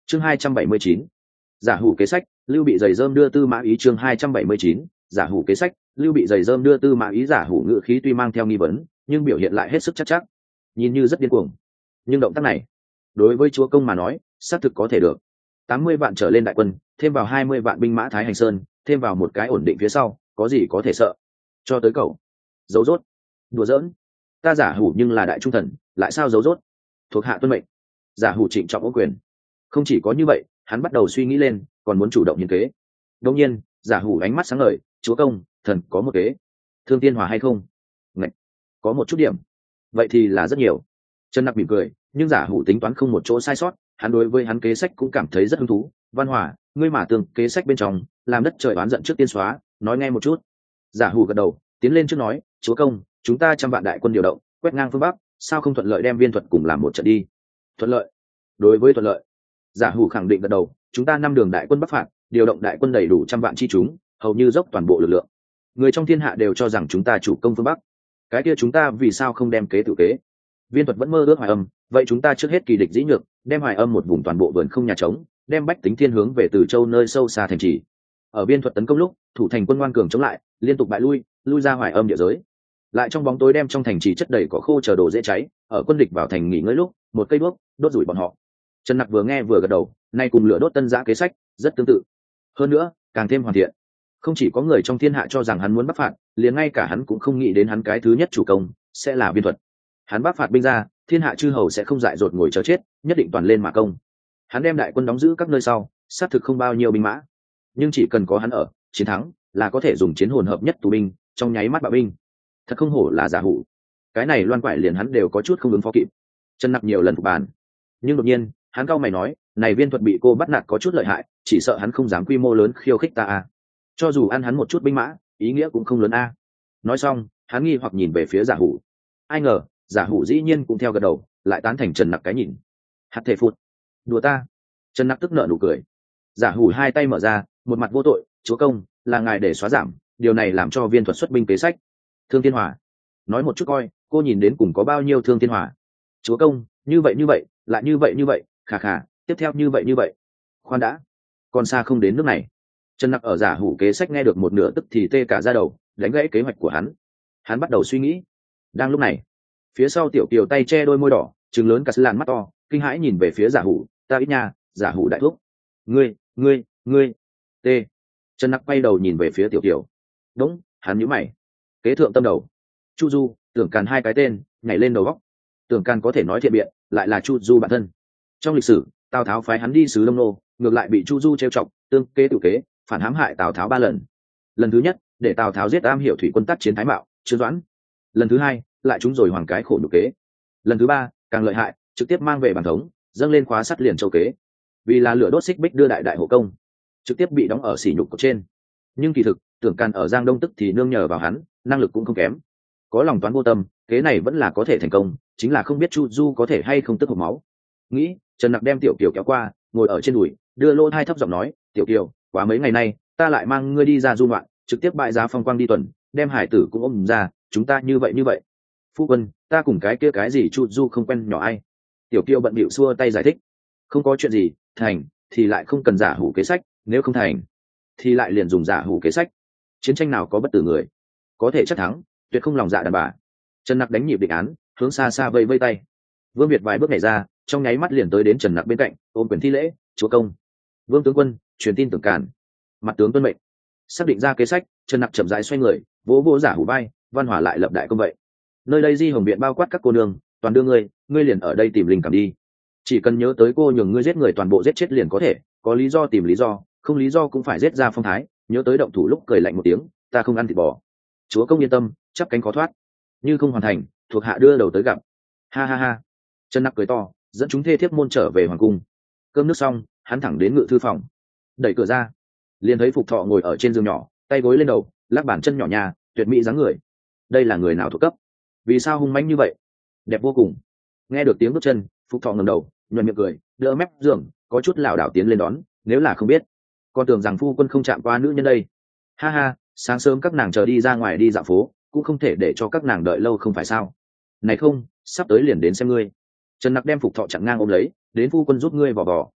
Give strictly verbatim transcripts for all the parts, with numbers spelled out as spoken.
chương hai trăm bảy mươi chín, giả hủ kế sách, lưu bị giày rơm đưa tư mã ý. Chương hai trăm bảy mươi chín, giả hủ kế sách, lưu bị giày rơm đưa tư mã ý. Giả hủ ngự khí tuy mang theo nghi vấn, nhưng biểu hiện lại hết sức chắc chắc, nhìn như rất điên cuồng, nhưng động tác này đối với chúa công mà nói xác thực có thể được. Tám mươi vạn trở lên đại quân, thêm vào hai mươi vạn binh mã Thái Hành Sơn, thêm vào một cái ổn định phía sau, có gì có thể sợ. Cho tới cậu giấu rốt, đùa giỡn, ta giả hủ nhưng là đại trung thần, lại sao giấu rốt, thuộc hạ tuân mệnh. Giả hủ trịnh trọng ô quyền. Không chỉ có như vậy, hắn bắt đầu suy nghĩ lên, còn muốn chủ động nhân kế. Đương nhiên, giả hủ ánh mắt sáng ngời, chúa công, thần có một kế. Thương tiên hòa hay không? Ngạch, có một chút điểm. Vậy thì là rất nhiều. Trần Nặc mỉm cười, nhưng giả hủ tính toán không một chỗ sai sót, hắn đối với hắn kế sách cũng cảm thấy rất hứng thú. Văn Hòa, ngươi mà tường kế sách bên trong, làm đất trời oán giận trước tiên xóa, nói nghe một chút. Giả hủ gật đầu, tiến lên trước nói, chúa công, chúng ta trăm vạn đại quân điều động, quét ngang phương bắc, sao không thuận lợi đem viên thuật cùng làm một trận đi? Thuận lợi. Đối với thuận lợi, giả hủ khẳng định gật đầu, chúng ta năm đường đại quân bắc phạt, điều động đại quân đầy đủ trăm vạn chi chúng, hầu như dốc toàn bộ lực lượng. Người trong thiên hạ đều cho rằng chúng ta chủ công phương bắc, cái kia chúng ta vì sao không đem kế tự kế? Viên thuật vẫn mơ ước Hoài Âm, vậy chúng ta trước hết kỳ địch dĩ nhược, đem Hoài Âm một vùng toàn bộ vườn không nhà trống, đem bách tính thiên hướng về Từ Châu nơi sâu xa thành trì. Ở Viên thuật tấn công lúc, thủ thành quân ngoan cường chống lại, liên tục bại lui, lui ra Hoài Âm địa giới. Lại trong bóng tối đem trong thành trì chất đầy cỏ khô chờ đồ dễ cháy, ở quân địch vào thành nghỉ ngơi lúc, một cây đuốc đốt rủi bọn họ. Trần Nặc vừa nghe vừa gật đầu, nay cùng lửa đốt tân giã kế sách rất tương tự, hơn nữa càng thêm hoàn thiện. Không chỉ có người trong thiên hạ cho rằng hắn muốn bắc phạt, liền ngay cả hắn cũng không nghĩ đến hắn cái thứ nhất chủ công sẽ là Viên thuật. Hắn bắc phạt binh ra, thiên hạ chư hầu sẽ không dại dột ngồi chờ chết, nhất định toàn lên mà công. Hắn đem đại quân đóng giữ các nơi sau, xác thực không bao nhiêu binh mã, nhưng chỉ cần có hắn ở, chiến thắng là có thể dùng chiến hồn hợp nhất tù binh, trong nháy mắt bạo binh. Thật không hổ là giả hủ, cái này loan quải liền hắn đều có chút không ứng phó kịp. Trần Nặc nhiều lần phục bàn, nhưng đột nhiên hắn cau mày nói, này Viên thuật bị cô bắt nạt có chút lợi hại, chỉ sợ hắn không dám quy mô lớn khiêu khích ta a. Cho dù ăn hắn một chút binh mã, ý nghĩa cũng không lớn a. Nói xong, hắn nghi hoặc nhìn về phía giả hủ. Ai ngờ giả hủ dĩ nhiên cũng theo gật đầu, lại tán thành Trần Nặc cái nhìn. Hạt thể phụt, đùa ta. Trần Nặc tức nợ nụ cười. Giả hủ hai tay mở ra, một mặt vô tội, chúa công, là ngài để xóa giảm, điều này làm cho Viên thuật xuất binh kế sách. Thương Thiên Hòa, nói một chút coi, cô nhìn đến cùng có bao nhiêu Thương Thiên Hòa? Chúa công, như vậy như vậy, lại như vậy như vậy, khà khà, tiếp theo như vậy như vậy. Khoan đã, còn xa không đến nước này. Trần Nặc ở giả hủ kế sách nghe được một nửa tức thì tê cả da đầu, đánh gãy kế hoạch của hắn. Hắn bắt đầu suy nghĩ. Đang lúc này, phía sau tiểu kiều tay che đôi môi đỏ, trừng lớn cả sứ làn mắt to, kinh hãi nhìn về phía giả hủ. Ta ít nha, giả hủ đại thúc. Ngươi, ngươi, ngươi. T. Trần Nặc quay đầu nhìn về phía tiểu kiều. Đúng, hắn nhíu mày. Kế thượng tâm đầu. Chu Du, Tưởng Càn hai cái tên nhảy lên đầu góc. Tưởng Càn có thể nói thiện biện, lại là Chu Du bản thân. Trong lịch sử, Tào Tháo phái hắn đi sứ Đông Nô, ngược lại bị Chu Du trêu chọc, tương kế tự kế, phản hãm hại Tào Tháo ba lần. Lần thứ nhất, để Tào Tháo giết am hiểu thủy quân tác chiến Thái Mạo, Trương Doãn. Lần thứ hai, lại trúng rồi hoàng cái khổ nhục kế. Lần thứ ba, càng lợi hại, trực tiếp mang về bàn thống, dâng lên khóa sắt liền châu kế. Vì là lửa đốt xích bích đưa đại đại hộ công, trực tiếp bị đóng ở sỉ nhục cột trên. Nhưng kỳ thực, Tưởng Càn ở Giang Đông tức thì nương nhờ vào hắn, năng lực cũng không kém. Có lòng toán vô tâm, kế này vẫn là có thể thành công, chính là không biết Chu Du có thể hay không tức hộc máu. Nghĩ, Trần Nặc đem tiểu kiều kéo qua, ngồi ở trên đùi, đưa lỗ thai thấp giọng nói, tiểu kiều, quá mấy ngày nay, ta lại mang ngươi đi ra du ngoạn, trực tiếp bại giá phong quang đi tuần, đem hải tử cũng ôm ra, chúng ta như vậy như vậy. Phu quân, ta cùng cái kia cái gì Chu Du không quen nhỏ ai. Tiểu kiều bận bịu xua tay giải thích, không có chuyện gì, thành thì lại không cần giả hủ kế sách, nếu không thành thì lại liền dùng giả hủ kế sách. Chiến tranh nào có bất tử người, có thể chắc thắng, tuyệt không lòng dạ đàn bà. Trần Nặc đánh nhịp định án, hướng xa xa vây vây tay. Vương Việt vài bước nhảy ra, trong nháy mắt liền tới đến Trần Nặc bên cạnh, ôm quyền thi lễ, chúa công. Vương tướng quân, truyền tin Tưởng Càn. Mặt tướng tuân mệnh. Xác định ra kế sách, Trần Nặc chậm rãi xoay người, vỗ vỗ giả hủ bay, Văn Hỏa lại lập đại công vậy. Nơi đây di hồng biện bao quát các cô nương, toàn đưa ngươi, ngươi liền ở đây tìm linh cảm đi. Chỉ cần nhớ tới cô nhường ngươi giết người toàn bộ giết chết liền có thể, có lý do tìm lý do, không lý do cũng phải giết ra phong thái, nhớ tới động thủ lúc cười lạnh một tiếng, ta không ăn thịt bò. Chúa công yên tâm, chắp cánh khó thoát. Như không hoàn thành, thuộc hạ đưa đầu tới gặp. Ha ha ha. Trần Nặc cười to, dẫn chúng thê thiếp môn trở về hoàng cung. Cơm nước xong, hắn thẳng đến ngự thư phòng, đẩy cửa ra, liền thấy Phục Thọ ngồi ở trên giường nhỏ, tay gối lên đầu, lắc bàn chân nhỏ nhà, tuyệt mỹ dáng người. Đây là người nào thuộc cấp? Vì sao hung mãnh như vậy? Đẹp vô cùng. Nghe được tiếng bước chân, Phục Thọ ngẩng đầu, nhuận miệng cười, đỡ mép giường, có chút lảo đảo tiến lên đón. Nếu là không biết, con tưởng rằng phu quân không chạm qua nữ nhân đây. Ha ha, sáng sớm các nàng chờ đi ra ngoài đi dạo phố, cũng không thể để cho các nàng đợi lâu không phải sao? Này không, sắp tới liền đến xem ngươi. Trần Nặc đem Phục Thọ chặn ngang ôm lấy, đến phu quân giúp ngươi vò vò.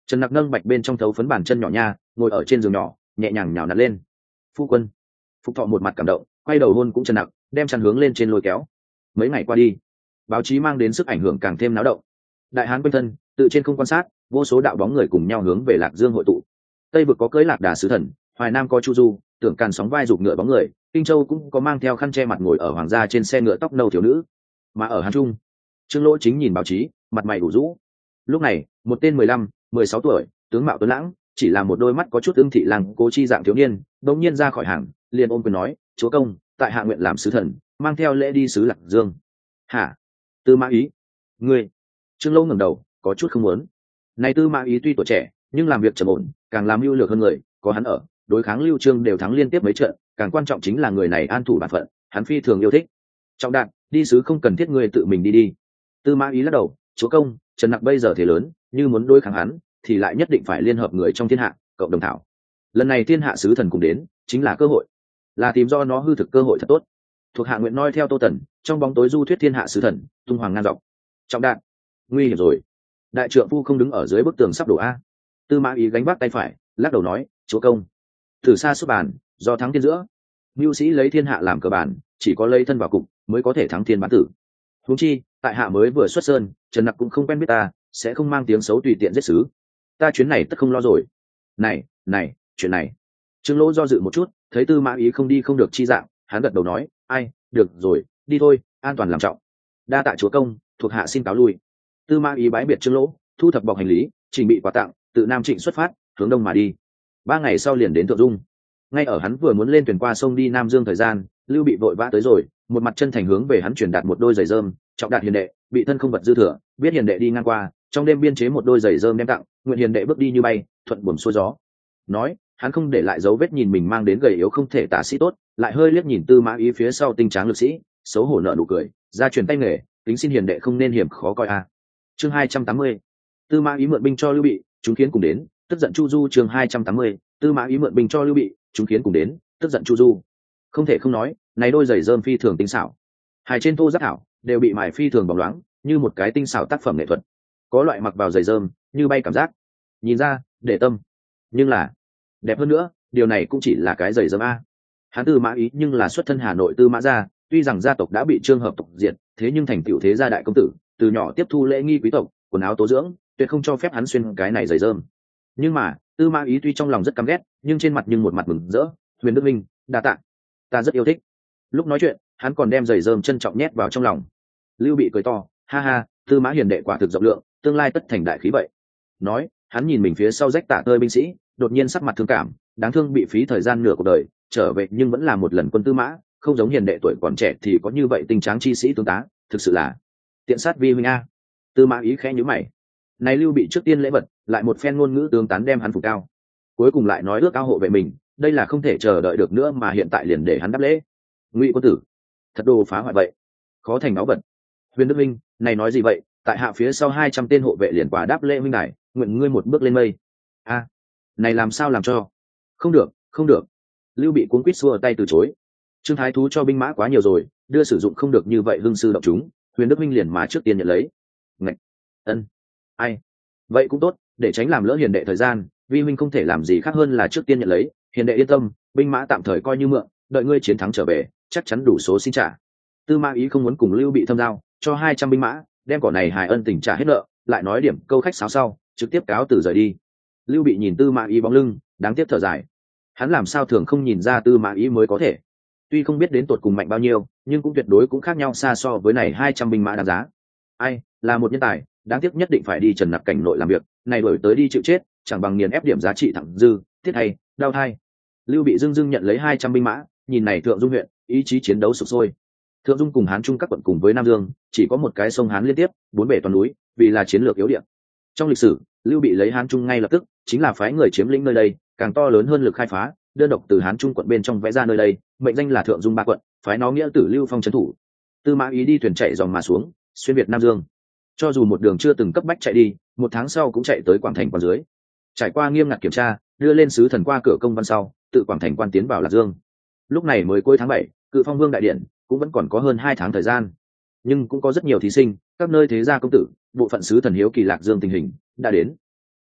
Trần Nặc nâng bạch bên trong thấu phấn bàn chân nhỏ nha, ngồi ở trên giường nhỏ nhẹ nhàng nhào nặn lên. Phu quân. Phục Thọ một mặt cảm động, quay đầu hôn cũng Trần Nặc, đem chăn hướng lên trên lôi kéo. Mấy ngày qua đi, báo chí mang đến sức ảnh hưởng càng thêm náo động. Đại hán quanh thân tự trên không quan sát, vô số đạo bóng người cùng nhau hướng về Lạc Dương hội tụ. Tây vực có cưới lạc đà sứ thần, Hoài Nam có chu du, tưởng càn sóng vai giục ngựa bóng người, Kinh Châu cũng có mang theo khăn che mặt ngồi ở hoàng gia trên xe ngựa tóc nâu thiếu nữ. Mà ở Hán Trung, Trương Lỗ chính nhìn báo chí, mặt mày đủ rũ. Lúc này, một tên mười lăm, mười sáu tuổi, tướng mạo tuấn lãng, chỉ là một đôi mắt có chút ưng thị làng cố chi dạng thiếu niên, đột nhiên ra khỏi hàng, liền ôm quyền nói: "Chúa công, tại hạ nguyện làm sứ thần, mang theo lễ đi sứ Lạc Dương." "Hả?" Tư Mã Ý. "Ngươi?" Trương Lỗ ngẩng đầu, có chút không muốn. Này Tư Mã Ý tuy tuổi trẻ, nhưng làm việc trầm ổn, càng làm mưu lược hơn người, có hắn ở, đối kháng Lưu Trương đều thắng liên tiếp mấy trận, càng quan trọng chính là người này an thủ bản phận, hắn phi thường yêu thích. "Trọng Đạt, đi sứ không cần thiết ngươi tự mình đi đi." Tư Mã Ý lắc đầu: "Chúa công, Trần Nặc bây giờ thế lớn, như muốn đối kháng hắn, thì lại nhất định phải liên hợp người trong thiên hạ, cộng đồng thảo. Lần này thiên hạ sứ thần cùng đến, chính là cơ hội, là tìm do nó hư thực cơ hội thật tốt. Thuộc hạ nguyện noi theo Tô Tần, trong bóng tối du thuyết thiên hạ sứ thần, tung hoàng ngang dọc." "Trọng Đạt, nguy hiểm rồi." Đại trượng phu không đứng ở dưới bức tường sắp đổ a. Tư Mã Ý gánh vác tay phải, lắc đầu nói: "Chúa công, thử xa xuất bàn, do thắng thiên giữa. Mưu sĩ lấy thiên hạ làm cờ bản, chỉ có lấy thân vào cục mới có thể thắng thiên bán tử. Huống chi, tại hạ mới vừa xuất sơn, Trần Nặc cũng không quen biết ta, sẽ không mang tiếng xấu tùy tiện giết sứ. Ta chuyến này tất không lo rồi." "Này, này, chuyện này." Trương Lỗ do dự một chút, thấy Tư Mã Ý không đi không được chi dạng, hắn gật đầu nói: "Ai, được rồi, đi thôi, an toàn làm trọng. Đa tạ chúa công, thuộc hạ xin cáo lui." Tư Mã Ý bái biệt Trương Lỗ, thu thập bọc hành lý, trình bị quà tặng, tự Nam Trịnh xuất phát, hướng đông mà đi. Ba ngày sau liền đến Thượng Dung. Ngay ở hắn vừa muốn lên thuyền qua sông đi Nam Dương thời gian, Lưu Bị vội vã tới rồi, một mặt chân thành hướng về hắn truyền đạt một đôi giày rơm, Trọng Đạt hiền đệ, bị thân không vật dư thừa, biết hiền đệ đi ngang qua, trong đêm biên chế một đôi giày rơm đem tặng, nguyện hiền đệ bước đi như bay, thuận buồm xuôi gió. Nói, hắn không để lại dấu vết nhìn mình mang đến gầy yếu không thể tả sĩ tốt, lại hơi liếc nhìn Tư Mã Ý phía sau tinh tráng lực sĩ, xấu hổ nở nụ cười, ra truyền tay nghề, kính xin hiền đệ không nên hiểm khó coi a. Chương hai trăm tám mươi. Tư Mã Ý mượn binh cho Lưu Bị, chúng khiến cùng đến, tức giận Chu Du. Chương hai trăm tám mươi. Tư Mã Ý mượn binh cho Lưu Bị, chúng khiến cùng đến, tức giận Chu Du. Không thể không nói, này đôi giày rơm phi thường tinh xảo, hài trên thô giác thảo đều bị mài phi thường bóng loáng, như một cái tinh xảo tác phẩm nghệ thuật. Có loại mặc vào giày rơm như bay cảm giác, nhìn ra để tâm. Nhưng là đẹp hơn nữa, điều này cũng chỉ là cái giày rơm a. Hắn Tư Mã Ý nhưng là xuất thân Hà Nội Tư Mã gia, tuy rằng gia tộc đã bị Trương Hợp tộc diệt, thế nhưng thành tựu thế gia đại công tử, từ nhỏ tiếp thu lễ nghi quý tộc, quần áo tố dưỡng, tuyệt không cho phép hắn xuyên cái này giày rơm. Nhưng mà Tư Mã Ý tuy trong lòng rất căm ghét, nhưng trên mặt nhưng một mặt mừng rỡ: "Huyền Đức Minh, đa tạ, ta rất yêu thích." Lúc nói chuyện, hắn còn đem giày rơm trân trọng nhét vào trong lòng. Lưu Bị cười to: "Ha ha, Tư Mã hiền đệ quả thực rộng lượng, tương lai tất thành đại khí vậy." Nói, hắn nhìn mình phía sau rách tả tơi binh sĩ, đột nhiên sắc mặt thương cảm, đáng thương bị phí thời gian nửa cuộc đời, trở về nhưng vẫn là một lần quân tư mã, không giống hiền đệ tuổi còn trẻ thì có như vậy tình tráng chi sĩ tướng tá, thực sự là tiện sát vi huynh a. Tư Mã Ý khẽ nhíu mày. Này Lưu Bị trước tiên lễ vật, lại một phen ngôn ngữ tướng tán đem hắn phủ cao, cuối cùng lại nói ước ao hộ vệ mình, đây là không thể chờ đợi được nữa mà hiện tại liền để hắn đáp lễ. Ngụy quân tử, thật đồ phá hoại vậy, khó thành máu bật. Huyền Đức Minh, này nói gì vậy? Tại hạ phía sau hai trăm tên hộ vệ liền quả đáp lễ huynh đài, nguyện ngươi một bước lên mây. A, này làm sao làm cho? Không được, không được. Lưu Bị cuống quýt xua tay từ chối. Trương Thái Thú cho binh mã quá nhiều rồi, đưa sử dụng không được như vậy hưng sư động chúng, Huyền Đức Minh liền mà trước tiên nhận lấy. Ngạch, ân, ai? Vậy cũng tốt, để tránh làm lỡ hiền đệ thời gian, vi huynh không thể làm gì khác hơn là trước tiên nhận lấy, hiền đệ yên tâm, binh mã tạm thời coi như mượn, đợi ngươi chiến thắng trở về, chắc chắn đủ số xin trả. Tư Mã Ý không muốn cùng Lưu Bị thâm giao, cho hai trăm binh mã, đem cỏ này hài ân tình trả hết nợ, lại nói điểm câu khách sáo sau, trực tiếp cáo từ rời đi. Lưu Bị nhìn Tư Mã Ý bóng lưng, đáng tiếc thở dài. Hắn làm sao thường không nhìn ra Tư Mã Ý mới có thể. Tuy không biết đến tột cùng mạnh bao nhiêu, nhưng cũng tuyệt đối cũng khác nhau xa so với này hai trăm binh mã đáng giá. Ai, là một nhân tài, đáng tiếc nhất định phải đi Trần Nặc cảnh nội làm việc, này đổi tới đi chịu chết, chẳng bằng nghiền ép điểm giá trị thẳng dư, thiết hay, đau thai. Lưu Bị dưng dưng nhận lấy hai trăm binh mã, nhìn này Thượng Dung huyện, ý chí chiến đấu sục sôi. Thượng Dung cùng Hán Trung các quận cùng với Nam Dương, chỉ có một cái sông Hán liên tiếp, bốn bể toàn núi, vì là chiến lược yếu điểm. Trong lịch sử, Lưu Bị lấy Hán Trung ngay lập tức, chính là phái người chiếm lĩnh nơi đây, càng to lớn hơn lực khai phá, đơn độc từ Hán Trung quận bên trong vẽ ra nơi đây, mệnh danh là Thượng Dung ba quận, phái nó nghĩa tử Lưu Phong trấn thủ. Tư Mã Ý đi thuyền chạy dòng mà xuống, xuyên việt Nam Dương. Cho dù một đường chưa từng cấp bách chạy đi, một tháng sau cũng chạy tới Quảng Thành quan dưới. Trải qua nghiêm ngặt kiểm tra, đưa lên sứ thần qua cửa công văn sau, tự Quảng Thành quan tiến vào Lạc Dương. Lúc này mới cuối tháng bảy, Cự Phong Vương đại điện cũng vẫn còn có hơn hai tháng thời gian, nhưng cũng có rất nhiều thí sinh, các nơi thế gia công tử, bộ phận sứ thần hiếu kỳ Lạc Dương tình hình đã đến.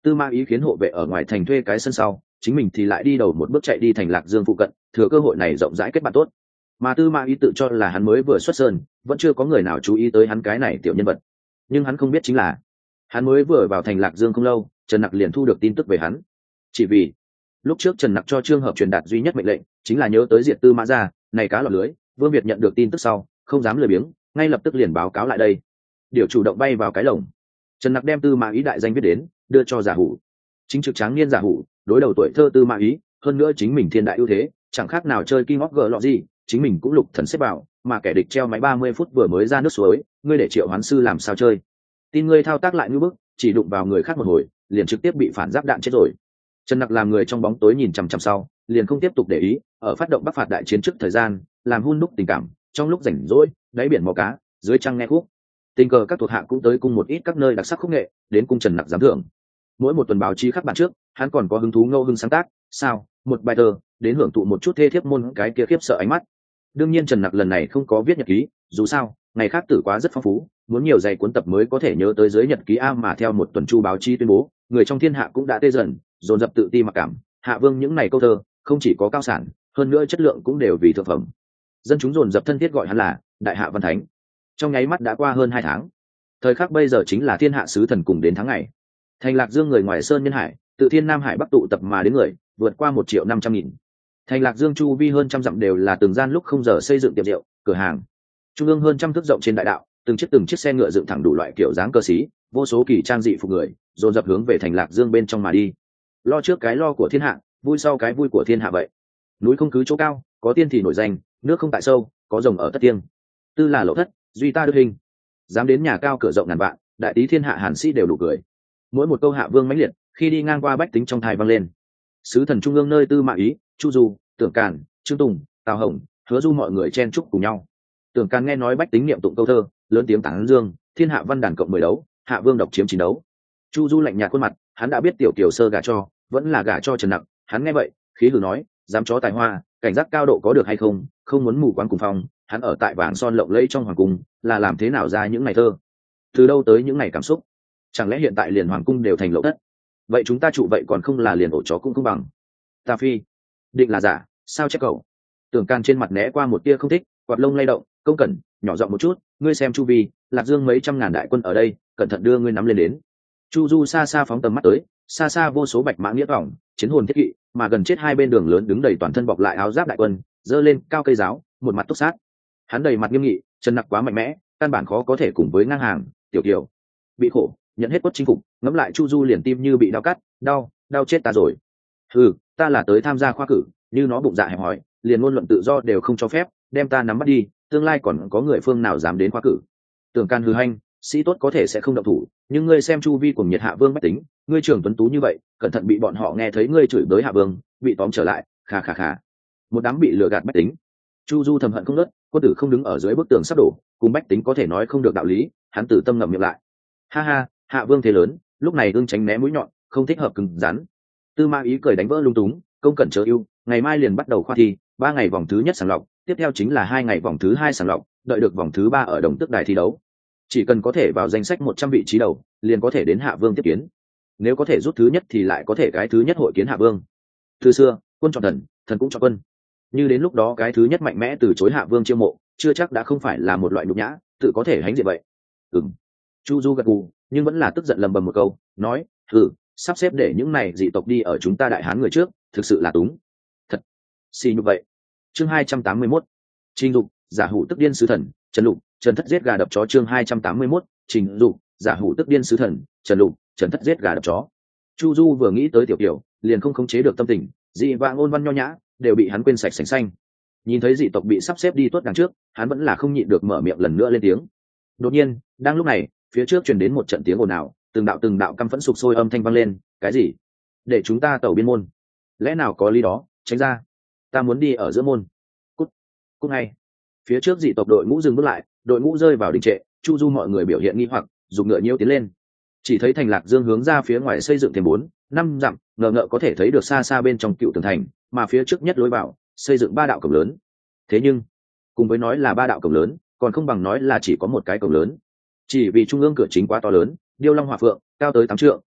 Tư Mã Ý khiến hộ vệ ở ngoài thành thuê cái sân sau, chính mình thì lại đi đầu một bước chạy đi thành Lạc Dương phụ cận, thừa cơ hội này rộng rãi kết bạn tốt. Mà Tư Mã Ý tự cho là hắn mới vừa xuất sơn, vẫn chưa có người nào chú ý tới hắn cái này tiểu nhân vật. Nhưng hắn không biết chính là, hắn mới vừa vào thành Lạc Dương không lâu, Trần Nặc liền thu được tin tức về hắn. Chỉ vì lúc trước Trần Nặc cho Trương Hợp truyền đạt duy nhất mệnh lệnh, chính là nhớ tới diệt Tư Mã gia, này cá lọt lưới. Vương Việt nhận được tin tức sau, không dám lười biếng, ngay lập tức liền báo cáo lại đây. Điều chủ động bay vào cái lồng. Trần Nặc đem Tư Mã Ý đại danh viết đến, đưa cho Giả Hủ. Chính trực tráng niên Giả Hủ, đối đầu tuổi thơ Tư Mã Ý, hơn nữa chính mình thiên đại ưu thế, chẳng khác nào chơi King of G lọ gì, chính mình cũng lục thần xếp vào, mà kẻ địch treo máy ba mươi phút vừa mới ra nước suối, ngươi để Triệu Hoán sư làm sao chơi? Tin ngươi thao tác lại như bức, chỉ đụng vào người khác một hồi, liền trực tiếp bị phản giáp đạn chết rồi. Trần Nặc làm người trong bóng tối nhìn chằm chằm sau, liền không tiếp tục để ý, ở phát động Bắc phạt đại chiến trước thời gian, làm hun đúc tình cảm, trong lúc rảnh rỗi, đáy biển mò cá, dưới trăng nghe khúc. Tình cờ các thuộc hạ cũng tới cùng một ít các nơi đặc sắc khúc nghệ, đến cung Trần Nặc giám thưởng. Mỗi một tuần báo chí khác bản trước, hắn còn có hứng thú ngẫu hứng sáng tác, sao, một bài thơ, đến hưởng thụ một chút thê thiếp môn cái kia khiếp sợ ánh mắt. Đương nhiên Trần Nặc lần này không có viết nhật ký, dù sao, ngày khác tử quá rất phong phú, muốn nhiều dày cuốn tập mới có thể nhớ tới dưới nhật ký a mà theo một tuần chu báo chí tuyên bố, người trong thiên hạ cũng đã tê dần, dồn dập tự ti mặc cảm, Hạ Vương những này câu thơ, không chỉ có cao sản, hơn nữa chất lượng cũng đều vì thượng phẩm. Dân chúng dồn dập thân thiết gọi hắn là Đại Hạ Văn Thánh. Trong nháy mắt đã qua hơn hai tháng. Thời khắc bây giờ chính là thiên hạ sứ thần cùng đến tháng ngày. Thành Lạc Dương người ngoài sơn nhân hải, tự thiên Nam Hải bắc tụ tập mà đến người, vượt qua một triệu năm trăm nghìn. Thành Lạc Dương chu vi hơn trăm dặm đều là từng gian lúc không giờ xây dựng tiệm rượu, cửa hàng. Trung ương hơn trăm thước rộng trên đại đạo, từng chiếc từng chiếc xe ngựa dựng thẳng đủ loại kiểu dáng cơ sĩ, vô số kỳ trang dị phục người, dồn dập hướng về Thành Lạc Dương bên trong mà đi. Lo trước cái lo của thiên hạ, vui sau cái vui của thiên hạ vậy. Núi không cứ chỗ cao, có tiên thì nổi danh, nước không tại sâu, có rồng ở tất tiên. Tư là lỗ thất, duy ta đức hình. Dám đến nhà cao cửa rộng ngàn vạn, đại tý thiên hạ hàn sĩ đều đủ cười. Mỗi một câu Hạ Vương mãnh liệt, khi đi ngang qua bách tính trong thai vang lên. Sứ thần trung ương nơi Tư Mã Ý, Chu Du, Tưởng Càn, Trương Tùng, Tào Hồng, Hứa Du mọi người chen chúc cùng nhau. Tưởng Càn nghe nói bách tính niệm tụng câu thơ, lớn tiếng tán dương, thiên hạ văn đàn cộng mười đấu, Hạ Vương độc chiếm chín đấu. Chu Du lạnh nhạt khuôn mặt, hắn đã biết tiểu kiều sơ gả cho, vẫn là gả cho Trần Nặc, hắn nghe vậy, khí hừ nói, dám chó tài hoa, cảnh giác cao độ có được hay không, không muốn mù quáng cùng phong, hắn ở tại vàng son lộng lẫy trong hoàng cung, là làm thế nào ra những ngày thơ? Từ đâu tới những ngày cảm xúc? Chẳng lẽ hiện tại liền hoàng cung đều thành lỗ đất? Vậy chúng ta trụ vậy còn không là liền ổ chó cũng không bằng. Ta phi, định là giả, sao chép cậu? Tưởng Can trên mặt né qua một tia không thích, quạt lông lay động, công cẩn, nhỏ giọng một chút, ngươi xem chu vi, Lạc Dương mấy trăm ngàn đại quân ở đây, cẩn thận đưa ngươi nắm lên đến. Chu Du xa xa phóng tầm mắt tới, xa xa vô số bạch mã nghĩa vọng, chiến hồn thiết kỵ, mà gần chết hai bên đường lớn đứng đầy toàn thân bọc lại áo giáp đại quân, giơ lên cao cây giáo, một mặt túc sát. Hắn đầy mặt nghiêm nghị, Trần Nặc quá mạnh mẽ, căn bản khó có thể cùng với ngang hàng. Tiểu Kiều bị khổ, nhận hết quất chinh phục, ngẫm lại Chu Du liền tim như bị đau cắt, đau, đau chết ta rồi. Ừ, ta là tới tham gia khoa cử, như nó bụng dạ hẹp hòi, liền ngôn luận tự do đều không cho phép, đem ta nắm bắt đi, tương lai còn có người phương nào dám đến khoa cử. Tưởng Can hừ hanh, sĩ tốt có thể sẽ không động thủ, nhưng ngươi xem chu vi cùng nhiệt Hạ Vương bách tính, ngươi trưởng tuấn tú như vậy, cẩn thận bị bọn họ nghe thấy ngươi chửi bới Hạ Vương, bị tóm trở lại, khà khà khà. Một đám bị lừa gạt bách tính. Chu Du thầm hận không nớt, quân tử không đứng ở dưới bức tường sắp đổ, cùng bách tính có thể nói không được đạo lý, hắn tử tâm ngậm miệng lại. Ha ha, Hạ Vương thế lớn, lúc này ương tránh né mũi nhọn, không thích hợp cứng rắn. Tư Mã Ý cười đánh vỡ lung túng, công cẩn chờ ưu, ngày mai liền bắt đầu khoa thi, ba ngày vòng thứ nhất sàng lọc, tiếp theo chính là hai ngày vòng thứ hai sàng lọc, đợi được vòng thứ ba ở Đồng Tước Đài thi đấu. Chỉ cần có thể vào danh sách một trăm vị trí đầu, liền có thể đến Hạ Vương tiếp kiến. Nếu có thể rút thứ nhất thì lại có thể cái thứ nhất hội kiến Hạ Vương. Từ xưa, quân chọn thần, thần cũng chọn quân. Như đến lúc đó cái thứ nhất mạnh mẽ từ chối Hạ Vương chiêu mộ, chưa chắc đã không phải là một loại nhục nhã, tự có thể hãnh diện vậy. Ừm. Chu Du gật gù, nhưng vẫn là tức giận lầm bầm một câu, nói, "Ừ, sắp xếp để những này dị tộc đi ở chúng ta Đại Hán người trước, thực sự là túng." Thật, xì nhục vậy. Chương hai trăm tám mươi mốt. Trình Dục, Giả Hủ tức điên sứ thần, Trần Lục, Trần Thất giết gà đập chó. Chương hai trăm tám mươi mốt. Trình Dục, Giả Hủ tức điên sứ thần, Trần Lục, Trần Thất giết gà đập chó. Chu Du vừa nghĩ tới Tiểu Kiều, liền không khống chế được tâm tình, dị vãng ôn văn nho nhã đều bị hắn quên sạch sành xanh. Nhìn thấy dị tộc bị sắp xếp đi tuốt đằng trước, hắn vẫn là không nhịn được mở miệng lần nữa lên tiếng. Đột nhiên, đang lúc này, phía trước truyền đến một trận tiếng ồn ào, từng đạo từng đạo căm phẫn sục sôi âm thanh vang lên. Cái gì? Để chúng ta tẩu biên môn? Lẽ nào có lý đó? Tránh ra! Ta muốn đi ở giữa môn. Cút! Cút ngay! Phía trước dị tộc đội ngũ dừng bước lại, đội ngũ rơi vào đình trệ. Chu Du mọi người biểu hiện nghi hoặc, dùng ngựa nhiễu tiến lên. Chỉ thấy Thành Lạc Dương hướng ra phía ngoài xây dựng thêm bốn, năm dặm, ngờ ngợ có thể thấy được xa xa bên trong cựu tường thành, mà phía trước nhất lối vào xây dựng ba đạo cổng lớn. Thế nhưng, cùng với nói là ba đạo cổng lớn, còn không bằng nói là chỉ có một cái cổng lớn. Chỉ vì trung ương cửa chính quá to lớn, điêu long hỏa phượng, cao tới tám trượng,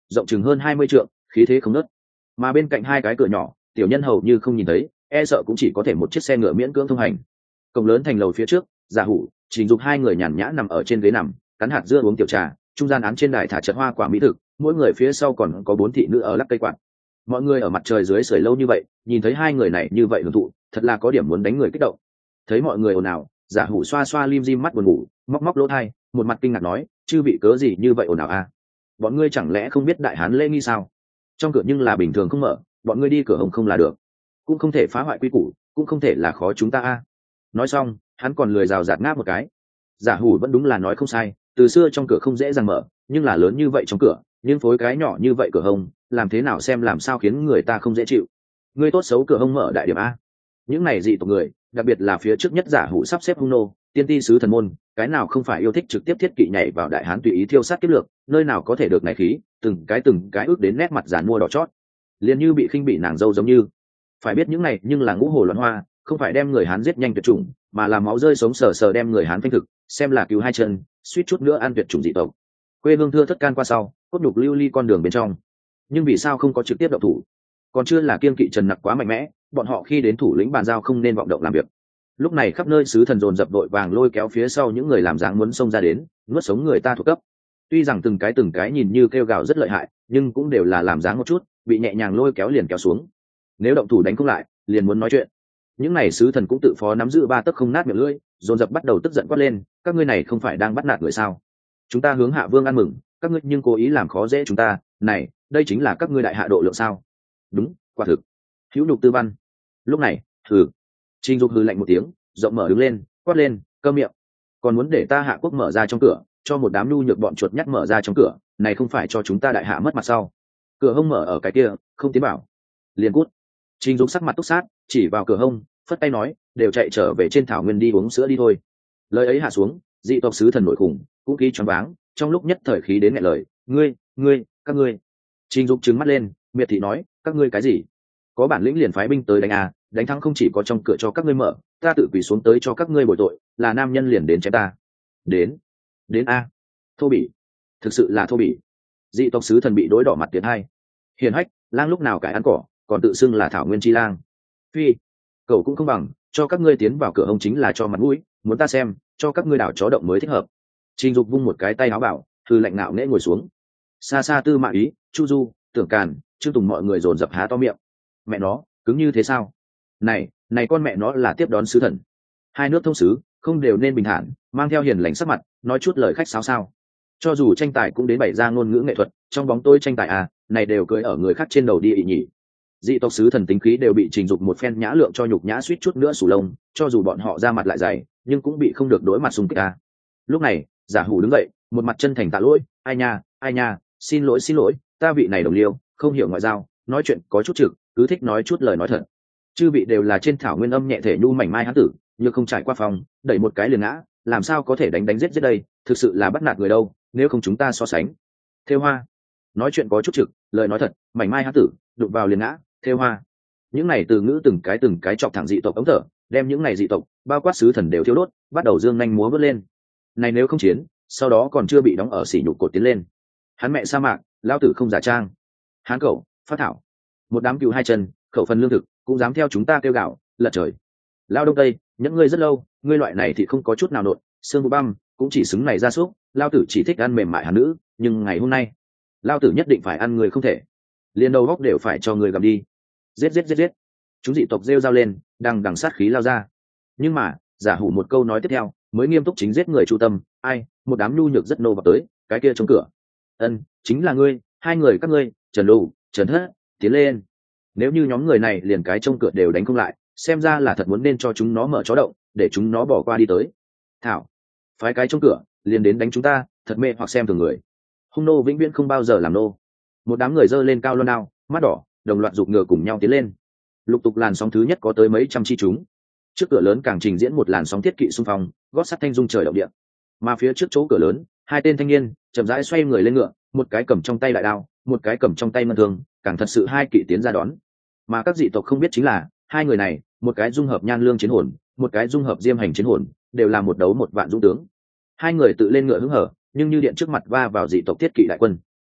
rộng chừng hơn hai mươi trượng, khí thế không nớt. Mà bên cạnh hai cái cửa nhỏ, tiểu nhân hầu như không nhìn thấy, e sợ cũng chỉ có thể một chiếc xe ngựa miễn cưỡng thông hành. Cổng lớn thành lầu phía trước, Giả Hủ, Trình Dục hai người nhàn nhã nằm ở trên ghế nằm, cắn hạt dưa uống tiểu trà, trung gian án trên đài thả chật hoa quả mỹ thực, mỗi người phía sau còn có bốn thị nữ ở lắc cây quạt. Mọi người ở mặt trời dưới sưởi lâu như vậy, nhìn thấy hai người này như vậy hưởng thụ, thật là có điểm muốn đánh người kích động. Thấy mọi người ồn ào, Giả Hủ xoa xoa lim dim mắt buồn ngủ, móc móc lỗ tai, một mặt kinh ngạc nói, chư vị cớ gì như vậy ồn ào a? Bọn ngươi chẳng lẽ không biết đại hán lễ nghi sao? Trong cửa nhưng là bình thường không mở, bọn ngươi đi cửa hồng không là được, cũng không thể phá hoại quy củ, cũng không thể là khó chúng ta a. Nói xong, hắn còn lười rào rạt ngáp một cái. Giả Hủ vẫn đúng là nói không sai, từ xưa trong cửa không dễ dàng mở, nhưng là lớn như vậy trong cửa, nhưng phối cái nhỏ như vậy cửa hông, làm thế nào xem làm sao khiến người ta không dễ chịu. Ngươi tốt xấu cửa hông mở đại điểm a. Những này dị tộc người, đặc biệt là phía trước nhất Giả Hủ sắp xếp hung nô, tiên ti sứ thần môn, cái nào không phải yêu thích trực tiếp thiết kỵ nhảy vào đại hán tùy ý thiêu sát kiếp lược, nơi nào có thể được này khí, từng cái từng cái ước đến nét mặt giàn mua đỏ chót, liền như bị khinh bị nàng dâu giống như. Phải biết những này nhưng là ngũ hồ loạn hoa, không phải đem người hán giết nhanh tuyệt chủng, mà là máu rơi sống sờ sờ đem người hán phanh thực, xem là cứu hai chân, suýt chút nữa ăn tuyệt chủng dị tộc. Quê hương thưa thất can qua sau, cốt nhục lưu ly con đường bên trong. Nhưng vì sao không có trực tiếp động thủ? Còn chưa là kiên kỵ Trần Nặc quá mạnh mẽ, bọn họ khi đến thủ lĩnh bàn giao không nên vọng động làm việc. Lúc này khắp nơi sứ thần dồn dập đội vàng lôi kéo phía sau những người làm dáng muốn xông ra đến, nuốt sống người ta thuộc cấp. Tuy rằng từng cái từng cái nhìn như kêu gào rất lợi hại, nhưng cũng đều là làm dáng một chút, bị nhẹ nhàng lôi kéo liền kéo xuống. Nếu động thủ đánh không lại, liền muốn nói chuyện. Những này sứ thần cũng tự phó nắm giữ ba tấc không nát miệng lưỡi, dồn dập bắt đầu tức giận quát lên, các ngươi này không phải đang bắt nạt người sao? Chúng ta hướng hạ vương ăn mừng, các ngươi nhưng cố ý làm khó dễ chúng ta, này, đây chính là các ngươi đại hạ độ lượng sao? Đúng, quả thực. Hữu nhục tư văn. Lúc này, hừ. Trình Dục hừ lạnh một tiếng, rộng mở đứng lên, quát lên, câm miệng. Còn muốn để ta hạ quốc mở ra trong cửa, cho một đám nhu nhược bọn chuột nhắt mở ra trong cửa, này không phải cho chúng ta đại hạ mất mặt sao? Cửa hông mở ở cái kia, không tiến bảo. Liền cút. Trình Dục sắc mặt túc sát, chỉ vào cửa hông, phất tay nói, đều chạy trở về trên thảo nguyên đi uống sữa đi thôi. Lời ấy hạ xuống, dị tộc sứ thần nổi khủng, cũng khí choáng váng, trong lúc nhất thời khí đến nghẹn lời, ngươi, ngươi, các ngươi. Trình Dục trừng mắt lên, miệt thị nói, các ngươi cái gì? Có bản lĩnh liền phái binh tới đánh à, đánh thắng không chỉ có trong cửa cho các ngươi mở, ta tự quỳ xuống tới cho các ngươi bồi tội, là nam nhân liền đến chém ta. Đến, đến a. Thô bỉ, thực sự là thô bỉ. Dị tộc sứ thần bị đối đỏ mặt tiến hai. Hiền hách, lang lúc nào cải ăn cỏ, còn tự xưng là thảo nguyên chi lang. Phi, cậu cũng không bằng, cho các ngươi tiến vào cửa hông chính là cho mặt mũi, muốn ta xem, cho các ngươi đảo chó động mới thích hợp. Trình Dục vung một cái tay áo bảo, thư lạnh nạo nễ ngồi xuống. Xa xa Tư Mã Ý, Chu Du, Tưởng Càn, Trương Tùng mọi người dồn dập há to miệng. Mẹ nó, cứng như thế sao? Này, này con mẹ nó là tiếp đón sứ thần. Hai nước thông sứ, không đều nên bình thản, mang theo hiền lành sắc mặt, nói chút lời khách sáo sao? Cho dù tranh tài cũng đến bày ra ngôn ngữ nghệ thuật, trong bóng tôi tranh tài à, này đều cưỡi ở người khác trên đầu đi ị nhỉ. Dị tộc sứ thần tính khí đều bị Trình Dục một phen nhã lượng cho nhục nhã suýt chút nữa sù lông, cho dù bọn họ ra mặt lại dày, nhưng cũng bị không được đối mặt xung kích à. Lúc này, Giả Hủ đứng dậy, một mặt chân thành tạ lỗi, ai nha, ai nha, xin lỗi xin lỗi, ta vị này đồng liêu, không hiểu ngoại giao, nói chuyện có chút trực, cứ thích nói chút lời nói thật. Chư vị đều là trên thảo nguyên âm nhẹ thể nhu mảnh mai hán tử, nhưng không trải qua phòng, đẩy một cái liền ngã, làm sao có thể đánh đánh giết giết đây, thực sự là bắt nạt người đâu, nếu không chúng ta so sánh. Thêu hoa, nói chuyện có chút trực, lời nói thật, mảnh mai hán tử, đụng vào liền ngã, thêu hoa. Những này từ ngữ từng cái từng cái chọc thẳng dị tộc ống thở, đem những này dị tộc, bao quát sứ thần đều thiêu đốt, bắt đầu dương nhanh múa vớt lên. Này nếu không chiến, sau đó còn chưa bị đóng ở sỉ nhục cột tiến lên. Hắn mẹ sa mạc, lao tử không giả trang. Hán cẩu, phát thảo. Một đám cừu hai chân, khẩu phần lương thực, cũng dám theo chúng ta kêu gạo, lật trời. Lao đông tây, những ngươi rất lâu, ngươi loại này thì không có chút nào nộn, xương bụ băm, cũng chỉ xứng này ra súc, lao tử chỉ thích ăn mềm mại hán nữ, nhưng ngày hôm nay, lao tử nhất định phải ăn người không thể. Liên đầu góc đều phải cho người gặm đi. Giết giết giết giết. Chúng dị tộc rêu rao lên, đằng đằng sát khí lao ra. Nhưng mà, Giả Hủ một câu nói tiếp theo, mới nghiêm túc chính giết người chu tâm, ai, một đám nhu nhược rất nô vào tới, cái kia chống cửa. Ân, chính là ngươi, hai người các ngươi, Trần Lưu, Trần Thất, tiến lên. Nếu như nhóm người này liền cái trông cửa đều đánh không lại, xem ra là thật muốn nên cho chúng nó mở chó động, để chúng nó bỏ qua đi tới. Thảo, phái cái trông cửa, liền đến đánh chúng ta, thật mê hoặc xem thường người. Hung nô vĩnh viễn không bao giờ làm nô. Một đám người dơ lên cao loan đao, mắt đỏ, đồng loạt giục ngựa cùng nhau tiến lên. Lục tục làn sóng thứ nhất có tới mấy trăm chi chúng. Trước cửa lớn càng trình diễn một làn sóng thiết kỵ xung phong, gót sắt thanh dung trời động địa. Mà phía trước chỗ cửa lớn, hai tên thanh niên chậm rãi xoay người lên ngựa, một cái cầm trong tay đại đao, một cái cầm trong tay ngân thương, càng thật sự hai kỵ tiến ra đón. Mà các dị tộc không biết chính là hai người này, một cái dung hợp nhan lương chiến hồn, một cái dung hợp diêm hành chiến hồn, đều là một đấu một vạn dũng tướng. Hai người tự lên ngựa hứng hở, nhưng như điện trước mặt va vào dị tộc thiết kỵ đại quân.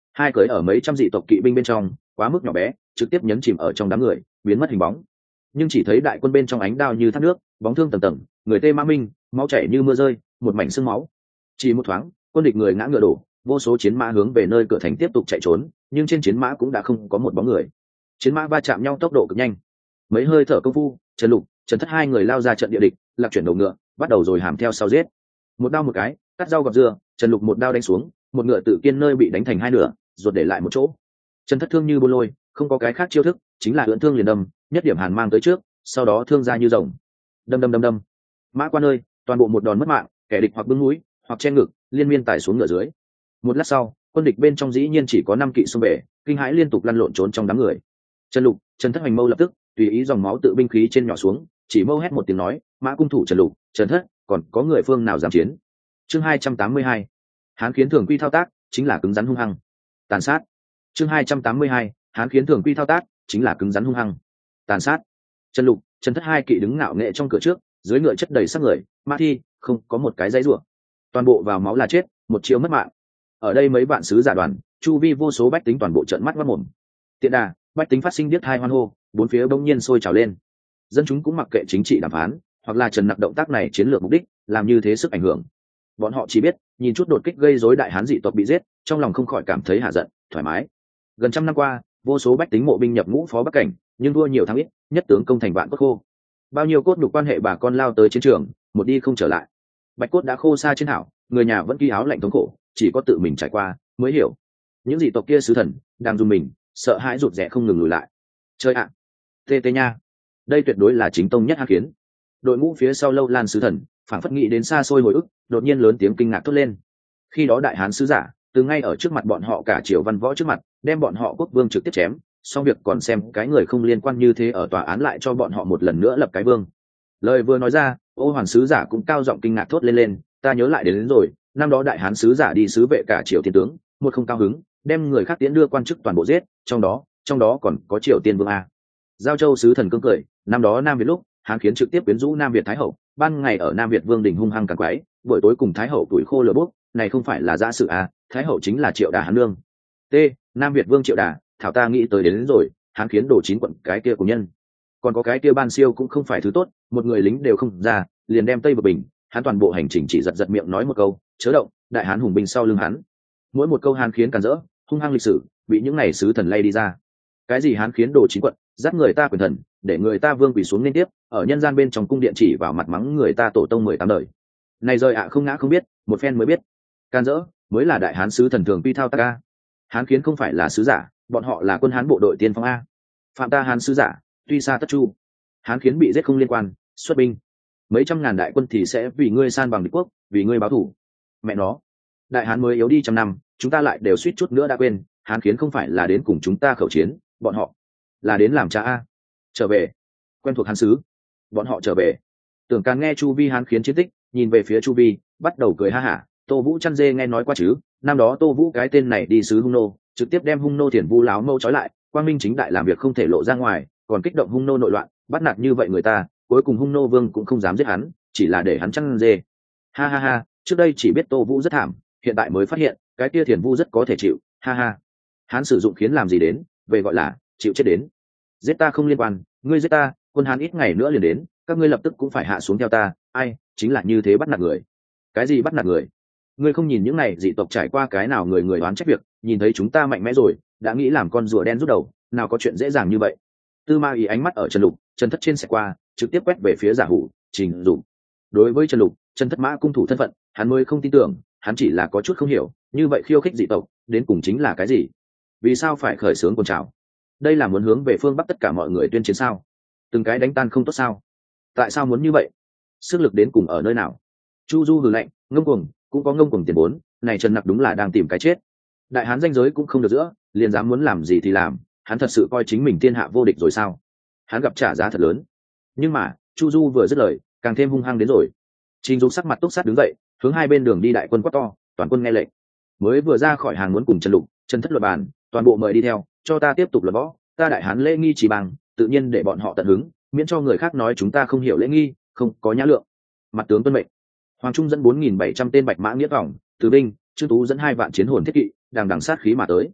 hai cưới ở mấy trăm dị tộc kỵ binh bên trong quá mức nhỏ bé, trực tiếp nhấn chìm ở trong đám người, biến mất hình bóng. Nhưng chỉ thấy đại quân bên trong ánh đao như thác nước, bóng thương tầng tầng, người tê mã minh, máu chảy như mưa rơi, một mảnh xương máu. Chỉ một thoáng, quân địch người ngã ngựa đổ, vô số chiến mã hướng về nơi cửa thành tiếp tục chạy trốn, nhưng trên chiến mã cũng đã không có một bóng người. Chiến mã va chạm nhau tốc độ cực nhanh. Mấy hơi thở công phu, Trần Lục, Trần Thất hai người lao ra trận địa địch, lạc chuyển đầu ngựa, bắt đầu rồi hàm theo sau giết. Một đao một cái, cắt rau gặp dưa, Trần Lục một đao đánh xuống, một ngựa tự kiên nơi bị đánh thành hai nửa, ruột để lại một chỗ. Trần Thất thương như bôn lôi, không có cái khác chiêu thức, chính là ưỡn thương liền đâm, nhất điểm hàn mang tới trước, sau đó thương ra như rồng. Đâm đâm đâm đâm. Mã Quan ơi, toàn bộ một đòn mất mạng, kẻ địch hoặc bưng núi, hoặc che ngực, liên miên tải xuống ngựa dưới. Một lát sau, quân địch bên trong dĩ nhiên chỉ có năm kỵ xung bể, kinh hãi liên tục lăn lộn trốn trong đám người. Trần Lục, Trần Thất hoành mâu lập tức tùy ý dòng máu tự binh khí trên nhỏ xuống, chỉ mâu hét một tiếng nói, Mã cung thủ Trần Lục, Trần Thất, còn có người phương nào dám chiến? Chương hai trăm tám mươi hai, Hán khiến thường quy thao tác, chính là cứng rắn hung hăng, tàn sát. Chương hai trăm tám mươi hai, Hán khiến thường quy thao tác, chính là cứng rắn hung hăng, tàn sát. Trần Lục, Trần Thất hai kỵ đứng ngạo nghệ trong cửa trước, dưới ngựa chất đầy xác người, mã thi, không có một cái dãy rủa, toàn bộ vào máu là chết, một chiêu mất mạng. Ở đây mấy vạn sứ giả đoàn, chu vi vô số bách tính toàn bộ trợn mắt mắt mồm. Tiện đà, bách tính phát sinh điếc tai hoan hô, bốn phía bỗng nhiên sôi trào lên. Dân chúng cũng mặc kệ chính trị đàm phán, hoặc là Trần Nặc động tác này chiến lược mục đích, làm như thế sức ảnh hưởng. Bọn họ chỉ biết, nhìn chút đột kích gây rối đại hán dị tộc bị giết, trong lòng không khỏi cảm thấy hạ giận, thoải mái. Gần trăm năm qua, vô số bách tính mộ binh nhập ngũ phó bắc cảnh, nhưng thua nhiều thắng ít, nhất tướng công thành vạn cốt khô. Bao nhiêu cốt nhục quan hệ bà con lao tới chiến trường, một đi không trở lại. Bạch cốt đã khô xa trên thảo, người nhà vẫn ký áo lạnh thống khổ, chỉ có tự mình trải qua mới hiểu. Những dị tộc kia sứ thần đang dùng mình, sợ hãi rụt rè không ngừng lùi lại. Chơi ạ, tê tê nha, đây tuyệt đối là chính tông nhất Hán khiến. Đội ngũ phía sau lâu lan sứ thần phảng phất nghĩ đến xa xôi hồi ức, đột nhiên lớn tiếng kinh ngạc thốt lên. Khi đó đại hán sứ giả từ ngay ở trước mặt bọn họ cả triều văn võ trước mặt, đem bọn họ quốc vương trực tiếp chém, xong việc còn xem cái người không liên quan như thế ở tòa án lại cho bọn họ một lần nữa lập cái vương. Lời vừa nói ra, Ô Hoàn sứ giả cũng cao giọng kinh ngạc thốt lên lên, ta nhớ lại đến, đến rồi, năm đó đại hán sứ giả đi sứ vệ cả triều thiên tướng, một không cao hứng, đem người khác tiễn đưa quan chức toàn bộ giết, trong đó, trong đó còn có triều tiên vương a. Giao Châu sứ thần cương cười, năm đó Nam Việt lúc, Hán khiến trực tiếp quyến rũ Nam Việt thái hậu, ban ngày ở Nam Việt vương đình hung hăng càng quái, buổi tối cùng thái hậu tuổi khô lửa bốc, này không phải là dã sự à, thái hậu chính là Triệu Đà Hán nương. T, Nam Việt vương Triệu Đà, thảo ta nghĩ tới đến, đến rồi, Hán khiến đổ chín quận cái kia của nhân. Còn có cái kia ban siêu cũng không phải thứ tốt, một người lính đều không ra, liền đem Tây Bờ Bình, hắn toàn bộ hành trình chỉ giật giật miệng nói một câu, chớ động, đại hán hùng binh sau lưng hắn. Mỗi một câu Hán khiến càn rỡ, hung hăng lịch sử, bị những này sứ thần lay đi ra. Cái gì Hán khiến đồ chín quận, dắt người ta quyền thần, để người ta vương quỳ xuống liên tiếp, ở nhân gian bên trong cung điện chỉ vào mặt mắng người ta tổ tông mười tám đời. Này rời ạ không ngã không biết, một phen mới biết. Can dỡ, mới là đại hán sứ thần thường pi thao tác a. Hán khiến không phải là sứ giả, bọn họ là quân hán bộ đội tiên phong a. Phạm ta hán sứ giả, tuy xa tất chu. Hán khiến bị giết không liên quan, xuất binh. Mấy trăm ngàn đại quân thì sẽ vì ngươi san bằng địch quốc, vì ngươi báo thù. Mẹ nó, đại hán mới yếu đi trăm năm, chúng ta lại đều suýt chút nữa đã quên, hán khiến không phải là đến cùng chúng ta khẩu chiến, bọn họ là đến làm cha a. Trở về, quen thuộc hán sứ, bọn họ trở về. Tưởng càng nghe chu vi hán khiến chiến tích, nhìn về phía chu vi, bắt đầu cười ha hả. Tô Vũ chăn dê nghe nói qua chứ, năm đó Tô Vũ cái tên này đi sứ hung nô, trực tiếp đem hung nô thiền vu láo mâu trói lại, quang minh chính đại làm việc không thể lộ ra ngoài, còn kích động hung nô nội loạn, bắt nạt như vậy người ta, cuối cùng hung nô vương cũng không dám giết hắn, chỉ là để hắn chăn dê. Ha ha ha, trước đây chỉ biết Tô Vũ rất thảm, hiện tại mới phát hiện cái kia thiền vu rất có thể chịu. Ha ha, hắn sử dụng khiến làm gì đến, về gọi là chịu chết đến. Giết ta không liên quan, ngươi giết ta, quân Hán ít ngày nữa liền đến, các ngươi lập tức cũng phải hạ xuống theo ta. Ai, chính là như thế bắt nạt người. Cái gì bắt nạt người? Ngươi không nhìn những này dị tộc trải qua cái nào người người oán trách việc, nhìn thấy chúng ta mạnh mẽ rồi, đã nghĩ làm con rùa đen rút đầu, nào có chuyện dễ dàng như vậy. Tư Ma Ý ánh mắt ở Trần Lục, Trần Thất trên sẽ qua, trực tiếp quét về phía Giả Hủ, Trình Dục. Đối với Trần Lục, Trần Thất mã cung thủ thân phận, hắn mới không tin tưởng, hắn chỉ là có chút không hiểu, như vậy khiêu khích dị tộc, đến cùng chính là cái gì? Vì sao phải khởi xướng cuồng trào? Đây là muốn hướng về phương Bắc tất cả mọi người tuyên chiến sao? Từng cái đánh tan không tốt sao? Tại sao muốn như vậy? Sức lực đến cùng ở nơi nào? Chu Du hừ lạnh, ngông cuồng, cũng có ngông cuồng tiền vốn, này Trần Nặc đúng là đang tìm cái chết. Đại hán danh giới cũng không được giữa, liền dám muốn làm gì thì làm, hắn thật sự coi chính mình thiên hạ vô địch rồi sao? Hắn gặp trả giá thật lớn. Nhưng mà, Chu Du vừa dứt lời, càng thêm hung hăng đến rồi. Trình Dục sắc mặt túc sát đứng dậy, hướng hai bên đường đi đại quân quát to, toàn quân nghe lệnh. Mới vừa ra khỏi hàng muốn cùng Trần Lục, Trần Thất luận bàn, toàn bộ mời đi theo, cho ta tiếp tục luận võ, ta đại hán lễ nghi chỉ bằng, tự nhiên để bọn họ tận hứng, miễn cho người khác nói chúng ta không hiểu lễ nghi, không có nhã lượng. Mặt tướng tuân mệnh. Hoàng Trung dẫn bốn nghìn bảy trăm tên bạch mã nghĩa vọng, Từ binh, Trương Tú dẫn hai vạn chiến hồn thiết kỵ, đằng đằng sát khí mà tới.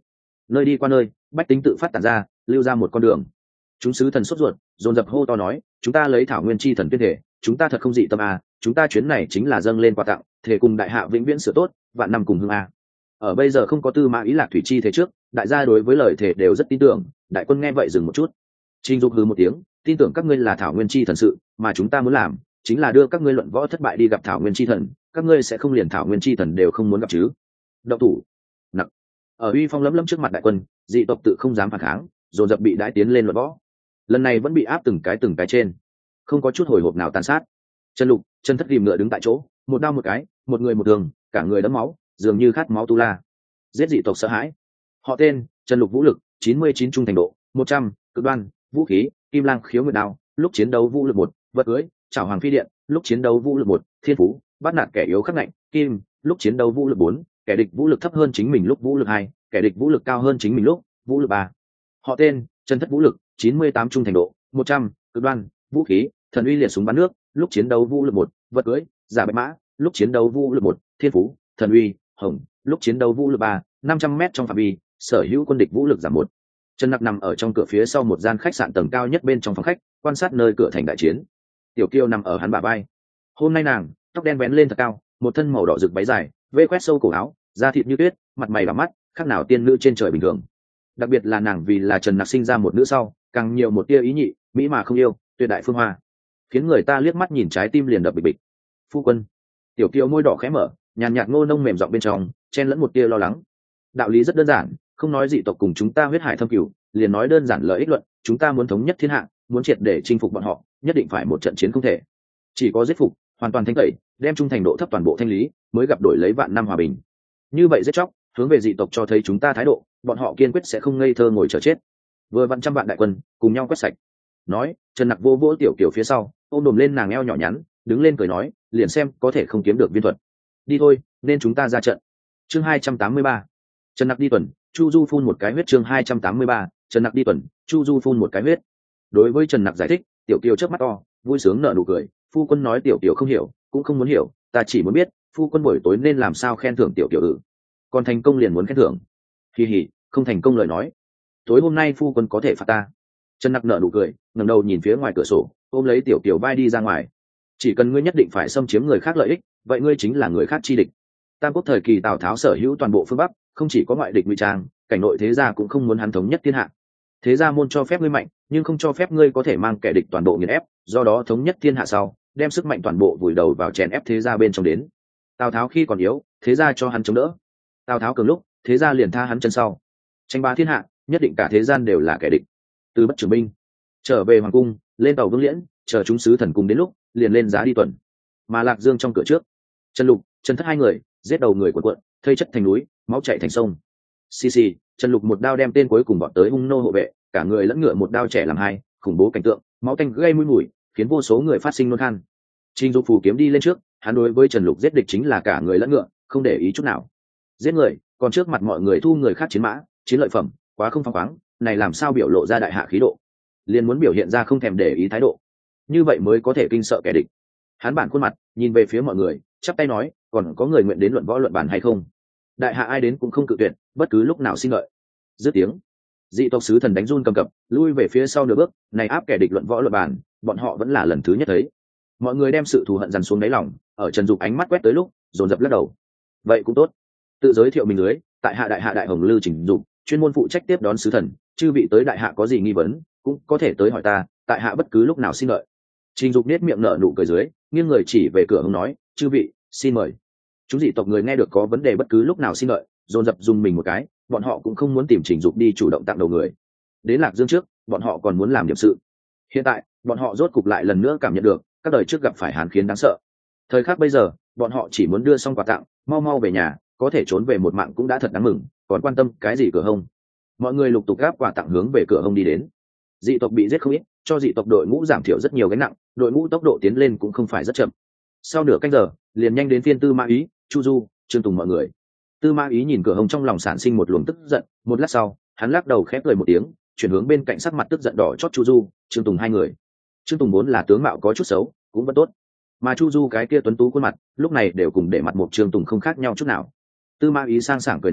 nơi đi qua nơi bách tính tự phát tản ra, lưu ra một con đường. Chúng sứ thần sốt ruột dồn dập hô to nói, chúng ta lấy thảo nguyên chi thần tuyên thể, chúng ta thật không dị tâm à, chúng ta chuyến này chính là dâng lên quà tặng, thể cùng đại hạ vĩnh viễn sửa tốt, vạn năm cùng hương à. Ở bây giờ không có Tư Mã Ý Lạc Thủy chi thế trước, đại gia đối với lời thể đều rất tin tưởng. Đại quân nghe vậy dừng một chút. Trình Dục hừ một tiếng, tin tưởng các ngươi là thảo nguyên chi thần sự, mà chúng ta muốn làm chính là đưa các ngươi luận võ thất bại đi gặp thảo nguyên chi thần, các ngươi sẽ không liền thảo nguyên chi thần đều không muốn gặp chứ? Động thủ. Nặc. Ở uy phong lấm lấm trước mặt đại quân, dị tộc tự không dám phản kháng, dồn dập bị đãi tiến lên luận võ. Lần này vẫn bị áp từng cái từng cái trên, không có chút hồi hộp nào tàn sát. Trần Lục, chân thất ghìm ngựa đứng tại chỗ, một đao một cái, một người một đường, cả người đẫm máu, dường như khát máu tu la. Giết dị tộc sợ hãi. Họ tên Trần Lục, vũ lực chín mươi chín, trung thành độ một trăm, cực đoan, vũ khí kim lang khiếu nguyệt đao, lúc chiến đấu vũ lực một, vật cưới chảo hoàng phi điện, lúc chiến đấu vũ lực một, thiên phú bắt nạt kẻ yếu khắc ngạnh kim, lúc chiến đấu vũ lực bốn, kẻ địch vũ lực thấp hơn chính mình lúc vũ lực hai, kẻ địch vũ lực cao hơn chính mình lúc vũ lực ba. Họ tên Trần Thất, vũ lực chín mươi tám, trung thành độ một trăm, cực đoan, vũ khí thần uy liệt súng bắn nước, lúc chiến đấu vũ lực một, vật cưới giả bạch mã, lúc chiến đấu vũ lực một, thiên phú thần uy hồng, lúc chiến đấu vũ lực ba, năm trăm mét trong phạm vi sở hữu quân địch vũ lực giảm một. Trần Nặc nằm ở trong cửa phía sau một gian khách sạn tầng cao nhất bên trong phòng khách, quan sát nơi cửa thành đại chiến. Tiểu Kiêu nằm ở hắn bả vai. Hôm nay nàng tóc đen vén lên thật cao, một thân màu đỏ rực váy dài, vê quét sâu cổ áo, da thịt như tuyết, mặt mày và mắt khác nào tiên nữ trên trời bình thường. Đặc biệt là nàng vì là Trần Nặc sinh ra một nữ sau, càng nhiều một tia ý nhị, mỹ mà không yêu, tuyệt đại phương hoa, khiến người ta liếc mắt nhìn trái tim liền đập bịch bịch. Phu quân. Tiểu Kiêu môi đỏ khẽ mở, nhàn nhạt ngô nông mềm giọng bên trong chen lẫn một tia lo lắng. Đạo lý rất đơn giản, không nói dị tộc cùng chúng ta huyết hải thâm cửu, liền nói đơn giản lợi ích luận, chúng ta muốn thống nhất thiên hạ, muốn triệt để chinh phục bọn họ, nhất định phải một trận chiến không thể. Chỉ có giết phục, hoàn toàn thanh tẩy, đem trung thành độ thấp toàn bộ thanh lý, mới gặp đổi lấy vạn năm hòa bình. Như vậy giết chóc, hướng về dị tộc cho thấy chúng ta thái độ, bọn họ kiên quyết sẽ không ngây thơ ngồi chờ chết. Vừa vặn trăm vạn đại quân cùng nhau quét sạch. Nói, Trần Nặc vô vỗ Tiểu Kiều phía sau, ôm đồm lên nàng eo nhỏ nhắn, đứng lên cười nói, liền xem có thể không kiếm được viên thuật. Đi thôi, nên chúng ta ra trận. Chương hai trăm tám mươi ba. Trần Nặc đi tuần, Chu Du phun một cái huyết. Chương hai trăm tám mươi ba. Trần Nặc đi tuần, Chu Du phun một cái huyết. Đối với Trần Nặc giải thích, Tiểu Kiều chớp mắt to, vui sướng nở nụ cười, phu quân nói Tiểu Kiều không hiểu, cũng không muốn hiểu, ta chỉ muốn biết, phu quân buổi tối nên làm sao khen thưởng Tiểu Kiều ự. Còn thành công liền muốn khen thưởng. Kỳ hỉ, không thành công lời nói, tối hôm nay phu quân có thể phạt ta. Trần Nặc nở nụ cười, ngẩng đầu nhìn phía ngoài cửa sổ, ôm lấy Tiểu Kiều vai đi ra ngoài. Chỉ cần ngươi nhất định phải xâm chiếm người khác lợi ích, vậy ngươi chính là người khác chi địch. Tam quốc thời kỳ Tào Tháo sở hữu toàn bộ phương Bắc, không chỉ có ngoại địch ngụy trang, cảnh nội thế gia cũng không muốn hắn thống nhất thiên hạ. Thế gia môn cho phép ngươi mạnh, nhưng không cho phép ngươi có thể mang kẻ địch toàn bộ nghiền ép, do đó thống nhất thiên hạ sau, đem sức mạnh toàn bộ vùi đầu vào chèn ép thế gia bên trong đến. Tào Tháo khi còn yếu, thế gia cho hắn chống đỡ. Tào Tháo cường lúc, thế gia liền tha hắn chân sau. Tranh bá thiên hạ, nhất định cả thế gian đều là kẻ địch. Từ Bất Trường Binh trở về hoàng cung, lên tàu Vương Liễn, chờ chúng sứ thần cùng đến lúc, liền lên giá đi tuần. Mà Lạc Dương trong cửa trước, Trần Lục, Trần Thất hai người giết đầu người của quận, thây chất thành núi, máu chảy thành sông. Xì xì, Trần Lục một đao đem tên cuối cùng bọn tới hung nô hộ vệ, cả người lẫn ngựa một đao trẻ làm hai, khủng bố cảnh tượng, máu tanh gây mũi mũi, khiến vô số người phát sinh nôn khan. Trình Dục phù kiếm đi lên trước, hắn đối với Trần Lục giết địch chính là cả người lẫn ngựa, không để ý chút nào. Giết người, còn trước mặt mọi người thu người khác chiến mã, chiến lợi phẩm, quá không phóng khoáng, này làm sao biểu lộ ra đại hạ khí độ? Liền muốn biểu hiện ra không thèm để ý thái độ, như vậy mới có thể kinh sợ kẻ địch. Hắn bản khuôn mặt, nhìn về phía mọi người, chắp tay nói, còn có người nguyện đến luận võ luận bàn hay không? Đại hạ ai đến cũng không cự tuyệt, bất cứ lúc nào xin lợi. Dứt tiếng, dị tộc sứ thần đánh run cầm cập, lui về phía sau nửa bước, này áp kẻ địch luận võ luận bàn, bọn họ vẫn là lần thứ nhất thấy. Mọi người đem sự thù hận dằn xuống đáy lòng, ở Trần Dục ánh mắt quét tới lúc, dồn dập lắc đầu. Vậy cũng tốt. Tự giới thiệu mình lưới, tại hạ đại hạ đại hồng Lư Trình Dục, chuyên môn phụ trách tiếp đón sứ thần, chư vị tới đại hạ có gì nghi vấn, cũng có thể tới hỏi ta, tại hạ bất cứ lúc nào xin lợi. Trình Dục nét miệng nở nụ cười dưới, nghiêng người chỉ về cửa hông nói, chư vị, xin mời. Chúng dị tộc người nghe được có vấn đề bất cứ lúc nào xin lợi, dồn dập dùng mình một cái, bọn họ cũng không muốn tìm Trình Dục đi chủ động tặng đầu người. Đến Lạc Dương trước, bọn họ còn muốn làm điểm sự. Hiện tại, bọn họ rốt cục lại lần nữa cảm nhận được, các đời trước gặp phải hàn khiến đáng sợ. Thời khắc bây giờ, bọn họ chỉ muốn đưa xong quà tặng, mau mau về nhà, có thể trốn về một mạng cũng đã thật đáng mừng, còn quan tâm cái gì cửa hông. Mọi người lục tục gáp quà tặng hướng về cửa hông đi đến. Dị tộc bị giết không ít, cho dị tộc đội ngũ giảm thiểu rất nhiều gánh nặng, đội ngũ tốc độ tiến lên cũng không phải rất chậm. Sau nửa canh giờ, liền nhanh đến phiên Tư Mã Ý, Chu Du, Trương Tùng mọi người. Tư Mã Ý nhìn cửa hông trong lòng sản sinh một luồng tức giận, một lát sau, hắn lắc đầu khẽ cười một tiếng, chuyển hướng bên cạnh sắc mặt tức giận đỏ chót Chu Du, Trương Tùng hai người. Trương Tùng vốn là tướng mạo có chút xấu, cũng vẫn tốt, mà Chu Du cái kia tuấn tú khuôn mặt, lúc này đều cùng để mặt một Trương Tùng không khác nhau chút nào. Tư Mã Ý sang sảng cười nói,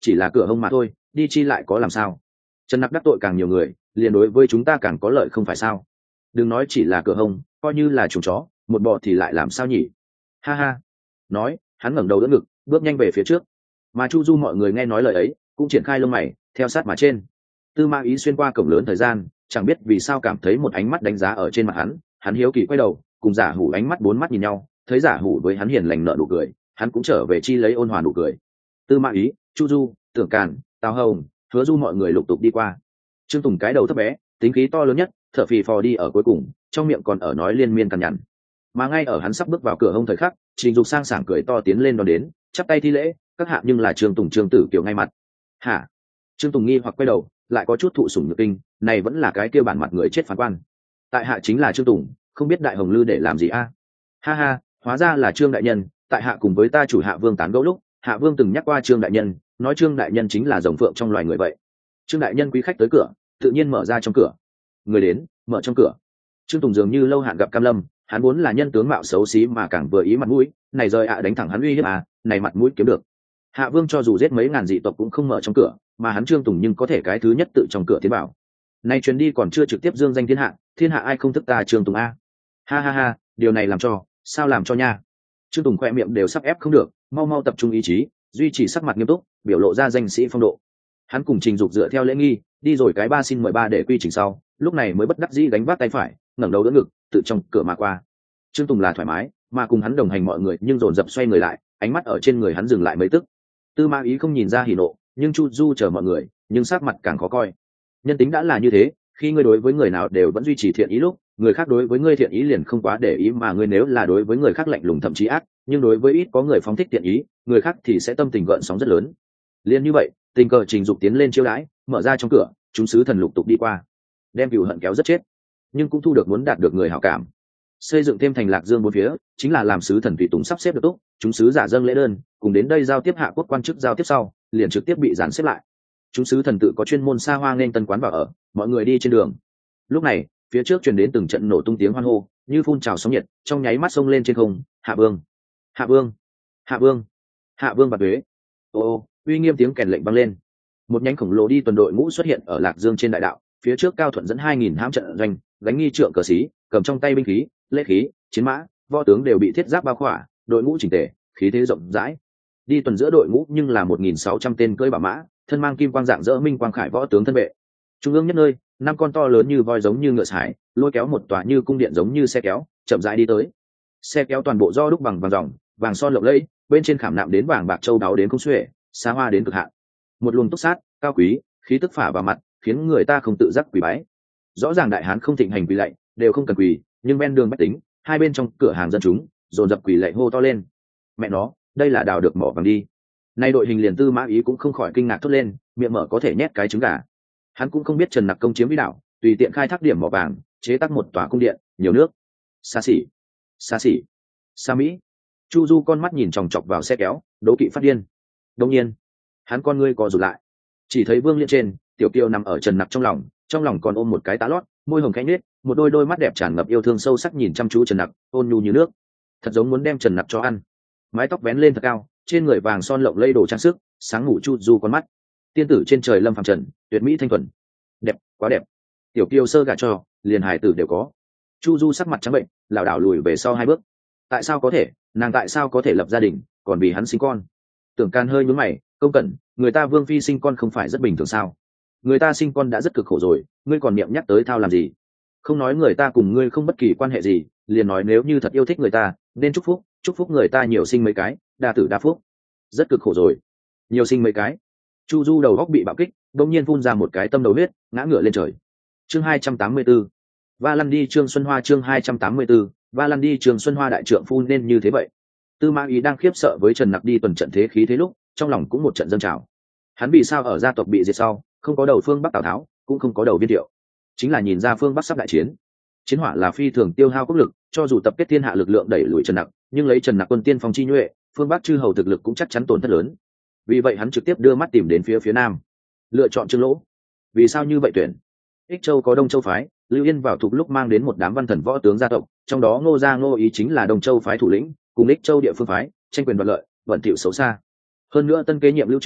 chỉ là cửa hông mà thôi, đi chi lại có làm sao. Trần Nặc đắc tội càng nhiều người, liền đối với chúng ta càng có lợi không phải sao. Đừng nói chỉ là cửa hông, coi như là chuồng chó, một bọ thì lại làm sao nhỉ. Ha ha. Nói, hắn ngẩng đầu đỡ ngực, bước nhanh về phía trước. Mà Chu Du mọi người nghe nói lời ấy, cũng triển khai lông mày, theo sát mà trên. Tư Mã Ý xuyên qua cổng lớn thời gian, chẳng biết vì sao cảm thấy một ánh mắt đánh giá ở trên mặt hắn, hắn hiếu kỳ quay đầu, cùng Giả Hủ ánh mắt bốn mắt nhìn nhau, thấy Giả Hủ với hắn hiền lành nở nụ cười, hắn cũng trở về chi lấy ôn hòa nụ cười. Tư Mã Ý, Chu Du, Tưởng Càn, Tào Hồng, Hứa Du mọi người lục tục đi qua. Trương Tùng cái đầu thấp bé, tính khí to lớn nhất, thở phì phò đi ở cuối cùng, trong miệng còn ở nói liên miên cằn nhằn. Mà ngay ở hắn sắp bước vào cửa hông thời khắc, Trình Dục sang sảng cười to tiến lên đón đến, chắp tay thi lễ, các hạ nhưng là Trương Tùng Trương Tử Kiều ngay mặt. Hả? Trương Tùng nghi hoặc quay đầu, lại có chút thụ sủng nhược kinh, này vẫn là cái kia bản mặt người chết phán quan. Tại hạ chính là Trương Tùng, không biết đại hồng lư để làm gì a? À? Ha ha, hóa ra là Trương đại nhân, tại hạ cùng với ta chủ Hạ Vương tán gẫu lúc, Hạ Vương từng nhắc qua Trương đại nhân, nói Trương đại nhân chính là rồng phượng trong loài người vậy. Trương đại nhân quý khách tới cửa, tự nhiên mở ra trong cửa. Người đến, mở trong cửa. Trương Tùng dường như lâu hạn gặp Cam Lâm, hắn muốn là nhân tướng mạo xấu xí mà càng vừa ý mặt mũi, này rời ạ đánh thẳng hắn uy hiếp à, này mặt mũi kiếm được. Hạ Vương cho dù giết mấy ngàn dị tộc cũng không mở trong cửa, mà hắn Trương Tùng nhưng có thể cái thứ nhất tự trong cửa tiến vào. Này chuyến đi còn chưa trực tiếp dương danh thiên hạ, thiên hạ ai không thức ta Trương Tùng a. Ha ha ha, điều này làm cho, sao làm cho nha. Trương Tùng khoe miệng đều sắp ép không được, mau mau tập trung ý chí, duy trì sắc mặt nghiêm túc, biểu lộ ra danh sĩ phong độ. Hắn cùng Trình Dục dựa theo lễ nghi, đi rồi cái ba xin mời ba để quy trình sau, lúc này mới bất đắc dĩ gánh vác tay phải, ngẩng đầu đỡ ngực, tự trong cửa mà qua. Trương Tùng là thoải mái, mà cùng hắn đồng hành mọi người nhưng dồn dập xoay người lại, ánh mắt ở trên người hắn dừng lại mấy tức. Tư Mã Ý không nhìn ra hỉ nộ, nhưng Chu Du chờ mọi người, nhưng sắc mặt càng khó coi. Nhân tính đã là như thế, khi ngươi đối với người nào đều vẫn duy trì thiện ý lúc, người khác đối với ngươi thiện ý liền không quá để ý, mà ngươi nếu là đối với người khác lạnh lùng thậm chí ác, nhưng đối với ít có người phóng thích thiện ý, người khác thì sẽ tâm tình gợn sóng rất lớn. Liên như vậy, tình cờ Trình Dục tiến lên chiêu đãi, mở ra trong cửa, chúng sứ thần lục tục đi qua, đem cừu hận kéo rất chết, nhưng cũng thu được muốn đạt được người hảo cảm. Xây dựng thêm thành Lạc Dương bốn phía, chính là làm sứ thần tùy tùng sắp xếp được tốt, chúng sứ giả dâng lễ đơn, cùng đến đây giao tiếp hạ quốc quan chức giao tiếp sau, liền trực tiếp bị dàn xếp lại. Chúng sứ thần tự có chuyên môn xa hoa nên tân quán vào ở, mọi người đi trên đường. Lúc này, phía trước truyền đến từng trận nổ tung tiếng hoan hô, như phun trào sóng nhiệt, trong nháy mắt xông lên trên không. Hạ Vương, Hạ Vương, Hạ Vương, Hạ Vương bạt tuế. Ô, uy nghiêm tiếng kèn lệnh vang lên. Một nhánh khổng lồ đi tuần đội ngũ xuất hiện ở Lạc Dương trên đại đạo, phía trước Cao Thuận dẫn hai nghìn hãm trận doanh, gánh nghi trượng cờ xí, cầm trong tay binh khí, lễ khí, chiến mã, võ tướng đều bị thiết giáp bao khỏa, đội ngũ chỉnh tề, khí thế rộng rãi. Đi tuần giữa đội ngũ nhưng là một nghìn sáu trăm tên cưỡi bảo mã, thân mang kim quang dạng dỡ minh quang khải võ tướng thân vệ. Trung ương nhất nơi, năm con to lớn như voi giống như ngựa sải, lôi kéo một tòa như cung điện giống như xe kéo, chậm rãi đi tới. Xe kéo toàn bộ do đúc bằng vàng ròng, vàng son lộng lẫy, bên trên khảm nạm đến vàng bạc châu đáo đến không xuể, xa hoa đến cực hạn. Một luồng túc sát, cao quý, khí tức phả vào mặt, khiến người ta không tự giác quỳ bái. Rõ ràng đại hán không thịnh hành quỳ lạy, đều không cần quỳ, nhưng ven đường bách tính, hai bên trong cửa hàng dân chúng, dồn dập quỳ lạy hô to lên. Mẹ nó, đây là đào được mỏ vàng đi. Nay đội hình liền Tư Mã Ý cũng không khỏi kinh ngạc thốt lên, miệng mở có thể nhét cái trứng gà. Hắn cũng không biết Trần Nặc công chiếm vĩ đảo, tùy tiện khai thác điểm mỏ vàng, chế tác một tòa cung điện, nhiều nước. Xa xỉ, xa xỉ, xa Mỹ. Chu Du con mắt nhìn chòng chọc vào xe kéo, đố kỵ phát điên. Đương nhiên, hắn con ngươi co rụt lại, chỉ thấy Vương Liên trên, Tiểu Kiều nằm ở Trần Nặc trong lòng, trong lòng còn ôm một cái tá lót, môi hồng khẽ nhếch, một đôi đôi mắt đẹp tràn ngập yêu thương sâu sắc nhìn chăm chú Trần Nặc, ôn nhu như nước, thật giống muốn đem Trần Nặc cho ăn. Mái tóc vén lên thật cao, trên người vàng son lộng lẫy đồ trang sức, sáng ngủ Chu Du con mắt. Tiên tử trên trời lâm phàm trần, tuyệt mỹ thanh thuần, đẹp, quá đẹp. Tiểu Kiều sơ gả cho, liền hài tử đều có. Chu Du sắc mặt trắng bệnh, lảo đảo lùi về sau hai bước. Tại sao có thể, nàng tại sao có thể lập gia đình, còn vì hắn sinh con? Tưởng Can hơi nhướng mày, công cẩn, người ta Vương phi sinh con không phải rất bình thường sao? Người ta sinh con đã rất cực khổ rồi, ngươi còn niệm nhắc tới thao làm gì? Không nói người ta cùng ngươi không bất kỳ quan hệ gì, liền nói nếu như thật yêu thích người ta, nên chúc phúc, chúc phúc người ta nhiều sinh mấy cái, đa tử đa phúc. Rất cực khổ rồi, nhiều sinh mấy cái. Chu Du đầu góc bị bạo kích, đột nhiên phun ra một cái tâm đầu huyết, ngã ngửa lên trời. Chương hai trăm tám mươi tư, Va Lăn đi Trương Xuân Hoa. Chương hai trăm tám mươi tư, Va Lăn đi Trương Xuân Hoa. Đại trượng phu nên như thế vậy. Tư Mã Ý đang khiếp sợ với Trần Nặc đi tuần trận thế khí thế lúc, trong lòng cũng một trận dâng trào. Hắn vì sao ở gia tộc bị diệt sau, không có đầu phương Bắc Tào Tháo, cũng không có đầu Viên Thiệu, chính là nhìn ra phương Bắc sắp đại chiến, chiến hỏa là phi thường tiêu hao quốc lực, cho dù tập kết thiên hạ lực lượng đẩy lùi Trần Nặc, nhưng lấy Trần Nặc quân tiên phong chi nhuệ, phương Bắc chư hầu thực lực cũng chắc chắn tổn thất lớn. Vì vậy hắn trực tiếp đưa mắt tìm đến phía phía nam, lựa chọn Trương Lỗ. Vì sao như vậy tuyển? Ích Châu có Đông Châu phái, Lưu Yên vào thuộc lúc mang đến một đám văn thần võ tướng gia tộc, trong đó Ngô Gia Ngô Ý chính là Đông Châu phái thủ lĩnh, cùng Ích Châu địa phương phái tranh quyền đoạt lợi, vận tiệu xấu xa. Hơn nữa tân kế nhiệm Lưu Trường,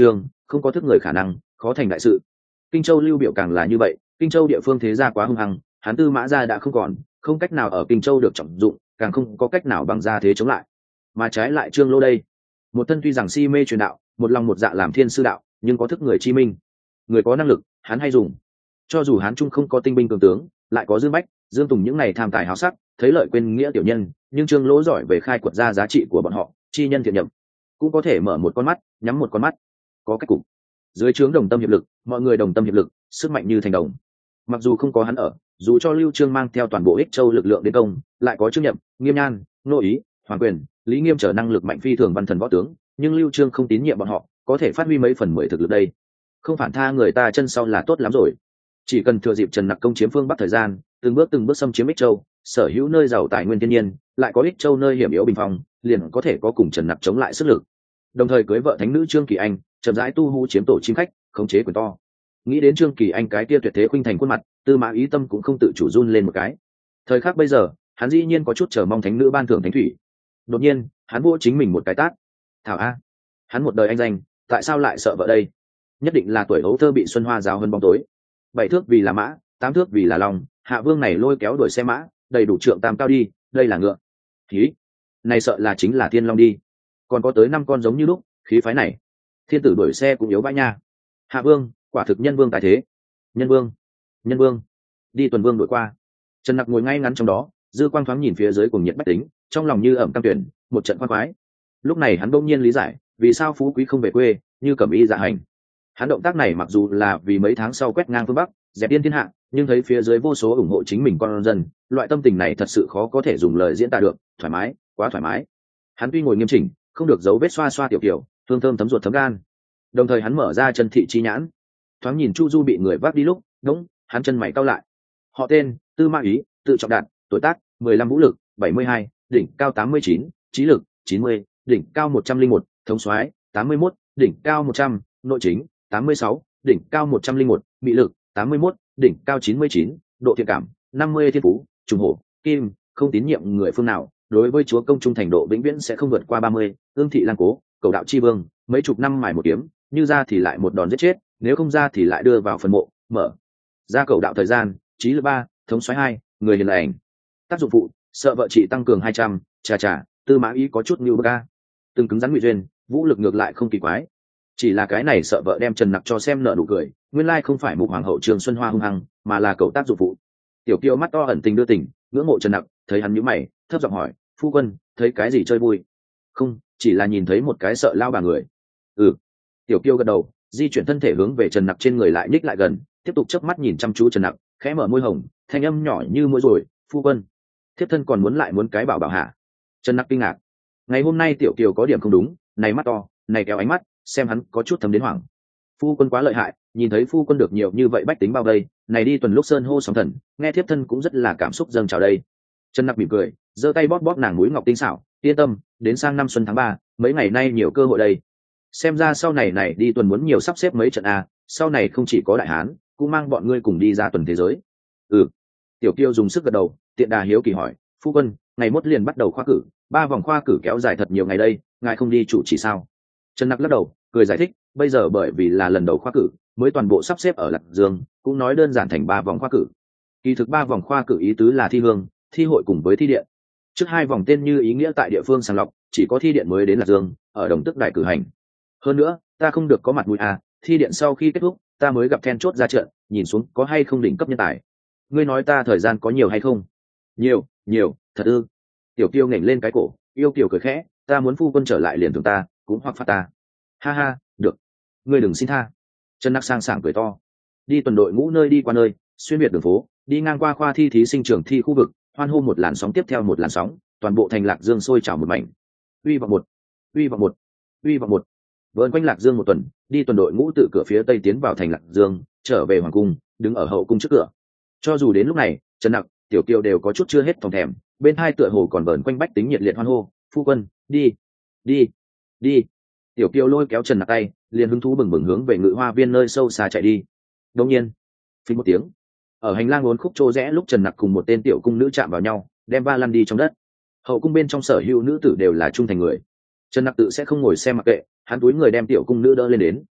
không có thức người khả năng khó thành đại sự. Kinh Châu Lưu Biểu càng là như vậy, Kinh Châu địa phương thế gia quá hung hăng, hắn Tư Mã gia đã không còn, không cách nào ở Kinh Châu được trọng dụng, càng không có cách nào bằng gia thế chống lại. Mà trái lại Trương Lỗ đây, một thân tuy rằng si mê truyền đạo, một lòng một dạ làm thiên sư đạo, nhưng có thức người chi minh, người có năng lực, hắn hay dùng. Cho dù hắn trung không có tinh binh cường tướng, lại có Dương Bách, Dương Tùng những này tham tài háo sắc, thấy lợi quên nghĩa tiểu nhân, nhưng Trương Lỗ giỏi về khai quật ra giá trị của bọn họ, chi nhân thiện nhậm, cũng có thể mở một con mắt, nhắm một con mắt, có cách cục. Dưới trướng đồng tâm hiệp lực, mọi người đồng tâm hiệp lực, sức mạnh như thành đồng. Mặc dù không có hắn ở, dù cho Lưu Trương mang theo toàn bộ Ích Châu lực lượng đến công, lại có Trương Nhậm, Nghiêm Nhan, Nô Ý, Hoàng Quyền, Lý Nghiêm trở năng lực mạnh phi thường văn thần võ tướng, nhưng Lưu Trương không tín nhiệm bọn họ, có thể phát huy mấy phần mười thực lực đây. Không phản tha người ta chân sau là tốt lắm rồi. Chỉ cần thừa dịp Trần Nặc công chiếm phương Bắc thời gian, từng bước từng bước xâm chiếm Ích Châu, sở hữu nơi giàu tài nguyên thiên nhiên, lại có Ích Châu nơi hiểm yếu bình phong, liền có thể có cùng Trần Nặc chống lại sức lực. Đồng thời cưới vợ thánh nữ Trương Kỳ Anh, chậm rãi tu hú chiếm tổ chim khách, khống chế quyền to. Nghĩ đến Trương Kỳ Anh cái kia tuyệt thế khuynh thành khuôn mặt, Tư Mã Ý tâm cũng không tự chủ run lên một cái. Thời khắc bây giờ, hắn dĩ nhiên có chút chờ mong thánh nữ ban thưởng thánh thủy. Đột nhiên, hắn vỗ chính mình một cái tát. Thảo a, hắn một đời anh danh, tại sao lại sợ vợ đây? Nhất định là tuổi hấu thơ bị Xuân Hoa giáo hơn bóng tối. Bảy thước vì là mã, tám thước vì là lòng, Hạ Vương này lôi kéo đuổi xe mã, đầy đủ trượng tam cao đi, đây là ngựa. Khí, này sợ là chính là Thiên Long đi. Còn có tới năm con giống như lúc, khí phái này. Thiên tử đuổi xe cũng yếu vãi nha. Hạ Vương, quả thực nhân vương tài thế. Nhân vương, nhân vương. Đi tuần vương đuổi qua. Trần Nặc ngồi ngay ngắn trong đó, dư quang thoáng nhìn phía dưới cùng nhiệt bách tính, trong lòng như ẩm cam tuyển, một trận khoan khoái. Lúc này hắn bỗng nhiên lý giải, vì sao phú quý không về quê, như Cẩm Y dạ hành. Hắn động tác này mặc dù là vì mấy tháng sau quét ngang phương Bắc, dẹp điên thiên hạ, nhưng thấy phía dưới vô số ủng hộ chính mình con dân, loại tâm tình này thật sự khó có thể dùng lời diễn tả được, thoải mái, quá thoải mái. Hắn tuy ngồi nghiêm chỉnh, không được giấu vết xoa xoa tiểu kiểu, hương thơm thấm ruột thấm gan. Đồng thời hắn mở ra chân thị chi nhãn, thoáng nhìn Chu Du bị người vác đi lúc, đúng, hắn chân mày cau lại. Họ tên, Tư Mã Ý, tự trọng đạn, tuổi tác, mười lăm vũ lực, bảy mươi hai, đỉnh cao tám mươi chín, trí lực, chín mươi, đỉnh cao một trăm linh một, thống soái, tám mươi mốt, đỉnh cao một trăm, nội chính, tám mươi sáu, đỉnh cao một trăm linh một, mị lực, tám mươi mốt, đỉnh cao chín mươi chín, độ thiện cảm, năm mươi thiên phú, trùng hổ, kim, không tín nhiệm người phương nào, đối với chúa công trung thành độ vĩnh viễn sẽ không vượt qua ba mươi, ương thị lang cố, cầu đạo chi vương, mấy chục năm mài một kiếm, như ra thì lại một đòn giết chết, nếu không ra thì lại đưa vào phần mộ, mở ra cầu đạo thời gian, trí lực ba, thống soái hai, người hiền lành. Tác dụng phụ, sợ vợ chị tăng cường hai trăm, chà chà, Tư Mã Ý có chút như bơ. Từng cứng rắn ngụy duyên, vũ lực ngược lại không kỳ quái. Chỉ là cái này sợ vợ đem Trần Nặc cho xem nợ nụ cười, nguyên lai không phải mục hoàng hậu Trường Xuân Hoa hung hăng, mà là cậu tác dụng phụ. Tiểu Kiều mắt to ẩn tình đưa tình, ngưỡng mộ Trần Nặc, thấy hắn nhíu mày, thấp giọng hỏi, phu quân, thấy cái gì chơi vui? Không, chỉ là nhìn thấy một cái sợ lao bà người. Ừ. Tiểu Kiều gật đầu, di chuyển thân thể hướng về Trần Nặc trên người lại nhích lại gần, tiếp tục chớp mắt nhìn chăm chú Trần Nặc, khẽ mở môi hồng, thanh âm nhỏ như mũi rồi, phu quân, thiếp thân còn muốn lại muốn cái bảo bảo hạ. Trần Nặc kinh ngạc, ngày hôm nay Tiểu Kiều có điểm không đúng, này mắt to, này kéo ánh mắt, xem hắn có chút thấm đến hoảng. Phu quân quá lợi hại, nhìn thấy phu quân được nhiều như vậy bách tính bao vây, này đi tuần lúc sơn hô sóng thần, nghe thiếp thân cũng rất là cảm xúc dâng trào đây. Trần Nặc mỉm cười, giơ tay bóp bóp nàng mũi ngọc tinh xảo, yên tâm, đến sang năm xuân tháng ba, mấy ngày nay nhiều cơ hội đây. Xem ra sau này này đi tuần muốn nhiều sắp xếp mấy trận a, sau này không chỉ có đại hán, cũng mang bọn ngươi cùng đi ra tuần thế giới. Ừ. Tiểu Kiêu dùng sức gật đầu, tiện đà hiếu kỳ hỏi, phu quân, ngày mốt liền bắt đầu khoa cử, ba vòng khoa cử kéo dài thật nhiều ngày đây, ngài không đi chủ chỉ sao? Trần Nặc lắc đầu, cười giải thích, bây giờ bởi vì là lần đầu khoa cử, mới toàn bộ sắp xếp ở Lạc Dương, cũng nói đơn giản thành ba vòng khoa cử. Kỳ thực ba vòng khoa cử ý tứ là thi hương, thi hội cùng với thi điện. Trước hai vòng tên như ý nghĩa tại địa phương sàng lọc, chỉ có thi điện mới đến Lạc Dương, ở Đồng Tức Đại cử hành. Hơn nữa, ta không được có mặt mũi à, thi điện sau khi kết thúc, ta mới gặp then chốt ra trận, nhìn xuống có hay không đỉnh cấp nhân tài. Ngươi nói ta thời gian có nhiều hay không? Nhiều, nhiều, thật ư? Tiểu Kiêu nghển lên cái cổ, yêu kiều cười khẽ, ta muốn phu quân trở lại liền thường ta, cũng hoặc phạt ta. Ha ha, được, ngươi đừng xin tha. Trần Nặc sang sảng cười to, đi tuần đội ngũ nơi đi qua nơi, xuyên biệt đường phố, đi ngang qua khoa thi thí sinh trường thi khu vực, hoan hô một làn sóng tiếp theo một làn sóng, toàn bộ thành Lạc Dương sôi trào một mảnh. Uy vọng một, uy vọng một, uy vọng một. Vợn quanh Lạc Dương một tuần, đi tuần đội ngũ tự cửa phía tây tiến vào thành Lạc Dương, trở về hoàng cung, đứng ở hậu cung trước cửa. Cho dù đến lúc này, Trần Nặc, Tiểu Kiều đều có chút chưa hết phòng thèm, bên hai tựa hồ còn vờn quanh bách tính nhiệt liệt hoan hô, phu quân, đi, đi, đi. Tiểu Kiều lôi kéo Trần Nặc tay, liền hứng thú bừng bừng hướng về ngự hoa viên nơi sâu xa chạy đi. Đột nhiên, phình một tiếng, ở hành lang uốn khúc trô rẽ lúc Trần Nặc cùng một tên tiểu cung nữ chạm vào nhau, đem va lăn đi trong đất. Hậu cung bên trong sở hữu nữ tử đều là trung thành người, Trần Nặc tự sẽ không ngồi xem mặc kệ, hắn túi người đem tiểu cung nữ đỡ lên đến.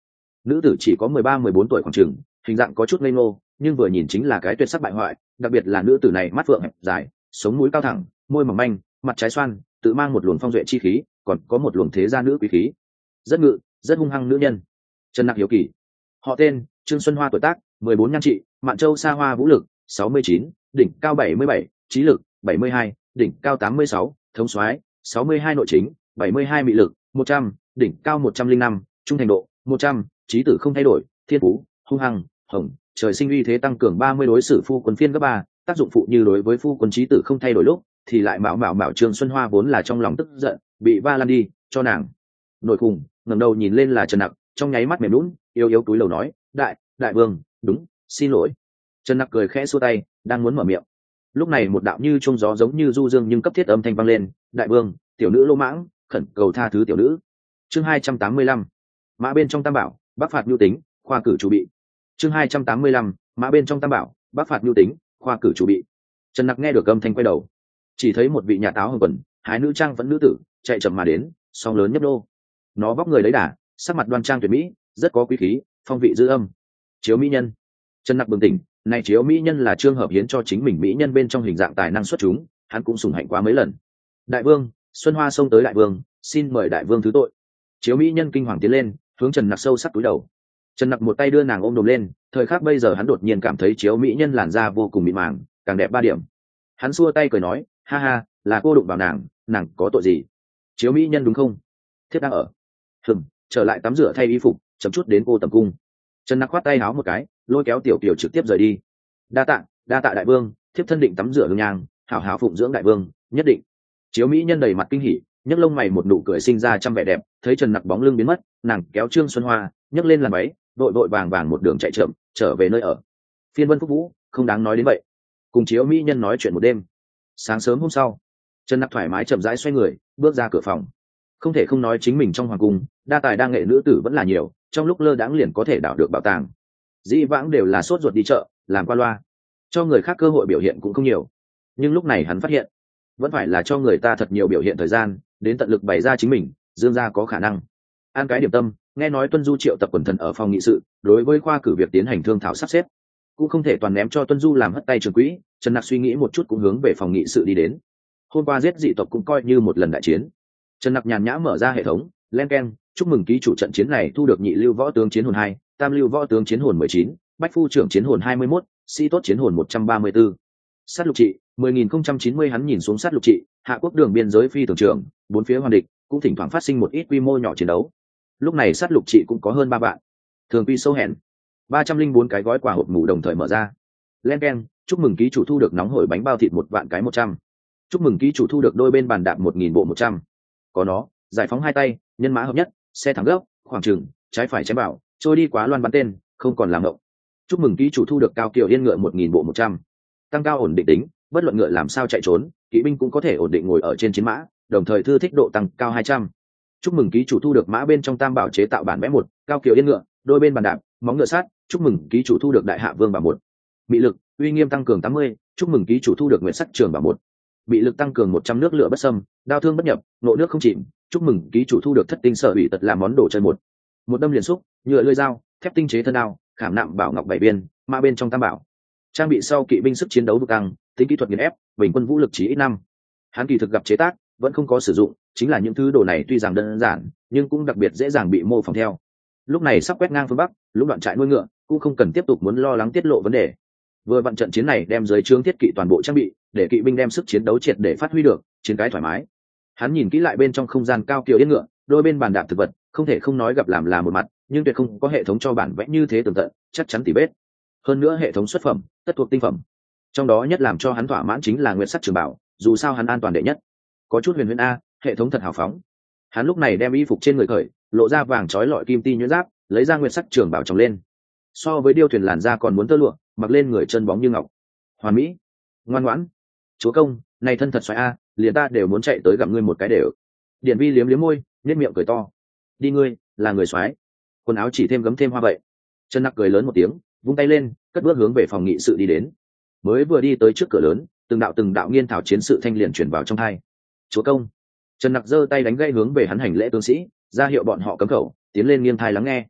nữ tử chỉ có mười ba mười bốn tuổi khoảng chừng, hình dạng có chút ngây ngô, nhưng vừa nhìn chính là cái tuyệt sắc bại hoại, đặc biệt là nữ tử này mắt phượng hẹp dài, sống mũi cao thẳng, môi mỏng manh, mặt trái xoan, tự mang một luồng phong duệ chi khí, còn có một luồng thế gia nữ quý khí, rất ngự, rất hung hăng nữ nhân. Trần Nặc hiếu kỳ. Họ tên Trương Xuân Hoa, tuổi tác mười bốn, nhan trị Mạn Châu Sa Hoa, vũ lực sáu mươi chín, đỉnh cao bảy mươi bảy, trí lực bảy mươi hai, đỉnh cao tám mươi sáu, thống soái sáu mươi hai, nội chính bảy mươi hai, mị lực một trăm, đỉnh cao một trăm linh năm, trung thành độ một trăm, trí tử không thay đổi, thiên phú hung hăng, hồng, trời sinh uy thế tăng cường ba mươi, đối xử phu quân phiên cấp ba, tác dụng phụ như đối với phu quân trí tử không thay đổi lúc thì lại mạo mạo mạo. Trương Xuân Hoa vốn là trong lòng tức giận, bị va lăn đi, cho nàng nổi khùng, ngẩng đầu nhìn lên là Trần Nặc, trong nháy mắt mềm lún, yếu yếu túi lầu nói, đại đại vương, đúng, xin lỗi. Trần Nặc cười khẽ xua tay, đang muốn mở miệng, lúc này một đạo như trung gió giống như du dương nhưng cấp thiết âm thanh vang lên, đại vương, tiểu nữ lô mãng, khẩn cầu tha thứ tiểu nữ. Chương hai trăm tám mươi lăm, mã bên trong tam bảo, bắc phạt nhu tính, khoa cử chủ bị. Chương hai trăm tám mươi lăm, mã bên trong tam bảo, bắc phạt nhu tính, khoa cử chủ bị. Trần Nặc nghe được âm thanh quay đầu, chỉ thấy một vị nhà táo hồng quần, hái nữ trang vẫn nữ tử chạy chậm mà đến, song lớn nhấp nô, nó vóc người lấy đà, sắc mặt đoan trang tuyệt mỹ, rất có quý khí, phong vị dư âm. Chiếu mỹ nhân. Trần Nặc bừng tỉnh, này chiếu mỹ nhân là Trương Hợp hiến cho chính mình mỹ nhân bên trong hình dạng tài năng xuất chúng, hắn cũng sủng hạnh quá mấy lần. Đại vương, Xuân Hoa xông tới đại vương, xin mời đại vương thứ tội. Chiếu mỹ nhân kinh hoàng tiến lên, hướng Trần Nặc sâu sắc túi đầu. Trần Nặc một tay đưa nàng ôm đồm lên, thời khắc bây giờ hắn đột nhiên cảm thấy chiếu mỹ nhân làn da vô cùng mịn màng, càng đẹp ba điểm. Hắn xua tay cười nói, ha ha, là cô đụng vào nàng, nàng có tội gì? Chiếu mỹ nhân đúng không? Thiếp đang ở. Hừm, trở lại tắm rửa thay y phục, chấm chút đến cô tầm cung. Trần Nặc khoát tay háo một cái, lôi kéo tiểu tiểu trực tiếp rời đi. Đa tạ, đa tạ đại vương, thiếp thân định tắm rửa hương nhang, hảo hảo phụng dưỡng đại vương, nhất định. Chiếu mỹ nhân đầy mặt kinh hỉ, nhấc lông mày một nụ cười sinh ra trăm vẻ đẹp, thấy Trần Nặc bóng lưng biến mất, nàng kéo Trương Xuân Hoa, nhấc lên làn váy, vội vội vàng vàng một đường chạy chậm, trở về nơi ở. Phiên Vân Phúc Vũ, không đáng nói đến vậy. Cùng chiếu mỹ nhân nói chuyện một đêm. Sáng sớm hôm sau, Trần Nặc thoải mái chậm rãi xoay người, bước ra cửa phòng. Không thể không nói chính mình trong hoàng cung, đa tài đa nghệ nữ tử vẫn là nhiều, trong lúc lơ đãng liền có thể đảo được bảo tàng. Dĩ vãng đều là sốt ruột đi chợ, làm qua loa, cho người khác cơ hội biểu hiện cũng không nhiều. Nhưng lúc này hắn phát hiện, vẫn phải là cho người ta thật nhiều biểu hiện thời gian, đến tận lực bày ra chính mình, dương ra có khả năng. An cái điểm tâm, nghe nói Tuân Du triệu tập quần thần ở phòng nghị sự, đối với khoa cử việc tiến hành thương thảo sắp xếp, cũng không thể toàn ném cho Tuân Du làm hất tay trường quỹ. Trần Nặc suy nghĩ một chút cũng hướng về phòng nghị sự đi đến. Hôm qua giết dị tộc cũng coi như một lần đại chiến. Trần Nặc nhàn nhã mở ra hệ thống, len keng, chúc mừng ký chủ trận chiến này thu được nhị lưu võ tướng chiến hồn hai, tam lưu võ tướng chiến hồn mười chín, bách phu trưởng chiến hồn hai mươi mốt, sĩ tốt chiến hồn một trăm ba mươi tư. Sát lục trị mười nghìn không trăm chín mươi. Hắn nhìn xuống sát lục trị, hạ quốc đường biên giới phi thường trưởng, bốn phía hoàn địch, cũng thỉnh thoảng phát sinh một ít quy mô nhỏ chiến đấu. Lúc này sát lục trị cũng có hơn ba vạn. Thường quy sâu hẹn ba trăm linh bốn cái gói quà hộp ngủ đồng thời mở ra. Len keng, chúc mừng ký chủ thu được nóng hổi bánh bao thịt một vạn cái một trăm. Chúc mừng ký chủ thu được đôi bên bàn đạp một nghìn bộ một trăm. Có nó, giải phóng hai tay, nhân mã hợp nhất, xe thẳng gốc, khoảng trừng, trái phải chém bảo, trôi đi quá loan bắn tên, không còn làm động. Chúc mừng ký chủ thu được cao kiều yên ngựa một nghìn bộ một trăm. Tăng cao ổn định tính, bất luận ngựa làm sao chạy trốn, kỵ binh cũng có thể ổn định ngồi ở trên chiến mã, đồng thời thư thích độ tăng cao hai trăm. Chúc mừng ký chủ thu được mã bên trong tam bảo chế tạo bản vẽ một, cao kiều yên ngựa, đôi bên bàn đạp, móng ngựa sát. Chúc mừng ký chủ thu được đại hạ vương bảo một. Mị lực, uy nghiêm tăng cường tám mươi. Chúc mừng ký chủ thu được nguyện sắc trường bảo một. Bị lực tăng cường một trăm, nước lửa bất xâm, đao thương bất nhập, nộ nước không chìm. Chúc mừng ký chủ thu được thất tinh sở ủy tật làm món đồ chơi một. Một đâm liền xúc, nhựa lưỡi dao, thép tinh chế thân đao, khảm nạm bảo ngọc bảy biên, mã bên trong tam bảo. Trang bị sau kỵ binh sức chiến đấu vực tăng, tính kỹ thuật nghiền ép, bình quân vũ lực chỉ ít năm. Hắn kỳ thực gặp chế tác, vẫn không có sử dụng, chính là những thứ đồ này tuy rằng đơn giản, nhưng cũng đặc biệt dễ dàng bị mô phỏng theo. Lúc này sắp quét ngang phương bắc, lúc đoạn trại nuôi ngựa, cũng không cần tiếp tục muốn lo lắng tiết lộ vấn đề. Vừa vận trận chiến này đem dưới trướng thiết kỵ toàn bộ trang bị, để kỵ binh đem sức chiến đấu triệt để phát huy được, chiến cái thoải mái. Hắn nhìn kỹ lại bên trong không gian cao kiều yên ngựa, đôi bên bàn đạp thực vật, không thể không nói gặp làm là một mặt, nhưng tuyệt không có hệ thống cho bản vẽ như thế tường tận, chắc chắn tỉ bết. Hơn nữa hệ thống xuất phẩm, tất thuộc tinh phẩm. Trong đó nhất làm cho hắn thỏa mãn chính là nguyệt sắc trường bảo, dù sao hắn an toàn đệ nhất. Có chút huyền huyền a, hệ thống thật hào phóng. Hắn lúc này đem y phục trên người cởi, lộ ra vàng trói lọi kim ti nhuyễn giáp, lấy ra nguyệt sắc trường bảo trồng lên. So với điêu thuyền làn da còn muốn tơ lụa, mặc lên người chân bóng như ngọc. Hoàn mỹ, ngoan ngoãn. Chúa công, này thân thật xoái a, liền ta đều muốn chạy tới gặp ngươi một cái đều. Điển Vi liếm liếm môi, nét miệng cười to. Đi ngươi, là người xoái. Quần áo chỉ thêm gấm thêm hoa vậy. Trần Nặc cười lớn một tiếng, vung tay lên, cất bước hướng về phòng nghị sự đi đến. Mới vừa đi tới trước cửa lớn, từng đạo từng đạo nghiên thảo chiến sự thanh liền truyền vào trong tai. Chúa công. Trần Nặc giơ tay đánh gây hướng về hắn hành lễ tướng sĩ, ra hiệu bọn họ cấm khẩu, tiến lên nghiêng thai lắng nghe.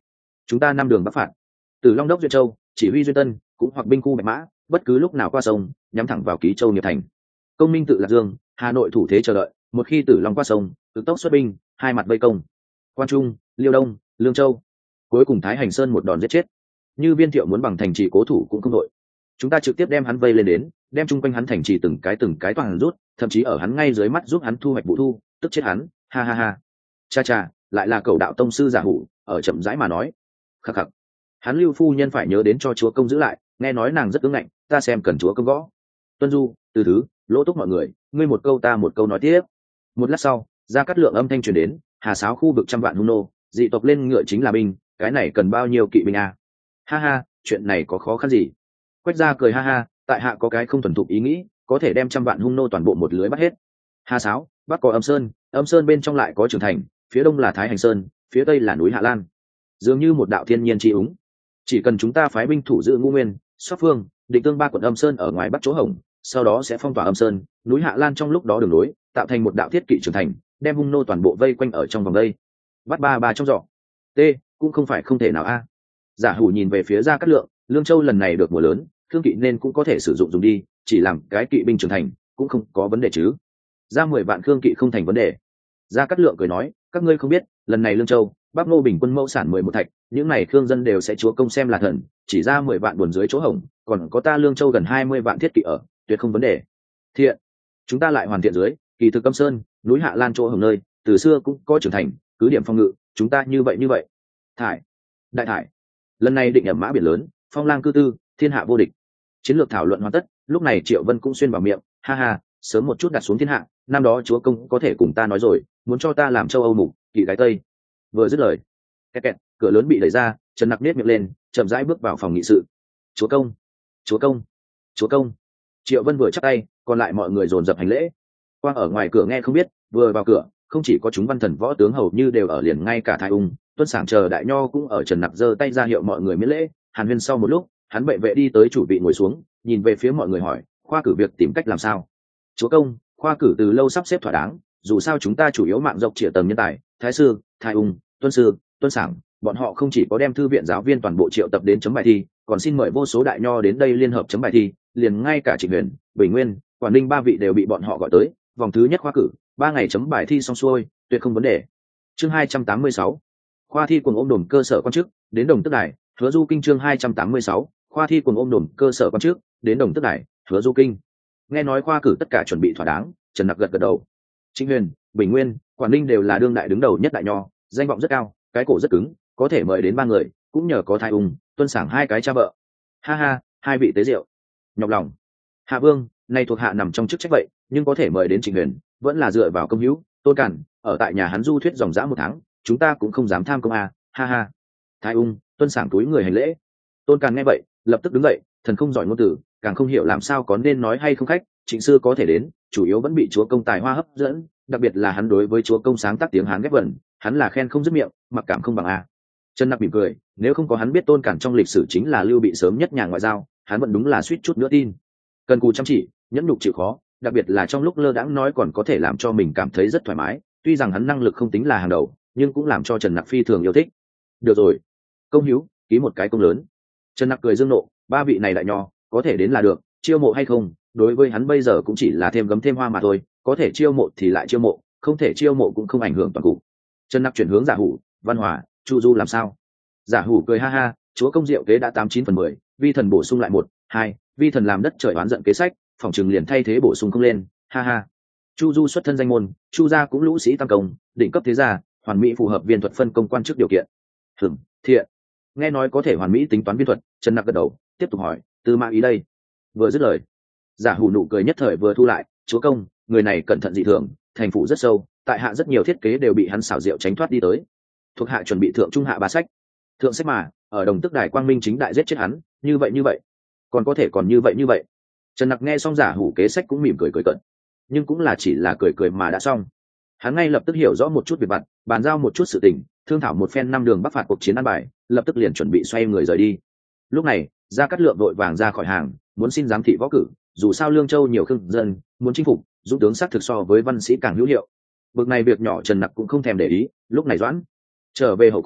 chúng ta năm đường bắc phạt. Từ Long Đốc Duyên Châu chỉ huy Duyên Tân cũng hoặc binh khu Bạch Mã, bất cứ lúc nào qua sông nhắm thẳng vào Ký Châu Nghiệp Thành. Công minh tự Lạc Dương, Hà Nội thủ thế chờ đợi, một khi Tử Long qua sông cực tốc xuất binh, hai mặt vây công. Quan Trung, Liêu Đông, Lương Châu, cuối cùng Thái Hành Sơn một đòn giết chết. Như Viên Thiệu muốn bằng thành trì cố thủ cũng không đội, chúng ta trực tiếp đem hắn vây lên đến, đem chung quanh hắn thành trì từng cái từng cái toàn rút, thậm chí ở hắn ngay dưới mắt giúp hắn thu hoạch vụ thu, tức chết hắn. Ha ha ha. Cha cha, lại là cầu đạo tông sư Giả Hủ ở chậm rãi mà nói. Khắc khắc. Hắn Lưu phu nhân phải nhớ đến cho chúa công giữ lại, nghe nói nàng rất cứng ngạnh, ta xem cần chúa công gõ. Tuân Du, Từ Thứ, Lỗ Túc mọi người, ngươi một câu ta một câu nói tiếp. Một lát sau, Gia Cát Lượng âm thanh truyền đến, Hà Sáo khu vực trăm vạn hung nô, dị tộc lên ngựa chính là binh, cái này cần bao nhiêu kỵ binh à? Ha ha, chuyện này có khó khăn gì? Quách Gia cười ha ha, tại hạ có cái không thuần thục ý nghĩ, có thể đem trăm vạn hung nô toàn bộ một lưới bắt hết. Hà Sáo, bắc có Âm Sơn, Âm Sơn bên trong lại có Trường Thành, phía đông là Thái Hành Sơn, phía tây là núi Hạ Lan, dường như một đạo thiên nhiên chi ứng. Chỉ cần chúng ta phái binh thủ giữ Ngũ Nguyên, Sóc Phương, Định Tương ba quận Âm Sơn ở ngoài bắc chỗ hồng, sau đó sẽ phong tỏa Âm Sơn, núi Hạ Lan trong lúc đó đường nối, tạo thành một đạo thiết kỵ trưởng thành, đem hung nô toàn bộ vây quanh ở trong vòng đây. Bắt ba ba trong giỏ. T, cũng không phải không thể nào a. Giả Hủ nhìn về phía Gia Cát Lượng, Lương Châu lần này được mùa lớn, thương kỵ nên cũng có thể sử dụng dùng đi, chỉ làm cái kỵ binh trưởng thành, cũng không có vấn đề chứ. Ra mười vạn thương kỵ không thành vấn đề. Gia Cát Lượng cười nói, các ngươi không biết, lần này Lương Châu, Bắc Ngô bình quân mẫu sản mười một thạch, những này khương dân đều sẽ chúa công xem là thần, chỉ ra mười vạn buồn dưới chỗ hổng, còn có ta Lương Châu gần hai mươi vạn thiết kỵ ở, tuyệt không vấn đề. Thiện, chúng ta lại hoàn thiện dưới, kỳ thực Âm Sơn, núi Hạ Lan chỗ hồng nơi, từ xưa cũng có trưởng thành, cứ điểm phòng ngự, chúng ta như vậy như vậy. Thải, đại thải, lần này định ẩm mã biển lớn, phong lang cư tư, thiên hạ vô địch. Chiến lược thảo luận hoàn tất, lúc này Triệu Vân cũng xuyên vào miệng, ha ha, sớm một chút đặt xuống thiên hạ, năm đó chúa công có thể cùng ta nói rồi, muốn cho ta làm châu Âu mục, kỵ cái tây. Vừa dứt lời, kẹt kẹt, cửa lớn bị đẩy ra, Trần Nặc nết miệng lên, chậm rãi bước vào phòng nghị sự. Chúa công, chúa công, chúa công. Triệu Vân vừa chắp tay, còn lại mọi người dồn dập hành lễ. Quang ở ngoài cửa nghe không biết, vừa vào cửa, không chỉ có chúng văn thần võ tướng hầu như đều ở liền, ngay cả Thái Ung, Tuân Sảng chờ đại nho cũng ở. Trần Nặc giơ tay ra hiệu mọi người miễn lễ. Hàn Huyên sau một lúc, hắn bệ vệ đi tới chủ vị ngồi xuống, nhìn về phía mọi người hỏi, khoa cử việc tìm cách làm sao? Chúa công, khoa cử từ lâu sắp xếp thỏa đáng, dù sao chúng ta chủ yếu mạng dọc trịa tầng nhân tài, Thái sư, Thái Ung, Tuân sư, Tuân Sảng, bọn họ không chỉ có đem thư viện giáo viên toàn bộ triệu tập đến chấm bài thi, còn xin mời vô số đại nho đến đây liên hợp chấm bài thi, liền ngay cả Trịnh Huyền, Bình Nguyên, Quản Ninh ba vị đều bị bọn họ gọi tới. Vòng thứ nhất khoa cử, ba ngày chấm bài thi xong xuôi, tuyệt không vấn đề. Chương hai trăm tám mươi sáu, khoa thi cùng ôm đồn cơ sở quan chức, đến Đồng Tức Đài, Hứa Du Kinh. Chương hai trăm tám mươi sáu, khoa thi cùng ôm đồn cơ sở quan chức, đến Đồng Tức Đài, Hứa Du Kinh. Nghe nói khoa cử tất cả chuẩn bị thỏa đáng, Trần Nặc gật gật đầu. Trịnh Huyền, Bình Nguyên, Quản Ninh đều là đương đại đứng đầu nhất đại nho, danh vọng rất cao, cái cổ rất cứng, có thể mời đến ba người, cũng nhờ có Thái Ung, Tuân Sảng hai cái cha vợ. Ha ha, hai vị tế rượu. Nhọc lòng. Hạ Vương, nay thuộc hạ nằm trong chức trách vậy, nhưng có thể mời đến Trịnh Huyền, vẫn là dựa vào công hữu. Tôn Cản, ở tại nhà hắn du thuyết dòng dã một tháng, chúng ta cũng không dám tham công a. Ha ha. Thái Ung, Tuân Sảng túi người hành lễ. Tôn Cản nghe vậy, lập tức đứng dậy, thần không giỏi ngôn từ, càng không hiểu làm sao có nên nói hay không khách. Trịnh sư có thể đến, chủ yếu vẫn bị chúa công tài hoa hấp dẫn, đặc biệt là hắn đối với chúa công sáng tác tiếng Hán ghép vần, hắn là khen không dứt miệng, mặc cảm không bằng a. Trần Nặc mỉm cười, nếu không có hắn biết Tôn Cản trong lịch sử chính là Lưu Bị sớm nhất nhà ngoại giao, hắn vẫn đúng là suýt chút nữa tin. Cần cù chăm chỉ, nhẫn nhục chịu khó, đặc biệt là trong lúc lơ đãng nói còn có thể làm cho mình cảm thấy rất thoải mái. Tuy rằng hắn năng lực không tính là hàng đầu, nhưng cũng làm cho Trần Nặc phi thường yêu thích. Được rồi, công hữu, ký một cái công lớn. Trần Nặc cười dương nộ, ba vị này đại nho, có thể đến là được, chiêu mộ hay không, đối với hắn bây giờ cũng chỉ là thêm gấm thêm hoa mà thôi, có thể chiêu mộ thì lại chiêu mộ, không thể chiêu mộ cũng không ảnh hưởng toàn cục. Trần Nặc chuyển hướng Giả Hủ, Văn Hòa, Chu Du làm sao? Giả Hủ cười ha ha, chúa công diệu kế đã tám chín phần mười, vi thần bổ sung lại một, hai, vi thần làm đất trời oán giận kế sách, phòng trường liền thay thế bổ sung không lên, ha ha. Chu Du xuất thân danh môn, Chu gia cũng lũ sĩ tam công, đỉnh cấp thế gia, hoàn mỹ phù hợp viên thuật phân công quan chức điều kiện. Hửm, thiện. Nghe nói có thể hoàn mỹ tính toán viên thuật, Trần Nặc gật đầu, tiếp tục hỏi, Tư Mã Ý đây? Vừa dứt lời, Giả Hủ nụ cười nhất thời vừa thu lại, chúa công, người này cẩn thận dị thường, thành phụ rất sâu, tại hạ rất nhiều thiết kế đều bị hắn xảo diệu tránh thoát đi tới. Thuộc hạ chuẩn bị thượng trung hạ ba sách. Thượng sách mà, ở Đồng Tức Đài quang minh chính đại giết chết hắn, như vậy như vậy, còn có thể còn như vậy như vậy. Trần Nặc nghe xong Giả Hủ kế sách cũng mỉm cười cười cận, nhưng cũng là chỉ là cười cười mà đã xong. Hắn ngay lập tức hiểu rõ một chút việc vặt, bàn giao một chút sự tình, thương thảo một phen năm đường bắc phạt cuộc chiến an bài, lập tức liền chuẩn bị xoay người rời đi. Lúc này, Gia Cát Lượng vội vàng ra khỏi hàng, muốn xin giám thị võ cử, dù sao Lương Châu nhiều khương dân, muốn chinh phục, dũng tướng xác thực so với văn sĩ càng hữu hiệu. Bực này việc nhỏ Trần Nặc cũng không thèm để ý. Lúc này Doãn trở về hậu cung,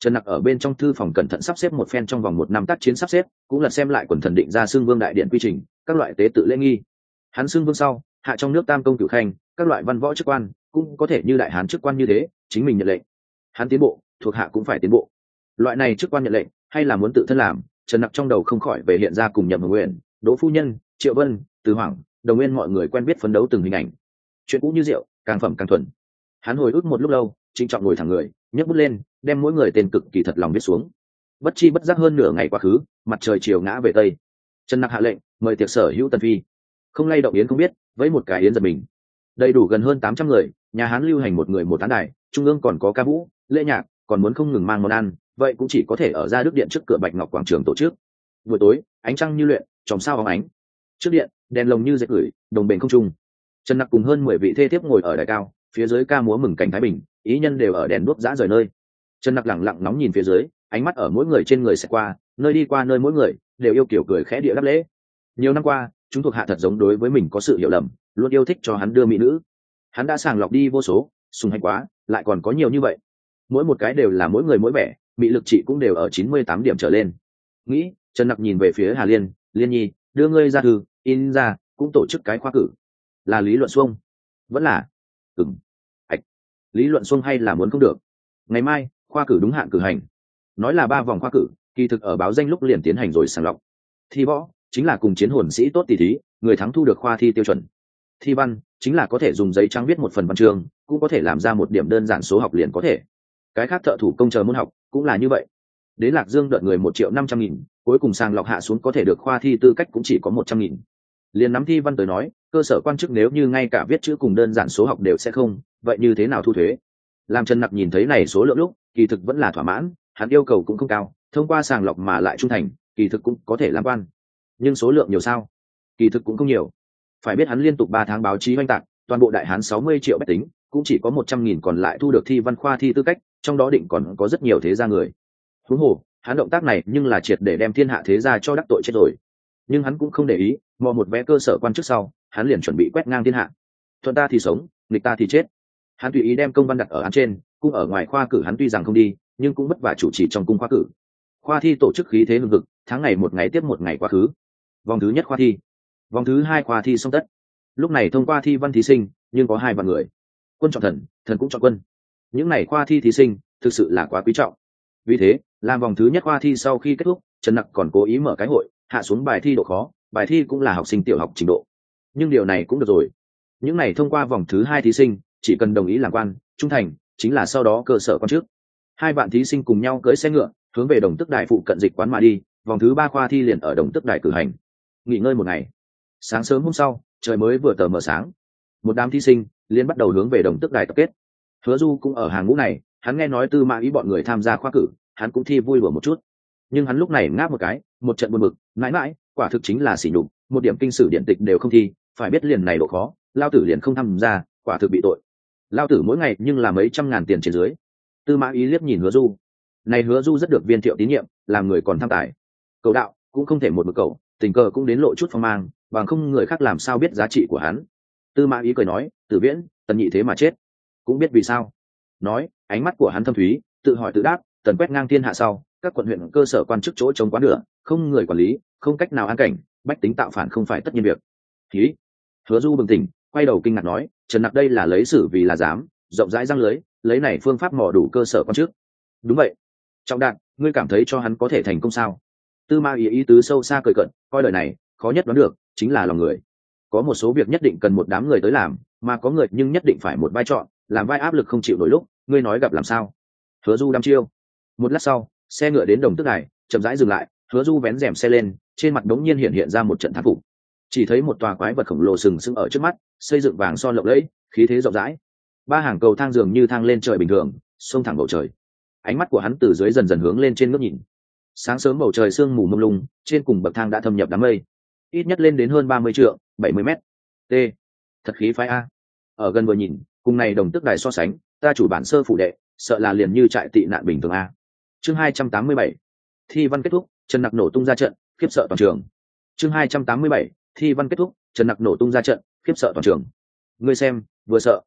Trần Nặc ở bên trong thư phòng cẩn thận sắp xếp một phen trong vòng một năm tác chiến sắp xếp, cũng là xem lại quần thần định ra xưng vương đại điện quy trình, các loại tế tự lễ nghi. Hắn xưng vương sau, hạ trong nước tam công cửu khanh, các loại văn võ chức quan, cũng có thể như đại hán chức quan như thế, chính mình nhận lệnh. Hắn tiến bộ, thuộc hạ cũng phải tiến bộ. Loại này chức quan nhận lệnh, hay là muốn tự thân làm, Trần Nặc trong đầu không khỏi về hiện ra cùng Nhậm Hồng Nguyên, Đỗ phu nhân, Triệu Vân, Từ Hoàng, Đồng Nguyên mọi người quen biết phấn đấu từng hình ảnh. Chuyện cũ như rượu, càng phẩm càng thuần. Hắn hồi ức một lúc lâu, trịnh trọng ngồi thẳng người, nhấc bút lên, đem mỗi người tên cực kỳ thật lòng viết xuống. Bất chi bất giác hơn nửa ngày quá khứ, mặt trời chiều ngã về tây. Trần Nặc hạ lệnh mời tiệc sở hữu tần phi. Không lay động yến không biết, với một cái yến giật mình. Đầy đủ gần hơn tám trăm người, nhà Hán lưu hành một người một tán đài, trung ương còn có ca vũ, lễ nhạc, còn muốn không ngừng mang món ăn, vậy cũng chỉ có thể ở ra đức điện trước cửa Bạch Ngọc quảng trường tổ chức. Buổi tối, ánh trăng như luyện, chòm sao óng ánh. Trước điện, đèn lồng như dệt gửi, đồng bền không trung. Trần Nặc cùng hơn mười vị thê thiếp ngồi ở đài cao, phía dưới ca múa mừng cảnh thái bình, ý nhân đều ở đèn đuốc dã rời nơi. Trần Nặc lẳng lặng ngóng nhìn phía dưới, ánh mắt ở mỗi người trên người sẽ qua, nơi đi qua nơi mỗi người đều yêu kiểu cười khẽ địa đáp lễ. Nhiều năm qua, chúng thuộc hạ thật giống đối với mình có sự hiểu lầm, luôn yêu thích cho hắn đưa mỹ nữ. Hắn đã sàng lọc đi vô số, sùng hạnh quá, lại còn có nhiều như vậy. Mỗi một cái đều là mỗi người mỗi vẻ, mỹ lực trị cũng đều ở chín mươi tám điểm trở lên. Nghĩ, Trần Nặc nhìn về phía Hà Liên, Liên Nhi, đưa ngươi ra thư, in ra, cũng tổ chức cái khoa cử. Là lý luận xuông, vẫn là ừm ạch lý luận xuông hay là muốn không được. Ngày mai khoa cử đúng hạn cử hành. Nói là ba vòng khoa cử, kỳ thực ở báo danh lúc liền tiến hành rồi sàng lọc. Thi võ chính là cùng chiến hồn sĩ tốt tỷ thí, người thắng thu được khoa thi tiêu chuẩn. Thi văn chính là có thể dùng giấy trắng viết một phần văn chương, cũng có thể làm ra một điểm đơn giản số học liền có thể. Cái khác thợ thủ công chờ môn học cũng là như vậy. Đến Lạc Dương đợt người một triệu năm trăm nghìn, cuối cùng sàng lọc hạ xuống có thể được khoa thi tư cách cũng chỉ có một trăm nghìn. Liền nắm thi văn tới nói, cơ sở quan chức nếu như ngay cả viết chữ cùng đơn giản số học đều sẽ không, vậy như thế nào thu thuế? Làm Trần Nặc nhìn thấy này số lượng lúc, kỳ thực vẫn là thỏa mãn, hắn yêu cầu cũng không cao, thông qua sàng lọc mà lại trung thành, kỳ thực cũng có thể làm quan. Nhưng số lượng nhiều sao? Kỳ thực cũng không nhiều. Phải biết hắn liên tục ba tháng báo chí oanh tạc, toàn bộ đại hán sáu mươi triệu bách tính, cũng chỉ có một trăm nghìn còn lại thu được thi văn khoa thi tư cách, trong đó định còn có rất nhiều thế gia người. Huống hồ, hắn động tác này nhưng là triệt để đem thiên hạ thế gia cho đắc tội chết rồi. Nhưng hắn cũng không để ý, mò một vé cơ sở quan chức sau, hắn liền chuẩn bị quét ngang thiên hạ. Thuận ta thì sống, nghịch ta thì chết. Hắn tùy ý đem công văn đặt ở án trên, cung ở ngoài khoa cử hắn tuy rằng không đi, nhưng cũng vất vả chủ trì trong cung khoa cử. Khoa thi tổ chức khí thế hưng hực, tháng ngày một ngày tiếp một ngày quá khứ. Vòng thứ nhất khoa thi, vòng thứ hai khoa thi xong tất. Lúc này thông qua thi văn thí sinh, nhưng có hai vạn người. Quân chọn thần, thần cũng chọn quân. Những này khoa thi thí sinh, thực sự là quá quý trọng. Vì thế, làm vòng thứ nhất khoa thi sau khi kết thúc, Trần Nặc còn cố ý mở cái hội, hạ xuống bài thi độ khó, bài thi cũng là học sinh tiểu học trình độ. Nhưng điều này cũng được rồi. Những này thông qua vòng thứ hai thí sinh, chỉ cần đồng ý làm quan, trung thành, chính là sau đó cơ sở quan trước. Hai bạn thí sinh cùng nhau cưỡi xe ngựa, hướng về Đồng Tức Đài phụ cận dịch quán mà đi, vòng thứ ba khoa thi liền ở Đồng Tức Đài cử hành. Nghỉ ngơi một ngày. Sáng sớm hôm sau, trời mới vừa tờ mờ sáng, một đám thí sinh liền bắt đầu hướng về Đồng Tức Đài tập kết. Hứa Du cũng ở hàng ngũ này, hắn nghe nói Tư Mã Ý bọn người tham gia khoa cử, hắn cũng thi vui đùa một chút. Nhưng hắn lúc này ngáp một cái, một trận buồn bực, mãi mãi, quả thực chính là sỉ nhục, một điểm kinh sử điện tịch đều không thi, phải biết liền này độ khó, lao tử liền không tham gia, quả thực bị tội. Lao tử mỗi ngày nhưng là mấy trăm ngàn tiền trên dưới. Tư Mã Ý liếc nhìn Hứa Du, này Hứa Du rất được Viên Thiệu tín nhiệm, làm người còn tham tài. Cầu đạo cũng không thể một mực cầu, tình cờ cũng đến lộ chút phong mang, bằng không người khác làm sao biết giá trị của hắn. Tư Mã Ý cười nói, Tử Viễn, Tần nhị thế mà chết, cũng biết vì sao. Nói, ánh mắt của hắn thâm thúy, tự hỏi tự đáp, Tần quét ngang thiên hạ sau, các quận huyện cơ sở quan chức chỗ chống quá nửa, không người quản lý, không cách nào an cảnh, bách tính tạo phản không phải tất nhiên việc. Khí. Hứa Du bừng tỉnh, quay đầu kinh ngạc nói, Trần Nặc đây là lấy xử vì là dám, rộng rãi răng lưới, lấy này phương pháp mò đủ cơ sở quan chức. Đúng vậy. Trọng Đạt, ngươi cảm thấy cho hắn có thể thành công sao? Tư Mã Ý ý tứ sâu xa cười cận, coi lời này, khó nhất đoán được, chính là lòng người. Có một số việc nhất định cần một đám người tới làm, mà có người nhưng nhất định phải một vai chọn, làm vai áp lực không chịu nổi lúc, ngươi nói gặp làm sao? Hứa Du đăm chiêu. Một lát sau, xe ngựa đến Đồng Tức Đài, chậm rãi dừng lại, Hứa Du vén rèm xe lên, trên mặt đống nhiên hiện hiện ra một trận thán phục. Chỉ thấy một tòa quái vật khổng lồ sừng sững ở trước mắt, xây dựng vàng son lộng lẫy, khí thế rộng rãi. Ba hàng cầu thang dường như thang lên trời bình thường, xông thẳng bầu trời. Ánh mắt của hắn từ dưới dần dần hướng lên trên ngước nhìn. Sáng sớm bầu trời sương mù mông lung, trên cùng bậc thang đã thâm nhập đám mây, ít nhất lên đến hơn ba mươi trượng, bảy mươi mét. T, thật khí phái a. Ở gần vừa nhìn, cùng này Đồng Tức Đài so sánh, ta chủ bản sơ phủ đệ, sợ là liền như trại tị nạn bình thường a. Chương hai trăm tám mươi bảy, thi văn kết thúc, Trần Nặc nổ tung ra trận, khiếp sợ toàn trường. Chương hai trăm tám mươi bảy, thi văn kết thúc, Trần Nặc nổ tung ra trận, khiếp sợ toàn trường. Ngươi xem, vừa sợ.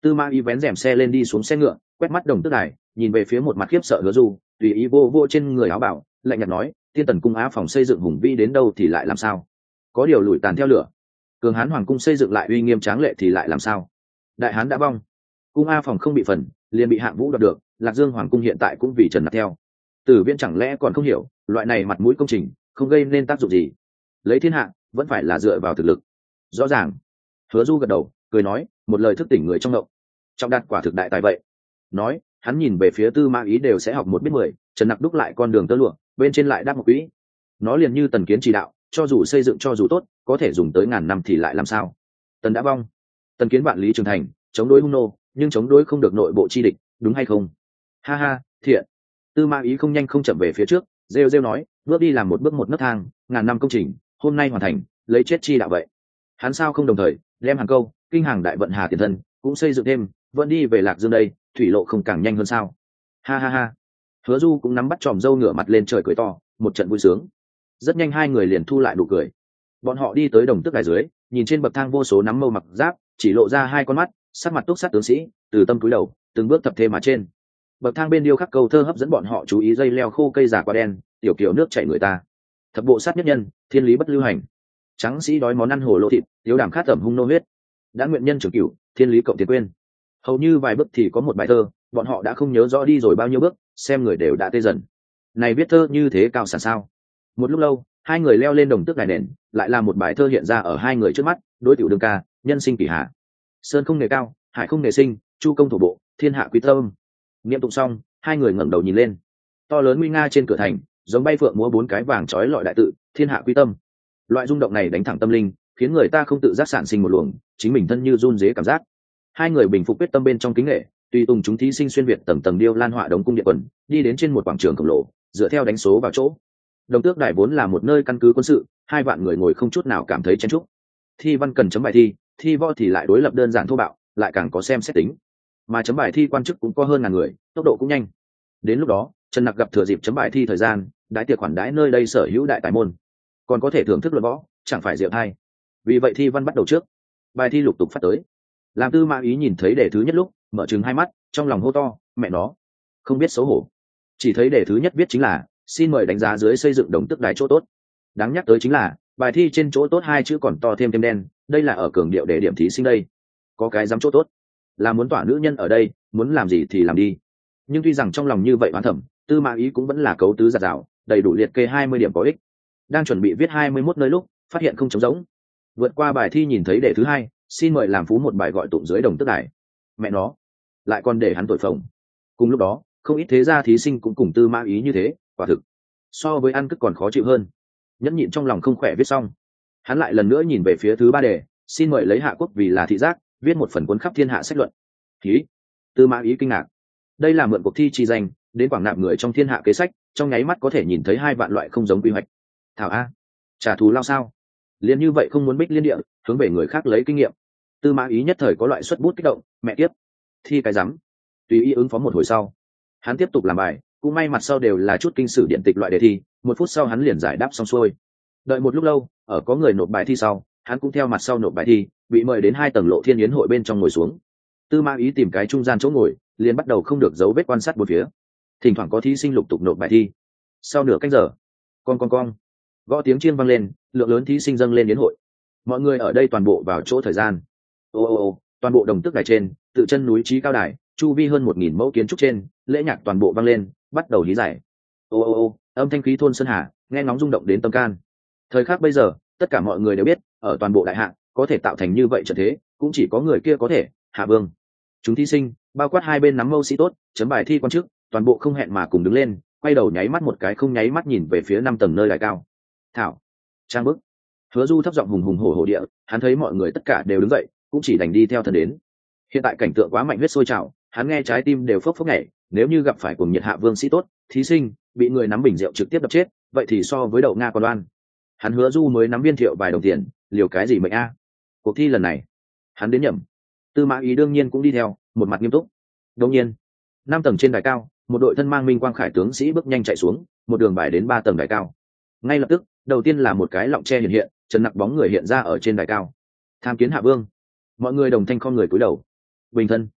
Tư Mã Ý vén rèm xe lên đi xuống xe ngựa, quét mắt Đồng Tước Đài, nhìn về phía một mặt khiếp sợ Hứa Du, tùy ý vô vô trên người áo bảo, lạnh nhạt nói, Thiên Tần cung á phòng xây dựng hùng vĩ đến đâu thì lại làm sao? Có điều lùi tàn theo lửa. Cường Hán hoàng cung xây dựng lại uy nghiêm tráng lệ thì lại làm sao? Đại Hán đã vong, cung a phòng không bị phần, liền bị Hạng Vũ đoạt được, Lạc Dương hoàng cung hiện tại cũng vì Trần Nạp theo. Tử Viễn chẳng lẽ còn không hiểu, loại này mặt mũi công trình, không gây nên tác dụng gì. Lấy thiên hạ, vẫn phải là dựa vào thực lực. Rõ ràng. Hứa Du gật đầu, cười nói, một lời thức tỉnh người trong động. Trọng Đạt quả thực đại tài vậy. Nói, hắn nhìn về phía Tư Mã Ý đều sẽ học một biết mười, Trần Nặc đúc lại con đường tơ lụa, bên trên lại đáp một quỹ. Nó liền như Tần Kiến chỉ đạo, cho dù xây dựng cho dù tốt, có thể dùng tới ngàn năm thì lại làm sao? Tần đã vong. Tần Kiến vạn lý trường thành, chống đối hung nô, nhưng chống đối không được nội bộ chi địch, đúng hay không? Ha ha, thiện. Tư Mã Ý không nhanh không chậm về phía trước, rêu rêu nói, bước đi làm một bước một nấc thang, ngàn năm công trình, hôm nay hoàn thành, lấy chết chi đạo vậy. Hắn sao không đồng thời đem hàng câu, kinh hàng đại vận hà tiền thân, cũng xây dựng thêm, vẫn đi về Lạc Dương đây, thủy lộ không càng nhanh hơn sao? Ha ha ha. Hứa Du cũng nắm bắt tròm râu ngửa mặt lên trời cười to, một trận vui sướng. Rất nhanh hai người liền thu lại nụ cười. Bọn họ đi tới Đồng Tước Đài dưới, nhìn trên bậc thang vô số nắm mâu mặc giáp, chỉ lộ ra hai con mắt, sắc mặt túc sát tướng sĩ, từ tâm cúi đầu, từng bước thập thê mà trên. Bậc thang bên điêu khắc câu thơ hấp dẫn bọn họ chú ý, dây leo khô cây già qua đen, tiểu kiểu nước chảy người ta. Thập bộ sát nhất nhân, thiên lý bất lưu hành. Trắng sĩ đói món ăn hồ lô thịt, thiếu đảm khát tẩm hung nô huyết. Đã nguyện nhân trưởng cửu, thiên lý cộng tiền quên. Hầu như vài bước thì có một bài thơ, bọn họ đã không nhớ rõ đi rồi bao nhiêu bước, xem người đều đã tê dần. Này viết thơ như thế cao sản sao? Một lúc lâu, hai người leo lên Đồng Tước Đài nền, lại là một bài thơ hiện ra ở hai người trước mắt, đối tiểu đương ca, nhân sinh kỳ hạ. Sơn không nghề cao, hải không nghề sinh, chu công thổ bộ, thiên hạ quý tâm. Niệm tụng xong, hai người ngẩng đầu nhìn lên. To lớn nguy nga trên cửa thành, giống bay phượng múa bốn cái vàng trói lọi đại tự, thiên hạ quý tâm. Loại rung động này đánh thẳng tâm linh, khiến người ta không tự giác sản sinh một luồng chính mình thân như run rế cảm giác. Hai người bình phục quyết tâm bên trong kính nghệ, tùy tùng chúng thí sinh xuyên việt tầng tầng điêu lan họa đống cung điện quần, đi đến trên một quảng trường khổng lồ, dựa theo đánh số vào chỗ. Đồng Tước Đài vốn là một nơi căn cứ quân sự, hai vạn người ngồi không chút nào cảm thấy chen chúc. Thi văn cần chấm bài thi, thi võ thì lại đối lập đơn giản thô bạo, lại càng có xem xét tính. Mà chấm bài thi quan chức cũng có hơn ngàn người, tốc độ cũng nhanh. Đến lúc đó, Trần Nặc gặp thừa dịp chấm bài thi thời gian, đái tiệc khoản đãi nơi đây sở hữu đại tài môn, còn có thể thưởng thức luận võ, chẳng phải diệu thay. Vì vậy thi văn bắt đầu trước, bài thi lục tục phát tới. Làm Tư Mã Ý nhìn thấy đề thứ nhất lúc, mở trừng hai mắt, trong lòng hô to, mẹ nó, không biết xấu hổ. Chỉ thấy đề thứ nhất viết chính là, xin mời đánh giá dưới xây dựng Đồng Tước Đài chỗ tốt. Đáng nhắc tới chính là, bài thi trên chỗ tốt hai chữ còn to thêm thêm đen, đây là ở cường điệu để điểm thí sinh đây. Có cái dám chỗ tốt, là muốn tỏa nữ nhân ở đây, muốn làm gì thì làm đi. Nhưng tuy rằng trong lòng như vậy oán thẩm, Tư Mã Ý cũng vẫn là cấu tứ giạt rào, đầy đủ liệt kê hai mươi điểm có ích. Đang chuẩn bị viết hai mươi mốt nơi lúc, phát hiện không trống rỗng. Vượt qua bài thi nhìn thấy đề thứ hai, xin mời làm phú một bài gọi tụng dưới Đồng Tước Đài. Mẹ nó, lại còn để hắn tội phồng. Cùng lúc đó, không ít thế gia thí sinh cũng cùng Tư Mã Ý như thế, quả thực so với ăn cức còn khó chịu hơn. Nhẫn nhịn trong lòng không khỏe viết xong, hắn lại lần nữa nhìn về phía thứ ba đề, xin mời lấy Hạ Quốc vì là thị giác, viết một phần cuốn khắp thiên hạ sách luận. Khí, Tư Mã Ý kinh ngạc. Đây là mượn cuộc thi chi danh, đến quảng nạp người trong thiên hạ kế sách, trong nháy mắt có thể nhìn thấy hai vạn loại không giống quy hoạch. Thảo a, trả thù lao sao? Liên như vậy không muốn bích liên địa, hướng về người khác lấy kinh nghiệm. Tư Mã Ý nhất thời có loại xuất bút kích động, mẹ tiếp, thi cái rắm. Tùy ý ứng phó một hồi sau, hắn tiếp tục làm bài, cũng may mặt sau đều là chút kinh sử điện tịch loại đề thi, một phút sau hắn liền giải đáp xong xuôi. Đợi một lúc lâu, ở có người nộp bài thi sau, hắn cũng theo mặt sau nộp bài thi, bị mời đến hai tầng lộ thiên yến hội bên trong ngồi xuống. Tư Mã Ý tìm cái trung gian chỗ ngồi, liền bắt đầu không được giấu vết quan sát bốn phía. Thỉnh thoảng có thí sinh lục tục nộp bài thi. Sau nửa canh giờ, con con con, gõ tiếng chiên vang lên, lượng lớn thí sinh dâng lên yến hội. Mọi người ở đây toàn bộ vào chỗ thời gian. Ô ô ô, toàn bộ Đồng Tước Đài trên, tự chân núi trí cao đài, chu vi hơn một nghìn mẫu kiến trúc trên, lễ nhạc toàn bộ vang lên, bắt đầu hí giải. Ô ô ô, âm thanh khí thôn sơn hà, nghe ngóng rung động đến tâm can. Thời khắc bây giờ, tất cả mọi người đều biết, ở toàn bộ đại hạ, có thể tạo thành như vậy trận thế, cũng chỉ có người kia có thể, Hạ Vương. Chúng thí sinh, bao quát hai bên nắm mâu sĩ tốt, chấm bài thi quan chức, toàn bộ không hẹn mà cùng đứng lên, quay đầu nháy mắt một cái không nháy mắt nhìn về phía năm tầng nơi đài cao. Thảo, trang bức. Hứa Du thấp giọng hùng hùng hổ hổ địa, hắn thấy mọi người tất cả đều đứng dậy, cũng chỉ đành đi theo thần đến. Hiện tại cảnh tượng quá mạnh huyết sôi trào, hắn nghe trái tim đều phốc phốc nhảy, nếu như gặp phải cùng nhiệt Hạ Vương sĩ tốt, thí sinh bị người nắm bình rượu trực tiếp đập chết, vậy thì so với đậu nga còn đoan. Hắn Hứa Du mới nắm viên thiệu vài đồng tiền, liều cái gì mệnh a? Cuộc thi lần này, hắn đến nhầm. Tư Mã Ý đương nhiên cũng đi theo, một mặt nghiêm túc. Đương nhiên, năm tầng trên đài cao, một đội thân mang minh quang khải tướng sĩ bước nhanh chạy xuống, một đường bài đến ba tầng đài cao. Ngay lập tức, đầu tiên là một cái lọng tre hiện hiện, Trần Nặc bóng người hiện ra ở trên đài cao. Tham kiến Hạ Vương. Mọi người đồng thanh không người cúi đầu. Bình thân.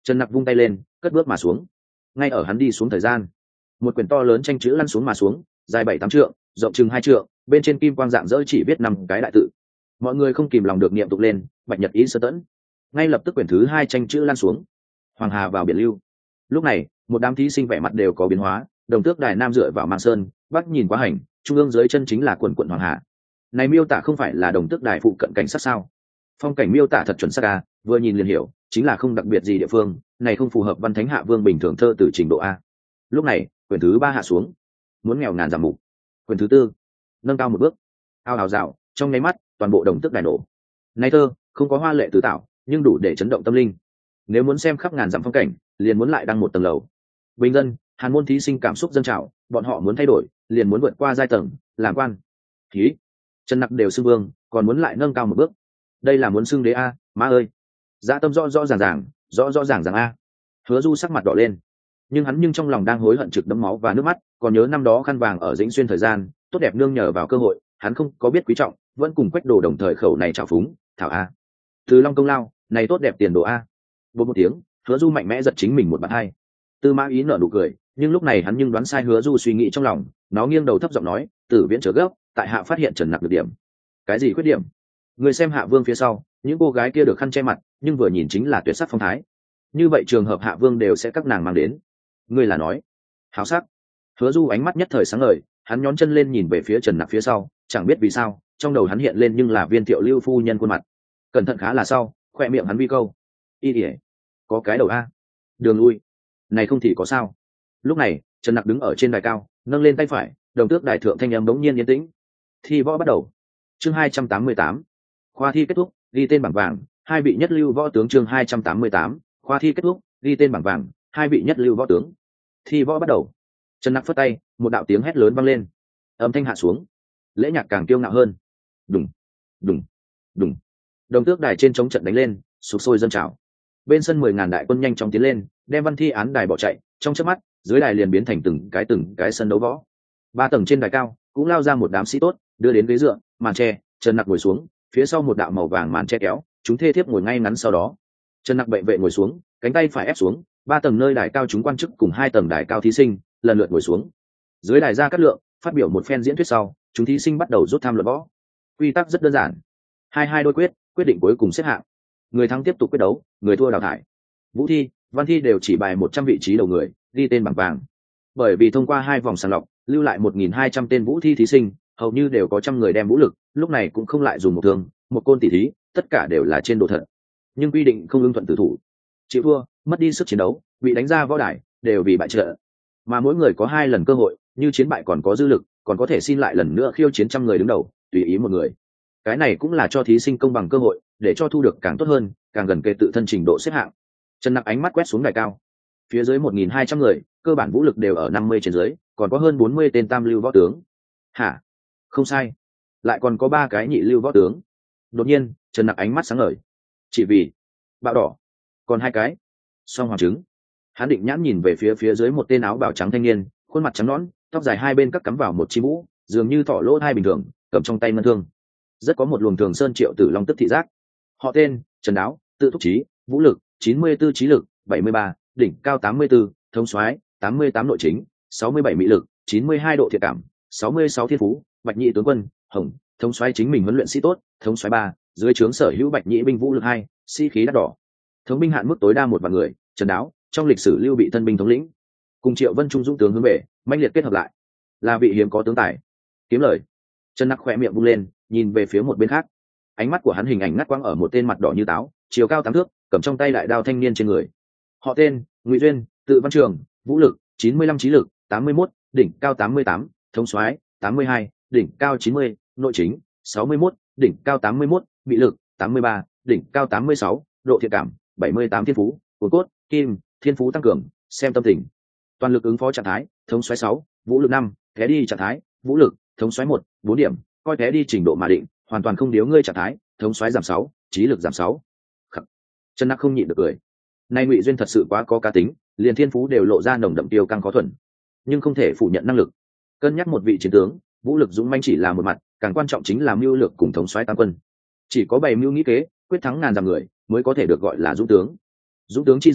Trần Nặc vung tay lên, cất bước mà xuống. Ngay ở hắn đi xuống thời gian, một quyển to lớn tranh chữ lăn xuống mà xuống, dài bảy tám trượng, rộng chừng hai trượng, bên trên kim quang dạng dỡ chỉ viết năm cái đại tự. Mọi người không kìm lòng được niệm tụng lên, Bạch Nhật Ý Sơ Tẫn. Ngay lập tức quyển thứ hai tranh chữ lăn xuống, Hoàng Hà vào biển lưu. Lúc này, một đám thí sinh vẻ mặt đều có biến hóa, Đồng Tước Đài nam dựa vào Mang Sơn, bắc nhìn quá hành, trung ương dưới chân chính là quần quận Hoàng Hà. Này miêu tả không phải là Đồng Tước Đài phụ cận cảnh sát sao? Phong cảnh miêu tả thật chuẩn xác a, vừa nhìn liền hiểu, chính là không đặc biệt gì địa phương, này không phù hợp văn thánh hạ vương bình thường thơ từ trình độ a. Lúc này, quyển thứ ba hạ xuống, muốn nghèo ngàn giảm mục. Quyển thứ tư, nâng cao một bước, ao ào rào, trong nháy mắt, toàn bộ Đồng Tước Đài nổ. Này thơ, không có hoa lệ tứ tạo, nhưng đủ để chấn động tâm linh. Nếu muốn xem khắp ngàn dặm phong cảnh, liền muốn lại đăng một tầng lầu. Bình dân, Hàn môn thí sinh cảm xúc dâng trào, bọn họ muốn thay đổi, liền muốn vượt qua giai tầng, làm quan. Khí, Trần Nặc đều xưng vương, còn muốn lại nâng cao một bước. Đây là muốn xưng đế a, má ơi. Dạ tâm rõ rõ ràng ràng, rõ rõ ràng ràng a. Hứa Du sắc mặt đỏ lên, nhưng hắn nhưng trong lòng đang hối hận trực đẫm máu và nước mắt, còn nhớ năm đó khăn vàng ở Dĩnh Xuyên thời gian, tốt đẹp nương nhờ vào cơ hội, hắn không có biết quý trọng, vẫn cùng Quách Đồ đồng thời khẩu này trào phúng, thảo a. Từ Long công lao, này tốt đẹp tiền đồ a. Một một tiếng, Hứa Du mạnh mẽ giật chính mình một bạn hai. Tư Mã Ý nở nụ cười, nhưng lúc này hắn nhưng đoán sai Hứa Du suy nghĩ trong lòng, nó nghiêng đầu thấp giọng nói, Tử Viễn trở gấp, tại hạ phát hiện Trần Nặc được điểm. Cái gì khuyết điểm? Người xem Hạ Vương phía sau, những cô gái kia được khăn che mặt, nhưng vừa nhìn chính là tuyệt sắc phong thái. Như vậy trường hợp Hạ Vương đều sẽ các nàng mang đến. Ngươi là nói? Háo sắc. Hứa Du ánh mắt nhất thời sáng ngời, hắn nhón chân lên nhìn về phía Trần Nặc phía sau, chẳng biết vì sao, trong đầu hắn hiện lên nhưng là Viên Thiệu Lưu phu nhân khuôn mặt. Cẩn thận khá là sau, khoe miệng hắn vi câu. Y ỉa, có cái đầu a. Đường lui. Này không thì có sao? Lúc này, Trần Nặc đứng ở trên đài cao, nâng lên tay phải, Đồng Tước Đài thượng thanh âm bỗng nhiên yên tĩnh. Thi võ bắt đầu. Chương hai trăm tám mươi tám. Khoa thi kết thúc, ghi tên bảng vàng, hai vị nhất lưu võ tướng. Chương hai trăm tám mươi tám. Khoa thi kết thúc, ghi tên bảng vàng, hai vị nhất lưu võ tướng. Thi võ bắt đầu. Trần Nặc phất tay, một đạo tiếng hét lớn vang lên. Âm thanh hạ xuống, lễ nhạc càng kiêu ngạo hơn. Đùng, đùng, đùng. Đồng Tước Đài trên chống trận đánh lên, sục sôi dân trào. Bên sân mười ngàn đại quân nhanh chóng tiến lên, đem văn thi án đài bỏ chạy, trong chớp mắt, dưới đài liền biến thành từng cái từng cái sân đấu võ. Ba tầng trên đài cao, cũng lao ra một đám sĩ tốt, đưa đến ghế dựa, màn tre, Trần Nặc ngồi xuống, phía sau một đạo màu vàng màn tre kéo, chúng thê thiếp ngồi ngay ngắn sau đó. Trần Nặc bệ vệ ngồi xuống, cánh tay phải ép xuống, ba tầng nơi đài cao chúng quan chức cùng hai tầng đài cao thí sinh, lần lượt ngồi xuống. Dưới đài ra cát lượng, phát biểu một phen diễn thuyết sau, chúng thí sinh bắt đầu rút tham luận võ. Quy tắc rất đơn giản, hai hai đôi quyết, quyết định cuối cùng xếp hạng. Người thắng tiếp tục quyết đấu, người thua đào thải. Vũ thi, văn thi đều chỉ bài một trăm vị trí đầu người, ghi tên bằng vàng. Bởi vì thông qua hai vòng sàng lọc, lưu lại một nghìn hai trăm tên vũ thi thí sinh, hầu như đều có trăm người đem vũ lực, lúc này cũng không lại dùng một thương, một côn tỷ thí, tất cả đều là trên đồ thật. Nhưng quy định không ưng thuận tử thủ, chịu thua, mất đi sức chiến đấu, bị đánh ra võ đài, đều vì bại trận. Mà mỗi người có hai lần cơ hội, như chiến bại còn có dư lực, còn có thể xin lại lần nữa khiêu chiến trăm người đứng đầu, tùy ý một người. Cái này cũng là cho thí sinh công bằng cơ hội, để cho thu được càng tốt hơn, càng gần kề tự thân trình độ xếp hạng. Trần Nặc ánh mắt quét xuống đài cao, phía dưới một nghìn hai trăm người, cơ bản vũ lực đều ở năm mươi trên dưới, còn có hơn bốn mươi tên tam lưu võ tướng. Hả? Không sai, lại còn có ba cái nhị lưu võ tướng. Đột nhiên, Trần Nặc ánh mắt sáng ngời, chỉ vì bạo đỏ, còn hai cái song hoàng trứng. Hắn định nhãn nhìn về phía phía dưới một tên áo bào trắng thanh niên, khuôn mặt trắng nõn, tóc dài hai bên cắt cắm vào một chi mũ, dường như thỏ lỗ hai bình thường, cầm trong tay ngân thương. Rất có một luồng Thường Sơn Triệu Tử Long tức thị giác. Họ tên Trần Đáo, tự thúc trí, vũ lực chín mươi 94 trí lực bảy mươi ba, đỉnh cao tám mươi tư, thống soái tám mươi tám nội chính sáu mươi bảy mỹ lực chín mươi hai độ thiện cảm sáu mươi sáu thiên phú, bạch nhị tướng quân hồng, thống soái chính mình huấn luyện sĩ tốt, thống soái ba, dưới trướng sở hữu bạch nhị binh vũ lực hai, sĩ khí đắt đỏ. Thống binh hạn mức tối đa một vạn người. Trần Đáo trong lịch sử lưu bị thân binh thống lĩnh, cùng Triệu Vân Trung dũng tướng hướng về mãnh liệt kết hợp lại, là vị hiếm có tướng tài. Kiếm lời. Trần Nặc khỏe miệng bung lên, nhìn về phía một bên khác, ánh mắt của hắn hình ảnh ngắt quãng ở một tên mặt đỏ như táo, chiều cao tám thước, cầm trong tay đại đao thanh niên trên người. Họ tên Ngụy Duyên, tự văn trường, vũ lực chín mươi lăm trí lực tám mươi mốt, đỉnh cao tám mươi tám, thống soái tám mươi hai, đỉnh cao chín mươi, nội chính sáu mươi mốt, đỉnh cao tám mươi mốt, bị lực tám mươi ba, đỉnh cao tám mươi sáu, độ thiện cảm bảy mươi tám thiên phú, cuồng cốt kim, thiên phú tăng cường, xem tâm tình. Toàn lực ứng phó trạng thái, thống soái sáu, vũ lực năm, té đi trạng thái, vũ lực, thống soái một, bốn điểm, coi té đi trình độ mà định, hoàn toàn không điếu ngươi trạng thái, thống soái giảm sáu, trí lực giảm sáu. Khắc. Trần Nặc không nhịn được cười. Nay Ngụy Duyên thật sự quá có cá tính, liền thiên phú đều lộ ra nồng đậm tiêu căng khó thuần, nhưng không thể phủ nhận năng lực. Cân nhắc một vị chiến tướng, vũ lực dũng mãnh chỉ là một mặt, càng quan trọng chính là mưu lược cùng thống soái tam quân. Chỉ có bày mưu nghĩ kế, quyết thắng ngàn dặm người, mới có thể được gọi là dũng tướng. Dũng tướng chi danh,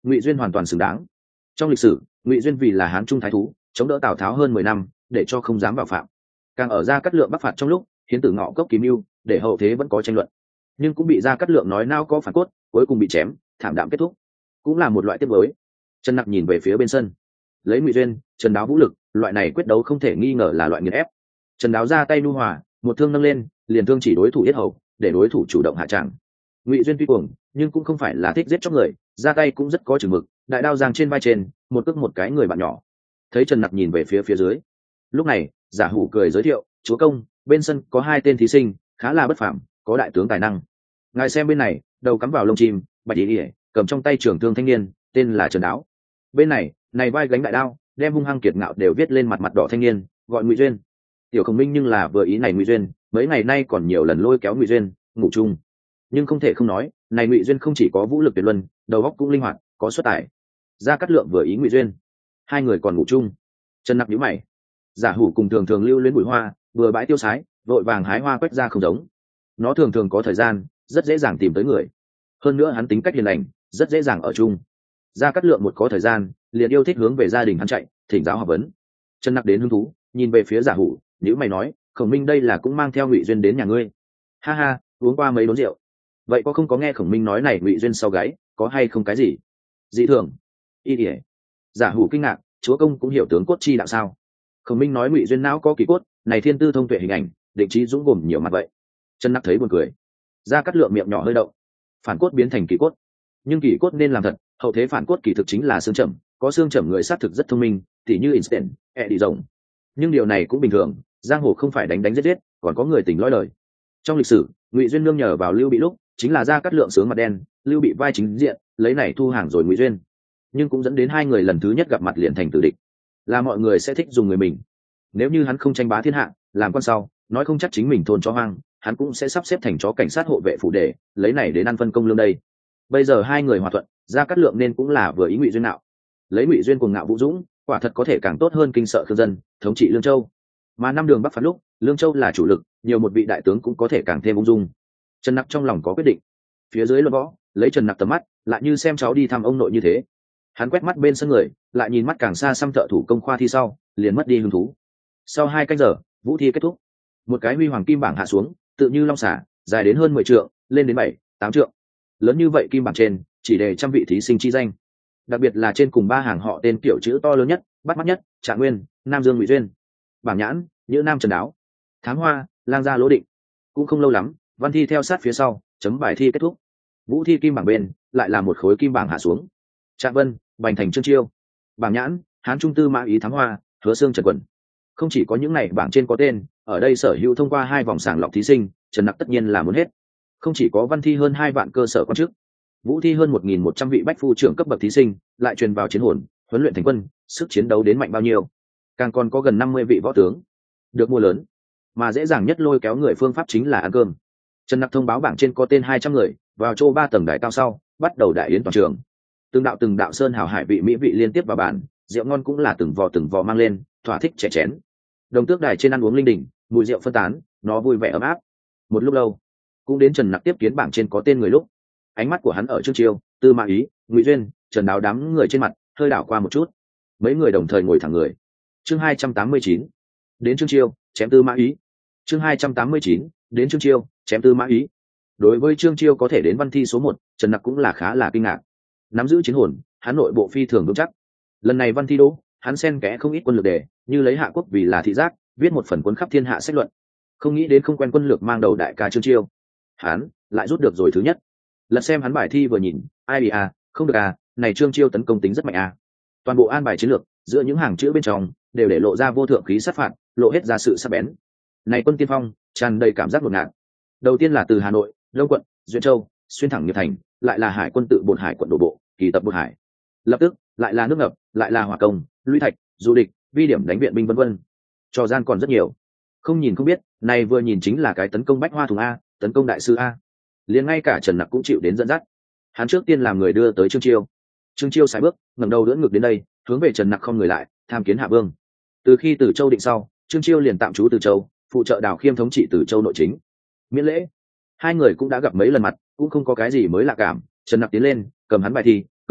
Ngụy Duyên hoàn toàn xứng đáng. Trong lịch sử, Ngụy Duyên vì là Hán Trung thái thú, chống đỡ Tào Tháo hơn mười năm, để cho không dám vào phạm. Càng ở Gia Cát Lượng bắc phạt trong lúc, Hiến Tử Ngọ cốc kiếm mưu, để hậu thế vẫn có tranh luận, nhưng cũng bị Gia Cát Lượng nói nao có phản cốt, cuối cùng bị chém, thảm đạm kết thúc, cũng là một loại tiếp nối. Trần Nặc nhìn về phía bên sân, lấy Ngụy Duyên, Trần Đáo vũ lực, loại này quyết đấu không thể nghi ngờ là loại nghiền ép. Trần Đáo ra tay nhu hòa, một thương nâng lên, liền thương chỉ đối thủ yết hầu, để đối thủ chủ động hạ tràng. Ngụy Duyên tuy cuồng, nhưng cũng không phải là thích giết chóc người, ra tay cũng rất có chừng mực, đại đao giang trên vai trên, một cước một cái người bạn nhỏ. Thấy Trần Nặc nhìn về phía phía dưới, lúc này Giả Hủ cười giới thiệu, chúa công, bên sân có hai tên thí sinh, khá là bất phàm, có đại tướng tài năng. Ngài xem bên này, đầu cắm vào lông chim, bạch y ỉa, cầm trong tay trường thương thanh niên, tên là Trần Đáo. Bên này, này vai gánh đại đao, đem hung hăng kiệt ngạo đều viết lên mặt mặt đỏ thanh niên, gọi Ngụy Duyên. Tiểu Khổng Minh nhưng là vừa ý này Ngụy Duyên, mấy ngày nay còn nhiều lần lôi kéo Ngụy Duyên ngủ chung. Nhưng không thể không nói, này Ngụy Duyên không chỉ có vũ lực tuyệt luân, đầu óc cũng linh hoạt, có xuất tài. Gia Cát Lượng vừa ý Ngụy Duyên, hai người còn ngủ chung. Trần Nặc nhíu mày. Giả Hủ cùng thường thường lưu luyến bụi hoa, vừa bãi tiêu sái, vội vàng hái hoa quét ra không giống. Nó thường thường có thời gian, rất dễ dàng tìm tới người. Hơn nữa hắn tính cách hiền lành, rất dễ dàng ở chung. Gia Cát Lượng một có thời gian, liền yêu thích hướng về gia đình hắn chạy, thỉnh giáo học vấn. Trần Nặc đến hứng thú, nhìn về phía Giả Hủ, nếu mày nói, Khổng Minh đây là cũng mang theo Ngụy Duyên đến nhà ngươi. Ha ha, uống qua mấy đốn rượu. Vậy có không có nghe Khổng Minh nói này Ngụy Duyên sau gáy, có hay không cái gì dị thường? Y ỉa. Giả Hủ kinh ngạc, chúa công cũng hiểu tướng cốt chi đạo sao? Khổng Minh nói Ngụy Duyên não có kỳ cốt, này thiên tư thông tuệ hình ảnh, định trí dũng gồm nhiều mặt vậy. Trần Nặc thấy buồn cười. Gia Cát Lượng miệng nhỏ hơi động. Phản cốt biến thành kỳ cốt, nhưng kỳ cốt nên làm thật, hậu thế phản cốt kỳ thực chính là xương chậm, có xương chậm người sát thực rất thông minh, tỉ như Einstein, e đi rồng. Nhưng điều này cũng bình thường, giang hồ không phải đánh đánh giết giết, còn có người tình lõi lời. Trong lịch sử, Ngụy Duyên nương nhờ vào Lưu Bị lúc, chính là Gia Cát Lượng sướng mặt đen, Lưu Bị vai chính diện, lấy này thu hàng rồi Ngụy Duyên. Nhưng cũng dẫn đến hai người lần thứ nhất gặp mặt liền thành tử địch. Là mọi người sẽ thích dùng người mình. Nếu như hắn không tranh bá thiên hạ, làm quan sau, nói không chắc chính mình thôn chó hoang, hắn cũng sẽ sắp xếp thành chó cảnh sát hộ vệ phủ để lấy này đến ăn phân công lương đây. Bây giờ hai người hòa thuận, Gia Cát Lượng nên cũng là vừa ý Ngụy Duyên nào. Lấy Ngụy Duyên cuồng ngạo vũ dũng, quả thật có thể càng tốt hơn kinh sợ khương dân, thống trị Lương Châu. Mà năm đường bắc phạt lúc, Lương Châu là chủ lực, nhiều một vị đại tướng cũng có thể càng thêm ung dung. Trần Nặc trong lòng có quyết định. Phía dưới luận võ, lấy Trần Nặc tầm mắt, lại như xem cháu đi thăm ông nội như thế. Hắn quét mắt bên sân người, lại nhìn mắt càng xa xăm thợ thủ công khoa thi sau, liền mất đi hứng thú. Sau hai canh giờ, vũ thi kết thúc. Một cái huy hoàng kim bảng hạ xuống, tự như long xả, dài đến hơn mười trượng, lên đến bảy, tám trượng. Lớn như vậy kim bảng trên, chỉ đề trăm vị thí sinh chi danh. Đặc biệt là trên cùng ba hàng họ tên kiểu chữ to lớn nhất, bắt mắt nhất, Trạng Nguyên, Nam Dương Ngụy Duyên. Bảng nhãn, Nhữ Nam Trần Đáo. Thám hoa, Lang Gia Lỗ Định. Cũng không lâu lắm, văn thi theo sát phía sau, chấm bài thi kết thúc. Vũ thi kim bảng bên, lại là một khối kim bảng hạ xuống. Trạng Vân, Bành Thành Trương Chiêu. Bảng nhãn, Hán Trung Tư Mã Ý Thám hoa, Hứa Xương Trần Quần. Không chỉ có những này bảng trên có tên, ở đây sở hữu thông qua hai vòng sàng lọc thí sinh, Trần Nặc tất nhiên là muốn hết. Không chỉ có văn thi hơn hai vạn cơ sở quan chức, vũ thi hơn một nghìn một trăm vị bách phu trưởng cấp bậc thí sinh, lại truyền vào chiến hồn, huấn luyện thành quân, sức chiến đấu đến mạnh bao nhiêu. Càng còn có gần năm mươi vị võ tướng được mua lớn, mà dễ dàng nhất lôi kéo người phương pháp chính là ăn cơm. Trần Nặc thông báo bảng trên có tên hai trăm người, vào chỗ ba tầng đài cao sau, bắt đầu đại yến toàn trường. Từng đạo từng đạo sơn hào hải vị mỹ vị liên tiếp vào bàn, rượu ngon cũng là từng vò từng vò mang lên, thỏa thích trẻ chén. Đồng tước đài trên ăn uống linh đình, mùi rượu phân tán, nó vui vẻ ấm áp. Một lúc lâu, cũng đến Trần Nặc tiếp kiến bảng trên có tên người lúc, ánh mắt của hắn ở Trương Chiêu, Tư Mã Ý, Ngụy Duyên, Trần Đáo đám người trên mặt hơi đảo qua một chút. Mấy người đồng thời ngồi thẳng người. Chương hai trăm tám mươi chín, đến Trương Chiêu, chém Tư Mã Ý. Chương hai trăm tám mươi chín, đến Trương Chiêu, chém Tư Mã Ý. Đối với Trương Chiêu có thể đến văn thi số một, Trần Nặc cũng là khá là kinh ngạc. Nắm giữ chiến hồn, hắn nội bộ phi thường vững chắc. Lần này văn thi đỗ, hắn xen kẽ không ít quân lược đề, như lấy Hạ Quốc vì là thị giác, viết một phần cuốn khắp thiên hạ sách luận. Không nghĩ đến không quen quân lược mang đầu đại ca Trương Chiêu, hắn lại rút được rồi thứ nhất. Lật xem hắn bài thi vừa nhìn, ai bị à, không được à, này Trương Chiêu tấn công tính rất mạnh à. Toàn bộ an bài chiến lược, giữa những hàng chữ bên trong đều để lộ ra vô thượng khí sát phạt, lộ hết ra sự sắc bén. Này quân tiên phong, tràn đầy cảm giác ngột ngạt. Đầu tiên là từ Hà Nội, Đông quận, Duyên Châu, xuyên thẳng Nghiệp Thành, lại là hải quân tự Bột Hải quận đổ bộ, kỳ tập Bột Hải. Lập tức, lại là nước ngập, lại là hỏa công, lũy thạch, du địch, vi điểm đánh viện binh vân vân. Trò gian còn rất nhiều. Không nhìn không biết, này vừa nhìn chính là cái tấn công bách hoa thùng a, tấn công đại sư a. Liền ngay cả Trần Nặc cũng chịu đến dẫn dắt. Hắn trước tiên làm người đưa tới Trương Chiêu. Trương Chiêu sải bước, ngẩng đầu đỡ ngực đến đây, hướng về Trần Nặc không người lại, tham kiến hạ vương. Từ khi Từ Châu định sau, Trương Chiêu liền tạm trú Từ Châu, phụ trợ Đào Khiêm thống trị Từ Châu nội chính. Miễn lễ. Hai người cũng đã gặp mấy lần mặt, cũng không có cái gì mới lạ cảm. Trần Nặc tiến lên, cầm hắn bài thi, cười nói,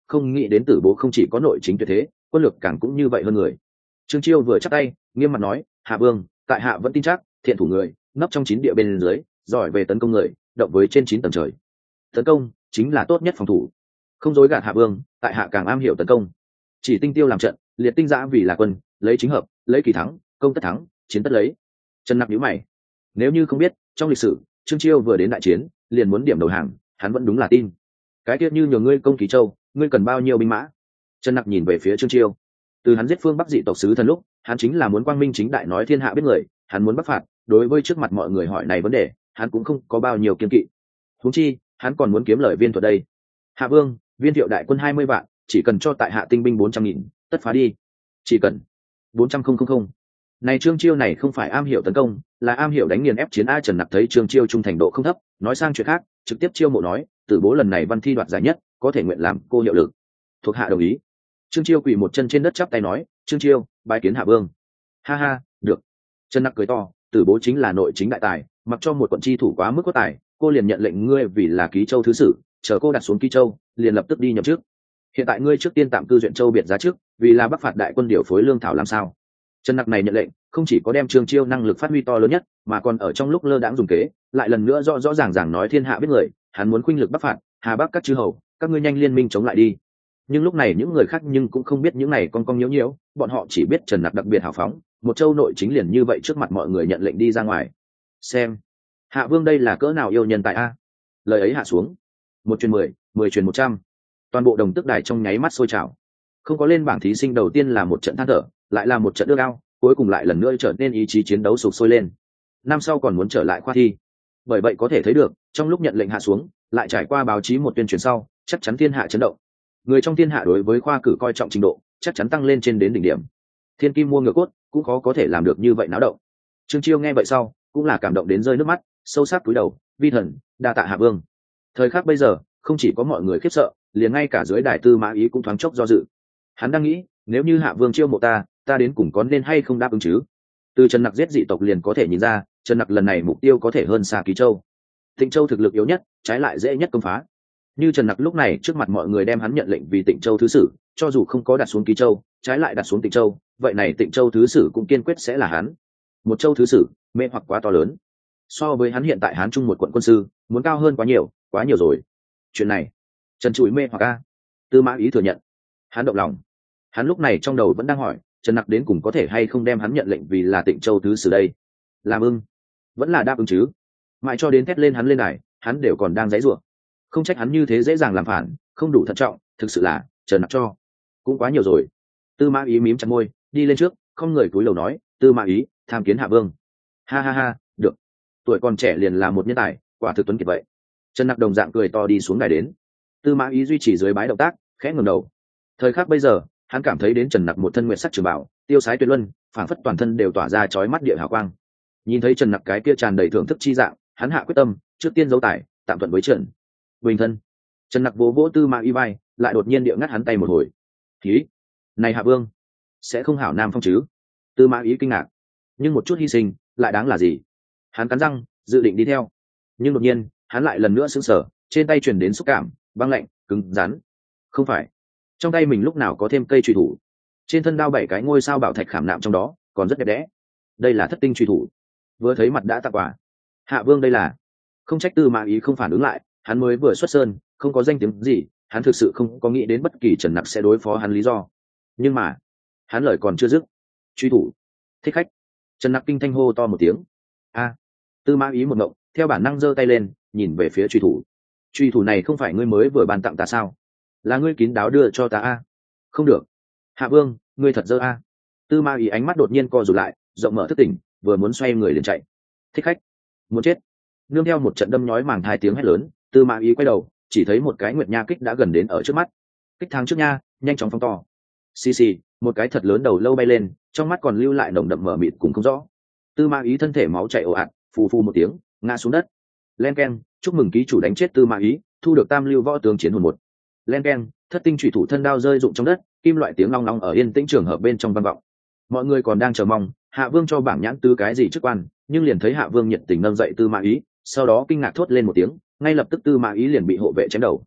không nghĩ đến Tử Bố không chỉ có nội chính tuyệt thế, quân lược càng cũng như vậy hơn người. Trương Chiêu vừa chắp tay nghiêm mặt nói, hạ vương, tại hạ vẫn tin chắc thiện thủ người nấp trong chín địa bên dưới, giỏi về tấn công người, động với trên chín tầng trời. Tấn công chính là tốt nhất phòng thủ, không dối gạt hạ vương, tại hạ càng am hiểu tấn công. Chỉ tinh tiêu làm trận, liệt tinh giã vì là quân, lấy chính hợp, lấy kỳ thắng, công tất thắng, chiến tất lấy. Trần Nặc nhíu mày, nếu như không biết trong lịch sử Trương Chiêu vừa đến đại chiến liền muốn điểm đầu hàng, hắn vẫn đúng là tin. Cái tiết như nhường ngươi công Ký Châu, ngươi cần bao nhiêu binh mã? Trần Nặc nhìn về phía Trương Chiêu. Từ hắn giết phương Bắc dị tộc sứ thần lúc, hắn chính là muốn quang minh chính đại nói thiên hạ biết người, hắn muốn bắc phạt, đối với trước mặt mọi người hỏi này vấn đề, hắn cũng không có bao nhiêu kiên kỵ. Huống chi, hắn còn muốn kiếm lời viên thuật đây. Hạ vương, viên thiệu đại quân hai mươi vạn, chỉ cần cho tại hạ tinh binh bốn trăm nghìn, tất phá đi. Chỉ cần bốn trăm nghìn. Này Trương Chiêu này không phải am hiểu tấn công, là am hiểu đánh nghiền ép chiến. A Trần Nặc thấy Trương Chiêu trung thành độ không thấp, nói sang chuyện khác, trực tiếp chiêu mộ nói, Tử Bố lần này văn thi đoạt giải nhất, có thể nguyện làm cô hiệu lực. Thuộc hạ đồng ý. Trương Chiêu quỳ một chân trên đất chắp tay nói, Trương Chiêu bái kiến hạ vương. Ha ha, được. Trần Nặc cười to, Tử Bố chính là nội chính đại tài, mặc cho một quận chi thủ quá mức có tài, cô liền nhận lệnh ngươi vì là Ký Châu thứ sử, chờ cô đặt xuống Ký Châu, liền lập tức đi nhậm chức. Hiện tại ngươi trước tiên tạm cư Duyện Châu biệt giá trước, vì là bắc phạt đại quân điều phối lương thảo làm sao? Trần Nặc này nhận lệnh, không chỉ có đem Trương Chiêu năng lực phát huy to lớn nhất, mà còn ở trong lúc lơ đãng dùng kế, lại lần nữa rõ rõ ràng ràng nói thiên hạ biết người, hắn muốn khuynh lực bắc phạt, hà bắc các chư hầu, các ngươi nhanh liên minh chống lại đi. Nhưng lúc này những người khác nhưng cũng không biết những này con con nhiễu nhiễu, bọn họ chỉ biết Trần Nặc đặc biệt hào phóng, một châu nội chính liền như vậy trước mặt mọi người nhận lệnh đi ra ngoài. Xem, hạ vương đây là cỡ nào yêu nhân tài a. Lời ấy hạ xuống, một truyền mười, mười truyền một trăm, toàn bộ đồng tức đài trong nháy mắt sôi trào. Không có lên bảng thí sinh đầu tiên là một trận than thở, lại là một trận ước ao, cuối cùng lại lần nữa trở nên ý chí chiến đấu sục sôi lên. Năm sau còn muốn trở lại khoa thi. Bởi vậy có thể thấy được, trong lúc nhận lệnh hạ xuống, lại trải qua báo chí một tuyên truyền sau, chắc chắn thiên hạ chấn động. Người trong thiên hạ đối với khoa cử coi trọng trình độ, chắc chắn tăng lên trên đến đỉnh điểm. Thiên kim mua ngựa cốt, cũng khó có thể làm được như vậy náo động. Trương Chiêu nghe vậy sau, cũng là cảm động đến rơi nước mắt, sâu sắc cúi đầu, vi thần, đa tạ hạ vương. Thời khắc bây giờ, không chỉ có mọi người khiếp sợ, liền ngay cả dưới đài Tư Mã Ý cũng thoáng chốc do dự. Hắn đang nghĩ, nếu như hạ vương chiêu mộ ta, ta đến cùng có nên hay không đáp ứng chứ? Từ Trần Nặc giết dị tộc liền có thể nhìn ra, Trần Nặc lần này mục tiêu có thể hơn xa Ký Châu. Tịnh Châu thực lực yếu nhất, trái lại dễ nhất công phá. Như Trần Nặc lúc này trước mặt mọi người đem hắn nhận lệnh vì Tịnh Châu thứ sử, cho dù không có đặt xuống Ký Châu, trái lại đặt xuống Tịnh Châu, vậy này Tịnh Châu thứ sử cũng kiên quyết sẽ là hắn. Một châu thứ sử, mê hoặc quá to lớn. So với hắn hiện tại Hán Trung một quận quân sư, muốn cao hơn quá nhiều, quá nhiều rồi. Chuyện này, Trần Trụi mê hoặc a. Tư Mã Ý thừa nhận. Hắn động lòng. Hắn lúc này trong đầu vẫn đang hỏi, Trần Nặc đến cùng có thể hay không đem hắn nhận lệnh vì là Tịnh Châu thứ sử đây? Làm ưng, vẫn là đáp ứng chứ? Mãi cho đến thét lên hắn lên này, hắn đều còn đang giãy giụa. Không trách hắn như thế dễ dàng làm phản, không đủ thận trọng, thực sự là Trần Nặc cho cũng quá nhiều rồi. Tư Mã Ý mím chặt môi, đi lên trước, không người cúi đầu nói, Tư Mã Ý, tham kiến hạ vương. Ha ha ha, được. Tuổi còn trẻ liền là một nhân tài, quả thực tuấn kiệt vậy. Trần Nặc đồng dạng cười to đi xuống đài đến. Tư Mã Ý duy trì dưới bái động tác, khẽ ngẩng đầu. Thời khắc bây giờ, hắn cảm thấy đến Trần Nặc một thân nguyệt sắc trường bảo, tiêu sái tuyệt luân, phảng phất toàn thân đều tỏa ra chói mắt địa hào quang. Nhìn thấy Trần Nặc cái kia tràn đầy thưởng thức chi dạng, hắn hạ quyết tâm, trước tiên giấu tài, tạm thuận với Trần. Bình thân. Trần Nặc vỗ vỗ Tư Mã Ý vai, lại đột nhiên địa ngắt hắn tay một hồi. "Khí, này hạ vương, sẽ không hảo nam phong chứ?" Tư Mã Ý kinh ngạc, nhưng một chút hy sinh, lại đáng là gì? Hắn cắn răng, dự định đi theo, nhưng đột nhiên, hắn lại lần nữa sững sờ, trên tay truyền đến xúc cảm băng lạnh, cứng rắn. Không phải, trong tay mình lúc nào có thêm cây truy thủ? Trên thân đao bảy cái ngôi sao bảo thạch khảm nạm trong đó, còn rất đẹp đẽ. Đây là thất tinh truy thủ. Vừa thấy mặt đã tặng quà. Hạ vương đây là. Không trách Tư Mã Ý không phản ứng lại, hắn mới vừa xuất sơn, không có danh tiếng gì, hắn thực sự không có nghĩ đến bất kỳ Trần Nặc sẽ đối phó hắn lý do. Nhưng mà, hắn lời còn chưa dứt, truy thủ, thích khách. Trần Nặc kinh thanh hô to một tiếng. A. Tư Mã Ý một ngộng, theo bản năng giơ tay lên, nhìn về phía truy thủ. Truy thủ này không phải ngươi mới vừa ban tặng ta sao? Là ngươi kín đáo đưa cho ta a? Không được. Hạ vương, ngươi thật dơ a. Tư Mã Ý ánh mắt đột nhiên co rụt lại, rộng mở thức tỉnh, vừa muốn xoay người liền chạy. Thích khách, muốn chết. Nương theo một trận đâm nhói màng hai tiếng hét lớn, Tư Mã Ý quay đầu, chỉ thấy một cái nguyệt nha kích đã gần đến ở trước mắt. Kích thang trước nha, nhanh chóng phóng to. Xì xì, một cái thật lớn đầu lâu bay lên, trong mắt còn lưu lại nồng đậm mở mịt cùng không rõ. Tư Mã Ý thân thể máu chảy ồ ạt, phù phù một tiếng, ngã xuống đất. Len keng, chúc mừng ký chủ đánh chết Tư Mã Ý, thu được tam lưu võ tướng chiến hồn một. Len keng, thất tinh chủy thủ thân đao rơi rụng trong đất, kim loại tiếng long long ở yên tĩnh trường hợp bên trong vang vọng. Mọi người còn đang chờ mong Hạ Vương cho bảng nhãn tứ cái gì chức quan, nhưng liền thấy Hạ Vương nhiệt tình nâng dậy Tư Mã Ý, sau đó kinh ngạc thốt lên một tiếng, ngay lập tức Tư Mã Ý liền bị hộ vệ chém đầu.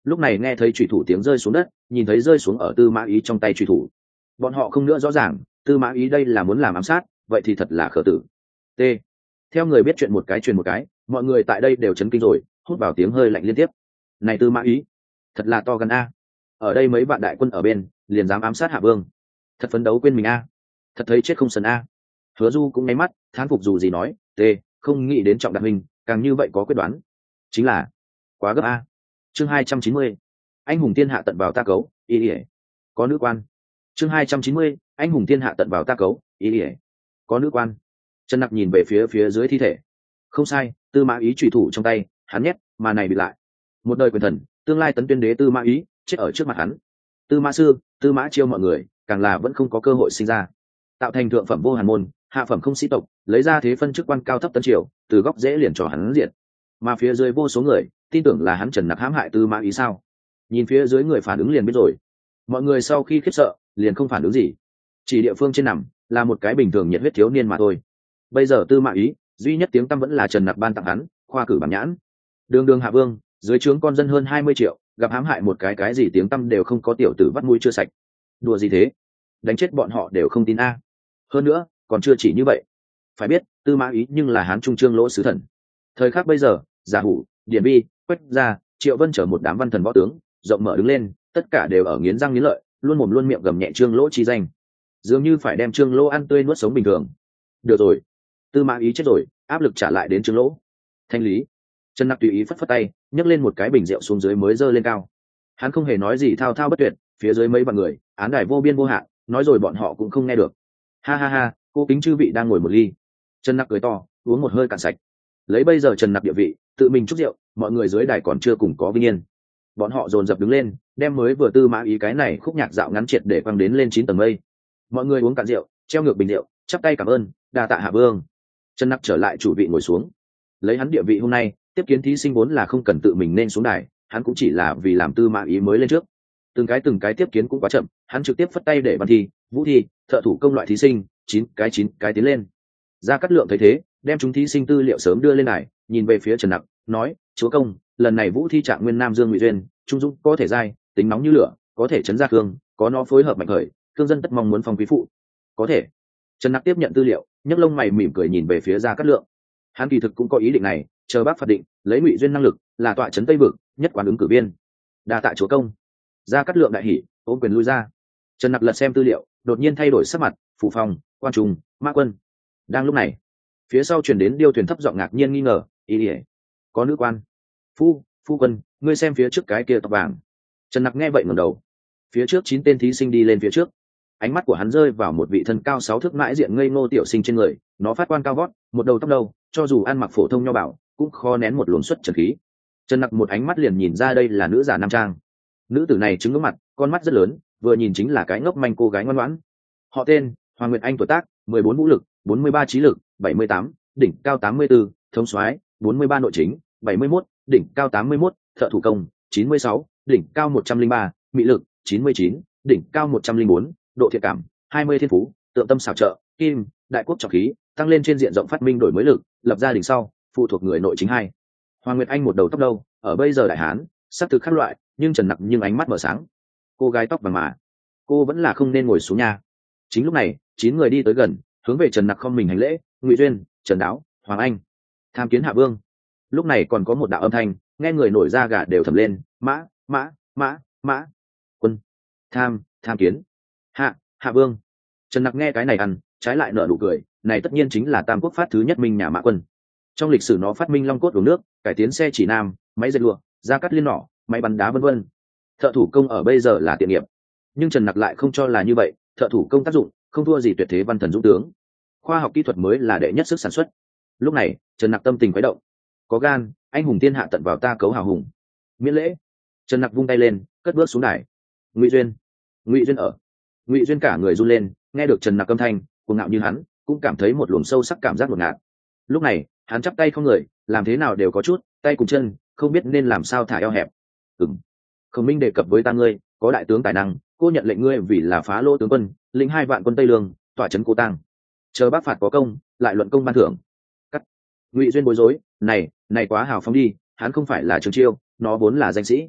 lúc này nghe thấy trùy thủ tiếng rơi xuống đất, nhìn thấy rơi xuống ở Tư Mã Ý trong tay trùy thủ, bọn họ không nữa rõ ràng Tư Mã Ý đây là muốn làm ám sát, vậy thì thật là khở tử. T. Theo người biết chuyện một cái truyền một cái, mọi người tại đây đều chấn kinh rồi, hút vào tiếng hơi lạnh liên tiếp. Này Tư Mã Ý, thật là to gan a. Ở đây mấy vạn đại quân ở bên, liền dám ám sát Hạ Vương, thật phấn đấu quên mình a. Thật thấy chết không sần a. Hứa Du cũng nháy mắt, thán phục dù gì nói, T, không nghĩ đến trọng đại minh, càng như vậy có quyết đoán. Chính là quá gấp a. Chương hai trăm chín mươi, anh hùng thiên hạ tận vào ta cấu, y ỉa. Có nữ quan. Chương hai trăm chín mươi, anh hùng thiên hạ tận vào ta cấu, y ỉa. Có nữ quan. Trần Nặc nhìn về phía phía dưới thi thể. Không sai, Tư Mã Ý chủy thủ trong tay, hắn nhét, mà này bị lại. Một đời quyền thần, tương lai tấn tuyên đế Tư Mã Ý, chết ở trước mặt hắn. Tư Mã Sư, Tư Mã Chiêu mọi người, càng là vẫn không có cơ hội sinh ra. Tạo thành thượng phẩm vô hàn môn, hạ phẩm không sĩ tộc, lấy ra thế phân chức quan cao thấp tân triều, từ góc dễ liền cho hắn diệt. Mà phía dưới vô số người tin tưởng là hắn Trần Nặc hãm hại Tư Mã Ý sao? Nhìn phía dưới người phản ứng liền biết rồi. Mọi người sau khi khiếp sợ, liền không phản ứng gì. Chỉ địa phương trên nằm là một cái bình thường nhiệt huyết thiếu niên mà thôi. Bây giờ Tư Mã Ý, duy nhất tiếng tăm vẫn là Trần Nặc ban tặng hắn, khoa cử bản nhãn. Đường đường Hạ Vương, dưới trướng con dân hơn hai mươi triệu, gặp hãm hại một cái cái gì tiếng tăm đều không có, tiểu tử vắt mũi chưa sạch. Đùa gì thế? Đánh chết bọn họ đều không tin a. Hơn nữa, còn chưa chỉ như vậy. Phải biết, Tư Mã Ý nhưng là Hán Trung Trương Lỗ sứ thần. Thời khắc bây giờ, Giả Hủ, Điển Vi, Quách Gia, Triệu Vân chở một đám văn thần võ tướng, rộng mở đứng lên, tất cả đều ở nghiến răng nghiến lợi, luôn mồm luôn miệng gầm nhẹ Trương Lỗ chi danh, dường như phải đem Trương Lỗ ăn tươi nuốt sống bình thường. Được rồi, Tư Mã Ý chết rồi, áp lực trả lại đến Trương Lỗ. Thanh lý. Trần Nặc tùy ý phất phất tay, nhấc lên một cái bình rượu xuống dưới mới dơ lên cao. Hắn không hề nói gì thao thao bất tuyệt, phía dưới mấy vạn người, án đài vô biên vô hạn, nói rồi bọn họ cũng không nghe được. Ha ha ha, cô kính chư vị đang ngồi một ly. Trần Nặc cười to, uống một hơi cạn sạch. Lấy bây giờ Trần Nặc địa vị, tự mình chúc rượu, mọi người dưới đài còn chưa cùng có vinh yên. Bọn họ dồn dập đứng lên, đem mới vừa Tư Mã Ý cái này khúc nhạc dạo ngắn triệt để quăng đến lên chín tầng mây. Mọi người uống cạn rượu, treo ngược bình rượu, chắp tay cảm ơn, đa tạ Hạ Vương. Trần Nặc trở lại chủ vị ngồi xuống. Lấy hắn địa vị hôm nay, tiếp kiến thí sinh vốn là không cần tự mình nên xuống đài, hắn cũng chỉ là vì làm Tư Mã Ý mới lên trước. Từng cái từng cái tiếp kiến cũng quá chậm, hắn trực tiếp phất tay để văn thi, vũ thi, thợ thủ công loại thí sinh, chín cái chín cái tiến lên. Gia Cát Lượng thấy thế, đem chúng thí sinh tư liệu sớm đưa lên đài, nhìn về phía Trần Nặc, nói: "Chúa công, lần này vũ thi trạng nguyên Nam Dương Ngụy Duyên, trung dung có thể dai, tính nóng như lửa, có thể chấn ra cương, có nó phối hợp mạnh khởi, cương dân tất mong muốn phong quý phụ." Có thể. Trần Nặc tiếp nhận tư liệu, nhấc lông mày mỉm cười nhìn về phía Gia Cát Lượng. Hắn kỳ thực cũng có ý định này, chờ bác phạt định, lấy Ngụy Duyên năng lực, là tọa trấn Tây vực, nhất quán ứng cử viên. Đa tạ chúa công. Gia Cát Lượng đại hỉ, ôm quyền lui ra. Trần Nặc lật xem tư liệu, đột nhiên thay đổi sắc mặt, phụ phòng, quan trung, mã quân. Đang lúc này, phía sau truyền đến điêu thuyền thấp giọng ngạc nhiên nghi ngờ, ý ỉa, có nữ quan. Phu, phu quân, ngươi xem phía trước cái kia tóc vàng. Trần Nặc nghe vậy ngẩng đầu. Phía trước chín tên thí sinh đi lên phía trước. Ánh mắt của hắn rơi vào một vị thân cao sáu thước mãi diện ngây ngô tiểu sinh trên người, nó phát quan cao vót, một đầu tóc đầu, cho dù ăn mặc phổ thông nho bảo, cũng khó nén một luồng xuất trần khí. Trần Nặc một ánh mắt liền nhìn ra đây là nữ giả nam trang. Nữ tử này trứng ngưỡng mặt, con mắt rất lớn, vừa nhìn chính là cái ngốc manh cô gái ngoan ngoãn. Họ tên Hoàng Nguyệt Anh, tuổi tác mười bốn, vũ lực bốn mươi ba, trí lực bảy mươi tám, đỉnh cao tám mươi tư, thống soái bốn mươi ba, nội chính bảy mươi mốt, đỉnh cao tám mươi mốt, thợ thủ công chín mươi sáu, đỉnh cao một trăm linh ba, mị lực chín mươi chín, đỉnh cao một trăm linh bốn, độ thiện cảm hai mươi, thiên phú tượng tâm xảo trợ, kim, đại quốc trọng khí, tăng lên trên diện rộng phát minh đổi mới lực, lập gia đình sau, phụ thuộc người nội chính hai. Hoàng Nguyệt Anh một đầu tóc đâu, ở bây giờ đại hán, sắc thực khác loại, nhưng Trần Nặc nhưng ánh mắt mở sáng. Cô gái tóc vàng mà, cô vẫn là không nên ngồi xuống nhà. Chính lúc này, chín người đi tới gần, hướng về Trần Nặc không mình hành lễ, Ngụy Duyên, Trần Đáo, Hoàng Anh, tham kiến Hạ Vương. Lúc này còn có một đạo âm thanh, nghe người nổi da gà đều thầm lên, mã, mã, mã, mã, quân, tham, tham kiến, hạ, Hạ Vương. Trần Nặc nghe cái này ăn, trái lại nở nụ cười, này tất nhiên chính là Tam Quốc phát thứ nhất minh nhà Mã Quân. Trong lịch sử nó phát minh long cốt uống nước, cải tiến xe chỉ nam, máy dệt lụa, gia cắt liên nỏ, máy bắn đá vân vân. Thợ thủ công ở bây giờ là tiện nghiệp, nhưng Trần Nặc lại không cho là như vậy, thợ thủ công tác dụng không thua gì tuyệt thế văn thần dũng tướng. Khoa học kỹ thuật mới là đệ nhất sức sản xuất. Lúc này, Trần Nặc tâm tình khuấy động. Có gan, anh hùng thiên hạ tận vào ta cấu hào hùng. Miễn lễ. Trần Nặc vung tay lên, cất bước xuống đài. Ngụy Duyên. Ngụy Duyên ở. Ngụy Duyên cả người run lên, nghe được Trần Nặc âm thanh, cuồng ngạo như hắn, cũng cảm thấy một luồng sâu sắc cảm giác ngột ngạt. Lúc này, hắn chắp tay không người, làm thế nào đều có chút, tay cùng chân, không biết nên làm sao thả eo hẹp. Ừm. Khổng Minh đề cập với ta ngươi, có đại tướng tài năng, cô nhận lệnh ngươi vì là phá lỗ tướng quân, lĩnh hai vạn quân Tây Lương, tỏa trấn Cô Tăng. Chờ bác phạt có công, lại luận công ban thưởng. Cắt. Ngụy Duyên bối rối, này, này quá hào phóng đi, hắn không phải là Trường Chiêu, nó vốn là danh sĩ.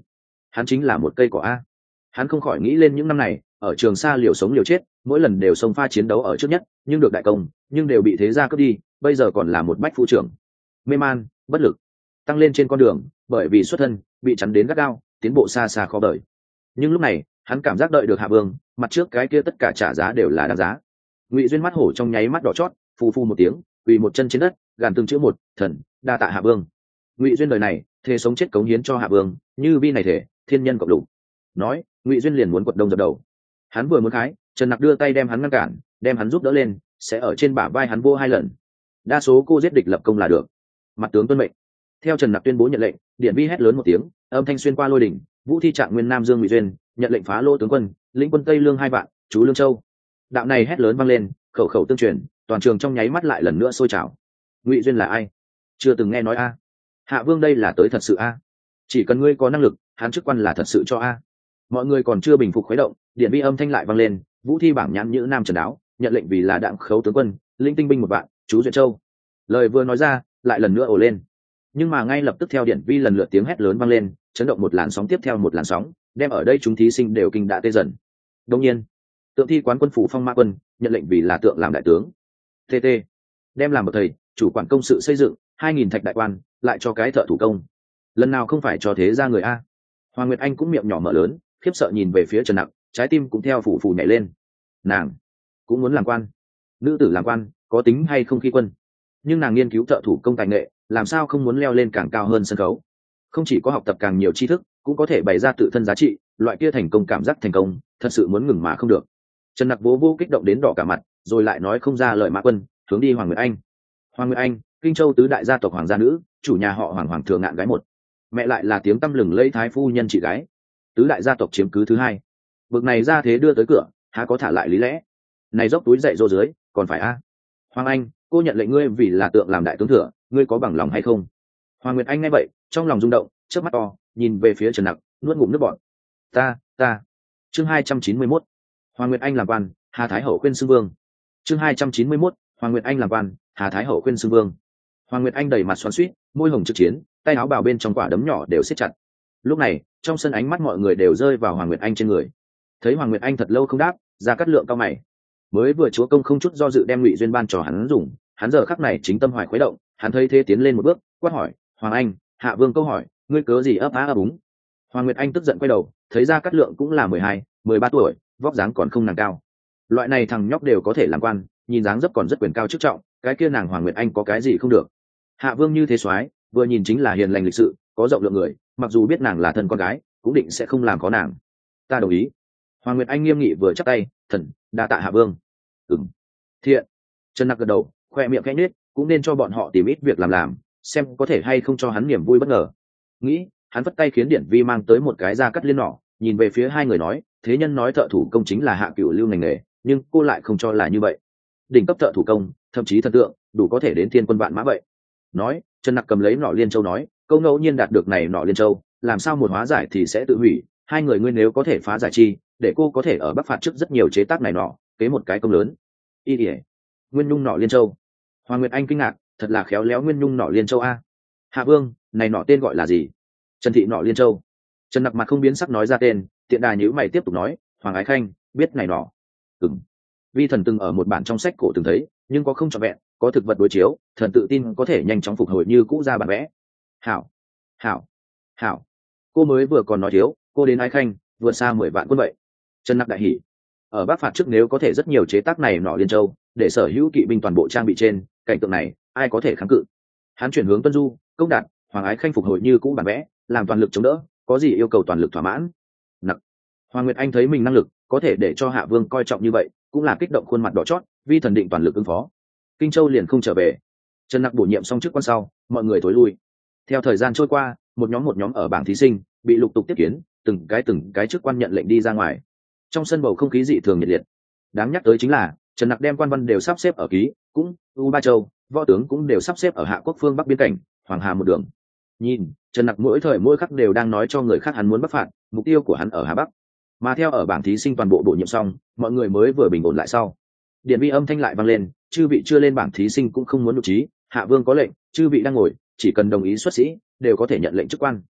hắn chính là một cây cỏ a. Hắn không khỏi nghĩ lên những năm này ở trường sa liều sống liều chết, mỗi lần đều xông pha chiến đấu ở trước nhất, nhưng được đại công, nhưng đều bị thế gia cướp đi, bây giờ còn là một bách phu trưởng, mê man, bất lực, tăng lên trên con đường, bởi vì xuất thân bị chắn đến gắt gao, tiến bộ xa xa khó đợi. Nhưng lúc này hắn cảm giác đợi được Hạ Vương, mặt trước cái kia tất cả trả giá đều là đáng giá. Ngụy Duyên mắt hổ trong nháy mắt đỏ chót, phù phù một tiếng, quỳ một chân trên đất, gàn từng chữ một, thần, đa tạ Hạ Vương. Ngụy Duyên đời này thề sống chết cống hiến cho Hạ Vương, như vi này thể thiên nhân cộng đủ. Nói, Ngụy Duyên liền muốn quật đông dập đầu. Hắn vừa muốn khái, Trần Nặc đưa tay đem hắn ngăn cản, đem hắn giúp đỡ lên, sẽ ở trên bả vai hắn vô hai lần. Đa số cô giết địch lập công là được. Mặt tướng tuân mệnh. Theo Trần Nặc tuyên bố nhận lệnh, điện vi hét lớn một tiếng, âm thanh xuyên qua lôi đỉnh, vũ thi trạng nguyên Nam Dương Ngụy Duyên nhận lệnh phá lô tướng quân, lĩnh quân Tây Lương hai vạn, chú Lương Châu. Đạo này hét lớn vang lên, khẩu khẩu tương truyền, toàn trường trong nháy mắt lại lần nữa sôi trào. Ngụy Duyên là ai? Chưa từng nghe nói a. Hạ Vương đây là tới thật sự a. Chỉ cần ngươi có năng lực, hắn chức quan là thật sự cho a. Mọi người còn chưa bình phục khuấy động, điện vi âm thanh lại vang lên, vũ thi bảng nhãn nhữ Nam Trần Đáo nhận lệnh vì là đặng khấu tướng quân, lĩnh tinh binh một vạn, chú Duyện Châu. Lời vừa nói ra, lại lần nữa ồ lên. Nhưng mà ngay lập tức theo điện vi lần lượt tiếng hét lớn vang lên, chấn động một làn sóng tiếp theo một làn sóng, đem ở đây chúng thí sinh đều kinh đã tê dần. Đương nhiên, tượng thi quán quân phủ Phong Ma Quân nhận lệnh vì là tượng làm đại tướng. tê tê đem làm một thầy, chủ quản công sự xây dựng, hai nghìn thạch đại quan, lại cho cái thợ thủ công. Lần nào không phải cho thế ra người a. Hoàng Nguyệt Anh cũng miệng nhỏ mở lớn, khiếp sợ nhìn về phía Trần Nặc, trái tim cũng theo phủ phủ nhảy lên. Nàng cũng muốn làm quan. Nữ tử làm quan, có tính hay không khi quân? Nhưng nàng nghiên cứu thợ thủ công tài nghệ, làm sao không muốn leo lên càng cao hơn sân khấu? Không chỉ có học tập càng nhiều tri thức, cũng có thể bày ra tự thân giá trị, loại kia thành công cảm giác thành công, thật sự muốn ngừng mà không được. Trần Nặc vô vô kích động đến đỏ cả mặt, rồi lại nói không ra lời Mã Quân, hướng đi Hoàng Nguyệt Anh. Hoàng Nguyệt Anh, Kinh Châu tứ đại gia tộc hoàng gia nữ, chủ nhà họ Hoàng Hoàng Thượng Ngạn gái một, mẹ lại là tiếng tăm lừng lẫy thái phu nhân chị gái, tứ đại gia tộc chiếm cứ thứ hai. Bực này ra thế đưa tới cửa, há có thả lại lý lẽ? Này dốc túi dậy rô dưới, còn phải a? Hoàng Anh, cô nhận lệnh ngươi vì là tượng làm đại tướng thừa, ngươi có bằng lòng hay không? Hoàng Nguyệt Anh nghe vậy, trong lòng rung động, chớp mắt to, nhìn về phía Trần Nặc, nuốt ngụm nước bọt. Ta, ta. Chương hai trăm chín mươi mốt. Hoàng Nguyệt Anh làm quan, Hà Thái hậu khuyên xưng vương. Chương hai trăm chín mươi mốt. Hoàng Nguyệt Anh làm quan, Hà Thái hậu khuyên xưng vương. Hoàng Nguyệt Anh đầy mặt xoắn xuýt, môi hồng trực chiến, tay áo bào bên trong quả đấm nhỏ đều siết chặt. Lúc này, trong sân ánh mắt mọi người đều rơi vào Hoàng Nguyệt Anh trên người. Thấy Hoàng Nguyệt Anh thật lâu không đáp, Gia Cát Lượng cao mày. Mới vừa chúa công không chút do dự đem Ngụy Duyên ban cho hắn dùng, hắn giờ khắc này chính tâm hoài khuấy động, hắn thấy thế tiến lên một bước, quát hỏi, "Hoàng Anh, Hạ Vương câu hỏi, ngươi cớ gì ấp á ấp úng?" Hoàng Nguyệt Anh tức giận quay đầu, thấy Gia Cát Lượng cũng là mười hai, mười ba tuổi, vóc dáng còn không nàng cao. Loại này thằng nhóc đều có thể làm quan, nhìn dáng dấp còn rất quyền cao chức trọng, cái kia nàng Hoàng Nguyệt Anh có cái gì không được? Hạ Vương như thế soái, vừa nhìn chính là hiền lành lịch sự, có rộng lượng người, mặc dù biết nàng là thân con gái, cũng định sẽ không làm có nàng. Ta đồng ý. Hoàng Nguyệt Anh nghiêm nghị vừa chắp tay, "Thần, đa tạ Hạ Vương." Ừm. Thiện. Trần Nặc gật đầu, khoe miệng khẽ nhếch, cũng nên cho bọn họ tìm ít việc làm làm, xem có thể hay không cho hắn niềm vui bất ngờ. Nghĩ, hắn vất tay khiến Điển Vi mang tới một cái da cắt liên nỏ, nhìn về phía hai người nói, thế nhân nói thợ thủ công chính là hạ cửu lưu ngành nghề, nhưng cô lại không cho là như vậy. Đỉnh cấp thợ thủ công, thậm chí thần tượng, đủ có thể đến thiên quân vạn mã vậy. Nói, Trần Nặc cầm lấy nỏ liên châu nói, câu ngẫu nhiên đạt được này nỏ liên châu, làm sao một hóa giải thì sẽ tự hủy, hai người ngươi nếu có thể phá giải chi, để cô có thể ở Bắc phạt trước rất nhiều chế tác này nỏ, kế một cái công lớn. Y ỉa, Nguyên Nhung nỏ liên châu. Hoàng Nguyệt Anh kinh ngạc, thật là khéo léo Nguyên Nhung nỏ liên châu a. Hạ Vương, này nỏ tên gọi là gì? Trần thị nỏ liên châu. Trần Nặc mặt không biến sắc nói ra tên, tiện đà nhữ mày tiếp tục nói, Hoàng Ái Khanh, biết này nỏ. Ừm. Vi thần từng ở một bản trong sách cổ từng thấy, nhưng có không trọn vẹn, có thực vật đối chiếu, thần tự tin có thể nhanh chóng phục hồi như cũ ra bản vẽ. Hảo, hảo, hảo. Cô mới vừa còn nói thiếu, cô đến Ái Khanh, vượt xa mười vạn quân vậy. Trần Nặc đại hỉ. Ở Bắc phạt trước nếu có thể rất nhiều chế tác này nỏ liên châu, để sở hữu kỵ binh toàn bộ trang bị trên, cảnh tượng này, ai có thể kháng cự? Hắn chuyển hướng Tuân Du, công đạt, Hoàng Ái Khanh phục hồi như cũ bản vẽ, làm toàn lực chống đỡ, có gì yêu cầu toàn lực thỏa mãn. Nặc. Hoàng Nguyệt Anh thấy mình năng lực, có thể để cho Hạ Vương coi trọng như vậy, cũng là kích động khuôn mặt đỏ chót, vi thần định toàn lực ứng phó. Kinh Châu liền không trở về. Trần Nặc bổ nhiệm xong chức quan sau, mọi người thối lui. Theo thời gian trôi qua, một nhóm một nhóm ở bảng thí sinh bị lục tục tiếp kiến, từng cái từng cái chức quan nhận lệnh đi ra ngoài. Trong sân bầu không khí dị thường nhiệt liệt. Đáng nhắc tới chính là Trần Nặc đem quan văn đều sắp xếp ở ký, cũng u ba châu, võ tướng cũng đều sắp xếp ở Hạ Quốc phương bắc biên cảnh, Hoàng Hà một đường. Nhìn, Trần Nặc mỗi thời mỗi khắc đều đang nói cho người khác hắn muốn bắc phạt, mục tiêu của hắn ở Hà Bắc. Mà theo ở bảng thí sinh toàn bộ bổ nhiệm xong, mọi người mới vừa bình ổn lại sau. Điện vi âm thanh lại vang lên, chư vị chưa lên bảng thí sinh cũng không muốn nhục trí, Hạ Vương có lệnh, chư vị đang ngồi, chỉ cần đồng ý xuất sĩ, đều có thể nhận lệnh chức quan.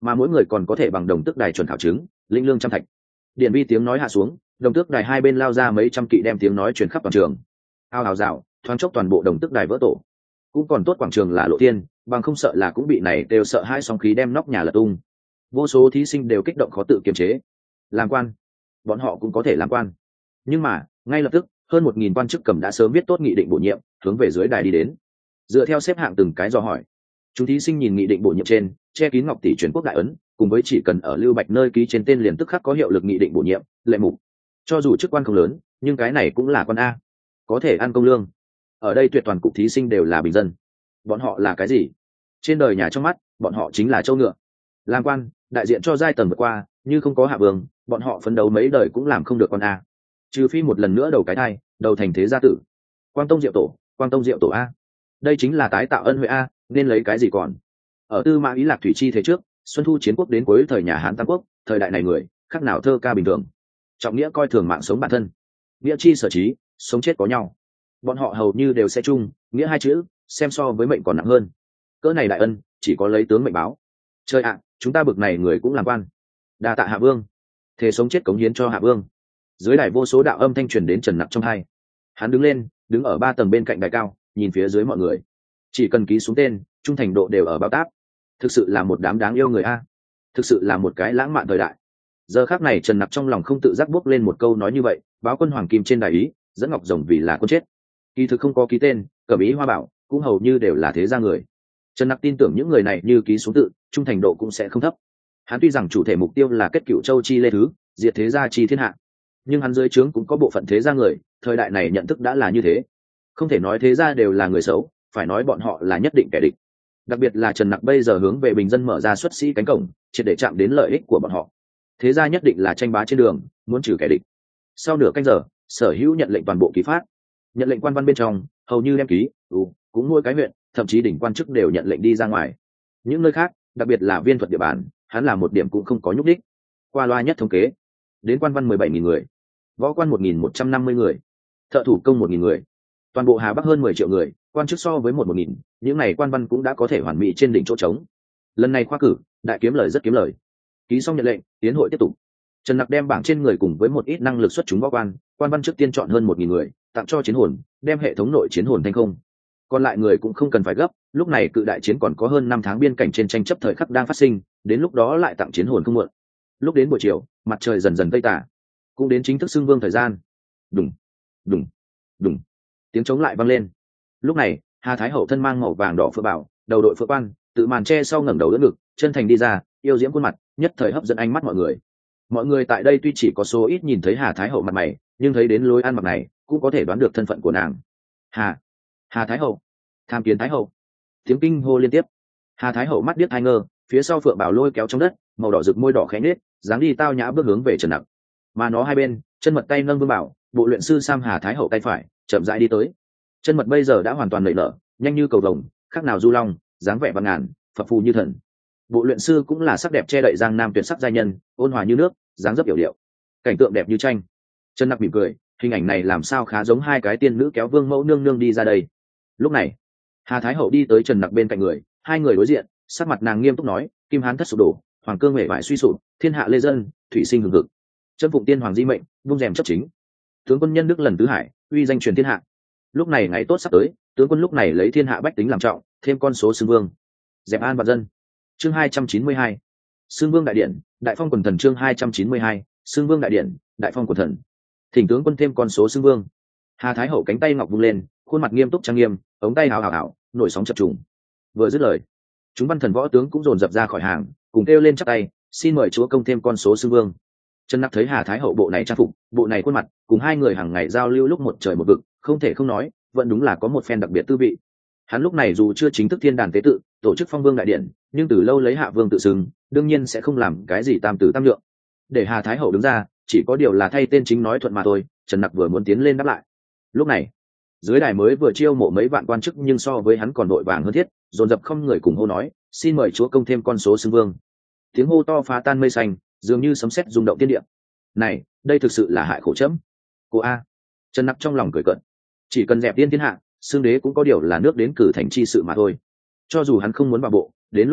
mà mỗi người còn có thể bằng đồng tước đài chuẩn khảo chứng linh lương trăm thạch. Điện vi tiếng nói hạ xuống, đồng tước đài hai bên lao ra mấy trăm kỵ đem tiếng nói truyền khắp toàn trường. Ao ào rào, thoáng chốc toàn bộ đồng tước đài vỡ tổ. Cũng còn tốt quảng trường là lộ thiên, bằng không sợ là cũng bị này đều sợ hai sóng khí đem nóc nhà lật tung. Vô số thí sinh đều kích động khó tự kiềm chế. Làm quan, bọn họ cũng có thể làm quan. Nhưng mà ngay lập tức hơn một nghìn quan chức cầm đã sớm viết tốt nghị định bổ nhiệm, hướng về dưới đài đi đến. Dựa theo xếp hạng từng cái do hỏi, chúng thí sinh nhìn nghị định bổ nhiệm trên che kín ngọc tỷ truyền quốc đại ấn, cùng với chỉ cần ở Lưu Bạch nơi ký trên tên liền tức khắc có hiệu lực nghị định bổ nhiệm lệ mục. Cho dù chức quan không lớn, nhưng cái này cũng là quan a, có thể ăn công lương. Ở đây tuyệt toàn cục thí sinh đều là bình dân. Bọn họ là cái gì? Trên đời nhà trong mắt bọn họ chính là châu ngựa. Làm quan đại diện cho giai tầng vượt qua, như không có hạ vương, bọn họ phấn đấu mấy đời cũng làm không được con a. Trừ phi một lần nữa đầu cái thai, đầu thành thế gia tử. Quang Tông Diệu Tổ, Quang Tông Diệu Tổ a, đây chính là tái tạo ân huệ a, nên lấy cái gì còn? Ở Tư Mã Ý Lạc thủy chi thế trước, xuân thu chiến quốc đến cuối thời nhà Hán Tam Quốc, thời đại này người khác nào thơ ca bình thường. Trọng nghĩa coi thường mạng sống bản thân, nghĩa chi sở trí, sống chết có nhau. Bọn họ hầu như đều sẽ chung nghĩa hai chữ, xem so với mệnh còn nặng hơn. Cỡ này đại ân chỉ có lấy tướng mệnh báo. Trời ạ, chúng ta bực này người cũng làm quan. Đa tạ Hạ Vương, thế sống chết cống hiến cho Hạ Vương. Dưới đài vô số đạo âm thanh truyền đến Trần Nặc trong hai. Hắn đứng lên, đứng ở ba tầng bên cạnh đài cao, nhìn phía dưới mọi người. Chỉ cần ký xuống tên, trung thành độ đều ở bao táp. Thực sự là một đám đáng yêu người a, thực sự là một cái lãng mạn thời đại. Giờ khắc này Trần Nặc trong lòng không tự giác bước lên một câu nói như vậy, báo quân hoàng kim trên đài ý dẫn ngọc rồng vì là con chết. Kỳ thực không có ký tên, cẩm ý hoa bảo cũng hầu như đều là thế gia người. Trần Nặc tin tưởng những người này như ký xuống tự, trung thành độ cũng sẽ không thấp. Hắn tuy rằng chủ thể mục tiêu là kết cựu châu chi lê thứ, diệt thế gia chi thiên hạ, nhưng hắn dưới trướng cũng có bộ phận thế gia người, thời đại này nhận thức đã là như thế. Không thể nói thế gia đều là người xấu, phải nói bọn họ là nhất định kẻ địch. Đặc biệt là Trần Nặc bây giờ hướng về bình dân mở ra xuất sĩ cánh cổng, triệt để chạm đến lợi ích của bọn họ. Thế gia nhất định là tranh bá trên đường, muốn trừ kẻ địch. Sau nửa canh giờ, sở hữu nhận lệnh toàn bộ ký phát. Nhận lệnh quan văn bên trong hầu như đem ký, ừ, cũng nuôi cái huyện, thậm chí đỉnh quan chức đều nhận lệnh đi ra ngoài. Những nơi khác, đặc biệt là viên thuật địa bàn, hắn là một điểm cũng không có nhúc đích. Qua loa nhất thống kế, đến quan văn mười bảy nghìn người, võ quan một nghìn một trăm năm mươi người, thợ thủ công một nghìn người, toàn bộ Hà Bắc hơn mười triệu người, quan chức so với một một nghìn, những này quan văn cũng đã có thể hoàn mỹ trên đỉnh chỗ trống. Lần này khoa cử, đại kiếm lời rất kiếm lời. Ký xong nhận lệnh, tiến hội tiếp tục. Trần Nặc đem bảng trên người cùng với một ít năng lực xuất chúng võ quan, quan văn trước tiên chọn hơn một nghìn người, tặng cho chiến hồn, đem hệ thống nội chiến hồn thành không. Còn lại người cũng không cần phải gấp, lúc này cự đại chiến còn có hơn năm tháng biên cảnh trên tranh chấp thời khắc đang phát sinh, đến lúc đó lại tặng chiến hồn không muộn. Lúc đến buổi chiều, mặt trời dần dần tây tả, cũng đến chính thức xưng vương thời gian. Đùng, đùng, đùng, tiếng trống lại vang lên. Lúc này, Hà Thái Hậu thân mang màu vàng đỏ phượng bảo, đầu đội phượng quan, tự màn che sau ngẩng đầu đỡ ngực, chân thành đi ra, yêu diễm khuôn mặt, nhất thời hấp dẫn ánh mắt mọi người. Mọi người tại đây tuy chỉ có số ít nhìn thấy Hà Thái Hậu mặt mày, nhưng thấy đến lối ăn mặc này, cũng có thể đoán được thân phận của nàng. Hà, Hà Thái Hậu, tham kiến Thái Hậu. Tiếng kinh hô liên tiếp. Hà Thái Hậu mắt điếc hai ngơ, phía sau phượng bảo lôi kéo trong đất, màu đỏ rực môi đỏ khẽ nhếch, dáng đi tao nhã bước hướng về Trần Nặc. Mà nó hai bên, chân mật tay nâng vương bảo, bộ luyện sư Sam Hà Thái Hậu tay phải, chậm rãi đi tới. Chân mật bây giờ đã hoàn toàn nảy nở, nhanh như cầu vồng, khác nào du long, dáng vẻ vạn ngàn, phập phù như thần. Bộ luyện sư cũng là sắc đẹp che đậy giang nam tuyệt sắc giai nhân, ôn hòa như nước, dáng dấp yểu điệu, cảnh tượng đẹp như tranh. Trần Nặc mỉm cười, hình ảnh này làm sao khá giống hai cái tiên nữ kéo vương mẫu nương nương đi ra đây. Lúc này, Hà Thái Hậu đi tới Trần Nặc bên cạnh người, hai người đối diện, sắc mặt nàng nghiêm túc nói: Kim Hán thất sụp đổ, hoàng cương huệ bại suy sụp, thiên hạ lê dân, thủy sinh hừng hực. Chân phụng tiên hoàng di mệnh, vung rèm chấp chính. Tướng quân nhân đức lần tứ hải, uy danh truyền thiên hạ. Lúc này ngày tốt sắp tới, tướng quân lúc này lấy thiên hạ bách tính làm trọng, thêm con số xưng vương. Dẹp an vạn dân. Chương hai trăm chín mươi hai, xưng vương đại điện, đại phong quần thần. Chương hai trăm chín mươi hai, xưng vương đại điện, đại phong quần thần. Thỉnh tướng quân thêm con số xưng vương. Hà Thái Hậu cánh tay ngọc vung lên, khuôn mặt nghiêm túc trang nghiêm, ống tay hào hào hào, nổi sóng chập trùng. Vừa dứt lời, chúng văn thần võ tướng cũng dồn dập ra khỏi hàng, cùng kêu lên chắp tay, xin mời chúa công thêm con số xưng vương. Trần Nặc thấy Hà Thái Hậu bộ này trang phục, bộ này khuôn mặt, cùng hai người hàng ngày giao lưu lúc một trời một vực, không thể không nói, vẫn đúng là có một phen đặc biệt tư vị. Hắn lúc này dù chưa chính thức thiên đàn tế tự, tổ chức phong vương đại điện, nhưng từ lâu lấy hạ vương tự xưng, đương nhiên sẽ không làm cái gì tam tử tam lượng. Để Hà Thái Hậu đứng ra, chỉ có điều là thay tên chính nói thuận mà thôi. Trần Nặc vừa muốn tiến lên đáp lại. Lúc này, dưới đài mới vừa chiêu mộ mấy vạn quan chức, nhưng so với hắn còn đội vàng hơn thiết, dồn dập không người cùng hô nói: xin mời chúa công thêm con số xưng vương. Tiếng hô to phá tan mây xanh, dường như sấm sét rung động thiên địa. Này, đây thực sự là hại khổ chấm. Cô a. Trần Nặc trong lòng cười cợt. Chỉ cần dẹp tiên thiên hạ, xương đế cũng có điều là nước đến cử thành chi sự mà thôi. Cho dù hắn không muốn vào bộ, đến lúc đó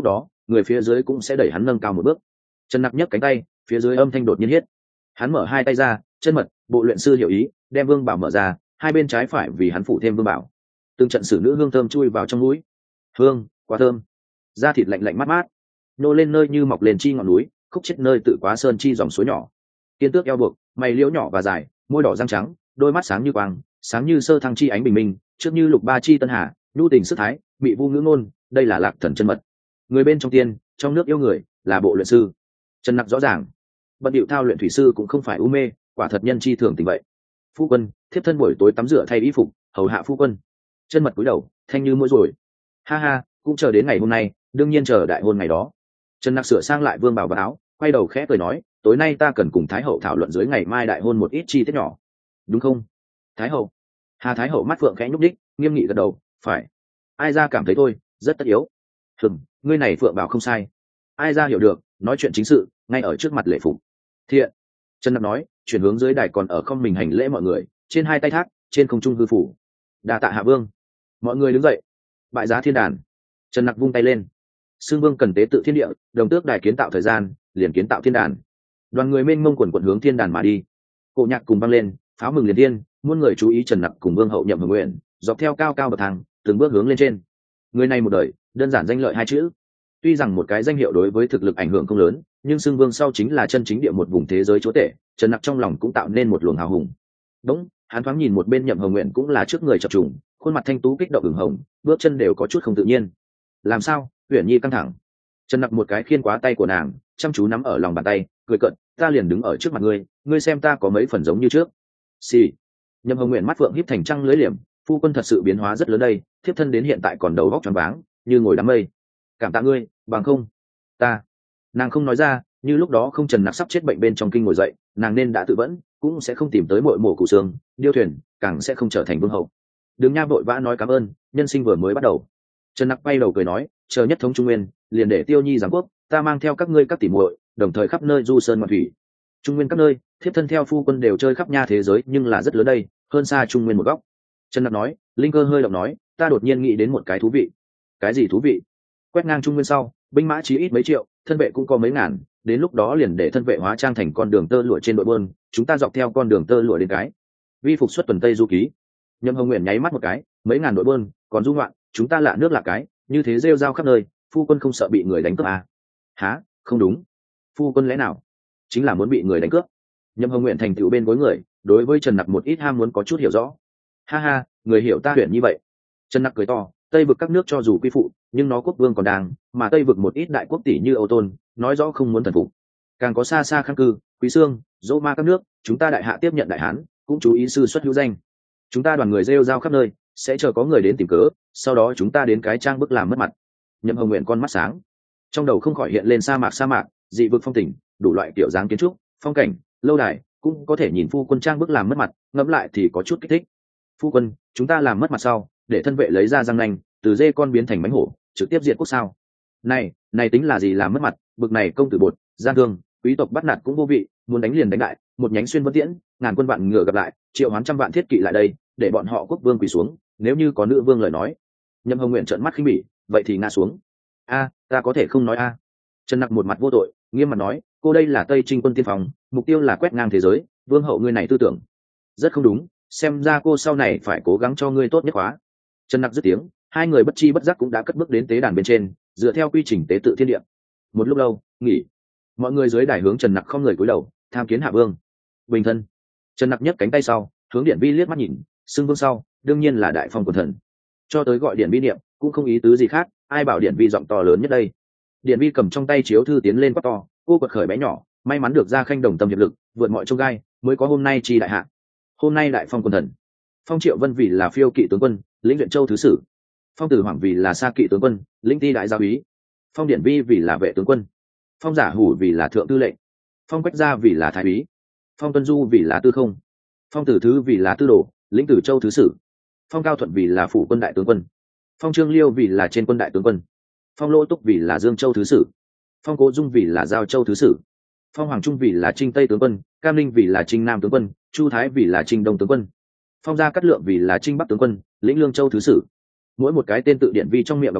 người phía dưới cũng sẽ đẩy hắn nâng cao một bước. Trần Nặc nhấc cánh tay, phía dưới âm thanh đột nhiên hiết. Hắn mở hai tay ra, chân mật, bộ luyện sư hiểu ý, đem vương bảo mở ra, hai bên trái phải vì hắn phủ thêm vương bảo. Từng trận sử nữ hương thơm chui vào trong mũi. Hương, quá thơm. Da thịt lạnh lạnh mát mát, nô lên nơi như mọc lên chi ngọn núi, khúc chết nơi tự quá sơn chi dòng suối nhỏ. Tiên tước eo buộc, mày liễu nhỏ và dài, môi đỏ răng trắng, đôi mắt sáng như quang, sáng như sơ thăng chi ánh bình minh, trước như lục ba chi tân hà, nhu tình sức thái, bị vu ngữ ngôn, đây là lạc thần chân mật. Người bên trong tiên, trong nước yêu người, là bộ luyện sư. Trần Nặc rõ ràng, bận điệu thao luyện thủy sư cũng không phải u mê, quả thật nhân chi thường tình vậy. Phu quân, thiếp thân buổi tối tắm rửa thay y phục, hầu hạ phu quân. Chân mật cúi đầu, thanh như mũi rồi. Ha ha, cũng chờ đến ngày hôm nay, đương nhiên chờ đại hôn ngày đó. Trần Nặc sửa sang lại vương bào và áo, quay đầu khẽ cười nói, tối nay ta cần cùng thái hậu thảo luận dưới ngày mai đại hôn một ít chi tiết nhỏ, đúng không? Thái hậu. Hà thái hậu mắt phượng khẽ nhúc đích, nghiêm nghị gật đầu, phải. Ai ra cảm thấy thôi, rất tất yếu. Hừm, ngươi này phượng bảo không sai. Ai ra hiểu được, nói chuyện chính sự, ngay ở trước mặt lễ phục. Thiện. Trần Nặc nói, chuyển hướng dưới đài còn ở không mình hành lễ mọi người, trên hai tay thác, trên không trung hư phủ. Đa tạ hạ vương. Mọi người đứng dậy. Bại giá thiên đàn. Trần Nặc vung tay lên. Xương vương cần tế tự thiên địa, đồng tước đài kiến tạo thời gian, liền kiến tạo thiên đàn. Đoàn người mênh mông quần quần hướng thiên đàn mà đi. Cổ nhạc cùng vang lên, pháo mừng liền thiên, muôn người chú ý Trần Nặc cùng vương hậu nhậm hưởng nguyện, dọc theo cao cao bậc thang, từng bước hướng lên trên. Người này một đời, đơn giản danh lợi hai chữ. Tuy rằng một cái danh hiệu đối với thực lực ảnh hưởng không lớn, nhưng xưng vương sau chính là chân chính địa một vùng thế giới chúa tể, Trần Nặc trong lòng cũng tạo nên một luồng hào hùng. Đúng, hắn thoáng nhìn một bên nhậm hồng nguyện cũng là trước người chập trùng, khuôn mặt thanh tú kích động ửng hồng, bước chân đều có chút không tự nhiên. Làm sao? Uyển Nhi căng thẳng. Trần Nặc một cái khiên quá tay của nàng, chăm chú nắm ở lòng bàn tay, cười cợt, ta liền đứng ở trước mặt ngươi, ngươi xem ta có mấy phần giống như trước. Xì. Nhậm hồng nguyện mắt phượng híp thành trăng lưới liềm, phu quân thật sự biến hóa rất lớn đây, thiếp thân đến hiện tại còn đầu óc choáng váng, như ngồi đám mây. Cảm tạ ngươi, bằng không ta. Nàng không nói ra, như lúc đó không Trần Nặc sắp chết bệnh bên trong kinh ngồi dậy, nàng nên đã tự vẫn, cũng sẽ không tìm tới mội mổ cụ xương điêu thuyền, càng sẽ không trở thành vương hậu. Đừng nha vội vã nói cảm ơn, nhân sinh vừa mới bắt đầu. Trần Nặc quay đầu cười nói, chờ nhất thống trung nguyên, liền để Tiêu Nhi giáng quốc, ta mang theo các ngươi các tỷ muội, đồng thời khắp nơi du sơn ngoạn thủy. Trung nguyên các nơi, thiếp thân theo phu quân đều chơi khắp nha thế giới, nhưng là rất lớn đây, hơn xa trung nguyên một góc. Trần Nặc nói, linh cơ hơi động nói, ta đột nhiên nghĩ đến một cái thú vị. Cái gì thú vị? Quét ngang trung nguyên sau, binh mã chí ít mấy triệu, thân vệ cũng có mấy ngàn, đến lúc đó liền để thân vệ hóa trang thành con đường tơ lụa trên đội bơn, chúng ta dọc theo con đường tơ lụa đến cái. Vi phục xuất tuần tây du ký. Nhậm hồng nguyện nháy mắt một cái, mấy ngàn đội bơn, còn du ngoạn, chúng ta lạ nước lạ cái, như thế rêu rao khắp nơi, phu quân không sợ bị người đánh cướp à? Hả? Không đúng. Phu quân lẽ nào chính là muốn bị người đánh cướp? Nhậm hồng nguyện thành tựu bên gối người, đối với Trần Nặc một ít ham muốn có chút hiểu rõ. Ha ha, người hiểu ta huyện như vậy. Trần Nặc cười to, tây vực các nước cho dù quy phụ, nhưng nó quốc vương còn đang, mà tây vực một ít đại quốc tỷ như Âu Tôn, nói rõ không muốn thần phục. Càng có xa xa khang cư, Quý Xương, Dỗ Ma các nước, chúng ta đại hạ tiếp nhận đại hán, cũng chú ý sư xuất hữu danh. Chúng ta đoàn người rêu rao khắp nơi, sẽ chờ có người đến tìm cớ, sau đó chúng ta đến cái trang bức làm mất mặt. Nhậm hồng nguyện con mắt sáng, trong đầu không khỏi hiện lên sa mạc sa mạc, dị vực phong tình, đủ loại kiểu dáng kiến trúc, phong cảnh, lâu đài, cũng có thể nhìn phu quân trang bức làm mất mặt, ngẫm lại thì có chút kích thích. Phu quân, chúng ta làm mất mặt sau, để thân vệ lấy ra răng nanh, từ dê con biến thành bánh hổ, trực tiếp diệt quốc sao? Này, này tính là gì làm mất mặt, bực này công tử bột, gian thương, quý tộc bắt nạt cũng vô vị, muốn đánh liền đánh lại, một nhánh xuyên vân tiễn, ngàn quân vạn ngựa gặp lại, triệu hoán trăm vạn thiết kỵ lại đây, để bọn họ quốc vương quỳ xuống, nếu như có nữ vương lời nói. Nhậm hồng nguyện trợn mắt khinh bỉ, vậy thì ngã xuống. A, ta có thể không nói a. Trần Nặc một mặt vô tội, nghiêm mặt nói, cô đây là Tây Trinh quân tiên phong, mục tiêu là quét ngang thế giới, vương hậu ngươi này tư tưởng rất không đúng, xem ra cô sau này phải cố gắng cho ngươi tốt nhất khóa. Trần Nặc dứt tiếng, hai người bất chi bất giác cũng đã cất bước đến tế đàn bên trên, dựa theo quy trình tế tự thiên địa. Một lúc lâu, nghỉ. Mọi người dưới đài hướng Trần Nặc không người cúi đầu, tham kiến hạ vương. Bình thân. Trần Nặc nhấc cánh tay sau, hướng Điện Vi liếc mắt nhìn, xưng vương sau, đương nhiên là đại phong quần thần. Cho tới gọi Điện Vi niệm, cũng không ý tứ gì khác, ai bảo Điện Vi giọng to lớn nhất đây. Điện Vi cầm trong tay chiếu thư tiến lên quát to, cô quật khởi bé nhỏ, may mắn được ra khanh đồng tâm hiệp lực, vượt mọi chông gai, mới có hôm nay chi đại hạ. Hôm nay đại phong quần thần. Phong Triệu Vân vì là phiêu kỵ tướng quân, lĩnh Luyện Châu thứ sử. Phong Tử Hoàng vì là sa kỵ tướng quân, lĩnh ti đại gia úy. Phong Điển Vi vì là vệ tướng quân. Phong Giả Hủ vì là thượng tư lệnh. Phong Quách Gia vì là thái úy. Phong Tuân Du vì là tư không. Phong Tử Thứ vì là tư đồ, lĩnh Tử Châu thứ sử. Phong Cao Thuận vì là phủ quân đại tướng quân. Phong Trương Liêu vì là trên quân đại tướng quân. Phong Lỗ Túc vì là Dương Châu thứ sử. Phong Cố Dung vì là Giao Châu thứ sử. Phong Hoàng Trung vì là Trinh Tây tướng quân, Cam Linh vì là Trinh Nam tướng quân, Chu Thái vì là Trinh Đông tướng quân. Phong Gia Cát Lượng vì là Trinh Bắc tướng quân, lĩnh Lương Châu thứ sử. Mỗi một cái tên tự Điện Vi trong miệng đọc lên,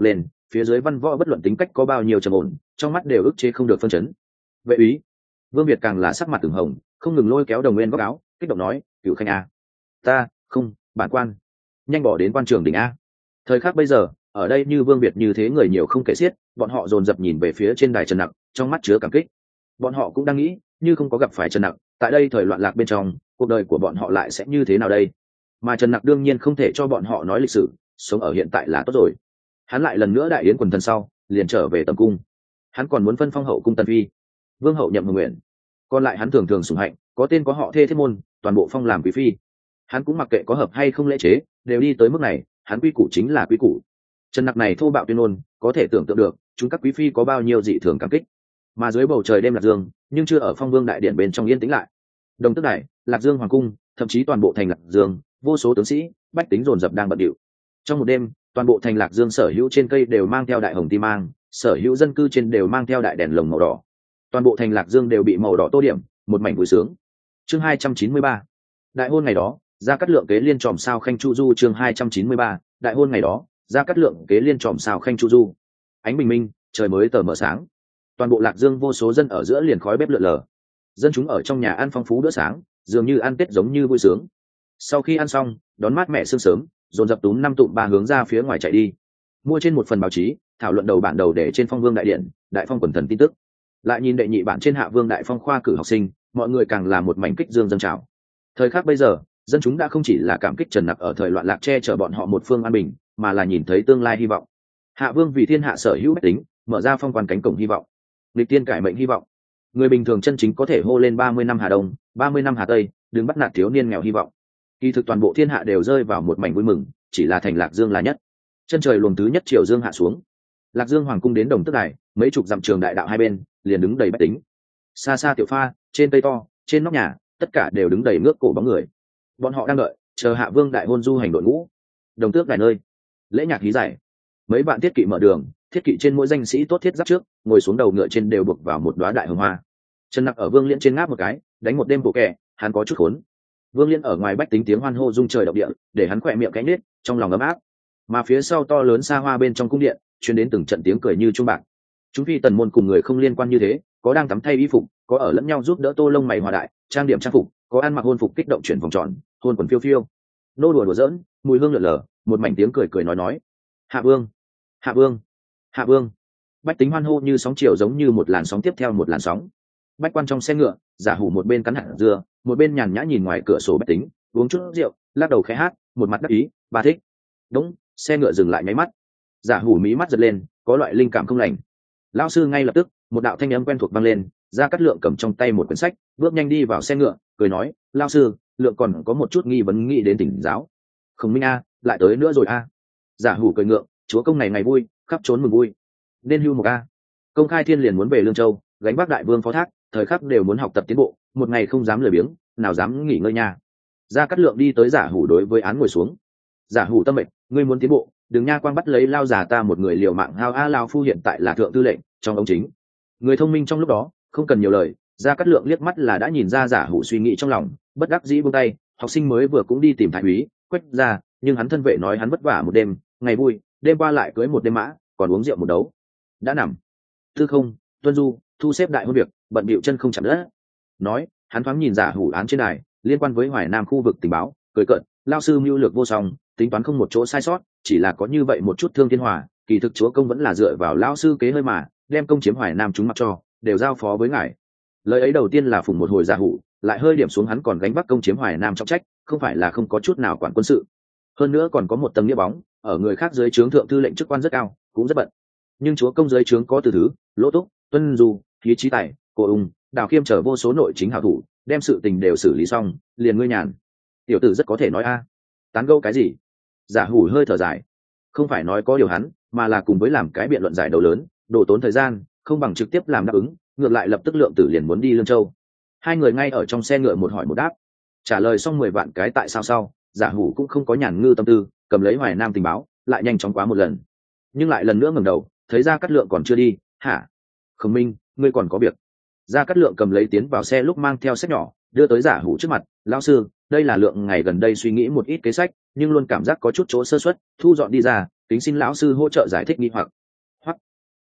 phía dưới văn võ bất luận tính cách có bao nhiêu trầm ổn, trong mắt đều ức chế không được phân chấn. Vệ úy Vương Việt càng là sắc mặt từng hồng, không ngừng lôi kéo Đồng Nguyên góc áo, kích động nói: "Cửu Khanh a, ta, không, bản quan, nhanh bỏ đến quan trường đỉnh a." Thời khắc bây giờ, ở đây như Vương Việt như thế người nhiều không kể xiết, bọn họ dồn dập nhìn về phía trên đài Trần Nặc, trong mắt chứa cảm kích. Bọn họ cũng đang nghĩ, như không có gặp phải Trần Nặc, tại đây thời loạn lạc bên trong, cuộc đời của bọn họ lại sẽ như thế nào đây? Mà Trần Nặc đương nhiên không thể cho bọn họ nói lịch sử, sống ở hiện tại là tốt rồi. Hắn lại lần nữa đại yến quần thần sau, liền trở về Tầm cung. Hắn còn muốn phân phong hậu cung tần phi, vương hậu nhậm hồng nguyện. Còn lại hắn thường thường sủng hạnh, có tên có họ thê thiết môn, toàn bộ phong làm quý phi. Hắn cũng mặc kệ có hợp hay không lễ chế, đều đi tới mức này, hắn quy củ chính là quy củ. Trần Nặc này thô bạo tuyên ngôn, có thể tưởng tượng được, chúng các quý phi có bao nhiêu dị thường cảm kích. Mà dưới bầu trời đêm Lạc Dương, nhưng chưa ở phong vương đại điện bên trong yên tĩnh lại. Đồng Tước Đài, Lạc Dương hoàng cung, thậm chí toàn bộ thành Lạc Dương, vô số tướng sĩ, bách tính dồn dập đang bận rộn. Trong một đêm, toàn bộ thành Lạc Dương sở hữu trên cây đều mang theo đại hồng ti mang, sở hữu dân cư trên đều mang theo đại đèn lồng màu đỏ. Toàn bộ thành Lạc Dương đều bị màu đỏ tô điểm, một mảnh vui sướng. Chương hai trăm chín mươi ba. Đại hôn ngày đó, Gia Cát Lượng kế liên tròm sao khanh chu du. Chương hai trăm chín mươi ba. Đại hôn ngày đó, Gia Cát Lượng kế liên tròm sao khanh chu du. Ánh bình minh, trời mới tờ mờ sáng. Toàn bộ Lạc Dương vô số dân ở giữa liền khói bếp lượn lờ. Dân chúng ở trong nhà ăn phong phú bữa sáng, dường như ăn Tết giống như vui sướng. Sau khi ăn xong, đón mát mẹ sương sớm, dồn dập túm năm tụm ba hướng ra phía ngoài chạy đi. Mua trên một phần báo chí, thảo luận đầu bản đầu để trên phong vương đại điện, đại phong quần thần tin tức. Lại nhìn đệ nhị bản trên hạ vương đại phong khoa cử học sinh, mọi người càng là một mảnh kích dương dâng trào. Thời khắc bây giờ, dân chúng đã không chỉ là cảm kích Trần Nặc ở thời loạn lạc che chở bọn họ một phương an bình, mà là nhìn thấy tương lai hy vọng. Hạ vương vì thiên hạ sở hữu bách tính, mở ra phong quan cánh cổng hy vọng. Lịch tiên cải mệnh hy vọng. Người bình thường chân chính có thể hô lên ba mươi năm Hà Đông, ba mươi năm Hà Tây, đừng bắt nạt thiếu niên nghèo hy vọng. Kỳ thực toàn bộ thiên hạ đều rơi vào một mảnh vui mừng, chỉ là thành Lạc Dương là nhất. Chân trời luồng thứ nhất triều dương hạ xuống. Lạc Dương hoàng cung đến Đồng Tước Đài, mấy chục dặm trường đại đạo hai bên, liền đứng đầy bách tính. Xa xa tiểu pha, trên cây to, trên nóc nhà, tất cả đều đứng đầy ngước cổ bóng người. Bọn họ đang đợi, chờ hạ vương đại hôn du hành đội ngũ. Đồng Tước Đài nơi, lễ nhạc hí giải. Mấy bạn thiết kỵ mở đường, thiết kỵ trên mỗi danh sĩ tốt thiết giáp trước, ngồi xuống đầu ngựa trên đều buộc vào một đóa đại hồng hoa. Trần Nặc ở Vương Liễn trên ngáp một cái, đánh một đêm bộ kẻ, hắn có chút khốn. Vương Liễn ở ngoài bách tính tiếng hoan hô rung trời động địa, để hắn khỏe miệng cánh nết, trong lòng ấm áp. Mà phía sau to lớn xa hoa bên trong cung điện, truyền đến từng trận tiếng cười như chuông bạc. Chúng phi tần môn cùng người không liên quan như thế, có đang tắm thay y phục, có ở lẫn nhau giúp đỡ tô lông mày hòa đại, trang điểm trang phục, có ăn mặc hôn phục kích động chuyển vòng tròn, hôn quần phiêu phiêu. Nô đùa đùa giỡn, mùi hương lượn lờ, một mảnh tiếng cười cười nói nói. Hạ vương, hạ vương, hạ vương. Bách tính hoan hô như sóng chiều giống như một làn sóng tiếp theo một làn sóng. Bách quan trong xe ngựa, Giả Hủ một bên cắn hạt dưa, một bên nhàn nhã nhìn ngoài cửa sổ bách tính, uống chút rượu, lắc đầu khẽ hát, một mặt đắc ý, ba thích. Đúng, xe ngựa dừng lại nháy mắt. Giả Hủ mí mắt giật lên, có loại linh cảm không lành. Lão sư ngay lập tức, một đạo thanh âm quen thuộc vang lên, Gia Cát Lượng cầm trong tay một quyển sách, bước nhanh đi vào xe ngựa, cười nói, lão sư, Lượng còn có một chút nghi vấn nghĩ đến tỉnh giáo. Không Minh a, lại tới nữa rồi a. Giả Hủ cười ngượng, chúa công này ngày vui, khắp trốn mừng vui. Nên hưu một a. Công Khai Thiên liền muốn về Lương Châu, gánh vác đại vương phó thác, thời khắc đều muốn học tập tiến bộ, một ngày không dám lười biếng, nào dám nghỉ ngơi nha. Gia Cát Lượng đi tới Giả Hủ đối với án ngồi xuống. Giả Hủ tâm mệnh, ngươi muốn tiến bộ, đừng nha quang bắt lấy lao giả ta một người liều mạng hao a lao phu hiện tại là thượng tư lệnh trong ống chính. Người thông minh trong lúc đó, không cần nhiều lời, Gia Cát Lượng liếc mắt là đã nhìn ra Giả Hủ suy nghĩ trong lòng, bất đắc dĩ buông tay, học sinh mới vừa cũng đi tìm thái úy, quách ra, nhưng hắn thân vệ nói hắn vất vả một đêm, ngày vui, đêm qua lại cưới một đêm mã, còn uống rượu một đấu. Đã nằm. Tư không, Tuân Du, thu xếp đại hôn việc, bận bịu chân không chạm đất. Nói, hắn thoáng nhìn Giả Hủ án trên đài, liên quan với Hoài Nam khu vực tình báo, cười cợt, lao sư mưu lược vô song, tính toán không một chỗ sai sót, chỉ là có như vậy một chút thương thiên hòa, kỳ thực chúa công vẫn là dựa vào lão sư kế hơi mà, đem công chiếm Hoài Nam chúng mặc cho, đều giao phó với ngài. Lời ấy đầu tiên là phụng một hồi Giả Hủ, lại hơi điểm xuống hắn còn gánh vác công chiếm Hoài Nam trọng trách, không phải là không có chút nào quản quân sự. Hơn nữa còn có một tầng nghĩa bóng, ở người khác dưới trướng thượng thư lệnh chức quan rất cao, cũng rất bận. Nhưng chúa công dưới trướng có từ thứ, Lỗ Túc, Tuân Du, Khí Chí Tài, Cô Ung, Đào Khiêm chờ vô số nội chính hảo thủ, đem sự tình đều xử lý xong, liền ngươi nhàn. Tiểu tử rất có thể nói a. Tán gẫu cái gì? Giả Hủ hơi thở dài, không phải nói có điều hắn, mà là cùng với làm cái biện luận giải đấu lớn, đổ tốn thời gian, không bằng trực tiếp làm đáp ứng, ngược lại lập tức Lượng Tử liền muốn đi Lương Châu. Hai người ngay ở trong xe ngựa một hỏi một đáp, trả lời xong mười vạn cái tại sao sau, Giả Hủ cũng không có nhàn ngư tâm tư, cầm lấy Hoài Nam tình báo, lại nhanh chóng quá một lần, nhưng lại lần nữa ngẩng đầu, thấy Gia Cát Lượng còn chưa đi, hả? Khổng Minh, ngươi còn có việc? Gia Cát Lượng cầm lấy tiến vào xe lúc mang theo sách nhỏ, đưa tới Giả Hủ trước mặt, lão sư, đây là Lượng ngày gần đây suy nghĩ một ít kế sách, nhưng luôn cảm giác có chút chỗ sơ suất, thu dọn đi ra, kính xin lão sư hỗ trợ giải thích nghi hoặc.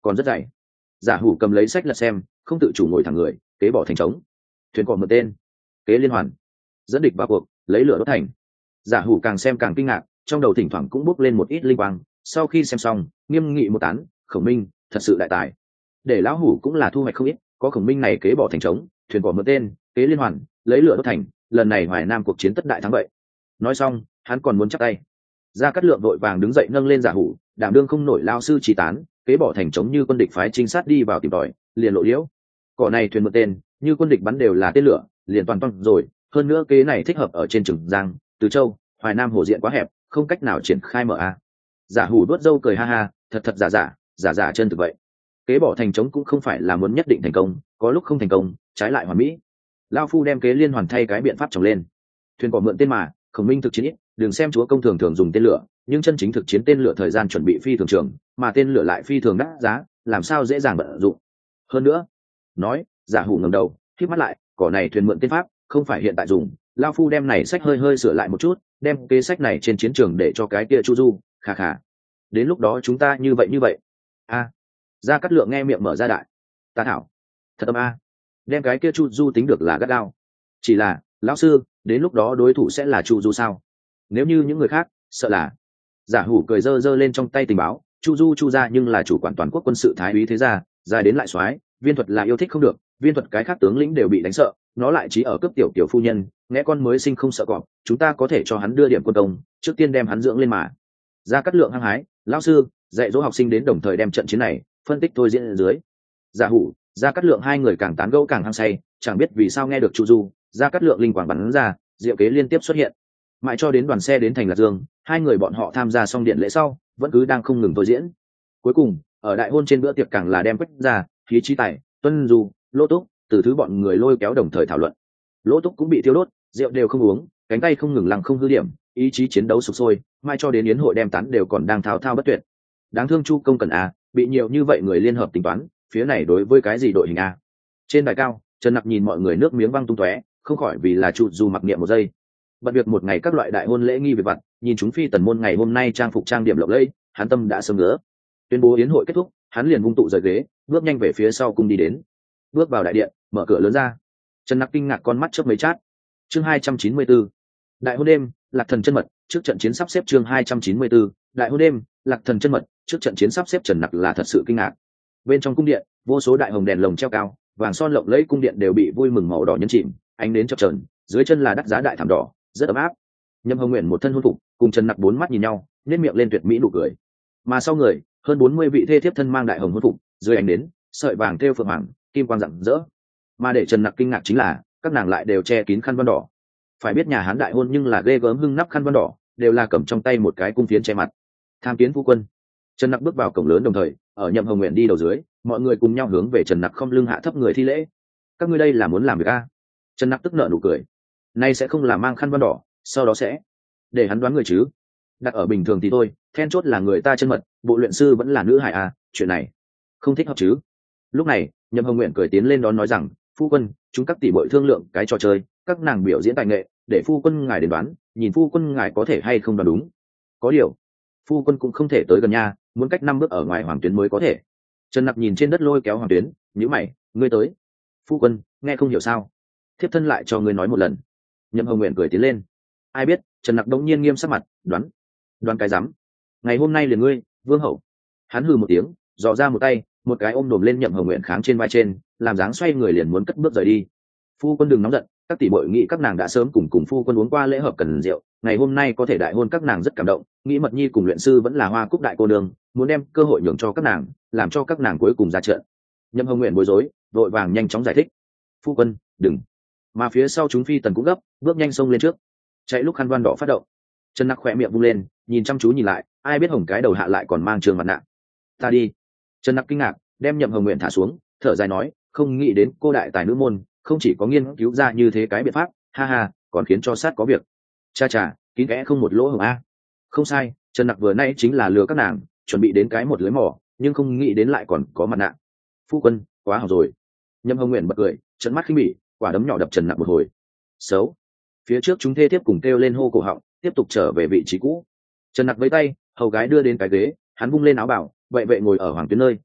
còn rất dày. Giả hủ cầm lấy sách lật xem, không tự chủ ngồi thẳng người, kế bỏ thành trống. Thuyền cỏ mượn tên, kế liên hoàn, dẫn địch vào cuộc, lấy lửa đốt thành. Giả hủ càng xem càng kinh ngạc, trong đầu thỉnh thoảng cũng bốc lên một ít linh quang. Sau khi xem xong, nghiêm nghị một tán, Khổng Minh thật sự đại tài. Để lão hủ cũng là thu hoạch không ít, có Khổng Minh này kế bỏ thành trống, thuyền cỏ mượn tên, kế liên hoàn, lấy lửa đốt thành, lần này Hoài Nam cuộc chiến tất đại thắng vậy. Nói xong, hắn còn muốn chắp tay. Gia Cát Lượng vội vàng đứng dậy nâng lên Giả hủ, đảm đương không nổi lao sư chỉ tán, kế bỏ thành trống như quân địch phái trinh sát đi vào tìm tòi, liền lộ liễu. Cỏ này thuyền mượn tên, như quân địch bắn đều là tên lửa, liền toàn toang rồi, hơn nữa kế này thích hợp ở trên Trường Giang, Từ Châu, Hoài Nam hồ diện quá hẹp, không cách nào triển khai mở a. Giả hủ đuốt râu cười ha ha, thật thật giả giả, giả giả chân thực vậy. Kế bỏ thành trống cũng không phải là muốn nhất định thành công, có lúc không thành công, trái lại hoàn mỹ. Lao phu đem kế liên hoàn thay cái biện pháp trồng lên. Thuyền cỏ mượn tên mà, Khổng Minh thực chiến ít, đừng xem chúa công thường thường dùng tên lửa, nhưng chân chính thực chiến tên lửa thời gian chuẩn bị phi thường trường, mà tên lửa lại phi thường đắt giá, làm sao dễ dàng vận dụng. Hơn nữa, nói, Giả hủ ngẩng đầu, khép mắt lại, cỏ này thuyền mượn tên pháp, không phải hiện tại dùng, lao phu đem này sách hơi hơi sửa lại một chút, đem kế sách này trên chiến trường để cho cái kia Chu Du, khà khà. Đến lúc đó chúng ta như vậy như vậy. A. Gia Cát Lượng nghe miệng mở ra đại. Ta thảo. Thật âm a. Đem cái kia Chu Du tính được là gắt gao. Chỉ là, lão sư, đến lúc đó đối thủ sẽ là Chu Du sao? Nếu như những người khác, sợ là. Giả hủ cười giơ giơ lên trong tay tình báo, Chu Du Chu gia nhưng là chủ quản toàn quốc quân sự thái úy thế gia, dài đến lại soái, viên thuật là yêu thích không được, viên thuật cái khác tướng lĩnh đều bị đánh sợ, nó lại chỉ ở cấp tiểu tiểu phu nhân, nghe con mới sinh không sợ cọp, chúng ta có thể cho hắn đưa điểm quân công, trước tiên đem hắn dưỡng lên mà. Gia Cát Lượng hăng hái, lão sư, dạy dỗ học sinh đến đồng thời đem trận chiến này phân tích thôi diễn dưới. Giả hủ, Gia Cát Lượng hai người càng tán gẫu càng hăng say, chẳng biết vì sao nghe được Chu Du, Gia Cát Lượng linh quang bắn ra, diệu kế liên tiếp xuất hiện. Mãi cho đến đoàn xe đến thành Lạc Dương, hai người bọn họ tham gia xong điện lễ sau, vẫn cứ đang không ngừng thôi diễn. Cuối cùng, ở đại hôn trên bữa tiệc càng là đem quách ra, khí trí tài, Tuân Du, Lỗ Túc, từ thứ bọn người lôi kéo đồng thời thảo luận. Lỗ Túc cũng bị tiêu đốt, rượu đều không uống, cánh tay không ngừng lằng không hư điểm, ý chí chiến đấu sục sôi, mai cho đến yến hội đem tán đều còn đang thao thao bất tuyệt. Đáng thương Chu công cần a, bị nhiều như vậy người liên hợp tính toán, phía này đối với cái gì đội hình a. Trên đài cao, Trần Nặc nhìn mọi người nước miếng văng tung tóe, không khỏi vì là Chu Du mặc niệm một giây. Bận việc một ngày các loại đại hôn lễ nghi việc vặt, nhìn chúng phi tần môn ngày hôm nay trang phục trang điểm lộng lẫy, hắn tâm đã sớm ngứa. Tuyên bố yến hội kết thúc, hắn liền vung tụ rời ghế, bước nhanh về phía sau cung đi đến. Bước vào đại điện, mở cửa lớn ra. Trần Nặc kinh ngạc con mắt chớp mấy chát. Chương hai trăm chín mươi tư. Đại hôn đêm, Lạc Thần chân mật, trước trận chiến sắp xếp chương hai trăm chín mươi tư. Đại hôn đêm, Lạc Thần chân mật, trước trận chiến sắp xếp Trần Nặc là thật sự kinh ngạc. Bên trong cung điện, vô số đại hồng đèn lồng treo cao, vàng son lộng lẫy cung điện đều bị vui mừng màu đỏ nhấn chìm, ánh đến chập chờn, dưới chân là đắt giá đại thảm đỏ, rất ấm áp. Nhâm Hồng Nguyện một thân hôn phục, cùng Trần Nặc bốn mắt nhìn nhau, nhếch miệng lên tuyệt mỹ nụ cười. Mà sau người, hơn bốn mươi vị thê thiếp thân mang đại hồng hôn phục, dưới ánh đến, sợi vàng thêu phượng hoàng, kim quang rạng rỡ. Mà để Trần Nặc kinh ngạc chính là, các nàng lại đều che kín khăn vân đỏ. Phải biết nhà Hán đại hôn nhưng là ghê gớm hưng nắp khăn vân đỏ, đều là cầm trong tay một cái cung phiến che mặt. Tham kiến phu quân. Trần Nặc bước vào cổng lớn đồng thời, ở Nhậm Hồng Nguyện đi đầu dưới, mọi người cùng nhau hướng về Trần Nặc không lưng hạ thấp người thi lễ. Các ngươi đây là muốn làm việc a? Trần Nặc tức nợ nụ cười. Nay sẽ không là mang khăn vân đỏ, sau đó sẽ để hắn đoán người chứ. Đặt ở bình thường thì thôi, then chốt là người ta chân mật, bộ luyện sư vẫn là nữ hải à, chuyện này không thích hợp chứ. Lúc này, Nhậm Hồng Nguyện cười tiến lên đón nói rằng, phu quân, chúng các tỷ bội thương lượng cái trò chơi, các nàng biểu diễn tài nghệ, để phu quân ngài đến đoán, nhìn phu quân ngài có thể hay không đoán đúng. Có điều, phu quân cũng không thể tới gần nha, muốn cách năm bước ở ngoài hoàng tuyến mới có thể. Trần Nặc nhìn trên đất lôi kéo hoàng tuyến, nhíu mày, ngươi tới. Phu quân, nghe không hiểu sao? Thiếp thân lại cho ngươi nói một lần. Nhậm Hồng Nguyện cười tiến lên. Ai biết, Trần Nặc đống nhiên nghiêm sắc mặt, đoán, đoán cái rắm. Ngày hôm nay liền ngươi, vương hậu. Hắn hừ một tiếng, dò ra một tay, một cái ôm đồm lên Nhậm Hồng Nguyện kháng trên vai trên, làm dáng xoay người liền muốn cất bước rời đi. Phu quân đừng nóng giận, các tỷ muội nghĩ các nàng đã sớm cùng cùng phu quân uống qua lễ hợp cần rượu, ngày hôm nay có thể đại hôn các nàng rất cảm động, nghĩ Mật Nhi cùng luyện sư vẫn là hoa cúc đại cô đường, muốn đem cơ hội nhường cho các nàng, làm cho các nàng cuối cùng ra trận. Nhậm Hồng Nguyện bối rối, vội vàng nhanh chóng giải thích. Phu quân, đừng. Mà phía sau chúng phi tần cũng gấp, bước nhanh xông lên trước. Chạy lúc khăn văn đỏ phát động. Trần Nặc khỏe miệng vung lên, nhìn chăm chú nhìn lại, ai biết hồng cái đầu hạ lại còn mang trường mặt nạ. Ta đi. Trần Nặc kinh ngạc, đem Nhậm Hồng Nguyện thả xuống, thở dài nói, không nghĩ đến cô đại tài nữ môn, không chỉ có nghiên cứu ra như thế cái biện pháp, ha ha, còn khiến cho sát có việc. Cha cha, kín kẽ không một lỗ hổng a. Không sai, Trần Nặc vừa nãy chính là lừa các nàng, chuẩn bị đến cái một lưới mỏ, nhưng không nghĩ đến lại còn có mặt nạ. Phu quân, quá hảo rồi. Nhậm Hồng Nguyện bật cười, trợn mắt khinh bỉ, quả đấm nhỏ đập Trần Nặc một hồi. Xấu. Phía trước chúng thê tiếp cùng kêu lên hô cổ họng, tiếp tục trở về vị trí cũ. Trần Nặc với tay, hầu gái đưa đến cái ghế, hắn vung lên áo bảo, vệ vệ ngồi ở hoàng tuyến nơi,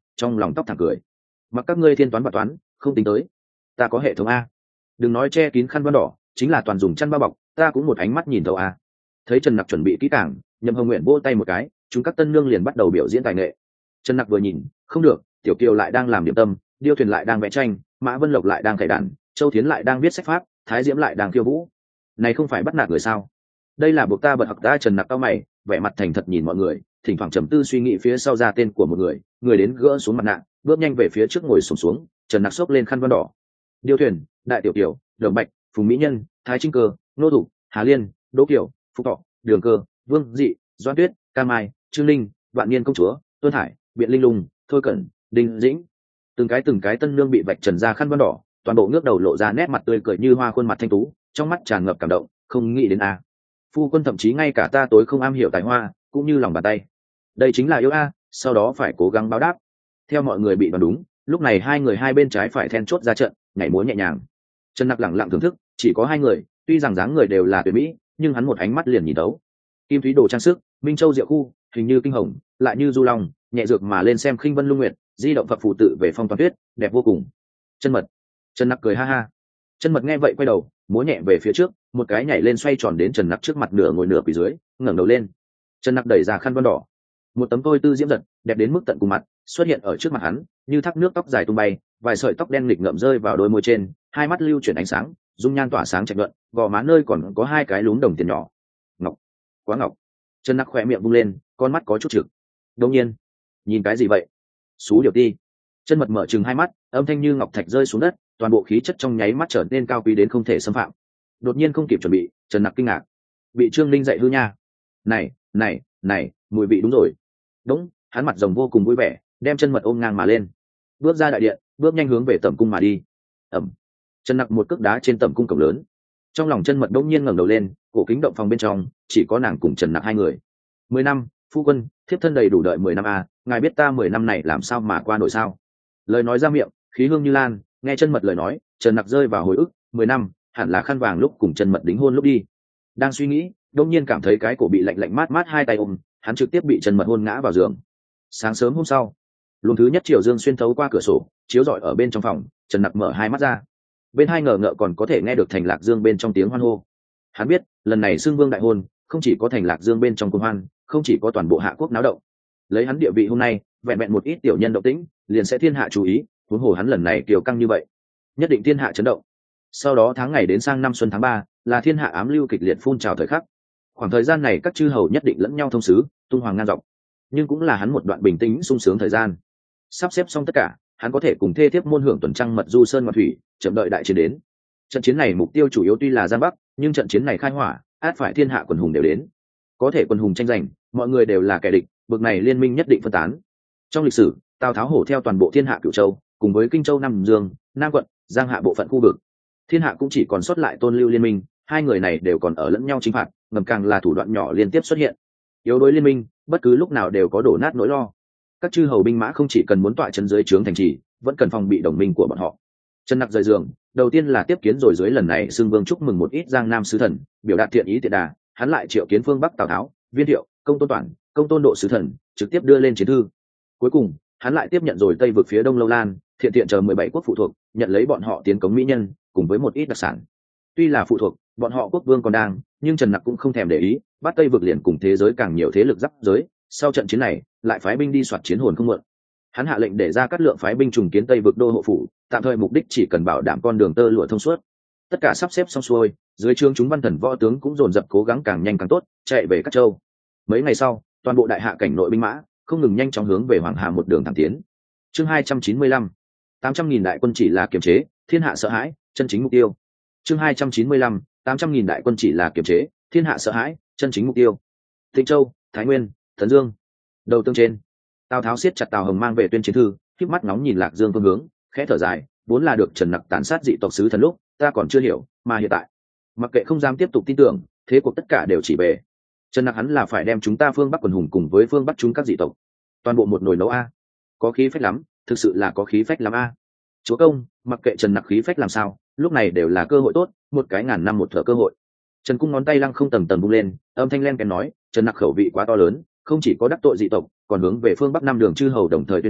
trong lòng tóc thẳng cười. Mặc các ngươi thiên toán và toán không tính tới, ta có hệ thống a. Đừng nói che kín khăn vân đỏ, chính là toàn dùng chăn bao bọc, ta cũng một ánh mắt nhìn thấu a. Thấy Trần Nặc chuẩn bị kỹ càng, Nhậm Hồng Nguyện vỗ tay một cái, chúng các tân nương liền bắt đầu biểu diễn tài nghệ. Trần Nặc vừa nhìn, không được, Tiểu Kiều lại đang làm điểm tâm, Điêu Thuyền lại đang vẽ tranh, Mã Vân Lộc lại đang cày đàn, Châu Thiến lại đang viết sách pháp, Thái Diễm lại đang khiêu vũ. Này không phải bắt nạt người sao? Đây là buộc ta bật học ta. Trần Nặc cau mày, vẻ mặt thành thật nhìn mọi người, thỉnh thoảng trầm tư suy nghĩ phía sau ra tên của một người, người đến gỡ xuống mặt nạ, bước nhanh về phía trước ngồi xổm xuống, xuống. Trần Nặc xốc lên khăn vân đỏ. Điêu Thuyền, Đại Tiểu Kiều, Đồng Bạch, Phùng Mỹ Nhân, Thái Trinh Cơ, Nô Thủ, Hà Liên, Đỗ Kiều, Phúc Thọ, Đường Cơ, Vương Dị, Doan Tuyết, Ca Mai, Trương Linh, Vạn Niên công chúa, Tuân Hải, Biện Linh Lung, Thôi Cẩn, Đinh Dĩnh. Từng cái từng cái tân nương bị vạch trần ra khăn vân đỏ, toàn bộ ngước đầu lộ ra nét mặt tươi cười như hoa, khuôn mặt thanh tú, trong mắt tràn ngập cảm động, không nghĩ đến a. Phu quân thậm chí ngay cả ta tối không am hiểu tài hoa, cũng như lòng bàn tay. Đây chính là yêu a, sau đó phải cố gắng báo đáp. Theo mọi người bị đoán đúng, lúc này hai người hai bên trái phải then chốt ra trận, nhảy múa nhẹ nhàng. Trần Nặc lẳng lặng thưởng thức, chỉ có hai người, tuy rằng dáng người đều là tuyệt mỹ, nhưng hắn một ánh mắt liền nhìn thấu. Kim Thúy đồ trang sức, Minh Châu Diệu Khu, hình như kinh hồng, lại như du long, nhẹ dược mà lên xem khinh vân lung nguyệt, di động phật phù tự về phong toàn tuyết, đẹp vô cùng. Chân Mật. Trần Nặc cười ha ha. Chân Mật nghe vậy quay đầu, múa nhẹ về phía trước, một cái nhảy lên xoay tròn đến Trần Nặc trước mặt, nửa ngồi nửa quỳ dưới, ngẩng đầu lên. Trần Nặc đẩy ra khăn vân đỏ, một tấm tôi tư diễm giật, đẹp đến mức tận cùng mặt, xuất hiện ở trước mặt hắn, như thác nước, tóc dài tung bay, vài sợi tóc đen nghịch ngợm rơi vào đôi môi trên, hai mắt lưu chuyển ánh sáng, dung nhan tỏa sáng trạch luận, gò má nơi còn có hai cái lúm đồng tiền nhỏ. Ngọc, quá ngọc. Trần Nặc khỏe miệng vung lên, con mắt có chút trực. Đương nhiên, nhìn cái gì vậy? Xú điều ti. Chân Mật mở trừng hai mắt, âm thanh như ngọc thạch rơi xuống đất, toàn bộ khí chất trong nháy mắt trở nên cao quý đến không thể xâm phạm. Đột nhiên không kịp chuẩn bị, Trần Nặc kinh ngạc, bị Trương Linh dạy hư nha. Này, này, này, mùi vị đúng rồi. Đúng, hắn mặt rồng vô cùng vui vẻ, đem Chân Mật ôm ngang mà lên, bước ra đại điện, bước nhanh hướng về tẩm cung mà đi. Ẩm. Trần Nặc một cước đá trên tẩm cung cổng lớn. Trong lòng Chân Mật đột nhiên ngẩng đầu lên, cổ kính động phòng bên trong chỉ có nàng cùng Trần Nặc hai người. Mười năm, phu quân, thiếp thân đầy đủ đợi mười năm a, ngài biết ta mười năm này làm sao mà qua nổi sao? Lời nói ra miệng, khí hương như lan. Nghe Chân Mật lời nói, Trần Nặc rơi vào hồi ức, mười năm, hẳn là khăn vàng lúc cùng Chân Mật đính hôn lúc đi. Đang suy nghĩ, đột nhiên cảm thấy cái cổ bị lạnh lạnh mát mát, hai tay ôm, hắn trực tiếp bị Trần Mật hôn ngã vào giường. Sáng sớm hôm sau, luồng thứ nhất chiều dương xuyên thấu qua cửa sổ, chiếu rọi ở bên trong phòng. Trần Nặc mở hai mắt ra, bên hai ngờ ngợ còn có thể nghe được Thành Lạc Dương bên trong tiếng hoan hô. Hắn biết, lần này xưng vương đại hôn, không chỉ có Thành Lạc Dương bên trong cung hoan, không chỉ có toàn bộ hạ quốc náo động. Lấy hắn địa vị hôm nay, vẹn vẹn một ít tiểu nhân động tĩnh, liền sẽ thiên hạ chú ý, huống hồ hắn lần này kiều căng như vậy, nhất định thiên hạ chấn động. Sau đó tháng ngày đến sang năm xuân tháng ba, là thiên hạ ám lưu kịch liệt phun trào thời khắc. Khoảng thời gian này các chư hầu nhất định lẫn nhau thông sứ, tung hoàng ngang dọc, nhưng cũng là hắn một đoạn bình tĩnh sung sướng thời gian. Sắp xếp xong tất cả, hắn có thể cùng thê thiếp môn hưởng tuần trăng mật du sơn ngoạn thủy, chậm đợi đại chiến đến. Trận chiến này mục tiêu chủ yếu tuy là Giang Bắc, nhưng trận chiến này khai hỏa, át phải thiên hạ quần hùng đều đến. Có thể quần hùng tranh giành, mọi người đều là kẻ địch, bực này liên minh nhất định phân tán. Trong lịch sử, Tào Tháo hổ theo toàn bộ thiên hạ Cửu Châu, cùng với Kinh Châu, Nam Dương, Nam quận, Giang hạ bộ phận khu vực, thiên hạ cũng chỉ còn sót lại Tôn Lưu liên minh, hai người này đều còn ở lẫn nhau chinh phạt, ngầm càng là thủ đoạn nhỏ liên tiếp xuất hiện. Yếu đối liên minh, bất cứ lúc nào đều có đổ nát nỗi lo. Các chư hầu binh mã không chỉ cần muốn tọa chân dưới trướng thành trì, vẫn cần phòng bị đồng minh của bọn họ. Trần Nặc rời giường, đầu tiên là tiếp kiến rồi dưới lần này xưng vương chúc mừng một ít Giang Nam sứ thần, biểu đạt thiện ý tiện đà, hắn lại triệu kiến phương Bắc Tào Tháo, Viên Thiệu, Công Tôn Toản, Công Tôn Độ sứ thần, trực tiếp đưa lên chiến thư. Cuối cùng, hắn lại tiếp nhận rồi Tây vực phía Đông Lâu Lan, Thiện Thiện chờ mười bảy quốc phụ thuộc, nhận lấy bọn họ tiến cống mỹ nhân, cùng với một ít đặc sản. Tuy là phụ thuộc, bọn họ quốc vương còn đang, nhưng Trần Nặc cũng không thèm để ý, bắt Tây vực liền cùng thế giới càng nhiều thế lực giáp giới, sau trận chiến này, lại phái binh đi soạt chiến hồn không muộn. Hắn hạ lệnh để ra cắt lượng phái binh trùng kiến Tây vực đô hộ phủ, tạm thời mục đích chỉ cần bảo đảm con đường tơ lụa thông suốt. Tất cả sắp xếp xong xuôi, dưới trướng chúng văn thần võ tướng cũng dồn dập cố gắng càng nhanh càng tốt, chạy về các châu. Mấy ngày sau, toàn bộ đại hạ cảnh nội binh mã không ngừng nhanh chóng hướng về Hoàng Hà một đường thẳng tiến. Chương hai trăm chín mươi lăm, tám trăm nghìn đại quân chỉ là kiềm chế, thiên hạ sợ hãi, chân chính mục tiêu. Chương hai trăm chín mươi lăm, tám trăm nghìn đại quân chỉ là kiềm chế, thiên hạ sợ hãi, chân chính mục tiêu. Tịnh Châu, Thái Nguyên, Thần Dương. Đầu tương trên, Tào Tháo siết chặt Tào Hồng mang về tuyên chiến thư, khép mắt nóng nhìn Lạc Dương phương hướng, khẽ thở dài, vốn là được Trần Nặc tàn sát dị tộc sứ thần lúc, ta còn chưa hiểu, mà hiện tại, mặc kệ không dám tiếp tục tin tưởng, thế cuộc tất cả đều chỉ về. Trần Nặc hắn là phải đem chúng ta phương Bắc quần hùng cùng với phương Bắc chúng các dị tộc, toàn bộ một nồi nấu a. Có khí phách lắm, thực sự là có khí phách lắm a. Chúa công, mặc kệ Trần Nặc khí phách làm sao, lúc này đều là cơ hội tốt, một cái ngàn năm một thở cơ hội. Trần Cung ngón tay lăng không tầng tầng bung lên, âm thanh len kén nói, Trần Nặc khẩu vị quá to lớn, không chỉ có đắc tội dị tộc, còn hướng về phương Bắc năm đường chư hầu đồng thời tuyên chiến,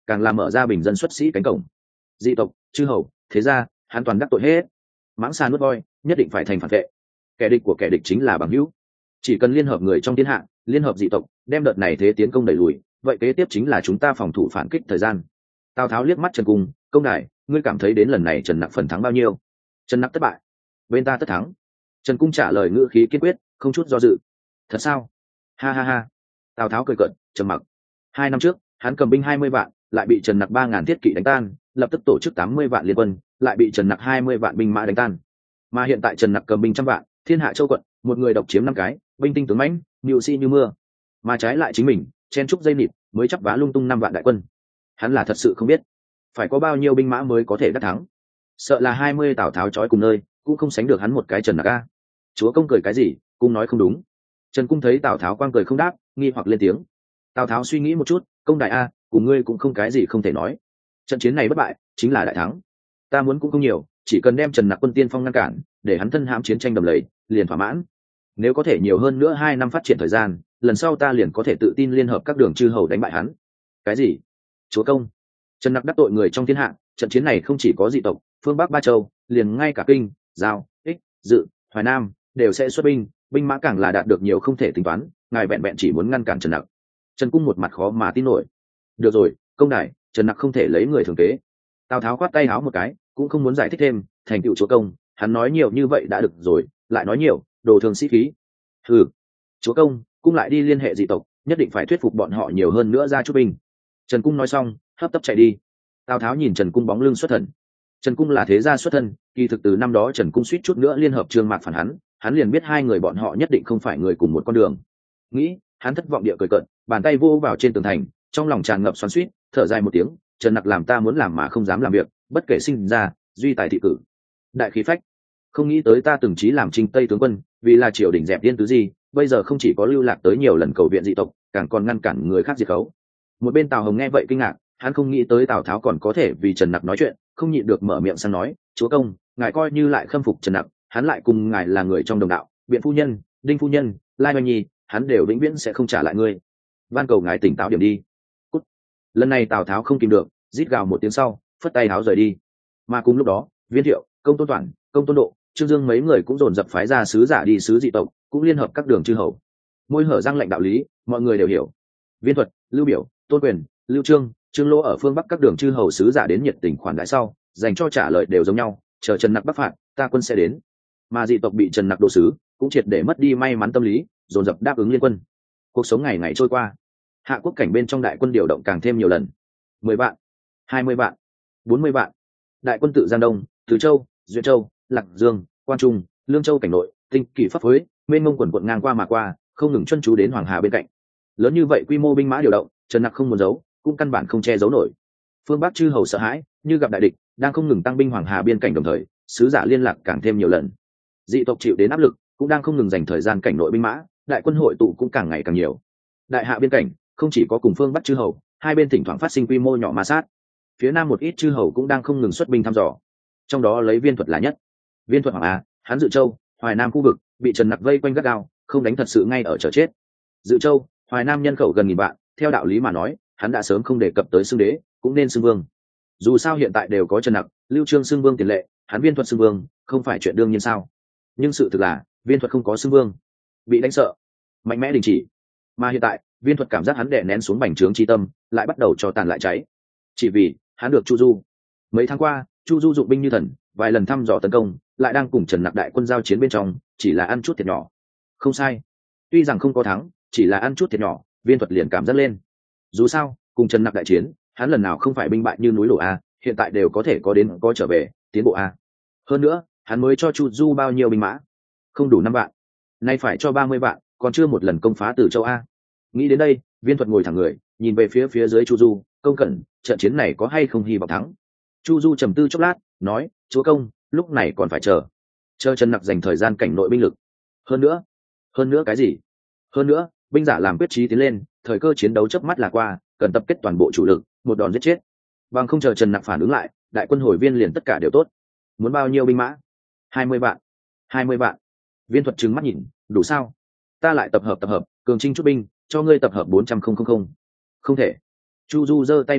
càng làm mở ra bình dân xuất sĩ cánh cổng. Dị tộc, chư hầu, thế ra hắn toàn đắc tội hết. Mãng xà nuốt voi, nhất định phải thành phản vệ. Kẻ địch của kẻ địch chính là bằng hữu. Chỉ cần liên hợp người trong thiên hạ, liên hợp dị tộc, đem đợt này thế tiến công đẩy lùi, vậy kế tiếp chính là chúng ta phòng thủ phản kích thời gian. Tào Tháo liếc mắt Trần Cung, công đại, ngươi cảm thấy đến lần này Trần Nặc phần thắng bao nhiêu? Trần Nặc thất bại, bên ta tất thắng. Trần Cung trả lời ngữ khí kiên quyết, không chút do dự. Thật sao? Ha ha ha. Tào Tháo cười cợt, trầm mặc. Hai năm trước, hắn cầm binh hai mươi vạn, lại bị Trần Nặc ba ngàn thiết kỵ đánh tan, lập tức tổ chức tám mươi vạn liên quân, lại bị Trần Nặc hai mươi vạn binh mã đánh tan. Mà hiện tại Trần Nặc cầm binh trăm vạn, thiên hạ châu quận, một người độc chiếm năm cái, binh tinh tướng mãnh, mưu sĩ như mưa. Mà trái lại chính mình, chen trúc dây nịt, mới chắp vá lung tung năm vạn đại quân. Hắn là thật sự không biết, phải có bao nhiêu binh mã mới có thể đắc thắng. Sợ là hai mươi Tào Tháo trói cùng nơi, cũng không sánh được hắn một cái Trần Nặc a. Chúa công cười cái gì, cung nói không đúng. Trần Cung thấy Tào Tháo quang cười không đáp, nghi hoặc lên tiếng. Tào Tháo suy nghĩ một chút, công đại a, cùng ngươi cũng không cái gì không thể nói. Trận chiến này bất bại, chính là đại thắng. Ta muốn cũng không nhiều, chỉ cần đem Trần Nặc quân tiên phong ngăn cản, để hắn thân hãm chiến tranh đầm lầy, liền thỏa mãn. Nếu có thể nhiều hơn nữa hai năm phát triển thời gian, lần sau ta liền có thể tự tin liên hợp các đường chư hầu đánh bại hắn. Cái gì? Chúa công? Trần Nặc đắc tội người trong thiên hạ, trận chiến này không chỉ có dị tộc, phương Bắc ba châu, liền ngay cả Kinh, Giao, Ích, Dự, Hoài Nam đều sẽ xuất binh, binh mã càng là đạt được nhiều không thể tính toán, ngài vẹn vẹn chỉ muốn ngăn cản Trần Nặc. Trần Cung một mặt khó mà tin nổi. Được rồi, công đại, Trần Nặc không thể lấy người thường kế. Tào Tháo quát tay áo một cái, cũng không muốn giải thích thêm, thành tựu chúa công, hắn nói nhiều như vậy đã được rồi, lại nói nhiều, đồ thường sĩ khí. Hừ, chúa công, cũng lại đi liên hệ dị tộc, nhất định phải thuyết phục bọn họ nhiều hơn nữa ra chút binh. Trần Cung nói xong, hấp tấp chạy đi. Tào Tháo nhìn Trần Cung bóng lưng xuất thần. Trần Cung là thế gia xuất thân, kỳ thực từ năm đó Trần Cung suýt chút nữa liên hợp Trương Mạc phản hắn, hắn liền biết hai người bọn họ nhất định không phải người cùng một con đường. Nghĩ, hắn thất vọng địa cười cợt, bàn tay vô vào trên tường thành, trong lòng tràn ngập xoắn xuýt, thở dài một tiếng, Trần Nặc làm ta muốn làm mà không dám làm việc, bất kể sinh ra, duy tài thị cử. Đại khí phách, không nghĩ tới ta từng chí làm Trinh Tây tướng quân, vì là triều đình dẹp tiên tứ gì, bây giờ không chỉ có lưu lạc tới nhiều lần cầu viện dị tộc, càng còn ngăn cản người khác diệt khấu. Một bên Tào Hồng nghe vậy kinh ngạc, hắn không nghĩ tới Tào Tháo còn có thể vì Trần Nặc nói chuyện, không nhịn được mở miệng sang nói, chúa công, ngài coi như lại khâm phục Trần Nặc, hắn lại cùng ngài là người trong đồng đạo, biện phu nhân, đinh phu nhân, lai oanh nhi, hắn đều vĩnh viễn sẽ không trả lại ngươi. Van cầu ngài tỉnh táo điểm đi. Cút. Lần này Tào Tháo không kìm được, rít gào một tiếng sau, phất tay áo rời đi. Mà cùng lúc đó, Viên Thiệu, Công Tôn Toản, Công Tôn Độ, Trương Dương mấy người cũng dồn dập phái ra sứ giả đi sứ dị tộc, cũng liên hợp các đường chư hầu. Môi hở răng lệnh đạo lý, mọi người đều hiểu. Viên Thuật, Lưu Biểu, Tôn Quyền, Lưu Trương, Trương Lỗ ở phương Bắc các đường chư hầu sứ giả đến nhiệt tình khoản đãi sau, dành cho trả lời đều giống nhau, chờ Trần Nặc bắc phạt, ta quân sẽ đến. Mà dị tộc bị Trần Nặc đổ sứ, cũng triệt để mất đi may mắn tâm lý, dồn dập đáp ứng liên quân. Cuộc sống ngày ngày trôi qua, hạ quốc cảnh bên trong đại quân điều động càng thêm nhiều lần. Mười vạn, hai mươi vạn, bốn mươi vạn. Đại quân tự Giang Đông, Từ Châu, Duyện Châu, Lạc Dương, Quan Trung, Lương Châu cảnh nội, tinh kỳ pháp phối, mênh mông quần quận ngang qua mà qua, không ngừng chân chú đến Hoàng Hà bên cạnh. Lớn như vậy quy mô binh mã điều động, Trần Nặc không muốn giấu, cũng căn bản không che giấu nổi. Phương Bắc chư hầu sợ hãi, như gặp đại địch, đang không ngừng tăng binh Hoàng Hà biên cảnh, đồng thời sứ giả liên lạc càng thêm nhiều lần. Dị tộc chịu đến áp lực, cũng đang không ngừng dành thời gian cảnh nội binh mã, đại quân hội tụ cũng càng ngày càng nhiều. Đại hạ biên cảnh không chỉ có cùng phương Bắc chư hầu, hai bên thỉnh thoảng phát sinh quy mô nhỏ ma sát. Phía Nam một ít chư hầu cũng đang không ngừng xuất binh thăm dò, trong đó lấy Viên Thuật là nhất. Viên Thuật Hoàng Á, hắn Dự Châu, Hoài Nam khu vực bị Trần Nặc vây quanh gắt gao, không đánh thật sự ngay ở chờ chết. Dự Châu, Hoài Nam nhân khẩu gần nghìn vạn, theo đạo lý mà nói, hắn đã sớm không đề cập tới xưng đế, cũng nên xưng vương. Dù sao hiện tại đều có Trần Nặc, Lưu Trương xưng vương tiền lệ, hắn Viên Thuật xưng vương, không phải chuyện đương nhiên sao? Nhưng sự thực là, Viên Thuật không có xưng vương, bị đánh sợ, mạnh mẽ đình chỉ. Mà hiện tại, Viên Thuật cảm giác hắn đè nén xuống bành trướng chi tâm, lại bắt đầu cho tàn lại cháy. Chỉ vì hắn được Chu Du. Mấy tháng qua, Chu Du dụng binh như thần, vài lần thăm dò tấn công, lại đang cùng Trần Nặc đại quân giao chiến bên trong, chỉ là ăn chút thiệt nhỏ. Không sai, tuy rằng không có thắng, chỉ là ăn chút thiệt nhỏ, Viên Thuật liền cảm giác lên. Dù sao, cùng Trần Nặc đại chiến, hắn lần nào không phải binh bại như núi đổ a, hiện tại đều có thể có đến có trở về, tiến bộ a. Hơn nữa, hắn mới cho Chu Du bao nhiêu binh mã? Không đủ năm vạn, nay phải cho ba mươi vạn, còn chưa một lần công phá Từ Châu a. Nghĩ đến đây, Viên Thuật ngồi thẳng người, nhìn về phía phía dưới Chu Du, công cẩn, trận chiến này có hay không hy vọng thắng? Chu Du trầm tư chốc lát, nói, chúa công, lúc này còn phải chờ, chờ Trần Nặc dành thời gian cảnh nội binh lực. Hơn nữa, hơn nữa cái gì? Hơn nữa, binh giả làm quyết chí tiến lên, thời cơ chiến đấu chớp mắt là qua, cần tập kết toàn bộ chủ lực, một đòn giết chết. Bằng không chờ Trần Nặc phản ứng lại, đại quân hồi viên liền tất cả đều tốt. Muốn bao nhiêu binh mã? Hai mươi vạn, hai mươi vạn. Viên Thuật trừng mắt nhìn, đủ sao? Ta lại tập hợp tập hợp, cường trinh chút binh, cho ngươi tập hợp bốn trăm không không không. Không thể. Chu Du giơ tay ngăn lại,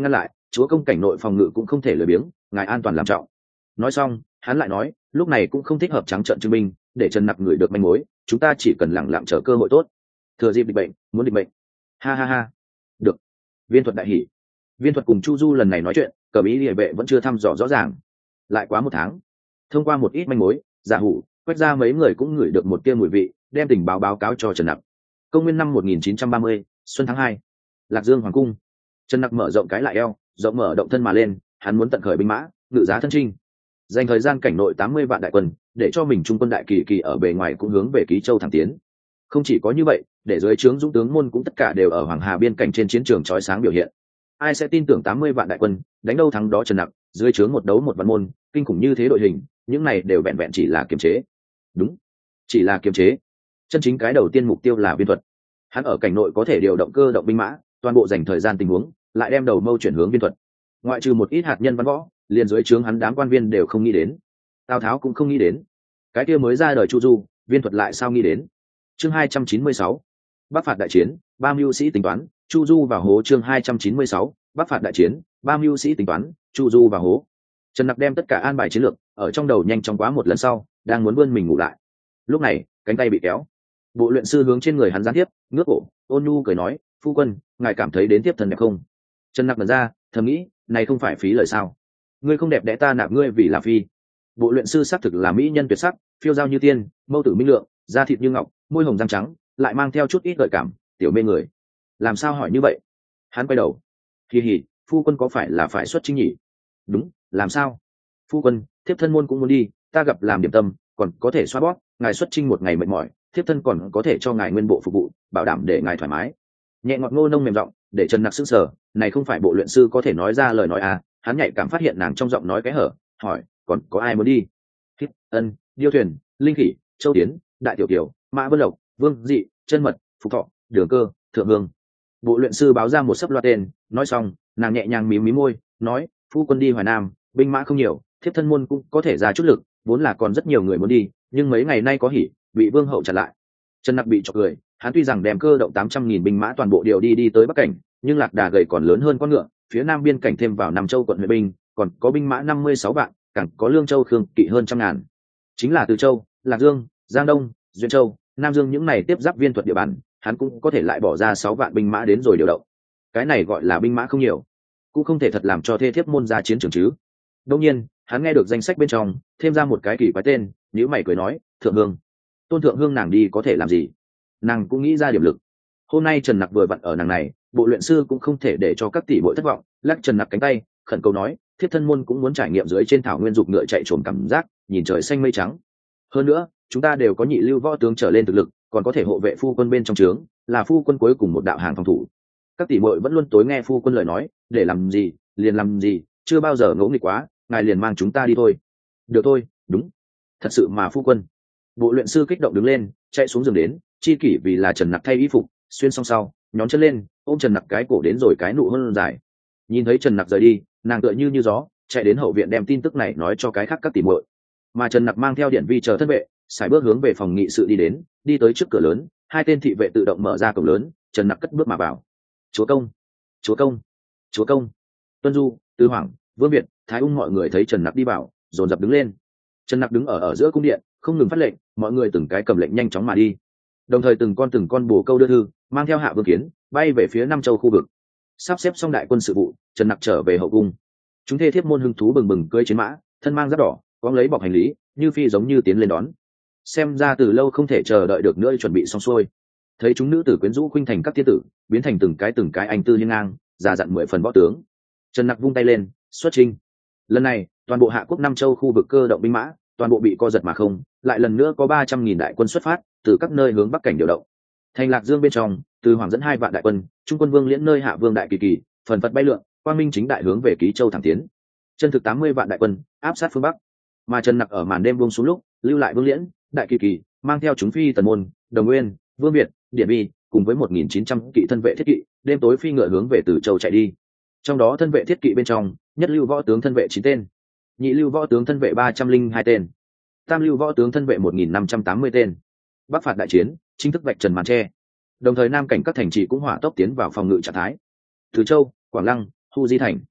chúa công cảnh nội phòng ngự cũng không thể lười biếng, ngài an toàn làm trọng. Nói xong hắn lại nói, lúc này cũng không thích hợp trắng trợn chứng minh, để Trần Nặc người được manh mối, chúng ta chỉ cần lẳng lặng chờ cơ hội tốt, thừa dịp địch bệnh muốn địch bệnh. Ha ha ha, được. Viên Thuật đại hỉ. Viên Thuật cùng Chu Du lần này nói chuyện, cẩm ý địa vệ vẫn chưa thăm dò rõ ràng. Lại quá một tháng, thông qua một ít manh mối, Giả Hủ, Quách ra mấy người cũng ngửi được một tia mùi vị, đem tình báo báo cáo cho Trần Nặc. Công nguyên năm một nghìn chín trăm ba mươi, xuân tháng hai, Lạc Dương hoàng cung. Trần Nặc mở rộng cái lại eo, rộng mở động thân mà lên, hắn muốn tận khởi binh mã, ngự giá thân chinh, dành thời gian cảnh nội tám mươi vạn đại quân, để cho mình trung quân đại kỳ kỳ ở bề ngoài cũng hướng về Ký Châu thẳng tiến. Không chỉ có như vậy, để dưới trướng dũng tướng môn cũng tất cả đều ở Hoàng Hà biên cảnh trên chiến trường chói sáng biểu hiện. Ai sẽ tin tưởng tám mươi vạn đại quân đánh đâu thắng đó Trần Nặc, dưới trướng một đấu một vạn môn, kinh khủng như thế đội hình, những này đều vẹn vẹn chỉ là kiềm chế. Đúng, chỉ là kiềm chế. Chân chính cái đầu tiên mục tiêu là Viên Thuật. Hắn ở cảnh nội có thể điều động cơ động binh mã, toàn bộ dành thời gian tình huống, lại đem đầu mâu chuyển hướng Viên Thuật. Ngoại trừ một ít hạt nhân văn võ, liền dưới trướng hắn đám quan viên đều không nghĩ đến. Tào Tháo cũng không nghĩ đến. Cái kia mới ra đời Chu Du, Viên Thuật lại sao nghĩ đến. Chương hai trăm chín mươi sáu, Bắc phạt đại chiến, ba mưu sĩ tính toán, Chu Du vào hố. Chương hai trăm chín mươi sáu, Bắc phạt đại chiến, ba mưu sĩ tính toán, Chu Du vào hố. Trần Nặc đem tất cả an bài chiến lược ở trong đầu nhanh chóng quá một lần sau, đang muốn vươn mình ngủ lại. Lúc này, cánh tay bị kéo. Bộ luyện sư hướng trên người hắn gián tiếp, ngước cổ, ôn nhu cười nói, phu quân, ngài cảm thấy đến tiếp thần đẹp không? Trần Nặc mở ra, thầm nghĩ, này không phải phí lời sao? Ngươi không đẹp đẽ ta nạp ngươi vì là phi. Bộ luyện sư xác thực là mỹ nhân tuyệt sắc, phiêu dao như tiên, mâu tử minh lượng, da thịt như ngọc, môi hồng răng trắng, lại mang theo chút ít gợi cảm, tiểu mê người. Làm sao hỏi như vậy? Hắn quay đầu, kỳ hỉ, phu quân có phải là phải xuất chính nhỉ? Đúng, làm sao? Phu quân, thiếp thân môn cũng muốn đi, ta gặp làm điểm tâm, còn có thể xoa bóp, ngài xuất chinh một ngày mệt mỏi, thiếp thân còn có thể cho ngài nguyên bộ phục vụ, bảo đảm để ngài thoải mái. Nhẹ ngọt ngô nông mềm giọng, để Trần Nặc sững sờ, này không phải bộ luyện sư có thể nói ra lời nói à? Hắn nhạy cảm phát hiện nàng trong giọng nói cái hở, hỏi, còn có ai muốn đi? Hít, Ân, Điêu Thuyền, Linh Khỉ, Châu Tiến, Đại Tiểu Kiều, Mã Vân Lộc, Vương Dị, Chân Mật, Phục Thọ, Đường Cơ, Thượng Hương. Bộ luyện sư báo ra một sấp loa tên, nói xong, nàng nhẹ nhàng mím mím môi, nói, phu quân đi Hoài Nam, binh mã không nhiều, thiếp thân môn cũng có thể ra chút lực, vốn là còn rất nhiều người muốn đi, nhưng mấy ngày nay có hỉ, bị Vương hậu chặn lại. Trần Nặc bị chọc cười, hắn tuy rằng đem cơ động tám trăm nghìn binh mã toàn bộ điều đi đi tới Bắc cảnh, nhưng lạc đà gầy còn lớn hơn con ngựa, phía nam biên cảnh thêm vào Nam Châu quận huyện binh, còn có binh mã năm mươi sáu vạn, càng có Lương Châu Khương kỵ hơn trăm ngàn. Chính là Từ Châu, Lạc Dương, Giang Đông, Duyên Châu, Nam Dương những này tiếp giáp Viên Thuật địa bàn, hắn cũng có thể lại bỏ ra sáu vạn binh mã đến rồi điều động. Cái này gọi là binh mã không nhiều, cũng không thể thật làm cho thê thiếp môn ra chiến trường chứ. Đương nhiên, hắn nghe được danh sách bên trong thêm ra một cái kỳ quái tên, nhíu mày cười nói, Thượng Hương. Tôn Thượng Hương nàng đi có thể làm gì? Nàng cũng nghĩ ra điểm lực. Hôm nay Trần Nặc vừa vặn ở nàng này, bộ luyện sư cũng không thể để cho các tỷ muội thất vọng, lắc Trần Nặc cánh tay, khẩn cầu nói, thiếp thân môn cũng muốn trải nghiệm dưới trên thảo nguyên dục ngựa chạy trồm cảm giác, nhìn trời xanh mây trắng. Hơn nữa, chúng ta đều có nhị lưu võ tướng trở lên thực lực, còn có thể hộ vệ phu quân bên trong trướng, là phu quân cuối cùng một đạo hàng phòng thủ. Các tỷ muội vẫn luôn tối nghe phu quân lời nói, để làm gì, liền làm gì, chưa bao giờ ngỗ nghịch quá, ngài liền mang chúng ta đi thôi. Được thôi, đúng. Thật sự mà phu quân. Bộ luyện sư kích động đứng lên, chạy xuống giường đến, chi kỷ vì là Trần Nặc thay y phục, xuyên xong sau, nhón chân lên, ôm Trần Nặc cái cổ đến rồi cái nụ hôn dài. Nhìn thấy Trần Nặc rời đi, nàng tựa như như gió, chạy đến hậu viện đem tin tức này nói cho cái khác các tỷ muội. Mà Trần Nặc mang theo điện vi chờ thân vệ, sải bước hướng về phòng nghị sự đi đến, đi tới trước cửa lớn, hai tên thị vệ tự động mở ra cổng lớn, Trần Nặc cất bước mà vào. Chúa công, chúa công, chúa công. Tuân Du, Tư Hoàng, Vương Việt, Thái Ung mọi người thấy Trần Nặc đi vào, dồn dập đứng lên. Trần Nặc đứng ở ở giữa cung điện, không ngừng phát lệnh, mọi người từng cái cầm lệnh nhanh chóng mà đi. Đồng thời từng con từng con bồ câu đưa thư, mang theo Hạ Vương Kiến, bay về phía Nam Châu khu vực. Sắp xếp xong đại quân sự vụ, Trần Nặc trở về hậu cung. Chúng thê thiếp môn hứng thú bừng bừng cưỡi chiến mã, thân mang giáp đỏ, quăng lấy bọc hành lý, như phi giống như tiến lên đón. Xem ra từ lâu không thể chờ đợi được nữa, chuẩn bị xong xuôi. Thấy chúng nữ tử quyến rũ khuynh thành các tiên tử, biến thành từng cái từng cái anh tư liên ngang, già dặn mười phần võ tướng. Trần Nặc vung tay lên, xuất chinh. Lần này, toàn bộ Hạ quốc Nam Châu khu vực cơ động binh mã, toàn bộ bị co giật mà không, lại lần nữa có ba trăm nghìn đại quân xuất phát, từ các nơi hướng bắc cảnh điều động. Thành Lạc Dương bên trong, Từ Hoàng dẫn hai vạn đại quân, Trung quân Vương Liễn nơi Hạ Vương đại kỳ kỳ, phần phật bay lượn, Quang Minh chính đại hướng về Ký Châu thẳng tiến. Chân thực tám mươi vạn đại quân, áp sát phương bắc. Mà Trần Nặc ở màn đêm buông xuống lúc, lưu lại Vương Liễn, đại kỳ kỳ, mang theo chúng phi Tần Môn, Đồng Nguyên, Vương Việt, Điện Vi, cùng với một nghìn chín trăm kỵ thân vệ thiết kỵ, đêm tối phi ngựa hướng về Từ Châu chạy đi. Trong đó thân vệ thiết kỵ bên trong, nhất lưu võ tướng thân vệ chín tên, nhị lưu võ tướng thân vệ ba trăm linh hai tên, tam lưu võ tướng thân vệ một nghìn năm trăm tám mươi tên. Bắc phạt đại chiến chính thức vạch trần màn tre. Đồng thời nam cảnh các thành trì cũng hỏa tốc tiến vào phòng ngự trạng thái. Từ Châu, Quảng Lăng, Hu Di Thành,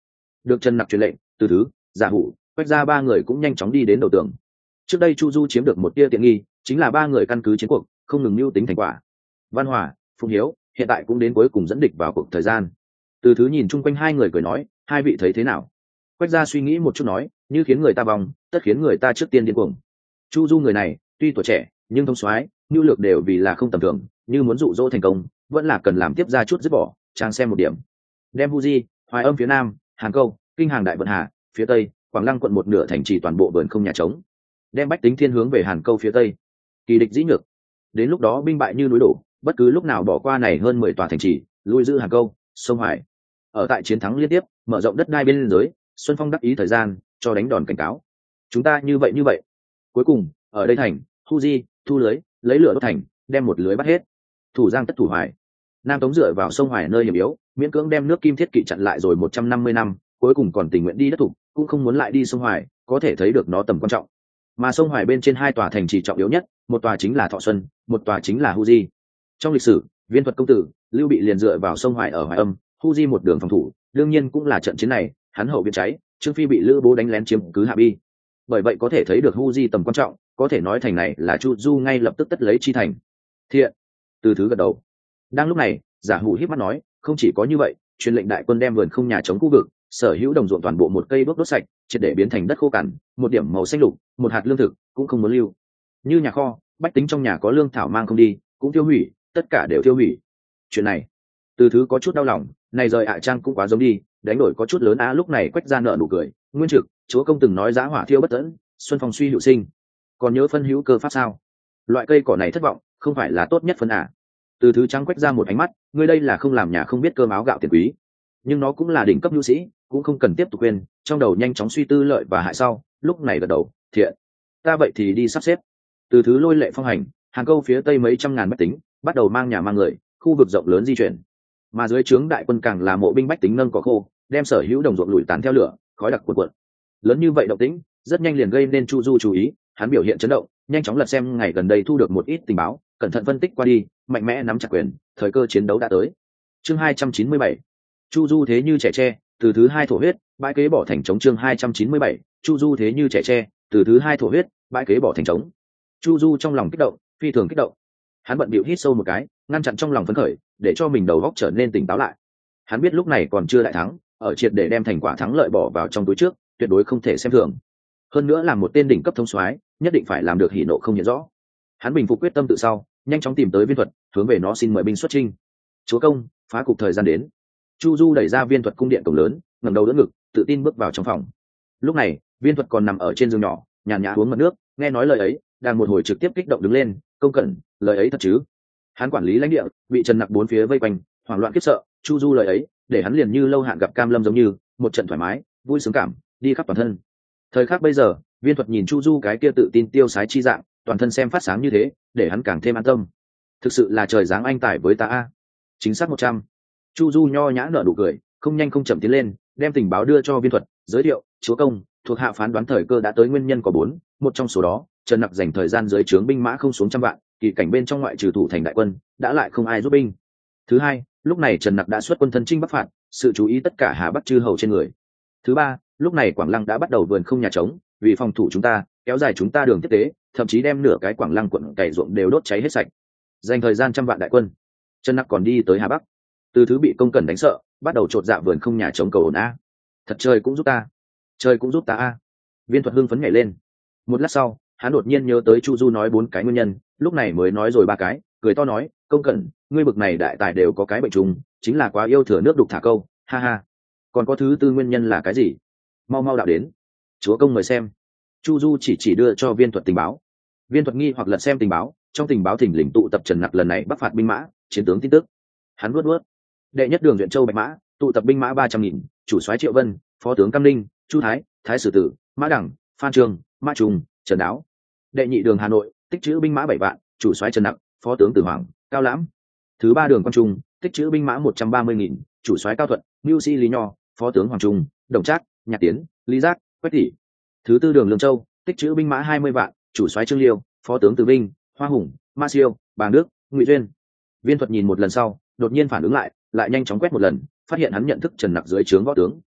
Được Trần Nặc truyền lệnh, Từ Thứ, Giả Hủ, Quách Gia ba người cũng nhanh chóng đi đến đầu tường. Trước đây Chu Du chiếm được một tia tiện nghi, chính là ba người căn cứ chiến cuộc, không ngừng mưu tính thành quả. Văn Hòa, Phùng Hiếu, hiện tại cũng đến cuối cùng dẫn địch vào cuộc thời gian. Từ Thứ nhìn chung quanh hai người cười nói, hai vị thấy thế nào? Quách Gia suy nghĩ một chút nói, như khiến người ta vòng, tất khiến người ta trước tiên điên cuồng. Chu Du người này, tuy tuổi trẻ, nhưng thông soái, nhu lược đều vì là không tầm thường, như muốn dụ dỗ thành công, vẫn là cần làm tiếp ra chút dứt bỏ, trang xem một điểm. Đem Hu Di, Hoài Âm phía nam, Hàn Câu, Kinh Hàng Đại Vận Hà, phía tây, Quảng Lăng quận một nửa thành trì toàn bộ vườn không nhà trống. Đem bách tính thiên hướng về Hàn Câu phía tây. Kỳ địch dĩ nhược. Đến lúc đó binh bại như núi đổ, bất cứ lúc nào bỏ qua này hơn mười tòa thành trì, lui giữ Hàn Câu, sông Hoài. Ở tại chiến thắng liên tiếp, mở rộng đất đai biên giới, Xuân Phong đắc ý thời gian, cho đánh đòn cảnh cáo. Chúng ta như vậy như vậy. Cuối cùng, ở đây thành, Hu Di, thu lưới, lấy lửa đốt thành, đem một lưới bắt hết. Thủ Giang tất thủ Hoài. Nam Tống dựa vào sông Hoài nơi hiểm yếu, miễn cưỡng đem nước Kim Thiết Kỵ chặn lại rồi một trăm năm mươi năm, cuối cùng còn tình nguyện đi đất thủ, cũng không muốn lại đi sông Hoài, có thể thấy được nó tầm quan trọng. Mà sông Hoài bên trên hai tòa thành trì trọng yếu nhất, một tòa chính là Thọ Xuân, một tòa chính là Hu Di. Trong lịch sử, Viên Thuật công tử, Lưu Bị liền dựa vào sông Hoài ở Hoài Âm, Hu Di một đường phòng thủ, đương nhiên cũng là trận chiến này, hắn hậu viện cháy, Trương Phi bị Lữ Bố đánh lén chiếm cứ Hạ Bi. Bởi vậy có thể thấy được Hu Di tầm quan trọng, có thể nói thành này là Chu Du ngay lập tức tất lấy chi thành. Thiện. Từ Thứ gật đầu. Đang lúc này, Giả Hủ híp mắt nói, không chỉ có như vậy, truyền lệnh đại quân đem vườn không nhà chống khu vực, sở hữu đồng ruộng toàn bộ một cây đốt đốt sạch, triệt để biến thành đất khô cằn, một điểm màu xanh lục, một hạt lương thực cũng không muốn lưu. Như nhà kho, bách tính trong nhà có lương thảo mang không đi, cũng tiêu hủy, tất cả đều tiêu hủy. Chuyện này, Từ Thứ có chút đau lòng, này rời ạ trang cũng quá giống đi, đánh đổi có chút lớn á. Lúc này Quách Gia nợ nụ cười, Nguyên Trực, chúa công từng nói giá hỏa thiêu bất tận, xuân phong suy hữu sinh, còn nhớ phân hữu cơ pháp sao? Loại cây cỏ này thất vọng, không phải là tốt nhất phân à? Từ Thứ trắng Quách Gia một ánh mắt, ngươi đây là không làm nhà không biết cơm áo gạo tiền quý, nhưng nó cũng là đỉnh cấp nhu sĩ, cũng không cần tiếp tục quên. Trong đầu nhanh chóng suy tư lợi và hại sau, lúc này gật đầu, thiện, ta vậy thì đi sắp xếp. Từ Thứ lôi lệ phong hành, Hàn Câu phía tây mấy trăm ngàn bách tính, bắt đầu mang nhà mang người, khu vực rộng lớn di chuyển. Mà dưới trướng đại quân càng là mộ binh bách tính nâng cỏ khô, đem sở hữu đồng ruộng lủi tán theo lửa, khói đặc cuộn cuộn. Lớn như vậy động tĩnh, rất nhanh liền gây nên Chu Du chú ý, hắn biểu hiện chấn động, nhanh chóng lật xem ngày gần đây thu được một ít tình báo, cẩn thận phân tích qua đi, mạnh mẽ nắm chặt quyền, thời cơ chiến đấu đã tới. Chương hai trăm chín mươi bảy, Chu Du thế như trẻ tre, Từ Thứ hai thổ huyết, bãi kế bỏ thành trống. Chương hai trăm chín mươi bảy, Chu Du thế như trẻ tre, Từ Thứ hai thổ huyết, bãi kế bỏ thành trống. Chu Du trong lòng kích động, phi thường kích động. Hắn bận bịu hít sâu một cái, ngăn chặn trong lòng phấn khởi, để cho mình đầu óc trở nên tỉnh táo lại. Hắn biết lúc này còn chưa đại thắng, ở triệt để đem thành quả thắng lợi bỏ vào trong túi trước, tuyệt đối không thể xem thường. Hơn nữa là một tên đỉnh cấp thông soái, nhất định phải làm được hỉ nộ không hiện rõ. Hắn bình phục quyết tâm tự sau, nhanh chóng tìm tới Viên Thuật, hướng về nó xin mời binh xuất chinh. Chúa công, phá cục thời gian đến. Chu Du đẩy ra Viên Thuật cung điện cổng lớn, ngẩng đầu đỡ ngực, tự tin bước vào trong phòng. Lúc này, Viên Thuật còn nằm ở trên giường nhỏ, nhàn nhã uống mật nước, nghe nói lời ấy, đang một hồi trực tiếp kích động đứng lên, công cẩn, lời ấy thật chứ? Hắn quản lý lãnh địa, bị Trần Nặc bốn phía vây quanh, hoảng loạn khiếp sợ. Chu Du lời ấy, để hắn liền như lâu hạn gặp cam lâm giống như một trận thoải mái, vui sướng cảm đi khắp toàn thân. Thời khắc bây giờ, Viên Thuật nhìn Chu Du cái kia tự tin tiêu sái chi dạng, toàn thân xem phát sáng như thế, để hắn càng thêm an tâm. Thực sự là trời giáng anh tài với ta a. Chính xác một trăm. Chu Du nho nhã nở nụ cười, không nhanh không chậm tiến lên, đem tình báo đưa cho Viên Thuật, giới thiệu, chúa công, thuộc hạ phán đoán thời cơ đã tới, nguyên nhân có bốn, một trong số đó, Trần Nặc dành thời gian dưới trướng binh mã không xuống trăm vạn, kỳ cảnh bên trong ngoại trừ thủ thành đại quân, đã lại không ai giúp binh. Thứ hai, lúc này Trần Nặc đã xuất quân thân chinh bắc phạt, sự chú ý tất cả Hà Bắc chư hầu trên người. Thứ ba, lúc này Quảng Lăng đã bắt đầu vườn không nhà trống, vì phòng thủ chúng ta, kéo dài chúng ta đường tiếp tế, thậm chí đem nửa cái Quảng Lăng quận cày ruộng đều đốt cháy hết sạch. Dành thời gian trăm vạn đại quân, Trần Nặc còn đi tới Hà Bắc. Từ Thứ bị công cẩn đánh sợ, bắt đầu chột dạ vườn không nhà trống cầu ổn a. Thật trời cũng giúp ta, trời cũng giúp ta a. Viên Thuật hưng phấn nhảy lên. Một lát sau, hắn đột nhiên nhớ tới Chu Du nói bốn cái nguyên nhân, lúc này mới nói rồi ba cái, cười to nói, công cẩn, ngươi bực này đại tài đều có cái bệnh trùng, chính là quá yêu thừa nước đục thả câu, ha ha. Còn có thứ tư nguyên nhân là cái gì? Mau mau đạo đến. Chúa công mời xem. Chu Du chỉ chỉ đưa cho Viên Thuật tình báo. Viên Thuật nghi hoặc lật xem tình báo, trong tình báo thỉnh lình tụ tập Trần Nặc lần này bắc phạt binh mã, chiến tướng tin tức. Hắn luốt luốt. Đệ nhất đường huyện Châu Bạch Mã, tụ tập binh mã ba trăm nghìn, chủ soái Triệu Vân, phó tướng Cam Ninh, Chu Thái, Thái Sử Tử, Mã Đẳng, Phan Trường, Mã Trùng, Trần Đáo. Đệ nhị đường Hà Nội, tích trữ binh mã bảy vạn, chủ soái Trần Nặc, phó tướng Tử Hoàng, Cao Lãm. Thứ ba đường Quang Trung, tích trữ binh mã một trăm ba mươi nghìn, chủ soái Cao Thuận, Mưu Sĩ Lý Nho, phó tướng Hoàng Trung, Đồng Trác, Nhạc Tiến, Lý Giác, Quách Tỷ. Thứ tư đường Lương Châu, tích trữ binh mã hai mươi vạn, chủ soái Trương Liêu, phó tướng Từ Binh, Hoa Hùng, Ma Siêu, Bàng Đức, Ngụy Duyên. Viên Thuật nhìn một lần sau, đột nhiên phản ứng lại, lại nhanh chóng quét một lần, phát hiện hắn nhận thức Trần Nặc dưới trướng võ tướng,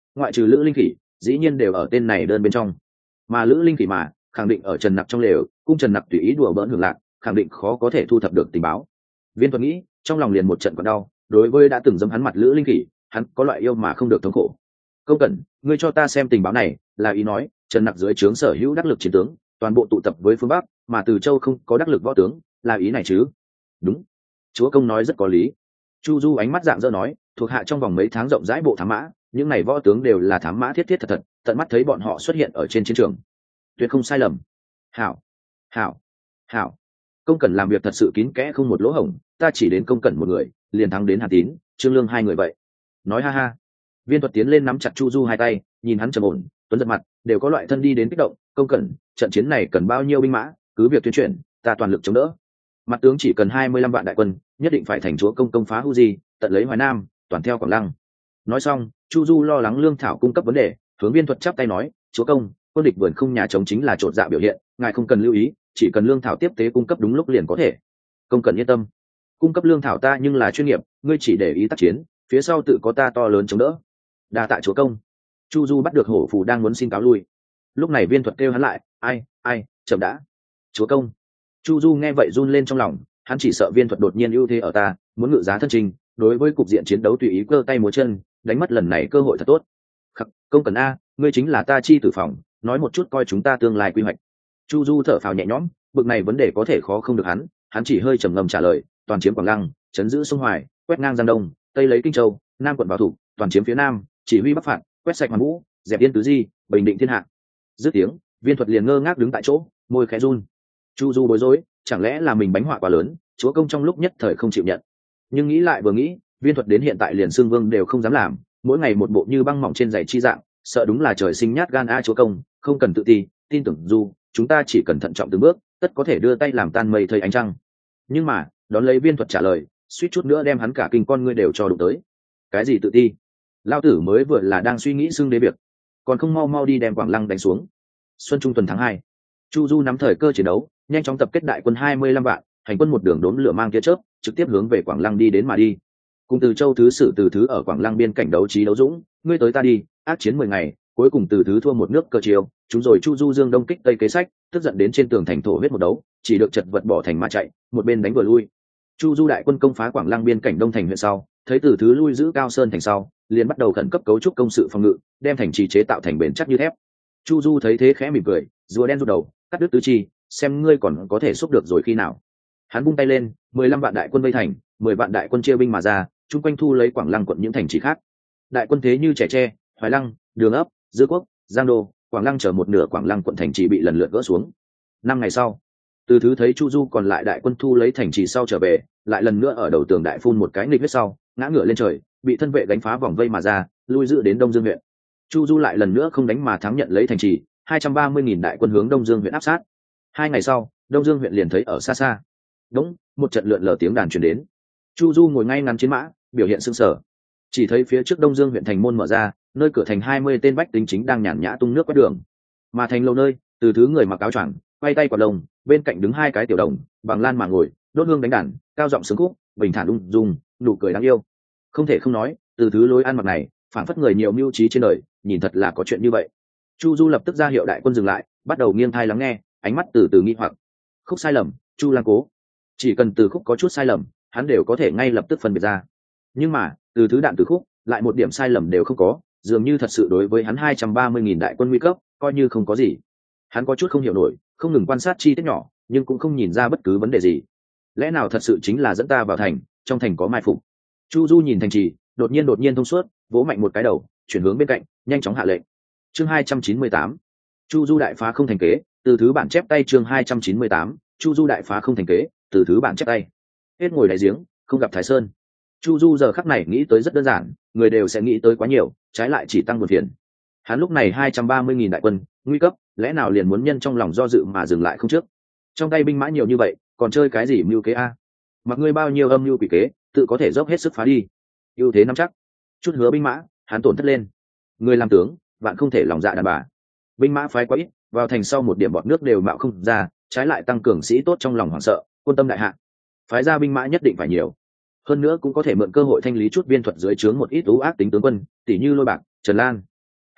ngoại trừ lữ linh khỉ dĩ nhiên đều ở tên này đơn bên trong. Mà lữ linh khỉ mà khẳng định ở Trần Nặc trong lều, cung Trần Nặc tùy ý đùa bỡn hưởng lạc, khẳng định khó có thể thu thập được tình báo. Viên Thuật nghĩ, trong lòng liền một trận còn đau, đối với đã từng dẫm hắn mặt lữ linh khỉ, hắn có loại yêu mà không được thống khổ. Công Cẩn, ngươi cho ta xem tình báo này, là ý nói Trần Nặc dưới trướng sở hữu đắc lực chiến tướng toàn bộ tụ tập với phương Bắc, mà Từ Châu không có đắc lực võ tướng, là ý này chứ? Đúng, chúa công nói rất có lý. Chu Du ánh mắt dạng dỡ nói, thuộc hạ trong vòng mấy tháng rộng rãi bộ thám mã, những này võ tướng đều là thám mã thiết thiết thật thật, tận mắt thấy bọn họ xuất hiện ở trên chiến trường, tuyệt không sai lầm. Hảo, hảo, hảo. Công Cẩn làm việc thật sự kín kẽ không một lỗ hổng, ta chỉ đến Công Cẩn một người, liền thắng đến Hàn Tín, Trương Lương hai người vậy. Nói ha ha. Viên Thuật tiến lên nắm chặt Chu Du hai tay, nhìn hắn trầm ổn, tuấn giật mặt, đều có loại thân đi đến kích động. Công Cẩn, trận chiến này cần bao nhiêu binh mã, cứ việc tuyên truyền, ta toàn lực chống đỡ. Mặt tướng chỉ cần hai mươi lăm vạn đại quân, nhất định phải thành chúa công công phá Hu Di, tận lấy Hoài Nam, toàn theo Quảng Lăng. Nói xong, Chu Du lo lắng lương thảo cung cấp vấn đề, hướng Viên Thuật chắp tay nói, chúa công, quân địch vườn không nhà chống chính là trột dạ biểu hiện, ngài không cần lưu ý, chỉ cần lương thảo tiếp tế cung cấp đúng lúc liền có thể. Công Cẩn yên tâm, cung cấp lương thảo ta nhưng là chuyên nghiệp, ngươi chỉ để ý tác chiến, phía sau tự có ta to lớn chống đỡ. Đa tạ chúa công. Chu Du bắt được hổ phù đang muốn xin cáo lui, lúc này Viên Thuật kêu hắn lại, ai ai chậm đã. Chúa công. Chu Du nghe vậy run lên trong lòng, hắn chỉ sợ Viên Thuật đột nhiên ưu thế ở ta, muốn ngự giá thân trình, đối với cục diện chiến đấu tùy ý cơ tay múa chân, đánh mất lần này cơ hội thật tốt. Khắc, Công Cẩn a, ngươi chính là ta chi tử phòng, nói một chút coi chúng ta tương lai quy hoạch. Chu Du thở phào nhẹ nhõm, bực này vấn đề có thể khó không được hắn, hắn chỉ hơi trầm ngâm trả lời, toàn chiếm Quảng Lăng, chấn giữ sông Hoài, quét ngang Giang Đông, tây lấy Kinh Châu, nam quận bảo thủ, toàn chiếm phía nam, chỉ huy bắc phạt, quét sạch Hoàn Vũ, dẹp Yên Tứ Di, bình định thiên hạ. Dứt tiếng, Viên Thuật liền ngơ ngác đứng tại chỗ, môi khẽ run. Chu Du bối rối, chẳng lẽ là mình bánh họa quá lớn, chúa công trong lúc nhất thời không chịu nhận. Nhưng nghĩ lại vừa nghĩ, Viên Thuật đến hiện tại liền xương vương đều không dám làm, mỗi ngày một bộ như băng mỏng trên giày chi dạng, sợ đúng là trời sinh nhát gan a. Chúa công, không cần tự ti, tin tưởng Du, chúng ta chỉ cần thận trọng từng bước, tất có thể đưa tay làm tan mây thây ánh trăng. Nhưng mà, đón lấy Viên Thuật trả lời, suýt chút nữa đem hắn cả kinh con ngươi đều cho đụng tới. Cái gì tự ti? Lao tử mới vừa là đang suy nghĩ xưng đế việc, còn không mau mau đi đem Quảng Lăng đánh xuống. Xuân Trung tuần tháng hai, Chu Du nắm thời cơ chiến đấu, nhanh chóng tập kết đại quân hai mươi lăm vạn, hành quân một đường đốn lửa mang tia chớp, trực tiếp hướng về Quảng Lăng đi đến mà đi. Cùng Từ Châu thứ sử Từ Thứ ở Quảng Lăng biên cảnh đấu trí đấu dũng, ngươi tới ta đi, ác chiến mười ngày, cuối cùng Từ Thứ thua một nước cờ chiều, chúng rồi Chu Du dương đông kích tây kế sách, tức giận đến trên tường thành thổ huyết một đấu, chỉ được chật vật bỏ thành mà chạy, một bên đánh vừa lui. Chu Du đại quân công phá Quảng Lăng biên cảnh đông thành huyện sau, thấy Từ Thứ lui giữ Cao Sơn thành sau, liền bắt đầu khẩn cấp cấu trúc công sự phòng ngự, đem thành trì chế tạo thành bền chắc như thép. Chu Du thấy thế khẽ mỉm cười, rùa đen rút đầu, cắt đứt tứ chi, xem ngươi còn có thể xúc được rồi khi nào. Hắn vung tay lên, mười lăm vạn đại quân vây thành, mười vạn đại quân chia binh mà ra, chung quanh thu lấy Quảng Lăng quận những thành trì khác. Đại quân thế như trẻ tre, Hoài Lăng, Đường Ấp, Dư Quốc, Giang Đô, Quảng Lăng chở một nửa Quảng Lăng quận thành trì bị lần lượt gỡ xuống. Năm ngày sau, Từ Thứ thấy Chu Du còn lại đại quân thu lấy thành trì sau trở về, lại lần nữa ở đầu tường đại phun một cái nghịch huyết sau, ngã ngửa lên trời, bị thân vệ đánh phá vòng vây mà ra, lui giữ đến Đông Dương huyện. Chu Du lại lần nữa không đánh mà thắng nhận lấy thành trì, hai trăm ba mươi nghìn đại quân hướng Đông Dương huyện áp sát. Hai ngày sau, Đông Dương huyện liền thấy ở xa xa, đúng, một trận lượn lờ tiếng đàn truyền đến. Chu Du ngồi ngay ngắn trên mã, biểu hiện sưng sở. Chỉ thấy phía trước Đông Dương huyện thành môn mở ra, nơi cửa thành hai mươi tên bách tính chính đang nhàn nhã tung nước quét đường. Mà thành lâu nơi, Từ Thứ người mặc áo choàng, quay tay quạt lông, bên cạnh đứng hai cái tiểu đồng, bằng lan mà ngồi, đốt hương đánh đàn, cao giọng sướng khúc, bình thản ung dung, nụ cười đáng yêu. Không thể không nói, Từ Thứ lối ăn mặc này, phản phất người nhiều mưu trí trên đời, nhìn thật là có chuyện như vậy. Chu Du lập tức ra hiệu đại quân dừng lại, bắt đầu nghiêng thai lắng nghe, ánh mắt từ từ nghi hoặc. Khúc sai lầm, Chu Lang cố. Chỉ cần từ khúc có chút sai lầm, hắn đều có thể ngay lập tức phân biệt ra. Nhưng mà, Từ Thứ đạn từ khúc, lại một điểm sai lầm đều không có, dường như thật sự đối với hắn hai trăm ba mươi nghìn đại quân nguy cấp, coi như không có gì. Hắn có chút không hiểu nổi, không ngừng quan sát chi tiết nhỏ, nhưng cũng không nhìn ra bất cứ vấn đề gì. Lẽ nào thật sự chính là dẫn ta vào thành, trong thành có mai phục? Chu Du nhìn thành trì, đột nhiên đột nhiên thông suốt, vỗ mạnh một cái đầu, chuyển hướng bên cạnh, nhanh chóng hạ lệnh. Chương hai trăm chín mươi tám, Chu Du đại phá không thành kế. Từ Thứ bản chép tay. Chương hai trăm chín mươi tám, Chu Du đại phá không thành kế. Từ Thứ bản chép tay. Hết ngồi đại giếng, không gặp Thái Sơn. Chu Du giờ khắc này nghĩ tới rất đơn giản, người đều sẽ nghĩ tới quá nhiều, trái lại chỉ tăng buồn phiền. Hắn lúc này hai trăm ba mươi nghìn đại quân, nguy cấp, lẽ nào liền muốn nhân trong lòng do dự mà dừng lại không trước? Trong tay binh mã nhiều như vậy, còn chơi cái gì mưu kế a? Mặc ngươi bao nhiêu âm mưu quỷ kế, tự có thể dốc hết sức phá đi. Ưu thế nắm chắc, chút hứa binh mã, hắn tổn thất lên. Người làm tướng, vạn không thể lòng dạ đàn bà. Binh mã phái quá ít, vào thành sau một điểm bọt nước đều mạo không ra, trái lại tăng cường sĩ tốt trong lòng hoảng sợ, quân tâm đại hạ. Phái ra binh mã nhất định phải nhiều, hơn nữa cũng có thể mượn cơ hội thanh lý chút Viên Thuật dưới trướng một ít ú ác tính tướng quân, tỷ như Lôi Bạc, Trần Lan.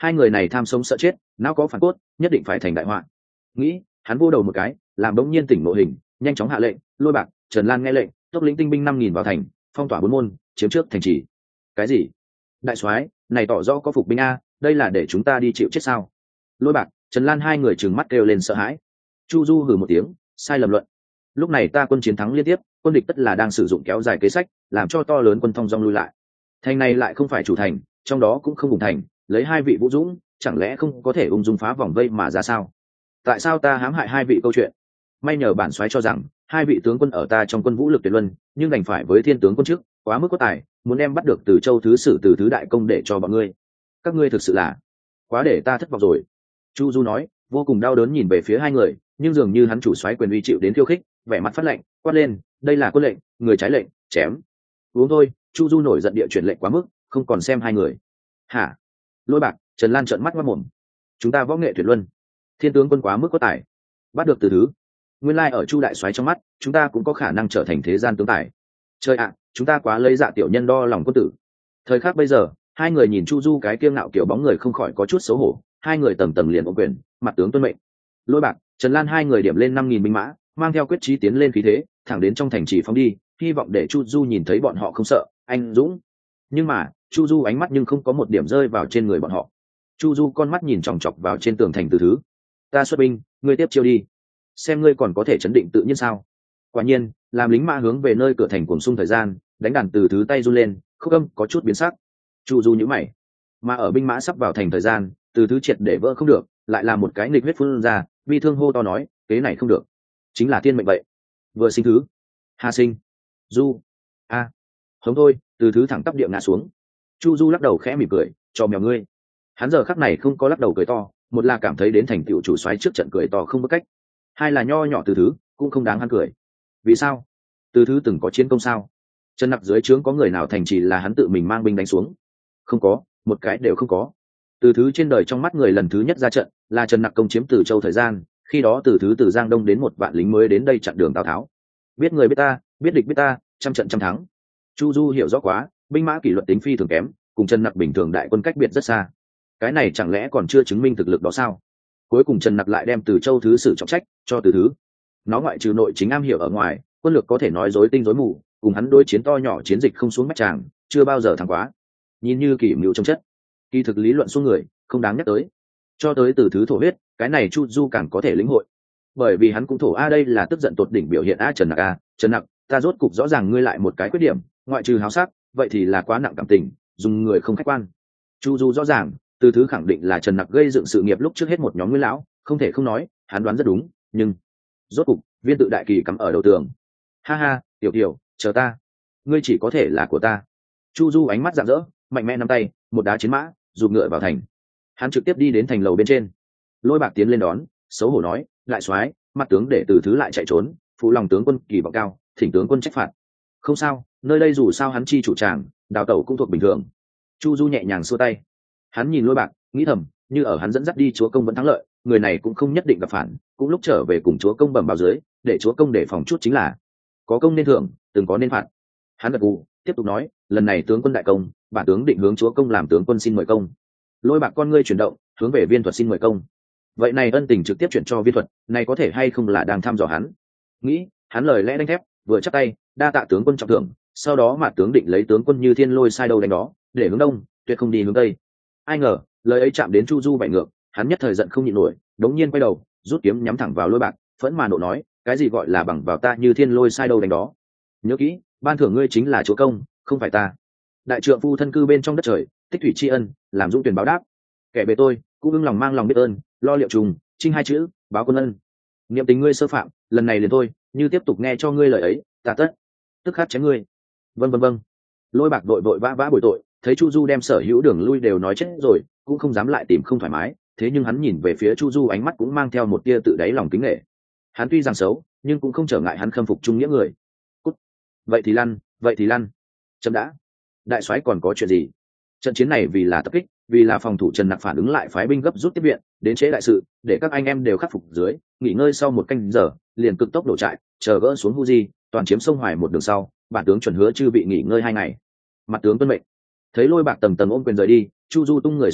hai người này tham sống sợ chết, não có phản cốt, nhất định phải thành đại họa. Nghĩ, hắn vô đầu một cái, làm bỗng nhiên tỉnh nội hình, nhanh chóng hạ lệnh. Lôi Bạc, Trần Lan nghe lệnh, tốc lĩnh tinh binh năm nghìn vào thành, phong tỏa bốn môn, chiếm trước thành trì. Cái gì? Đại soái, này tỏ rõ có phục binh a, đây là để chúng ta đi chịu chết sao? Lôi Bạc, Trần Lan hai người trừng mắt kêu lên sợ hãi. Chu Du hừ một tiếng, sai lầm luận. Lúc này ta quân chiến thắng liên tiếp, quân địch tất là đang sử dụng kéo dài kế sách, làm cho to lớn quân thông dong lui lại. Thành này lại không phải chủ thành, trong đó cũng không vùng thành, lấy hai vị vũ dũng, chẳng lẽ không có thể ung dung phá vòng vây mà ra sao? Tại sao ta hãm hại hai vị câu chuyện? May nhờ bản soái cho rằng hai vị tướng quân ở ta trong quân vũ lực tuyệt luân, nhưng đành phải với thiên tướng quân trước, quá mức có tài, muốn đem bắt được từ châu thứ sử từ thứ đại công để cho bọn ngươi. Các ngươi thực sự là quá để ta thất vọng rồi. Chu Du nói, vô cùng đau đớn nhìn về phía hai người, nhưng dường như hắn chủ soái quyền uy chịu đến khiêu khích, vẻ mặt phát lệnh, quát lên, đây là quân lệnh, người trái lệnh, chém. Uống thôi. Chu Du nổi giận địa chuyển lệnh quá mức, không còn xem hai người. Hả? Lôi Bạc, Trần Lan trợn mắt ngoác mồm. Chúng ta võ nghệ tuyệt luân, thiên tướng quân quá mức có tài, bắt được từ thứ. Nguyên lai ở Chu đại soái trong mắt, chúng ta cũng có khả năng trở thành thế gian tướng tài. Trời ạ, chúng ta quá lấy dạ tiểu nhân đo lòng quân tử. Thời khắc bây giờ, hai người nhìn Chu Du cái kiêu ngạo kiểu bóng người không khỏi có chút xấu hổ, hai người tầng tầng liền ôm quyền, mặt tướng tuân mệnh. Lôi Bạc, Trần Lan hai người điểm lên năm nghìn binh mã, mang theo quyết chí tiến lên khí thế, thẳng đến trong thành trì phóng đi, hy vọng để Chu Du nhìn thấy bọn họ không sợ, anh dũng. Nhưng mà, Chu Du ánh mắt nhưng không có một điểm rơi vào trên người bọn họ. Chu Du con mắt nhìn chòng chọc vào trên tường thành từ thứ. Ta xuất binh, ngươi tiếp chiêu đi, xem ngươi còn có thể chấn định tự nhiên sao? Quả nhiên, làm lính mã hướng về nơi cửa thành cuồng sung thời gian, đánh đàn từ thứ tay run lên, khúc âm có chút biến sắc. Chu Du nhíu mày, mà ở binh mã sắp vào thành thời gian, từ thứ triệt để vỡ không được, lại là một cái nghịch huyết phun ra, bi thương hô to nói, kế này không được, chính là thiên mệnh vậy. Vừa sinh thứ, hà sinh, Du, a, à. Hống thôi, từ thứ thẳng tắp địa ngã xuống. Chu Du lắc đầu khẽ mỉm cười, cho mèo ngươi. Hắn giờ khắc này không có lắc đầu cười to, một là cảm thấy đến thành tựu chủ soái trước trận cười to không có cách, hai là nho nhỏ từ thứ cũng không đáng hắn cười. Vì sao? Từ thứ từng có chiến công sao? Trần Nặc dưới trướng có người nào thành trì là hắn tự mình mang binh đánh xuống? Không có, một cái đều không có. Từ thứ trên đời trong mắt người lần thứ nhất ra trận là Trần Nặc công chiếm Từ Châu thời gian, khi đó từ thứ từ Giang Đông đến một vạn lính mới đến đây chặn đường Tào Tháo. Biết người biết ta, biết địch biết ta, trăm trận trăm thắng. Chu Du hiểu rõ quá, binh mã kỷ luật tính phi thường kém, cùng Trần Nặc bình thường đại quân cách biệt rất xa. Cái này chẳng lẽ còn chưa chứng minh thực lực đó sao? Cuối cùng Trần Nặc lại đem Từ Châu thứ sử trọng trách cho Từ thứ. Nó ngoại trừ nội chính am hiểu ở ngoài, quân lược có thể nói rối tinh rối mù, cùng hắn đối chiến to nhỏ chiến dịch không xuống mắt tràng, chưa bao giờ thắng quá. Nhìn như kỷ mưu trong chất, kỳ thực lý luận xuống người, không đáng nhắc tới. Cho tới Từ thứ thổ huyết, cái này Chu Du càng có thể lĩnh hội, bởi vì hắn cũng thổ a đây là tức giận tột đỉnh biểu hiện a Trần Nặc a, Trần Nặc, ta rốt cục rõ ràng ngươi lại một cái khuyết điểm, ngoại trừ háo sắc, vậy thì là quá nặng cảm tình, dùng người không khách quan. Chu Du rõ ràng, Từ thứ khẳng định là Trần Nặc gây dựng sự nghiệp lúc trước hết một nhóm nguyên lão, không thể không nói, hắn đoán rất đúng, nhưng rốt cục viên tự đại kỳ cắm ở đầu tường. Ha ha, tiểu tiểu, chờ ta, ngươi chỉ có thể là của ta. Chu Du ánh mắt rạng rỡ, mạnh mẽ nắm tay, một đá chiến mã, giục ngựa vào thành. Hắn trực tiếp đi đến thành lầu bên trên. Lôi Bạc tiến lên đón, xấu hổ nói, lại soái, mặt tướng để Từ thứ lại chạy trốn, phụ lòng tướng quân kỳ vọng cao, thỉnh tướng quân trách phạt. Không sao, nơi đây dù sao hắn chi chủ tràng, đào tẩu cũng thuộc bình thường. Chu Du nhẹ nhàng xua tay. Hắn nhìn Lôi Bạc, nghĩ thầm, như ở hắn dẫn dắt đi chúa công vẫn thắng lợi, người này cũng không nhất định gặp phản, cũng lúc trở về cùng chúa công bẩm báo dưới, để chúa công để phòng chút chính là. Có công nên thưởng, từng có nên phạt. Hắn gật gù, tiếp tục nói, lần này tướng quân đại công, bản tướng định hướng chúa công làm tướng quân xin mời công. Lôi Bạc con ngươi chuyển động, hướng về Viên Thuật xin mời công. Vậy này ân tình trực tiếp chuyển cho Viên Thuật, này có thể hay không là đang thăm dò hắn? Nghĩ, hắn lời lẽ đánh thép, vừa chắp tay, đa tạ tướng quân trọng thưởng, sau đó mà tướng định lấy tướng quân Như Thiên Lôi sai đâu đánh đó, để hướng đông, tuyệt không đi hướng tây. Ai ngờ, lời ấy chạm đến Chu Du bại ngược, hắn nhất thời giận không nhịn nổi, đống nhiên quay đầu, rút kiếm nhắm thẳng vào Lôi Bạc, phẫn mà nộ nói, cái gì gọi là bằng vào ta Như Thiên Lôi sai đâu đánh đó? Nhớ kỹ, ban thưởng ngươi chính là chúa công, không phải ta. Đại trượng phu thân cư bên trong đất trời, tích thủy tri ân, làm dũng tuyển báo đáp. Kẻ bề tôi, cũng ưng lòng mang lòng biết ơn, lo liệu trùng, trinh hai chữ, báo quân ân. Niệm tình ngươi sơ phạm, lần này liền thôi, như tiếp tục nghe cho ngươi lời ấy, ta tất tức khắc chém ngươi. Vân vân vân. Lôi Bạc đội vội vã vã bồi tội, thấy Chu Du đem sở hữu đường lui đều nói chết rồi, cũng không dám lại tìm không thoải mái, thế nhưng hắn nhìn về phía Chu Du ánh mắt cũng mang theo một tia tự đáy lòng kính nể. Hắn tuy rằng xấu, nhưng cũng không trở ngại hắn khâm phục trung nghĩa người. Cút. Vậy thì lăn, vậy thì lăn. Chấm đã. Đại soái còn có chuyện gì? Trận chiến này vì là tập kích, vì là phòng thủ Trần Nặc phản ứng lại phái binh gấp rút tiếp viện, đến chế đại sự, để các anh em đều khắc phục dưới, nghỉ ngơi sau một canh giờ, liền cực tốc đổ trại, chờ gỡ xuống Hu Di, toàn chiếm sông Hoài một đường sau, bản tướng chuẩn hứa chư vị nghỉ ngơi hai ngày. Mặt tướng tuân mệnh. Thấy Lôi Bạc tầng tầng ôm quyền rời đi, Chu Du tung người xuống ngựa,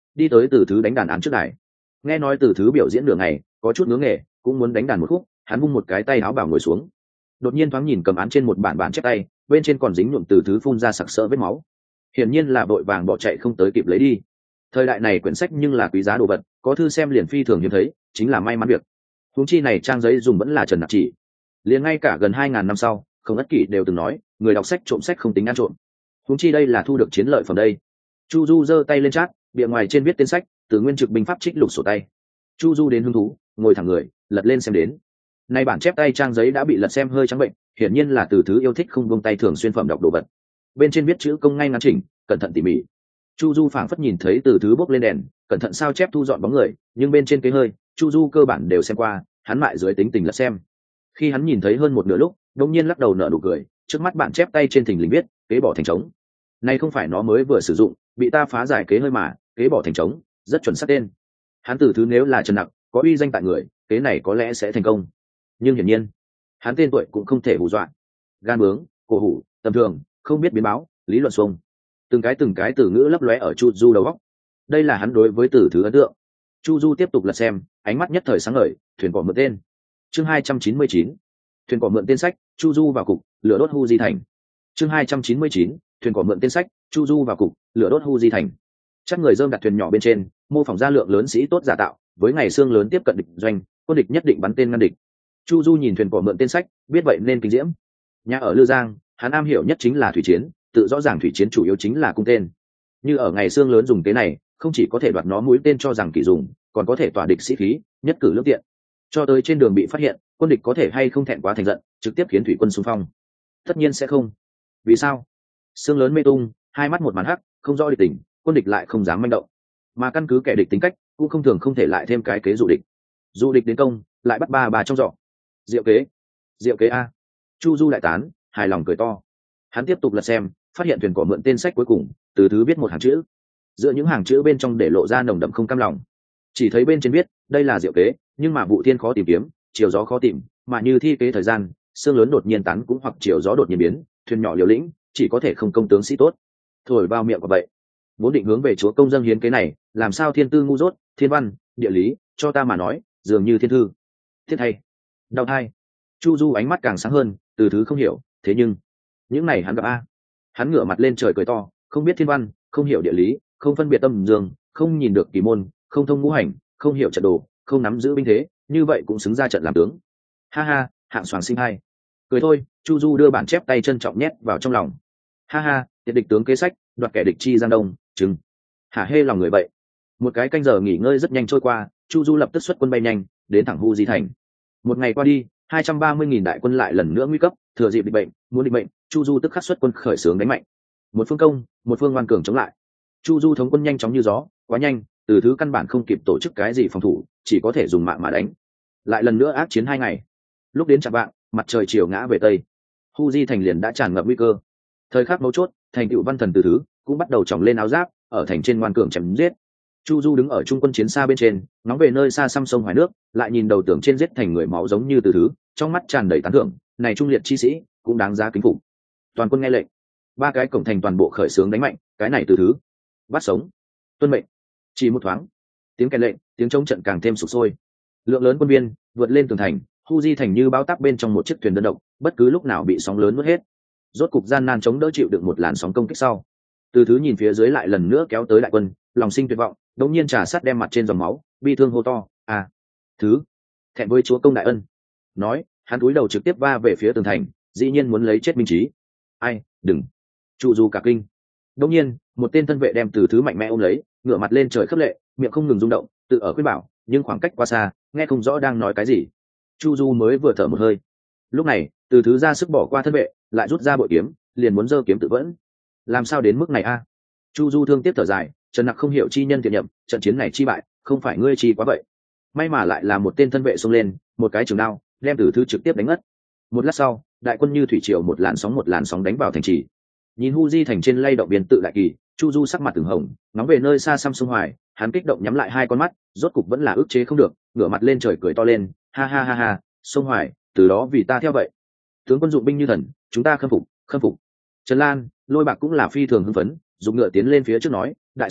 đi tới Từ Thứ đánh đàn án trước đài. Nghe nói Từ Thứ biểu diễn nửa ngày có chút ngứa nghề, cũng muốn đánh đàn một khúc, hắn vung một cái tay áo bảo ngồi xuống. Đột nhiên thoáng nhìn cầm án trên một bản bản chép tay, bên trên còn dính nhuộm Từ Thứ phun ra sặc sỡ vết máu, hiển nhiên là vội vàng bỏ chạy không tới kịp lấy đi. Thời đại này quyển sách nhưng là quý giá đồ vật, có thư xem liền phi thường hiếm thấy, chính là may mắn việc. Huống chi này trang giấy dùng vẫn là Trần Nặc Chỉ. Liền ngay cả gần hai ngàn năm sau, Không Ất Kỷ đều từng nói, người đọc sách trộm sách không tính ăn trộm. Huống chi đây là thu được chiến lợi phẩm đây. Chu Du giơ tay lên chát, bìa ngoài trên viết tên sách, Từ Nguyên Trực binh pháp trích lục sổ tay. Chu Du đến hứng thú, ngồi thẳng người, lật lên xem đến. Nay bản chép tay trang giấy đã bị lật xem hơi trắng bệnh, hiển nhiên là Từ Thứ yêu thích không buông tay thường xuyên phẩm đọc đồ vật. Bên trên viết chữ công ngay ngắn chỉnh, cẩn thận tỉ mỉ. Chu Du phảng phất nhìn thấy Từ Thứ bốc lên đèn, cẩn thận sao chép thu dọn bóng người, nhưng bên trên cái hơi, Chu Du cơ bản đều xem qua, hắn mại dưới tính tình lật xem. Khi hắn nhìn thấy hơn một nửa lúc, đột nhiên lắc đầu nở nụ cười, trước mắt bạn chép tay trên thình lình viết, kế bỏ thành trống. Này không phải nó mới vừa sử dụng, bị ta phá giải kế hơi mà, kế bỏ thành trống, rất chuẩn xác tên. Hắn Từ Thứ nếu là Trần Nặc, có uy danh tại người, kế này có lẽ sẽ thành công. Nhưng hiển nhiên, hắn tên tuổi cũng không thể hù dọa. Gan bướng, cổ hủ, tầm thường, không biết biến báo, lý luận xuông. Từng cái từng cái từ ngữ lấp lóe ở Chu Du đầu óc. Đây là hắn đối với Từ Thứ ấn tượng. Chu Du tiếp tục lật xem, ánh mắt nhất thời sáng ngời, thuyền cỏ mượn tên. Chương hai trăm chín mươi chín, thuyền cỏ mượn tên sách, Chu Du vào cục, lửa đốt Hu Di Thành. Chương hai trăm chín mươi chín, thuyền cỏ mượn tên sách, Chu Du vào cục, lửa đốt Hu Di Thành. Chắc người dơm đặt thuyền nhỏ bên trên, mô phỏng ra lượng lớn sĩ tốt giả tạo, với ngày xương lớn tiếp cận địch doanh, quân địch nhất định bắn tên ngăn địch. Chu Du nhìn thuyền cỏ mượn tên sách, biết vậy nên kinh diễm. Nhà ở Lư Giang, hắn am hiểu nhất chính là thủy chiến, tự rõ ràng thủy chiến chủ yếu chính là cung tên. Như ở ngày xương lớn dùng cái này, không chỉ có thể đoạt nó mũi tên cho rằng kỳ dùng, còn có thể tỏa địch sĩ khí, nhất cử lưỡng tiện. Cho tới trên đường bị phát hiện, quân địch có thể hay không thẹn quá thành giận, trực tiếp khiến thủy quân xung phong. Tất nhiên sẽ không. Vì sao? Xương lớn mê tung, hai mắt một màn hắc, không rõ địch tình, quân địch lại không dám manh động. Mà căn cứ kẻ địch tính cách, cũng không thường không thể lại thêm cái kế dụ địch. Dụ địch đến công, lại bắt ba bà trong giỏ. Diệu kế, diệu kế a. Chu Du đại tán, hài lòng cười to. Hắn tiếp tục lật xem, phát hiện thuyền cỏ mượn tên sách cuối cùng, Từ Thứ viết một hàng chữ. Giữa những hàng chữ bên trong để lộ ra nồng đậm không cam lòng. Chỉ thấy bên trên viết, đây là diệu kế, nhưng mà vụ thiên khó tìm kiếm, chiều gió khó tìm, mà như thi kế thời gian, sương lớn đột nhiên tán cũng hoặc chiều gió đột nhiên biến, thuyền nhỏ liều lĩnh, chỉ có thể không công tướng sĩ tốt. Thổi bao miệng của vậy. Vốn định hướng về chúa công dâng hiến kế này, làm sao thiên tư ngu dốt, thiên văn, địa lý, cho ta mà nói, dường như thiên thư. Thiết hay, đau thai. Chu Du ánh mắt càng sáng hơn, Từ Thứ không hiểu, thế nhưng những này hắn gặp a. Hắn ngửa mặt lên trời cười to, không biết thiên văn, không hiểu địa lý, không phân biệt tâm dương, không nhìn được kỳ môn, không thông ngũ hành, không hiểu trận đồ, không nắm giữ binh thế, như vậy cũng xứng ra trận làm tướng. Ha ha, hạng soàng sinh hay. Cười thôi, Chu Du đưa bản chép tay trân trọng nhét vào trong lòng. Ha ha, tiệt địch tướng kế sách, đoạt kẻ địch chi giang đông, chừng. Hả hê lòng người vậy. Một cái canh giờ nghỉ ngơi rất nhanh trôi qua, Chu Du lập tức xuất quân bay nhanh, đến thẳng Hu Di Thành. Một ngày qua đi, hai trăm ba mươi nghìn đại quân lại lần nữa nguy cấp, thừa dịp địch bệnh, muốn địch bệnh, Chu Du tức khắc xuất quân khởi xướng đánh mạnh. Một phương công, một phương ngoan cường chống lại. Chu Du thống quân nhanh chóng như gió, quá nhanh, Từ Thứ căn bản không kịp tổ chức cái gì phòng thủ, chỉ có thể dùng mạng mà đánh. Lại lần nữa ác chiến hai ngày. Lúc đến chạng vạng, mặt trời chiều ngã về tây, Hu Di Thành liền đã tràn ngập nguy cơ. Thời khắc mấu chốt, thành tựu văn thần Từ Thứ cũng bắt đầu tròng lên áo giáp, ở thành trên ngoan cường chém giết. Chu Du đứng ở trung quân chiến xa bên trên, ngóng về nơi xa xăm sông hoài nước, lại nhìn đầu tưởng trên giết thành người máu giống như Từ Thứ, trong mắt tràn đầy tán thưởng, này trung liệt chi sĩ cũng đáng giá kính phục. Toàn quân nghe lệnh, ba cái cổng thành toàn bộ khởi xướng đánh mạnh, cái này Từ Thứ bắt sống, tuân mệnh. Chỉ một thoáng, tiếng kèn lệnh, tiếng chống trận càng thêm sục sôi. Lượng lớn quân viên vượt lên tường thành, Hu Di Thành như bão táp bên trong một chiếc thuyền đơn độc, bất cứ lúc nào bị sóng lớn nuốt hết. Rốt cục gian nan chống đỡ chịu được một làn sóng công kích sau. Từ Thứ nhìn phía dưới lại lần nữa kéo tới đại quân, lòng sinh tuyệt vọng, đột nhiên trà sát đem mặt trên dòng máu, bi thương hô to, "À, Thứ, thẹn với chúa công đại ân." Nói, hắn cúi đầu trực tiếp va về phía tường thành, dĩ nhiên muốn lấy chết minh trí. "Ai, đừng." Chu Du cả kinh. Đột nhiên, một tên thân vệ đem Từ Thứ mạnh mẽ ôm lấy, ngửa mặt lên trời khấp lệ, miệng không ngừng rung động, tự ở khuyên bảo, nhưng khoảng cách quá xa, nghe không rõ đang nói cái gì. Chu Du mới vừa thở một hơi. Lúc này, Từ Thứ ra sức bỏ qua thân vệ, lại rút ra bội kiếm, liền muốn giơ kiếm tự vẫn. Làm sao đến mức này a? Chu Du thương tiếc thở dài, Trần Nặc không hiểu chi nhân thiện nhậm, trận chiến này chi bại, không phải ngươi chi quá vậy. May mà lại là một tên thân vệ xông lên, một cái trường đao, đem Từ Thứ trực tiếp đánh ngất. Một lát sau, đại quân như thủy triều một làn sóng một làn sóng đánh vào thành trì. Nhìn Hu Di Thành trên lay động biến tự đại kỳ, Chu Du sắc mặt từng hồng, ngóng về nơi xa xăm sông hoài, hắn kích động nhắm lại hai con mắt, rốt cục vẫn là ức chế không được, ngửa mặt lên trời cười to lên, ha ha ha ha, sông hoài, từ đó vì ta theo vậy. Tướng quân dụng binh như thần, chúng ta khâm phục, khâm phục. Trần Lan, Lôi Bạc cũng là phi thường hưng phấn, dùng ngựa tiến lên phía trước nói, đại soái,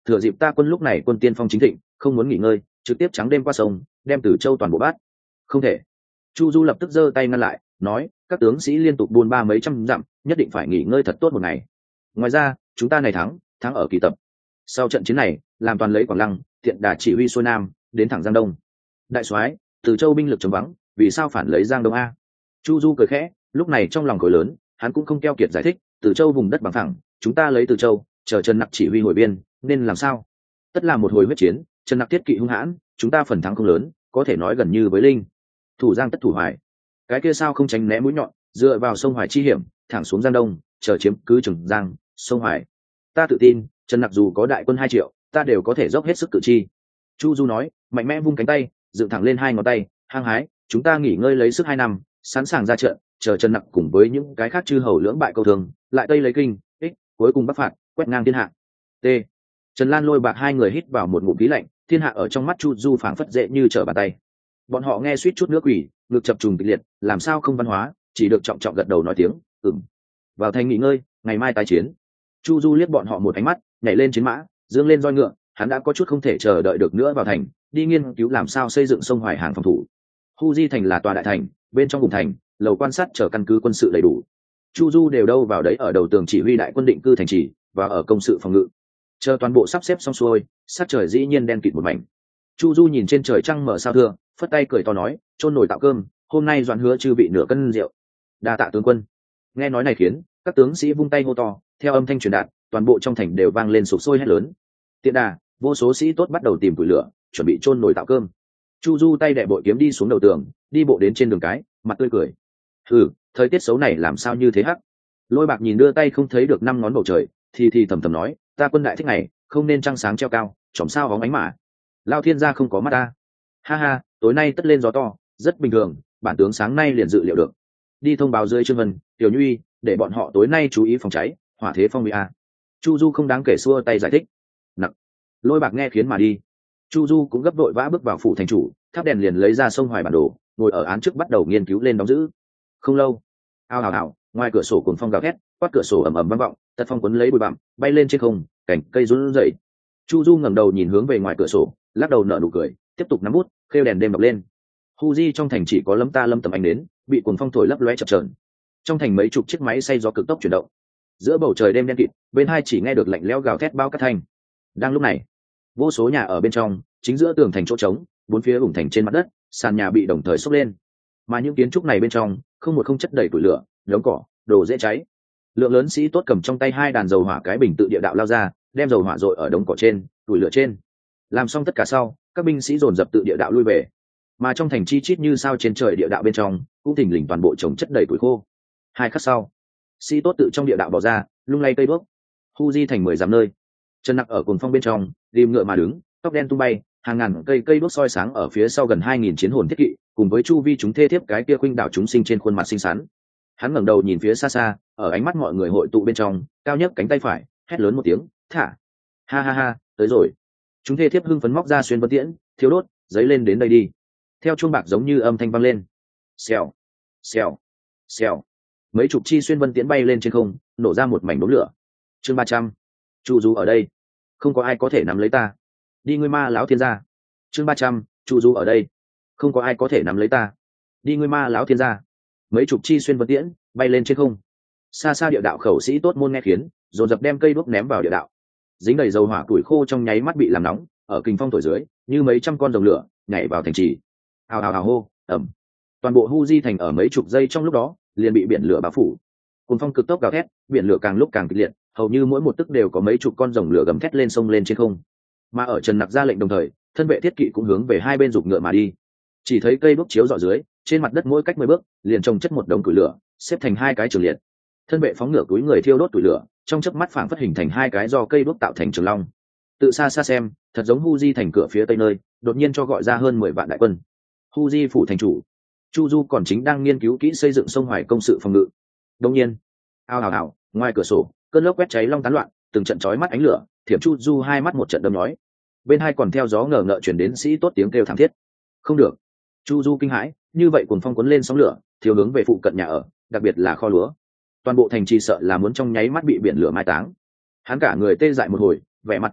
thừa dịp ta quân lúc này quân tiên phong chính thịnh, không muốn nghỉ ngơi, trực tiếp trắng đêm qua sông, đem Từ Châu toàn bộ bát. Không thể. Chu Du lập tức giơ tay ngăn lại, nói, các tướng sĩ liên tục buôn ba mấy trăm dặm, nhất định phải nghỉ ngơi thật tốt một ngày. Ngoài ra, chúng ta này thắng, thắng ở kỳ tập. Sau trận chiến này, làm toàn lấy Quảng Lăng, Thiện Đà chỉ huy xuôi nam, đến thẳng Giang Đông. Đại soái, Từ Châu binh lực trống vắng, vì sao phản lấy Giang Đông a? Chu Du cười khẽ, lúc này trong lòng khối lớn, hắn cũng không keo kiệt giải thích, Từ Châu vùng đất bằng phẳng, chúng ta lấy Từ Châu, chờ Trần Nặc chỉ huy hồi biên, nên làm sao? Tất là một hồi huyết chiến, Trần Nặc tiết kỵ hung hãn, chúng ta phần thắng không lớn, có thể nói gần như với linh. Thủ Giang tất thủ Hoài, cái kia sao không tránh né mũi nhọn, dựa vào sông Hoài chi hiểm, thẳng xuống Giang Đông, chờ chiếm cứ Trường Giang, sông Hoài. Ta tự tin, Trần Nặc dù có đại quân hai triệu, ta đều có thể dốc hết sức cử chi. Chu Du nói, mạnh mẽ vung cánh tay, dựng thẳng lên hai ngón tay, hăng hái, chúng ta nghỉ ngơi lấy sức hai năm, sẵn sàng ra trận, chờ Trần Nặc cùng với những cái khác chư hầu lưỡng bại câu thường, lại tây lấy kinh, ích, cuối cùng bắc phạt, quét ngang thiên hạ. T. Trần Lan Lôi Bạc hai người hít vào một ngụm khí lạnh, thiên hạ ở trong mắt Chu Du phảng phất dễ như trở bàn tay. Bọn họ nghe suýt chút nước quỷ, ngực chập trùng kịch liệt, làm sao không văn hóa, chỉ được trọng trọng gật đầu nói tiếng, ừm. Vào thành nghỉ ngơi, ngày mai tái chiến. Chu Du liếc bọn họ một ánh mắt, nhảy lên chiến mã, dương lên roi ngựa, hắn đã có chút không thể chờ đợi được nữa vào thành, đi nghiên cứu làm sao xây dựng sông Hoài hàng phòng thủ. Hu Di thành là tòa đại thành, bên trong vùng thành, lầu quan sát chờ căn cứ quân sự đầy đủ. Chu Du đều đâu vào đấy ở đầu tường chỉ huy đại quân định cư thành trì và ở công sự phòng ngự. Chờ toàn bộ sắp xếp xong xuôi, sát trời dĩ nhiên đen kịt một mảnh. Chu Du nhìn trên trời trăng mở sao thưa, phất tay cười to nói, chôn nồi tạo cơm, hôm nay doãn hứa chư vị nửa cân rượu. Đa tạ tướng quân. Nghe nói này khiến các tướng sĩ vung tay hô to, theo âm thanh truyền đạt, toàn bộ trong thành đều vang lên sục sôi hét lớn. Tiện đà, vô số sĩ tốt bắt đầu tìm củi lửa, chuẩn bị chôn nồi tạo cơm. Chu Du tay đè bội kiếm đi xuống đầu tường, đi bộ đến trên đường cái, mặt tươi cười. Ừ, thời tiết xấu này làm sao như thế hắc. Lôi Bạc nhìn đưa tay không thấy được năm ngón bầu trời, thì thì thầm thầm nói, ta quân đại thích này, không nên trăng sáng treo cao, chòm sao hóng ánh mà. Lao thiên gia không có mắt ta. Ha ha, tối nay tất lên gió to, rất bình thường, bản tướng sáng nay liền dự liệu được. Đi thông báo dưới Trương Vân, Tiểu Nhuy, để bọn họ tối nay chú ý phòng cháy, hỏa thế phong bị a. Chu Du không đáng kể xua tay giải thích. Nặng. Lôi Bạc nghe khiến mà đi. Chu Du cũng gấp đội vã bước vào phủ thành chủ, thắp đèn liền lấy ra sông Hoài bản đồ, ngồi ở án trước bắt đầu nghiên cứu lên đóng giữ. Không lâu, ao ào ào, ngoài cửa sổ cuồng phong gào thét, quát cửa sổ ầm ầm vang vọng, tật phong cuốn lấy bụi bặm, bay lên trên không, cành cây run rẩy. Chu Du ngẩng đầu nhìn hướng về ngoài cửa sổ, lắc đầu nở nụ cười, tiếp tục nắm bút, khêu đèn đêm đọc lên. Hu Di trong thành chỉ có lấm ta lấm tầm ánh đến, bị cuồng phong thổi lấp lóe chập chờn. Trong thành mấy chục chiếc máy xay gió cực tốc chuyển động. Giữa bầu trời đêm đen kịt, bên hai chỉ nghe được lạnh lẽo gào thét bao cát thanh. Đang lúc này, vô số nhà ở bên trong, chính giữa tường thành chỗ trống, bốn phía ủng thành trên mặt đất, sàn nhà bị đồng thời xốc lên. Mà những kiến trúc này bên trong, không một không chất đầy củi lửa, đống cỏ, đồ dễ cháy. Lượng lớn sĩ tốt cầm trong tay hai đàn dầu hỏa cái bình tự địa đạo lao ra, đem dầu hỏa dội ở đống cỏ trên, củi lửa trên. Làm xong tất cả sau, các binh sĩ dồn dập tự địa đạo lui về. Mà trong thành chi chít như sao trên trời địa đạo bên trong, cũng thình lình toàn bộ trồng chất đầy củi khô. Hai khắc sau, sĩ tốt tự trong địa đạo bỏ ra, lung lay cây đuốc. Hu Di thành mười dặm nơi. Trần Nặc ở cuồng phong bên trong, ghim ngựa mà đứng, tóc đen tung bay, hàng ngàn cây cây đuốc soi sáng ở phía sau gần hai nghìn chiến hồn thiết kỵ, cùng với chu vi chúng thê thiếp cái kia khuynh đảo chúng sinh trên khuôn mặt xinh xắn. Hắn ngẩng đầu nhìn phía xa xa, ở ánh mắt mọi người hội tụ bên trong, cao nhất cánh tay phải, hét lớn một tiếng, thả. Ha ha ha, tới rồi. Chúng thê thiếp hưng phấn móc ra xuyên vân tiễn, thiếu đốt, giấy lên đến đây đi. Theo chuông bạc giống như âm thanh vang lên. Xèo, xèo, xèo. Mấy chục chi xuyên vân tiễn bay lên trên không, nổ ra một mảnh đốm lửa. Chương ba trăm. Chu Du ở đây, không có ai có thể nắm lấy ta. Đi ngươi ma lão thiên gia. Chương ba trăm. Chu Du ở đây, không có ai có thể nắm lấy ta. Đi ngươi ma lão thiên gia. Mấy chục chi xuyên vân tiễn bay lên trên không. Xa xa địa đạo khẩu sĩ tốt môn nghe khiến, dồn dập đem cây đuốc ném vào địa đạo. Dính đầy dầu hỏa củi khô trong nháy mắt bị làm nóng, ở kình phong thổi dưới, như mấy trăm con rồng lửa nhảy vào thành trì. Hào hào hào hô, ẩm. Toàn bộ Hu Di thành ở mấy chục giây trong lúc đó, liền bị biển lửa bao phủ. Cuồng phong cực tốc gào thét, biển lửa càng lúc càng kịch liệt, hầu như mỗi một tức đều có mấy chục con rồng lửa gầm thét lên sông lên trên không. Mà ở Trần Nặc ra lệnh đồng thời, thân vệ thiết kỵ cũng hướng về hai bên giục ngựa mà đi. Chỉ thấy cây đuốc chiếu rọi dưới, trên mặt đất mỗi cách mười bước, liền trồng chất một đống củi lửa, xếp thành hai cái trường liệt. Thân vệ phóng ngựa túi người thiêu đốt củi lửa, trong chớp mắt phảng phất hình thành hai cái do cây đuốc tạo thành trường long. Tự xa xa xem, thật giống Hu Di thành cửa phía tây nơi, đột nhiên cho gọi ra hơn mười vạn đại quân. Hu Di phủ thành chủ, Chu Du còn chính đang nghiên cứu kỹ xây dựng sông Hoài công sự phòng ngự. Đột nhiên, ao ào ào, ngoài cửa sổ, cơn lốc quét cháy long tán loạn, từng trận chói mắt ánh lửa, thiểm Chu Du hai mắt một trận đâm nhói. Bên hai còn theo gió ngờ ngợ truyền đến sĩ tốt tiếng kêu thảm thiết. Không được. Chu Du kinh hãi, như vậy cuồng phong cuốn lên sóng lửa, thiếu hướng về phụ cận nhà ở, đặc biệt là kho lúa. Toàn bộ thành trì sợ là muốn trong nháy mắt bị biển lửa mai táng. Hắn cả người tê dại một hồi, vẻ mặt kinh hãi,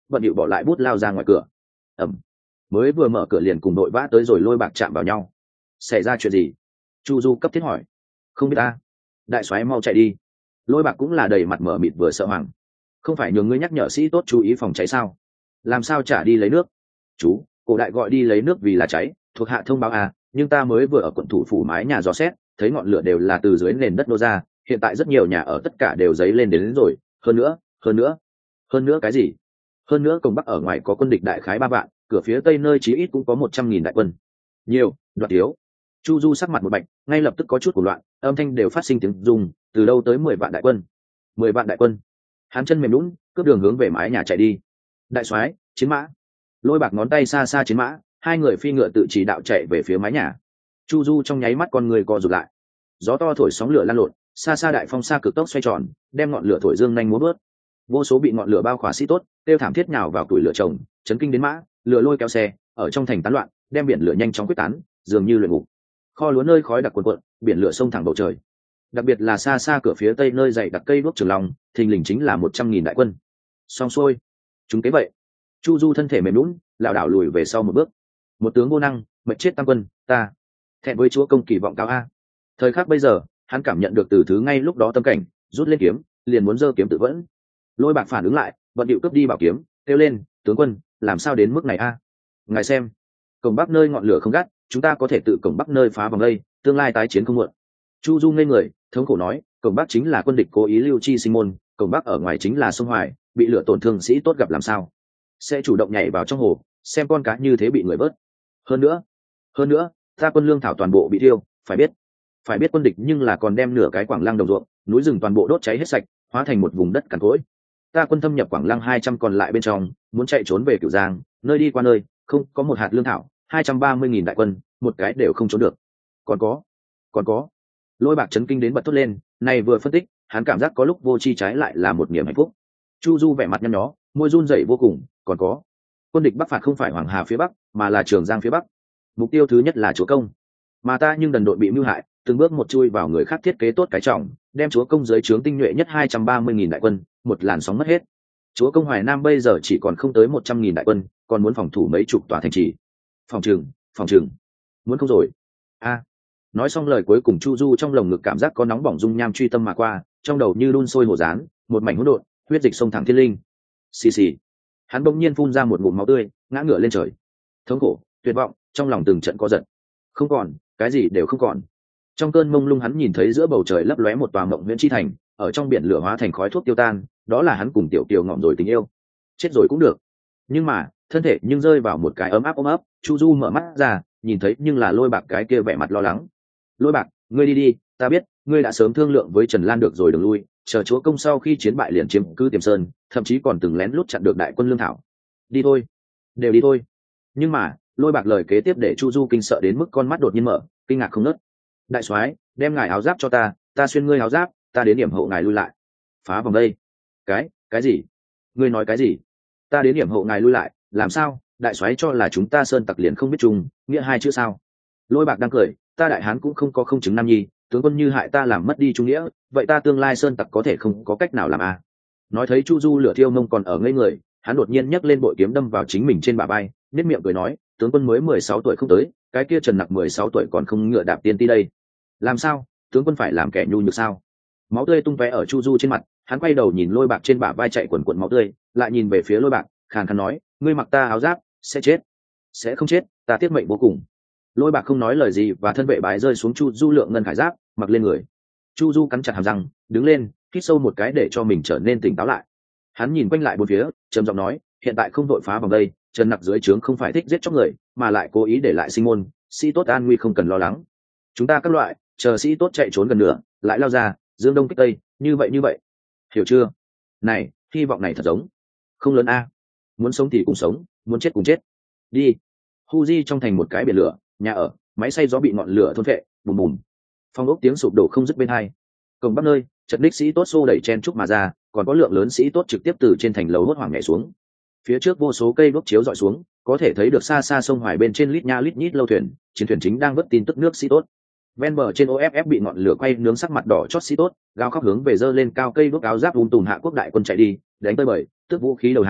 vận điệu bỏ lại bút lao ra ngoài cửa. Ẩm. Mới vừa mở cửa liền cùng đội vã tới rồi Lôi Bạc chạm vào nhau. Xảy ra chuyện gì? Chu Du cấp thiết hỏi. Không biết ta. Đại soái mau chạy đi. Lôi Bạc cũng là đầy mặt mở mịt vừa sợ hoảng. Không phải nhường ngươi nhắc nhở sĩ tốt chú ý phòng cháy sao? Làm sao trả đi lấy nước? Chú, cổ đại gọi đi lấy nước vì là cháy, thuộc hạ thông báo à, nhưng ta mới vừa ở quận thủ phủ mái nhà dò xét, thấy ngọn lửa đều là từ dưới nền đất nô ra, hiện tại rất nhiều nhà ở tất cả đều dấy lên đến, đến rồi, hơn nữa, hơn nữa, hơn nữa cái gì? Hơn nữa cổng bắc ở ngoài có quân địch đại khái ba vạn, cửa phía tây nơi chí ít cũng có một trăm nghìn đại quân. Nhiều, đoạt thiếu. Chu Du sắc mặt một bạch, ngay lập tức có chút hỗn loạn, âm thanh đều phát sinh tiếng rung, từ đâu tới mười vạn đại quân? Mười vạn đại quân. Hắn chân mềm nhũn, cướp đường hướng về mái nhà chạy đi. Đại soái, chiến mã. Lôi Bạc ngón tay xa xa chiến mã, hai người phi ngựa tự chỉ đạo chạy về phía mái nhà. Chu Du trong nháy mắt con người co rụt lại. Gió to thổi sóng lửa lan lộn, xa xa đại phong xa cực tốc xoay tròn, đem ngọn lửa thổi dương nhanh múa vớt. Vô số bị ngọn lửa bao khỏa sĩ tốt, tiêu thảm thiết nhào vào tuổi lửa chồng, chấn kinh đến mã, lửa lôi kéo xe, ở trong thành tán loạn, đem biển lửa nhanh chóng quyết tán, dường như luyện ngục. Kho lúa nơi khói đặc cuồn cuộn, biển lửa sông thẳng bầu trời. Đặc biệt là xa xa cửa phía tây nơi dày đặc cây đuốc trường long, thình lình chính là một trăm nghìn đại quân. Xong xuôi, chúng kế vậy. Chu Du thân thể mềm nhũn, lảo đảo lùi về sau một bước. Một tướng vô năng, mệt chết tam quân, ta thẹn với chúa công kỳ vọng cao a. Thời khắc bây giờ, hắn cảm nhận được từ thứ ngay lúc đó tâm cảnh, rút lên kiếm, liền muốn giơ kiếm tự vẫn. Lôi Bạc phản ứng lại, vận điệu cướp đi bảo kiếm, kêu lên, tướng quân, làm sao đến mức này a? Ngài xem, cổng bắc nơi ngọn lửa không gắt, chúng ta có thể tự cổng bắc nơi phá vòng đây, tương lai tái chiến không muộn. Chu Du ngây người, thống khổ nói, cổng bắc chính là quân địch cố ý lưu chi sinh môn, cổng bắc ở ngoài chính là sông Hoài, bị lửa tổn thương sĩ tốt gặp làm sao? Sẽ chủ động nhảy vào trong hồ, xem con cá như thế bị người vớt. Hơn nữa, hơn nữa, ta quân lương thảo toàn bộ bị thiêu, phải biết, phải biết quân địch nhưng là còn đem nửa cái Quảng Lăng đồng ruộng, núi rừng toàn bộ đốt cháy hết sạch, hóa thành một vùng đất cằn cỗi. Ta quân thâm nhập Quảng Lăng hai trăm còn lại bên trong, muốn chạy trốn về Cửu Giang, nơi đi qua nơi, không có một hạt lương thảo, hai trăm ba mươi nghìn đại quân, một cái đều không trốn được. Còn có, còn có. Lôi Bạc chấn kinh đến bật thốt lên, này vừa phân tích, hắn cảm giác có lúc vô chi trái lại là một niềm hạnh phúc. Chu Du vẻ mặt nhăn nhó, môi run rẩy vô cùng, còn có. Quân địch bắc phạt không phải Hoàng Hà phía bắc, mà là Trường Giang phía bắc. Mục tiêu thứ nhất là chúa công, mà ta nhưng đần độn bị mưu hại, từng bước một chui vào người khác thiết kế tốt cái trọng, đem chúa công dưới trướng tinh nhuệ nhất hai trăm ba mươi nghìn đại quân, một làn sóng mất hết. Chúa công Hoài Nam bây giờ chỉ còn không tới một trăm nghìn đại quân, còn muốn phòng thủ mấy chục tòa thành trì. Phòng trường, phòng trường, muốn không rồi. A. Nói xong lời cuối cùng, Chu Du trong lồng ngực cảm giác có nóng bỏng dung nham truy tâm mà qua, trong đầu như đun sôi hồ rán, một mảnh hỗn độn, huyết dịch sông thẳng thiên linh. Xì xì. Hắn bỗng nhiên phun ra một ngụm máu tươi, ngã ngửa lên trời. Thống khổ, tuyệt vọng, trong lòng từng trận co giật. Không còn, cái gì đều không còn. Trong cơn mông lung hắn nhìn thấy giữa bầu trời lấp lóe một tòa mộng huyễn chi thành, ở trong biển lửa hóa thành khói thuốc tiêu tan, đó là hắn cùng tiểu kiều ngọm rồi tình yêu. Chết rồi cũng được. Nhưng mà, thân thể nhưng rơi vào một cái ấm áp ôm ấp, Chu Du mở mắt ra, nhìn thấy nhưng là Lôi Bạc cái kia vẻ mặt lo lắng. Lôi Bạc, ngươi đi đi, ta biết, ngươi đã sớm thương lượng với Trần Lan được rồi, đừng lui, chờ chúa công sau khi chiến bại liền chiếm cứ Tiềm Sơn, thậm chí còn từng lén lút chặn được đại quân lương thảo. Đi thôi, đều đi thôi. Nhưng mà, Lôi Bạc lời kế tiếp để Chu Du kinh sợ đến mức con mắt đột nhiên mở, kinh ngạc không ngớt. Đại soái, đem ngài áo giáp cho ta, ta xuyên ngươi áo giáp, ta đến điểm hộ ngài lui lại. Phá vòng đây. Cái, cái gì? Ngươi nói cái gì? Ta đến điểm hộ ngài lui lại, làm sao? Đại soái cho là chúng ta sơn tặc liền không biết chung, nghĩa hai chữ sao? Lôi Bạc đang cười, ta đại hán cũng không có không chứng nam nhi, tướng quân như hại ta làm mất đi trung nghĩa, vậy ta tương lai sơn tặc có thể không có cách nào làm à? Nói thấy Chu Du lửa thiêu mông còn ở ngây người, hắn đột nhiên nhấc lên bội kiếm đâm vào chính mình trên bả vai, nét miệng cười nói, tướng quân mới mười sáu tuổi không tới, cái kia Trần Nặc mười sáu tuổi còn không ngựa đạp tiên ti đây. Làm sao? Tướng quân phải làm kẻ nhu nhược sao? Máu tươi tung tóe ở Chu Du trên mặt, hắn quay đầu nhìn Lôi Bạc trên bả vai chạy quần quần máu tươi, lại nhìn về phía Lôi Bạc, khàn khàn nói, ngươi mặc ta áo giáp, sẽ chết. Sẽ không chết, ta tiết mệnh vô cùng. Lôi Bạc không nói lời gì và thân vệ bái rơi xuống Chu Du lượng ngân khải giáp, mặc lên người. Chu Du cắn chặt hàm răng, đứng lên, hít sâu một cái để cho mình trở nên tỉnh táo lại. Hắn nhìn quanh lại bốn phía, trầm giọng nói, hiện tại không vội phá vòng đây, Trần Nặc dưới trướng không phải thích giết chóc người, mà lại cố ý để lại sinh môn, sĩ tốt an nguy không cần lo lắng. Chúng ta các loại, chờ sĩ tốt chạy trốn gần nửa, lại lao ra, dương đông kích tây, như vậy như vậy. Hiểu chưa? Này, hy vọng này thật giống không lớn a. Muốn sống thì cùng sống, muốn chết cùng chết. Đi. Hu Di trong thành một cái biển lửa, nhà ở, máy xay gió bị ngọn lửa thôn phệ, bùm bùm. Phong ốc tiếng sụp đổ không dứt bên hai. Cổng bắc nơi, chật ních sĩ tốt xô đẩy chen trúc mà ra, còn có lượng lớn sĩ tốt trực tiếp từ trên thành lầu hốt hoảng nhảy xuống. Phía trước vô số cây đuốc chiếu dọi xuống, có thể thấy được xa xa sông Hoài bên trên lít nha lít nhít lâu thuyền, chiến thuyền chính đang vớt tin tức nước sĩ tốt. Ven bờ trên o ép ép bị ngọn lửa quay nướng sắc mặt đỏ chót sĩ tốt, gào khóc hướng về dơ lên cao cây đuốc áo giáp ung tùm hạ quốc đại quân chạy đi, đánh tới bời, tước vũ khí đầu hàng,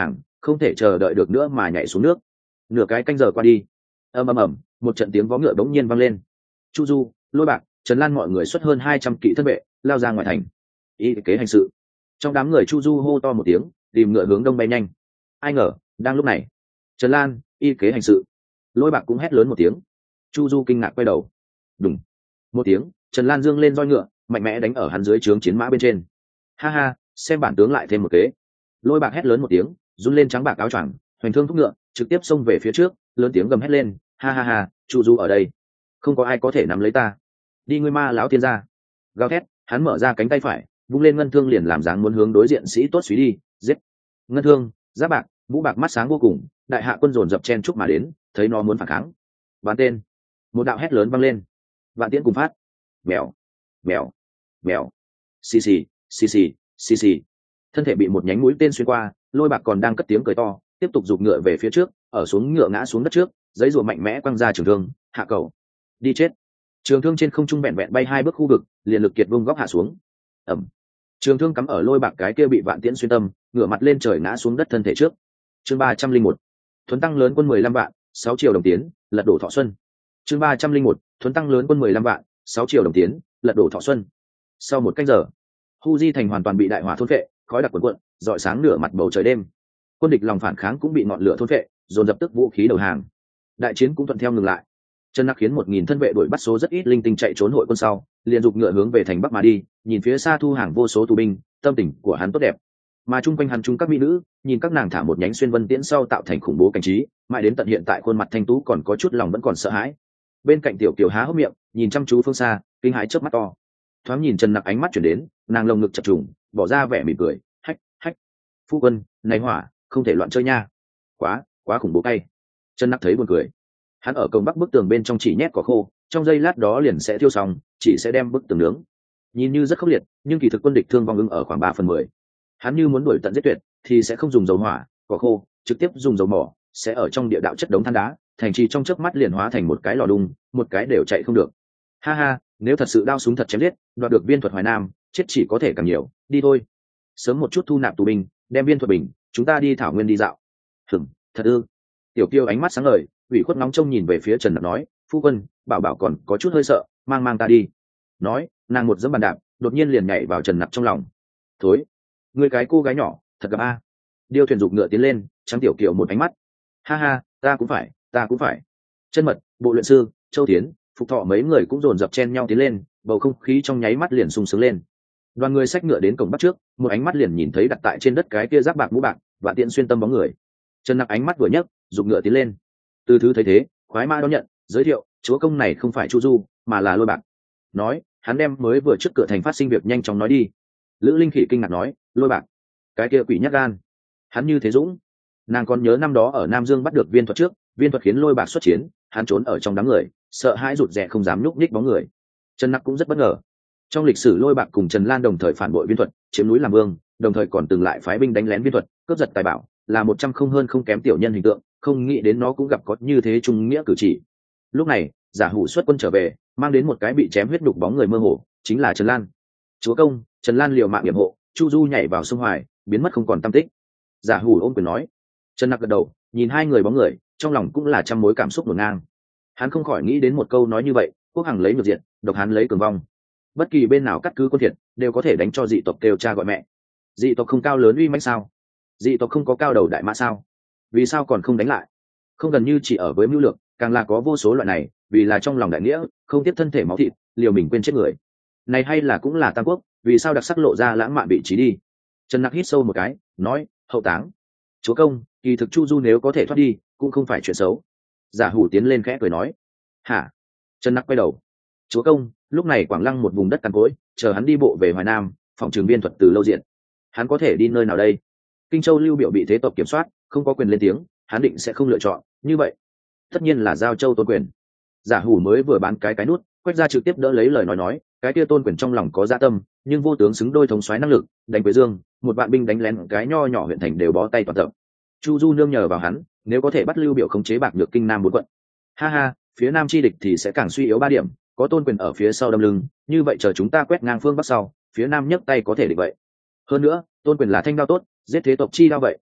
không thể chờ đợi được nữa mà nhảy xuống nước. Nửa cái canh giờ qua đi, ầm ầm ầm, một trận tiếng vó ngựa bỗng nhiên vang lên. Chu Du, Lôi Bạc, Trần Lan mọi người xuất hơn hai trăm kỵ thân vệ lao ra ngoài thành. Y kế hành sự. Trong đám người Chu Du hô to một tiếng, tìm ngựa hướng đông bay nhanh. Ai ngờ, đang lúc này, Trần Lan, y kế hành sự. Lôi Bạc cũng hét lớn một tiếng. Chu Du kinh ngạc quay đầu. Đùng. Một tiếng, Trần Lan dương lên roi ngựa, mạnh mẽ đánh ở hắn dưới trướng chiến mã bên trên. Ha ha, xem bản tướng lại thêm một kế. Lôi Bạc hét lớn một tiếng, run lên trắng bạc áo choàng, hoành thương thúc ngựa, trực tiếp xông về phía trước, lớn tiếng gầm hét lên. Ha ha ha, Chu Du ở đây, không có ai có thể nắm lấy ta. Đi ngươi ma láo tiên ra. Gào thét, hắn mở ra cánh tay phải, vung lên ngân thương liền làm dáng muốn hướng đối diện sĩ tốt suý đi. Giết. Ngân thương, giáp bạc, mũ bạc mắt sáng vô cùng, đại hạ quân dồn dập chen chúc mà đến, thấy nó muốn phản kháng. Bắn tên. Một đạo hét lớn vang lên. Vạn tiễn cùng phát. Mèo, mèo, mèo. Xì xì, xì xì, xì xì. Thân thể bị một nhánh mũi tên xuyên qua, Lôi Bạc còn đang cất tiếng cười to, tiếp tục giục ngựa về phía trước, ở xuống ngựa ngã xuống đất trước, giấy rùa mạnh mẽ quăng ra trường thương, hạ cầu. Đi chết. Trường thương trên không trung vẹn vẹn bay hai bước khu vực, liền lực kiệt vung góc hạ xuống. Ẩm. Trường thương cắm ở Lôi Bạc cái kia bị vạn tiễn xuyên tâm, ngựa mặt lên trời ngã xuống đất thân thể trước. Chương ba trăm linh một. Thuấn tăng lớn quân mười lăm vạn, sáu triệu đồng tiến, lật đổ Thọ Xuân. Chương ba trăm linh một. Thuấn tăng lớn quân mười lăm vạn, sáu triệu đồng tiến, lật đổ Thọ Xuân. Sau một canh giờ, Hu Di thành hoàn toàn bị đại hỏa thôn phệ, khói đặc cuồn cuộn, rọi sáng nửa mặt bầu trời đêm. Quân địch lòng phản kháng cũng bị ngọn lửa thôn phệ, dồn dập tức vũ khí đầu hàng. Đại chiến cũng thuận theo ngừng lại. Trần Nặc khiến một nghìn thân vệ đuổi bắt số rất ít linh tinh chạy trốn hội quân sau, liền dục ngựa hướng về thành bắc mà đi, nhìn phía xa thu hàng vô số tù binh, tâm tình của hắn tốt đẹp. Mà chung quanh hắn chung các mỹ nữ, nhìn các nàng thả một nhánh xuyên vân tiễn sau tạo thành khủng bố cảnh trí, mãi đến tận hiện tại khuôn mặt thanh tú còn có chút lòng vẫn còn sợ hãi. Bên cạnh tiểu kiều há hốc miệng, nhìn chăm chú phương xa, kinh hãi chớp mắt to. Thoáng nhìn Trần Nặc ánh mắt chuyển đến, nàng lồng ngực chập trùng, bỏ ra vẻ mỉm cười, hách hách. Phu quân, này hỏa, không thể loạn chơi nha. Quá, quá khủng bố cay. Trần Nặc thấy buồn cười. Hắn ở cổng bắc bức tường bên trong chỉ nhét cỏ khô, trong giây lát đó liền sẽ thiêu xong, chỉ sẽ đem bức tường nướng. Nhìn như rất khốc liệt, nhưng kỳ thực quân địch thương vong ưng ở khoảng ba phần mười. Hắn như muốn đuổi tận giết tuyệt, thì sẽ không dùng dầu hỏa, cỏ khô, trực tiếp dùng dầu mỏ, sẽ ở trong địa đạo chất đống than đá, thành trì trong chớp mắt liền hóa thành một cái lò đung, một cái đều chạy không được. Ha ha, nếu thật sự đao súng thật chém giết, đoạt được viên thuật Hoài Nam, chết chỉ có thể càng nhiều, đi thôi. Sớm một chút thu nạp tù binh, đem viên thuật bình, chúng ta đi thảo nguyên đi dạo. Hửm, thật ư? Tiểu Kiêu ánh mắt sáng ngời, ủy khuất nóng trông nhìn về phía Trần Nặc nói, phu quân, bảo bảo còn có chút hơi sợ, mang mang ta đi. Nói, nàng một dẫm bàn đạp, đột nhiên liền nhảy vào Trần Nặc trong lòng. Thối, người cái cô gái nhỏ, thật gặp a. Điêu thuyền dục ngựa tiến lên, trắng Tiểu Kiều một ánh mắt. Ha ha, ta cũng phải, ta cũng phải. Chân Mật, Bộ Luyện Sư, Châu Tiến, Phục Thọ mấy người cũng dồn dập chen nhau tiến lên, bầu không khí trong nháy mắt liền sung sướng lên. Đoàn người xách ngựa đến cổng bắc trước, một ánh mắt liền nhìn thấy đặt tại trên đất cái kia giáp bạc mũ bạc, và tiện xuyên tâm bóng người. Trần Nặc ánh mắt vừa nhấc, giục ngựa tiến lên. Từ thứ thấy thế, khoái mã đón nhận, giới thiệu, chúa công này không phải Chu Du, mà là Lôi Bạc. Nói, hắn đem mới vừa trước cửa thành phát sinh việc nhanh chóng nói đi. Lữ Linh Khỉ kinh ngạc nói, Lôi Bạc, cái kia quỷ nhát gan, hắn như thế dũng. Nàng còn nhớ năm đó ở Nam Dương bắt được viên thuật trước, viên thuật khiến Lôi Bạc xuất chiến, hắn trốn ở trong đám người, sợ hãi rụt rè không dám nhúc nhích bóng người. Trần Nặc cũng rất bất ngờ. Trong lịch sử Lôi Bạc cùng Trần Lan đồng thời phản bội viên thuật, chiếm núi làm vương, đồng thời còn từng lại phái binh đánh lén viên thuật, cướp giật tài bảo, là một trăm không hơn không kém tiểu nhân hình tượng, không nghĩ đến nó cũng gặp có như thế trung nghĩa cử chỉ. Lúc này, Giả Hủ xuất quân trở về, mang đến một cái bị chém huyết đục bóng người mơ hồ, chính là Trần Lan. Chúa công, Trần Lan liều mạng yểm hộ, Chu Du nhảy vào sông Hoài, biến mất không còn tăm tích. Giả Hủ ôm quyền nói. Trần Nặc gật đầu, nhìn hai người bóng người, trong lòng cũng là trăm mối cảm xúc ngổn ngang. Hắn không khỏi nghĩ đến một câu nói như vậy, quốc hằng lấy nhược diện, độc hắn lấy cường vong. Bất kỳ bên nào cắt cứ quân thiệt, đều có thể đánh cho dị tộc kêu cha gọi mẹ. Dị tộc không cao lớn uy mãnh sao? Dị tộc không có cao đầu đại mã sao? Vì sao còn không đánh lại? Không gần như chỉ ở với mưu lược, càng là có vô số loại này, vì là trong lòng đại nghĩa, không tiếp thân thể máu thịt, liều mình quên chết người. Này hay là cũng là Tam Quốc, vì sao đặc sắc lộ ra lãng mạn vị trí đi? Trần Nặc hít sâu một cái, nói, hậu táng. Chúa công, kỳ thực Chu Du nếu có thể thoát đi, cũng không phải chuyện xấu. Giả Hủ tiến lên khẽ cười nói. Hả? Trần Nặc quay đầu. Chúa công, lúc này Quảng Lăng một vùng đất cằn cỗi, chờ hắn đi bộ về Hoài Nam, phòng trường viên thuật từ lâu diện. Hắn có thể đi nơi nào đây? Kinh Châu Lưu Biểu bị thế tộc kiểm soát, không có quyền lên tiếng, hắn định sẽ không lựa chọn, như vậy, tất nhiên là giao Châu Tôn Quyền. Giả Hủ mới vừa bán cái cái nút, Quách gia trực tiếp đỡ lấy lời nói nói, cái kia Tôn Quyền trong lòng có dạ tâm, nhưng vô tướng xứng đôi thống soái năng lực, đánh Quế Dương, một vạn binh đánh lén cái nho nhỏ huyện thành đều bó tay toàn tập. Chu Du nương nhờ vào hắn, nếu có thể bắt Lưu Biểu khống chế bạc nhược kinh nam bốn quận. Ha ha, phía nam chi địch thì sẽ càng suy yếu ba điểm, có Tôn Quyền ở phía sau đâm lưng, như vậy chờ chúng ta quét ngang phương bắc sau, phía nam nhấc tay có thể địch vậy. Hơn nữa, Tôn Quyền là thanh đao tốt, giết thế tộc chi đao vậy.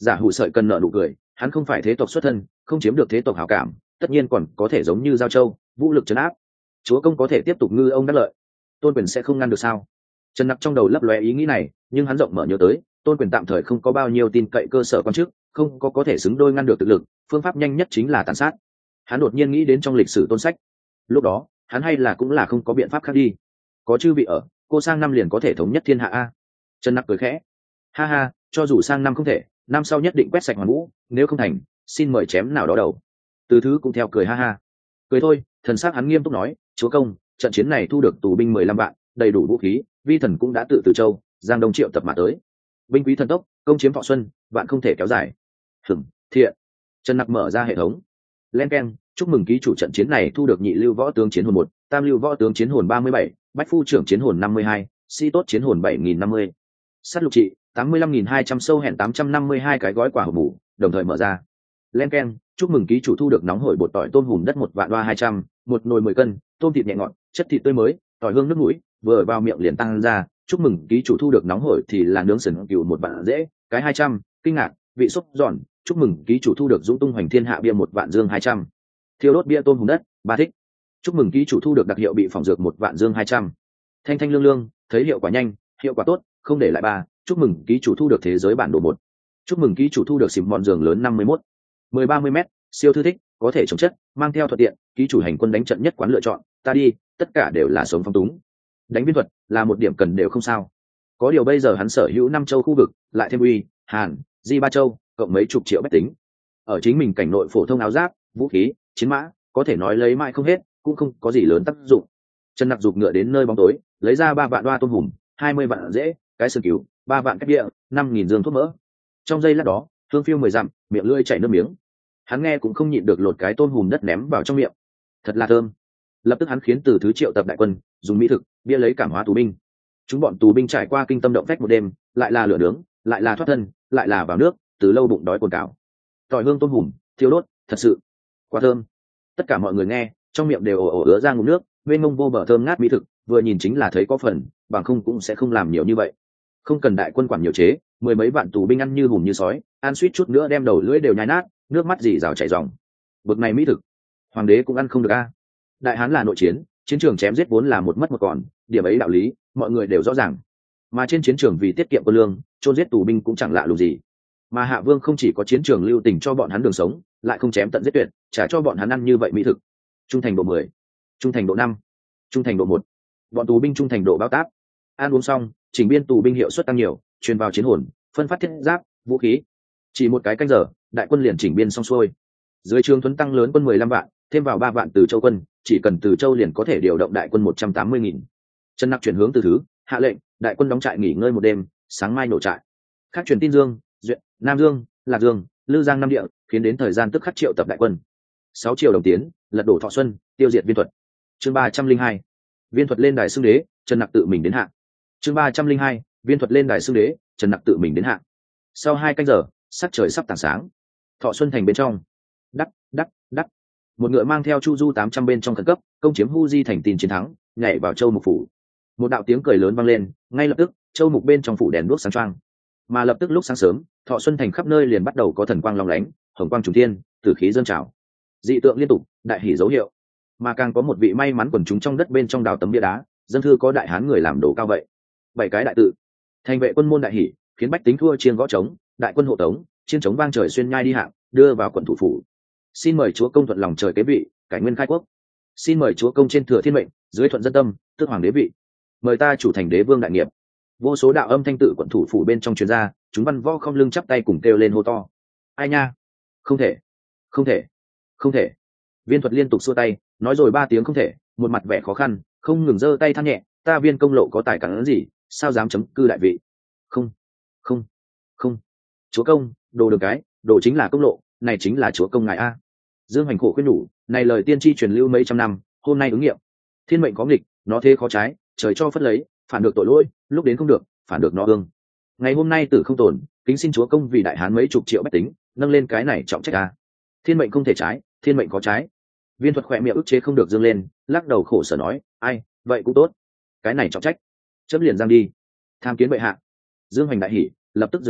Giả hủ sợi cần nợ nụ cười, hắn không phải thế tộc xuất thân, không chiếm được thế tộc hảo cảm, tất nhiên còn có thể giống như giao châu, vũ lực trấn áp. Chúa công có thể tiếp tục ngư ông đắc lợi, tôn quyền sẽ không ngăn được sao? Trần Nặc trong đầu lấp lóe ý nghĩ này, nhưng hắn rộng mở nhớ tới, tôn quyền tạm thời không có bao nhiêu tin cậy cơ sở quan chức, không có có thể xứng đôi ngăn được thực lực, phương pháp nhanh nhất chính là tàn sát. Hắn đột nhiên nghĩ đến trong lịch sử tôn sách, lúc đó hắn hay là cũng là không có biện pháp khác đi. Có chư vị ở, cô sang năm liền có thể thống nhất thiên hạ a. Trần Nặc cười khẽ, ha ha, cho dù sang năm không thể, năm sau nhất định quét sạch hoàn vũ, nếu không thành, xin mời chém nào đó đầu. Từ Thứ cũng theo cười ha ha. Cười thôi, thần sắc hắn nghiêm túc nói, chúa công, trận chiến này thu được tù binh mười lăm vạn, đầy đủ vũ khí, vi thần cũng đã tự từ châu, giang đông triệu tập mà tới. Binh quý thần tốc, công chiếm Thọ Xuân, vạn không thể kéo dài. Hửm, thiện. Trần Nặc mở ra hệ thống. Len keng, chúc mừng ký chủ trận chiến này thu được nhị lưu võ tướng chiến hồn một, tam lưu võ tướng chiến hồn ba mươi bảy, bách phu trưởng chiến hồn năm mươi hai, si tốt chiến hồn bảy nghìn năm mươi. Sát lục trị tám mươi lăm nghìn hai trăm, sâu hẹn tám trăm năm mươi hai cái gói quả hộp mủ, đồng thời mở ra. Len keng, chúc mừng ký chủ thu được nóng hổi bột tỏi tôm hùm đất một vạn đoa hai trăm, một nồi mười cân, tôm thịt nhẹ ngọt, chất thịt tươi mới, tỏi hương nước mũi, vừa vào miệng liền tăng ra. Chúc mừng ký chủ thu được nóng hổi thì là nướng sườn cừu một vạn dễ, cái hai trăm, kinh ngạc, vị xúc giòn. Chúc mừng ký chủ thu được dũng tung hoành thiên hạ bia một vạn dương hai trăm, thiêu đốt bia tôm hùm đất, ba thích. Chúc mừng ký chủ thu được đặc hiệu bị phỏng dược một vạn dương hai trăm, thanh thanh lương lương, thấy hiệu quả nhanh, hiệu quả tốt, không để lại ba. Chúc mừng ký chủ thu được thế giới bản đồ một. Chúc mừng ký chủ thu được xìm mòn giường lớn năm mươi mốt, mười ba mươi m, siêu thư thích, có thể chống chất, mang theo thuận tiện. Ký chủ hành quân đánh trận nhất quán lựa chọn, ta đi, tất cả đều là sống phong túng. Đánh viên thuật là một điểm cần đều không sao. Có điều bây giờ hắn sở hữu năm châu khu vực, lại thêm uy, hàn, di ba châu, cộng mấy chục triệu bách tính. Ở chính mình cảnh nội phổ thông áo giáp, vũ khí, chiến mã, có thể nói lấy mãi không hết, cũng không có gì lớn tác dụng. Trần Nặc giục ngựa đến nơi bóng tối, lấy ra ba vạn đoa tôm hùm, hai mươi vạn dễ, cái sườn cứu, ba vạn cách địa, năm nghìn dương thuốc mỡ. Trong giây lát đó, hương phiêu mười dặm, miệng lưỡi chảy nước miếng. Hắn nghe cũng không nhịn được lột cái tôm hùm đất ném vào trong miệng. Thật là thơm. Lập tức hắn khiến Từ Thứ triệu tập đại quân, dùng mỹ thực, bia lấy cảm hóa tù binh. Chúng bọn tù binh trải qua kinh tâm động phách một đêm, lại là lửa nướng, lại là thoát thân, lại là vào nước, từ lâu bụng đói cồn cào. Tỏi hương tôm hùm, thiêu đốt, thật sự quá thơm. Tất cả mọi người nghe, trong miệng đều ồ ồ ứa ra ngụm nước, mênh mông vô bờ thơm ngát mỹ thực, vừa nhìn chính là thấy có phần, bằng không cũng sẽ không làm nhiều như vậy. Không cần đại quân quản nhiều chế, mười mấy vạn tù binh ăn như hùm như sói, ăn suýt chút nữa đem đầu lưỡi đều nhai nát, nước mắt dì rào chảy ròng. Bực này mỹ thực, hoàng đế cũng ăn không được a. Đại hán là nội chiến, chiến trường chém giết vốn là một mất một còn, điểm ấy đạo lý mọi người đều rõ ràng. Mà trên chiến trường vì tiết kiệm quân lương, chôn giết tù binh cũng chẳng lạ lùng gì. Mà Hạ Vương không chỉ có chiến trường lưu tình cho bọn hắn đường sống, lại không chém tận giết tuyệt, trả cho bọn hắn ăn như vậy mỹ thực. Trung thành độ mười, trung thành độ năm, trung thành độ một. Bọn tù binh trung thành độ báo táp. Ăn uống xong, chỉnh biên tù binh hiệu suất tăng nhiều, truyền vào chiến hồn, phân phát thiết giáp, vũ khí. Chỉ một cái canh giờ, đại quân liền chỉnh biên xong xuôi. Dưới trướng Tuấn tăng lớn quân mười lăm vạn, thêm vào ba vạn Từ Châu quân, chỉ cần Từ Châu liền có thể điều động đại quân một trăm tám mươi nghìn. Trần Nặc chuyển hướng Từ Thứ, hạ lệnh, đại quân đóng trại nghỉ ngơi một đêm, sáng mai nổ trại. Khác truyền tin Dương, Duyện, Nam Dương, Lạc Dương, Lư Giang năm địa, khiến đến thời gian tức khắc triệu tập đại quân. Sáu triệu đồng tiến, lật đổ Thọ Xuân, tiêu diệt Viên thuật. Chương ba trăm linh hai, Viên thuật lên đài xưng đế, Trần Nặc tự mình đến hạ. Chương ba trăm linh hai, Viên thuật lên đài xưng đế, Trần Nặc tự mình đến hạ. Sau hai canh giờ, sắc trời sắp tảng sáng. Thọ Xuân thành bên trong, đắc đắc đắc, một ngựa mang theo chu du tám trăm bên trong khẩn cấp, công chiếm Hu Di thành tin chiến thắng, nhảy vào Châu Mục phủ. Một đạo tiếng cười lớn vang lên, ngay lập tức, Châu Mục bên trong phủ đèn đuốc sáng choang. Mà lập tức lúc sáng sớm, Thọ Xuân thành khắp nơi liền bắt đầu có thần quang long lánh, hồng quang trùng thiên, tử khí dâng trào, dị tượng liên tục, đại hỉ dấu hiệu. Mà càng có một vị may mắn quần chúng trong đất bên trong đào tấm bia đá, dân thư có đại hán người làm đồ cao vậy, bảy cái đại tự. Thành vệ quân môn đại hỉ, khiến bách tính thua chiên gõ trống, đại quân hộ tống, chiên trống vang trời xuyên nhai đi hạng, đưa vào quận thủ phủ. Xin mời chúa công thuận lòng trời kế vị, cải nguyên khai quốc. Xin mời chúa công trên thừa thiên mệnh, dưới thuận dân tâm, tước hoàng đế vị. Mời ta chủ thành đế vương đại nghiệp. Vô số đạo âm thanh tự quận thủ phủ bên trong truyền ra, chúng văn võ không lưng chắp tay cùng kêu lên hô to. Ai nha, không thể, không thể, không thể. Viên thuật liên tục xua tay, nói rồi ba tiếng không thể, một mặt vẻ khó khăn, không ngừng giơ tay than nhẹ, ta Viên công lộ có tài cản gì, sao dám chấm cư đại vị. Không, không, không. Chúa công, đồ đường cái, đồ chính là công lộ, này chính là chúa công ngài a. Dương Hoành khổ khuyên nhủ, này lời tiên tri truyền lưu mấy trăm năm, hôm nay ứng nghiệm. Thiên mệnh có nghịch, nó thế khó trái, trời cho phất lấy, phản được tội lỗi, lúc đến không được, phản được nó ương. Ngày hôm nay tử không tồn, kính xin chúa công vì đại hán mấy chục triệu bách tính, nâng lên cái này trọng trách a. Thiên mệnh không thể trái, thiên mệnh có trái. Viên thuật khỏe miệng ức chế không được dương lên, lắc đầu khổ sở nói, ai, vậy cũng tốt. Cái này trọng trách, chấm liền giang đi. Tham kiến bệ hạ. Dương Hoành đại hỉ, lập tức dưới bái,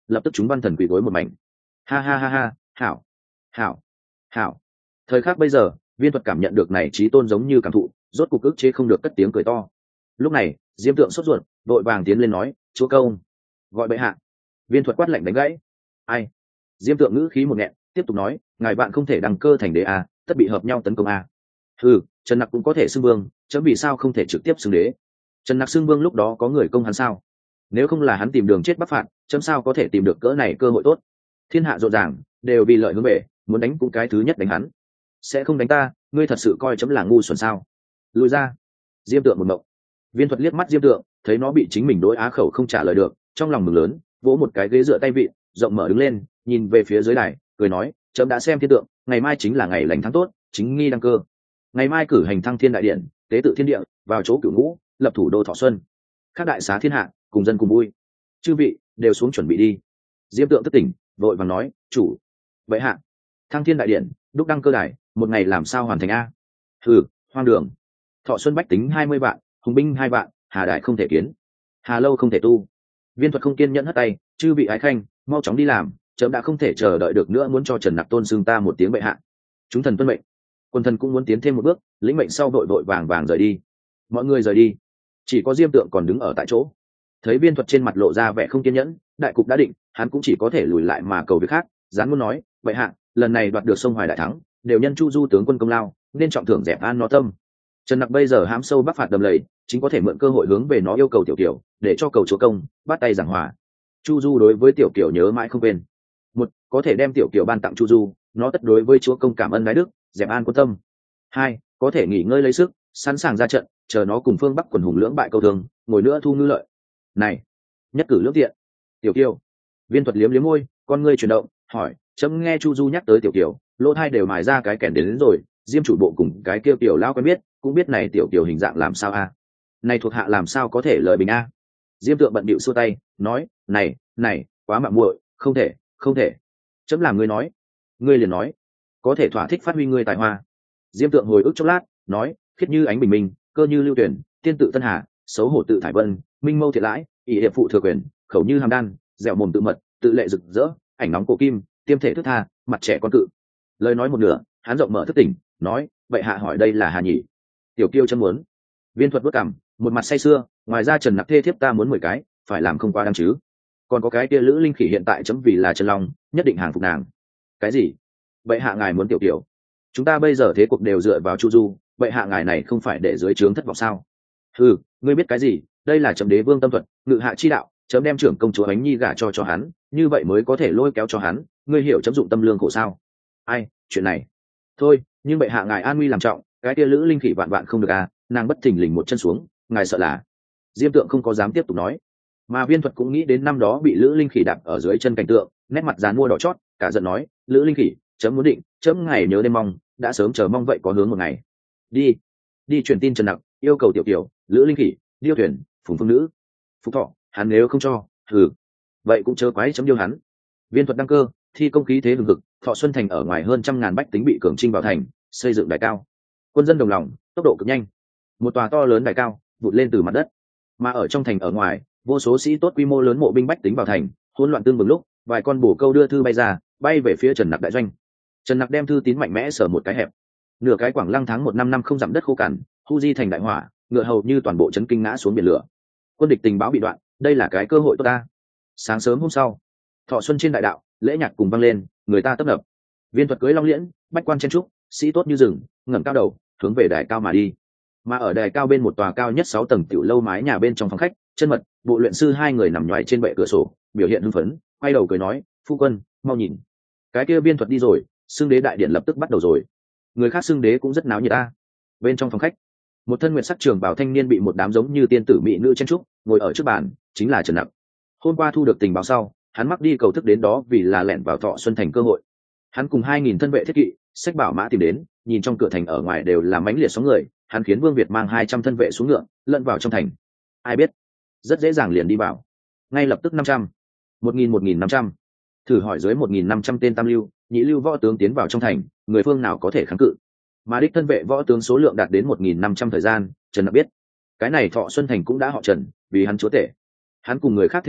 lập tức chúng văn thần quỳ gối một mảnh. Ha ha ha ha, hảo hảo hảo. Thời khắc bây giờ, Viên Thuật cảm nhận được này trí tôn giống như cảm thụ, rốt cục ức chế không được cất tiếng cười to. Lúc này Diêm Tượng sốt ruột, vội vàng tiến lên nói, chúa công, gọi bệ hạ. Viên Thuật quát lạnh đánh gãy. Ai? Diêm Tượng ngữ khí một nghẹn, tiếp tục nói, ngài bạn không thể đăng cơ thành đế à, tất bị hợp nhau tấn công à. Ừ, Trần Nặc cũng có thể xưng vương, chấm vì sao không thể trực tiếp xưng đế? Trần Nặc xưng vương lúc đó có người công hắn sao? Nếu không là hắn tìm đường chết bắc phạt, chấm sao có thể tìm được cỡ này cơ hội tốt? Thiên hạ rộn ràng, đều vì lợi hướng về, muốn đánh cũng cái thứ nhất đánh hắn. Sẽ không đánh ta, ngươi thật sự coi chấm là ngu xuẩn sao? Lùi ra. Diêm Tượng một mộng. Viên Thuật liếc mắt Diêm Tượng, thấy nó bị chính mình đối á khẩu không trả lời được, trong lòng mừng lớn, vỗ một cái ghế dựa tay vị, rộng mở đứng lên, nhìn về phía dưới đài, cười nói, chấm đã xem thiên tượng, ngày mai chính là ngày lành tháng tốt, chính nghi đăng cơ. Ngày mai cử hành thăng thiên đại điện, tế tự thiên địa, vào chỗ cửu ngũ, lập thủ đô Thọ Xuân. Các đại xá thiên hạ, cùng dân cùng vui. Chư vị đều xuống chuẩn bị đi. Diêm Tượng thất tỉnh, vội vàng nói, chủ, vậy hạ, thăng thiên đại điện, đúc đăng cơ đài, một ngày làm sao hoàn thành a? Hừ, hoang đường. Thọ Xuân bách tính hai mươi vạn, hùng binh hai vạn, hà đại không thể kiến, hà lâu không thể tu. Viên Thuật không kiên nhẫn hất tay, chư vị ái khanh, mau chóng đi làm, chấm đã không thể chờ đợi được nữa, muốn cho Trần Nặc tôn xưng ta một tiếng bệ hạ. Chúng thần tuân mệnh. Quân thần cũng muốn tiến thêm một bước, lĩnh mệnh sau đội vội vàng vàng rời đi. Mọi người rời đi, chỉ có Diêm Tượng còn đứng ở tại chỗ. Thấy Viên Thuật trên mặt lộ ra vẻ không kiên nhẫn, đại cục đã định, hắn cũng chỉ có thể lùi lại mà cầu việc khác. Gián muốn nói, bệ hạ, lần này đoạt được sông Hoài đại thắng, đều nhân Chu Du tướng quân công lao, nên trọng thưởng dẹp an nó tâm. Trần Nặc bây giờ hãm sâu bắc phạt đầm lầy, chính có thể mượn cơ hội hướng về nó yêu cầu tiểu kiều, để cho cầu chúa công bắt tay giảng hòa. Chu Du đối với tiểu kiều nhớ mãi không quên. Một, có thể đem tiểu kiều ban tặng Chu Du, nó tất đối với chúa công cảm ơn đái đức, dẹp an quân tâm. Hai, có thể nghỉ ngơi lấy sức, sẵn sàng ra trận, chờ nó cùng phương bắc quần hùng lưỡng bại câu thương, ngồi nữa thu ngư lợi. Này, nhất cử lưỡng tiện. Tiểu kiều. Viên Thuật liếm liếm môi, con ngươi chuyển động, hỏi, chấm nghe Chu Du nhắc tới tiểu kiều, lỗ thai đều mài ra cái kèn đến, đến rồi. Diêm chủ bộ cùng cái kia tiểu lao quen biết, cũng biết này tiểu kiều hình dạng làm sao a? Này thuộc hạ làm sao có thể lời bình a? Diêm Tượng bận bịu xua tay, nói, này, này, quá mạo muội, không thể, không thể. Chấm làm ngươi nói, ngươi liền nói, có thể thỏa thích phát huy ngươi tài hoa. Diêm Tượng hồi ức chốc lát, nói, khiết như ánh bình minh, cơ như lưu tuyển, tiên tự tân hà, xấu hổ tự thải vân, minh mâu thiệt lãi, ỷ hiệp phụ thừa quyền, khẩu như hàm đan, dẻo mồm tự mật, tự lệ rực rỡ, ảnh nóng cổ kim, tiêm thể thức tha, mặt trẻ con cự. Lời nói một nửa, hắn rộng mở thức tỉnh, nói, vậy hạ hỏi đây là hà nhỉ? Tiểu kiêu chân muốn. Viên Thuật bước cằm, một mặt say sưa, ngoài ra Trần Nặc thê thiếp ta muốn mười cái, phải làm không qua đăng chứ? Còn có cái kia Lữ Linh Khỉ hiện tại chấm vì là Trần Long, nhất định hàng phục nàng. Cái gì? Vậy hạ ngài muốn tiểu tiểu? Chúng ta bây giờ thế cuộc đều dựa vào Chu Du, vậy hạ ngài này không phải để dưới trướng thất vọng sao? Ừ, ngươi biết cái gì? Đây là chấm đế vương tâm thuật, ngự hạ chi đạo, chấm đem trưởng công chúa Ánh Nhi gả cho cho hắn, như vậy mới có thể lôi kéo cho hắn. Ngươi hiểu chấm dụng tâm lương khổ sao? Ai, chuyện này. Thôi, nhưng bệ hạ ngài an nguy làm trọng, cái kia Lữ Linh Khỉ vạn vạn không được à, nàng bất thình lình một chân xuống, ngài sợ là. Diêm Tượng không có dám tiếp tục nói, mà Viên Thuật cũng nghĩ đến năm đó bị Lữ Linh Khỉ đạp ở dưới chân cảnh tượng, nét mặt dàn mua đỏ chót, cả giận nói, Lữ Linh Khỉ, chấm muốn định, chấm ngày nhớ đêm mong, đã sớm chờ mong vậy có hướng một ngày. Đi, đi truyền tin Trần Nặc, yêu cầu tiểu tiểu, Lữ Linh Khỉ, điêu thuyền, phùng phương nữ, phúc thọ, hắn nếu không cho, thử, vậy cũng chớ quái chấm điêu hắn. Viên Thuật đăng cơ, thi công khí thế hừng hực, Thọ Xuân thành ở ngoài hơn trăm ngàn bách tính bị cường trinh vào thành, xây dựng đài cao, quân dân đồng lòng, tốc độ cực nhanh. Một tòa to lớn đài cao vụt lên từ mặt đất, mà ở trong thành ở ngoài, vô số sĩ tốt quy mô lớn mộ binh bách tính vào thành, hỗn loạn tương bừng lúc, vài con bổ câu đưa thư bay ra, bay về phía Trần Nặc đại doanh. Trần Nặc đem thư tín mạnh mẽ sở một cái hẹp, nửa cái Quảng Lăng tháng một năm năm không dặm đất khô cằn, Hu Di thành đại hỏa, ngựa hầu như toàn bộ chấn kinh ngã xuống biển lửa. Quân địch tình báo bị đoạn, đây là cái cơ hội tốt ta. Sáng sớm hôm sau, Thọ Xuân trên đại đạo, lễ nhạc cùng vang lên, người ta tấp nập. Viên Thuật cưỡi long liễn, bách quan chen trúc, sĩ tốt như rừng, ngẩng cao đầu, hướng về đài cao mà đi. Mà ở đài cao bên một tòa cao nhất sáu tầng tiểu lâu mái nhà bên trong phòng khách, chân mật, bộ luyện sư hai người nằm nhoài trên bệ cửa sổ, biểu hiện hưng phấn, quay đầu cười nói, phu quân, mau nhìn, cái kia Viên Thuật đi rồi, xưng đế đại điện lập tức bắt đầu rồi. Người khác xưng đế cũng rất náo nhiệt ta. Bên trong phòng khách, một thân nguyệt sắc trường bào thanh niên bị một đám giống như tiên tử mỹ nữ chen trúc, ngồi ở trước bàn, chính là Trần Nặc. Hôm qua thu được tình báo sau, hắn mắc đi cầu thức đến đó vì là lẻn vào Thọ Xuân thành cơ hội. Hắn cùng hai nghìn thân vệ thiết kỵ, sách bảo mã tìm đến, nhìn trong cửa thành ở ngoài đều là mãnh liệt sóng người, hắn khiến Vương Việt mang hai trăm thân vệ xuống ngựa, lẫn vào trong thành. Ai biết, rất dễ dàng liền đi vào. Ngay lập tức năm trăm, một nghìn một nghìn năm trăm. Thử hỏi dưới một nghìn năm trăm tên tam lưu, nhị lưu võ tướng tiến vào trong thành, người phương nào có thể kháng cự? Mà đích thân vệ võ tướng số lượng đạt đến một nghìn năm trăm thời gian, Trần Nặc biết, cái này Thọ Xuân thành cũng đã họ Trần, vì hắn chúa tể. Hắn cùng người khác thế thiếp,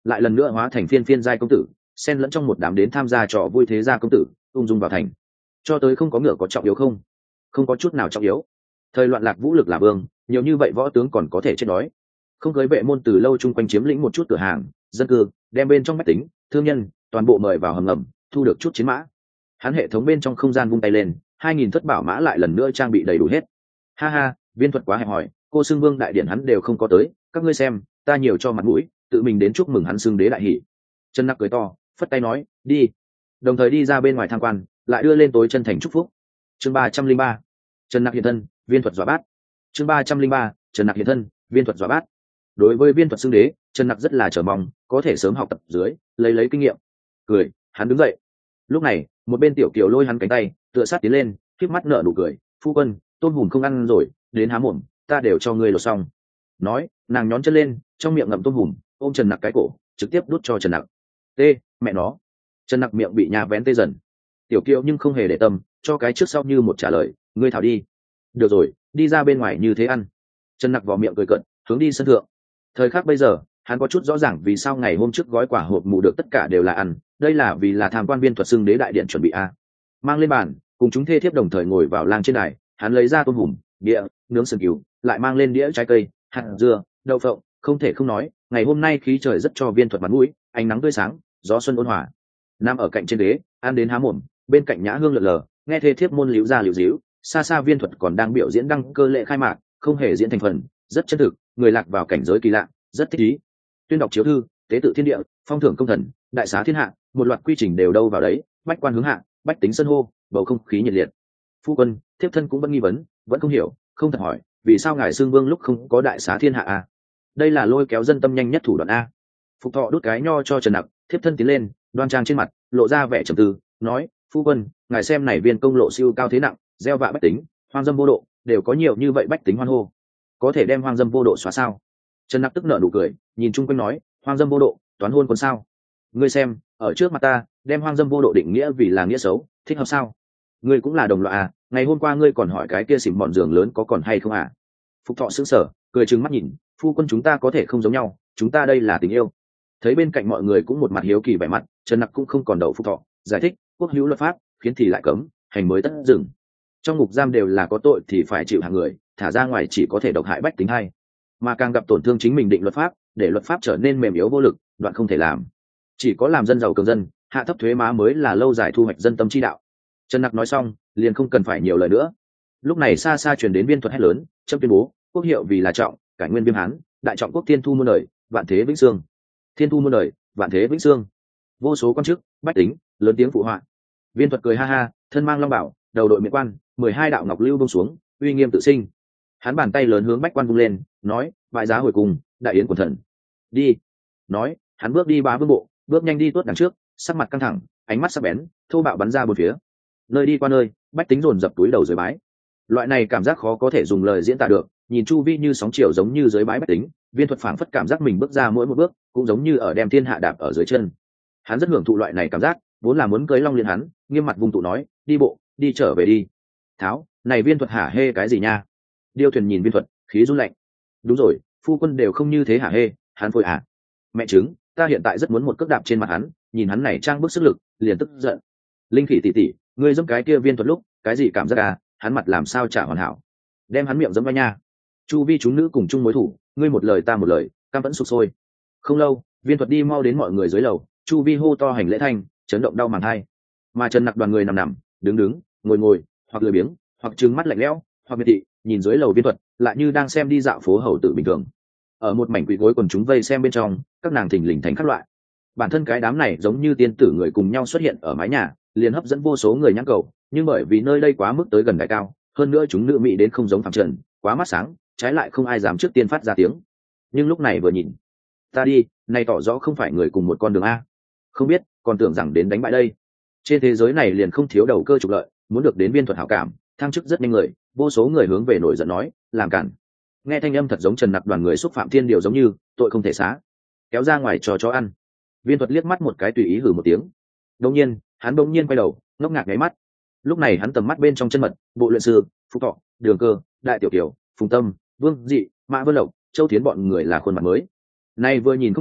lại lần nữa hóa thành phiên phiên giai công tử, xen lẫn trong một đám đến tham gia trò vui thế gia công tử, ung dung vào thành. Cho tới không có ngựa có trọng yếu không? Không có chút nào trọng yếu. Thời loạn lạc vũ lực là vương, nhiều như vậy võ tướng còn có thể chết đói. Không cưới vệ môn từ lâu chung quanh chiếm lĩnh một chút cửa hàng, dân cư, đem bên trong bách tính, thương nhân, toàn bộ mời vào hầm ngầm, thu được chút chiến mã. Hắn hệ thống bên trong không gian vung tay lên, hai nghìn thất bảo mã lại lần nữa trang bị đầy đủ hết. Ha ha, Viên Thuật quá hẹp hòi, cô xưng vương đại điển hắn đều không có tới, các ngươi xem, ta nhiều cho mặt mũi, tự mình đến chúc mừng hắn xưng đế đại hỷ. Trần Nặc cười to, phất tay nói, đi. Đồng thời đi ra bên ngoài tham quan, lại đưa lên tối chân thành chúc phúc. Chương ba trăm linh ba, Trần Nặc hiện thân, Viên Thuật dọa bát. Chương ba trăm linh ba, Trần Nặc hiện thân, Viên Thuật dọa bát. Đối với Viên Thuật xưng đế, Trần Nặc rất là chờ mong, có thể sớm học tập dưới, lấy lấy kinh nghiệm. Cười, hắn đứng dậy. Lúc này, một bên Tiểu Kiều lôi hắn cánh tay, tựa sát tiến lên, khép mắt nở nụ cười, phu quân, tôm hùm không ăn rồi, đến há mồm, ta đều cho ngươi lột xong. Nói, nàng nhón chân lên, trong miệng ngậm tôm hùm, ôm Trần Nặc cái cổ, trực tiếp đút cho Trần Nặc. Tê, mẹ nó. Trần Nặc miệng bị nhà vén tê dần. Tiểu Kiều nhưng không hề để tâm, cho cái trước sau như một trả lời, ngươi thảo đi. Được rồi, đi ra bên ngoài như thế ăn. Trần Nặc vào miệng cười cận, hướng đi sân thượng. Thời khắc bây giờ, hắn có chút rõ ràng vì sao ngày hôm trước gói quả hộp mù được tất cả đều là ăn, đây là vì là tham quan Viên Thuật xưng đế đại điện chuẩn bị a. Mang lên bàn, cùng chúng thê thiếp đồng thời ngồi vào lang trên đài, hắn lấy ra tôm hùm, đĩa, nướng sườn cừu, lại mang lên đĩa trái cây, hạt dưa, đậu phộng, không thể không nói, ngày hôm nay khí trời rất cho Viên Thuật mặt mũi, ánh nắng tươi sáng, gió xuân ôn hòa. Nam ở cạnh trên ghế, ăn đến há mồm, bên cạnh nhã hương lượn lờ, nghe thê thiếp môn liễu ra liễu díu, xa xa Viên Thuật còn đang biểu diễn đăng cơ lễ khai mạc, không hề diễn thành phần, rất chân thực, người lạc vào cảnh giới kỳ lạ, rất thích ý. Tuyên đọc chiếu thư, tế tự thiên địa, phong thưởng công thần, đại xá thiên hạ, một loạt quy trình đều đâu vào đấy, bách quan hướng hạ, bách tính sân hô, bầu không khí nhiệt liệt. Phu quân, thiếp thân cũng vẫn nghi vấn, vẫn không hiểu, không thật hỏi, vì sao ngài xương vương lúc không có đại xá thiên hạ a? Đây là lôi kéo dân tâm nhanh nhất thủ đoạn a. Phục Thọ đút cái nho cho Trần Nặc, thiếp thân tiến lên, đoan trang trên mặt, lộ ra vẻ trầm tư, nói, phu quân, ngài xem này viên công lộ siêu cao thế nặng, gieo vạ bách tính, hoang dâm vô độ, đều có nhiều như vậy bách tính hoan hô, có thể đem hoang dâm vô độ xóa sao? Trần Nặc tức nở nụ cười, nhìn chung quanh nói, hoang dâm vô độ, toán hôn còn sao? Ngươi xem, ở trước mặt ta, đem hoang dâm vô độ định nghĩa vì là nghĩa xấu, thích hợp sao? Ngươi cũng là đồng loại à? Ngày hôm qua ngươi còn hỏi cái kia xỉm bọn giường lớn có còn hay không à? Phục Thọ sững sờ, cười trừng mắt nhìn, phu quân chúng ta có thể không giống nhau, chúng ta đây là tình yêu. Thấy bên cạnh mọi người cũng một mặt hiếu kỳ vẻ mặt, Trần Nặc cũng không còn đậu Phục Thọ, giải thích, quốc hữu luật pháp, khiến thì lại cấm, hành mới tất dừng. Trong ngục giam đều là có tội thì phải chịu hàng người, thả ra ngoài chỉ có thể độc hại bách tính hay, mà càng gặp tổn thương chính mình định luật pháp, để luật pháp trở nên mềm yếu vô lực, đoạn không thể làm. Chỉ có làm dân giàu cường dân, hạ thấp thuế má mới là lâu dài thu hoạch dân tâm chi đạo. Trần Nặc nói xong, liền không cần phải nhiều lời nữa. Lúc này xa xa truyền đến Viên Thuật hét lớn, châm tuyên bố, quốc hiệu vì là trọng, cải nguyên viêm hán, đại trọng quốc thiên thu muôn đời, vạn thế vĩnh sương. Thiên thu muôn đời, vạn thế vĩnh sương. Vô số quan chức, bách tính, lớn tiếng phụ họa. Viên Thuật cười ha ha, thân mang long bảo, đầu đội miện quan, mười hai đạo ngọc lưu buông xuống, uy nghiêm tự sinh. Hắn bàn tay lớn hướng bách quan vung lên, nói, bại giá hồi cùng, đại yến quần thần. Đi. Nói, hắn bước đi ba bước bộ, bước nhanh đi tuốt đằng trước, sắc mặt căng thẳng, ánh mắt sắc bén, thô bạo bắn ra bốn phía. Nơi đi qua nơi, bách tính dồn dập túi đầu dưới bái. Loại này cảm giác khó có thể dùng lời diễn tả được, nhìn chu vi như sóng chiều giống như dưới bái bách tính, Viên Thuật phảng phất cảm giác mình bước ra mỗi một bước, cũng giống như ở đem thiên hạ đạp ở dưới chân. Hắn rất hưởng thụ loại này cảm giác, vốn là muốn cưới long liên hắn, nghiêm mặt vùng tụ nói, đi bộ, đi trở về đi. Tháo, này Viên Thuật hả hê cái gì nha? Điêu Thuyền nhìn Viên Thuật, khí run lạnh. Đúng rồi, phu quân đều không như thế hả hê, hắn phôi à? Mẹ chứng, ta hiện tại rất muốn một cước đạp trên mặt hắn, nhìn hắn này trang bức sức lực, liền tức giận. Linh Khỉ tỷ tỷ, ngươi dẫm cái kia Viên Thuật lúc, cái gì cảm giác à? Hắn mặt làm sao trả hoàn hảo? Đem hắn miệng dẫm vào nha. Chu vi chúng nữ cùng chung mối thủ, ngươi một lời ta một lời, cam vẫn sụp sôi. Không lâu, Viên Thuật đi mau đến mọi người dưới lầu, chu vi hô to hành lễ thanh, chấn động đau màng hai. Mà Trần Nặc đoàn người nằm nằm, đứng đứng, ngồi ngồi, hoặc lười biếng, hoặc trừng mắt lạnh lẽo, hoặc miệt thị, nhìn dưới lầu Viên Thuật, lại như đang xem đi dạo phố hầu tử bình thường. Ở một mảnh quỳ gối quần chúng vây xem bên trong, các nàng thình lình thành các loại. Bản thân cái đám này giống như tiên tử người cùng nhau xuất hiện ở mái nhà, liền hấp dẫn vô số người nhãn cầu, nhưng bởi vì nơi đây quá mức tới gần đại cao, hơn nữa chúng nữ mỹ đến không giống phàm trần, quá mắt sáng, trái lại không ai dám trước tiên phát ra tiếng. Nhưng lúc này vừa nhìn, ta đi, này tỏ rõ không phải người cùng một con đường a. Không biết, còn tưởng rằng đến đánh bại đây. Trên thế giới này liền không thiếu đầu cơ trục lợi, muốn được đến Viên Thuật hảo cảm, thăng chức rất nhanh người, vô số người hướng về nổi giận nói, làm cản. Nghe thanh âm thật giống Trần Nặc đoàn người xúc phạm thiên điều giống như, tội không thể xá, kéo ra ngoài cho chó ăn. Viên Thuật liếc mắt một cái tùy ý hử một tiếng. Đột nhiên, hắn bỗng nhiên quay đầu, ngốc ngạc ngáy mắt. Lúc này hắn tầm mắt bên trong chân mật, bộ luyện sư, Phúc Thọ, Đường Cơ, Đại Tiểu Kiều, Phùng Tâm, Vương Dị, Mã Vân Lộc, Châu Thiến bọn người là khuôn mặt mới. Nay vừa nhìn không được,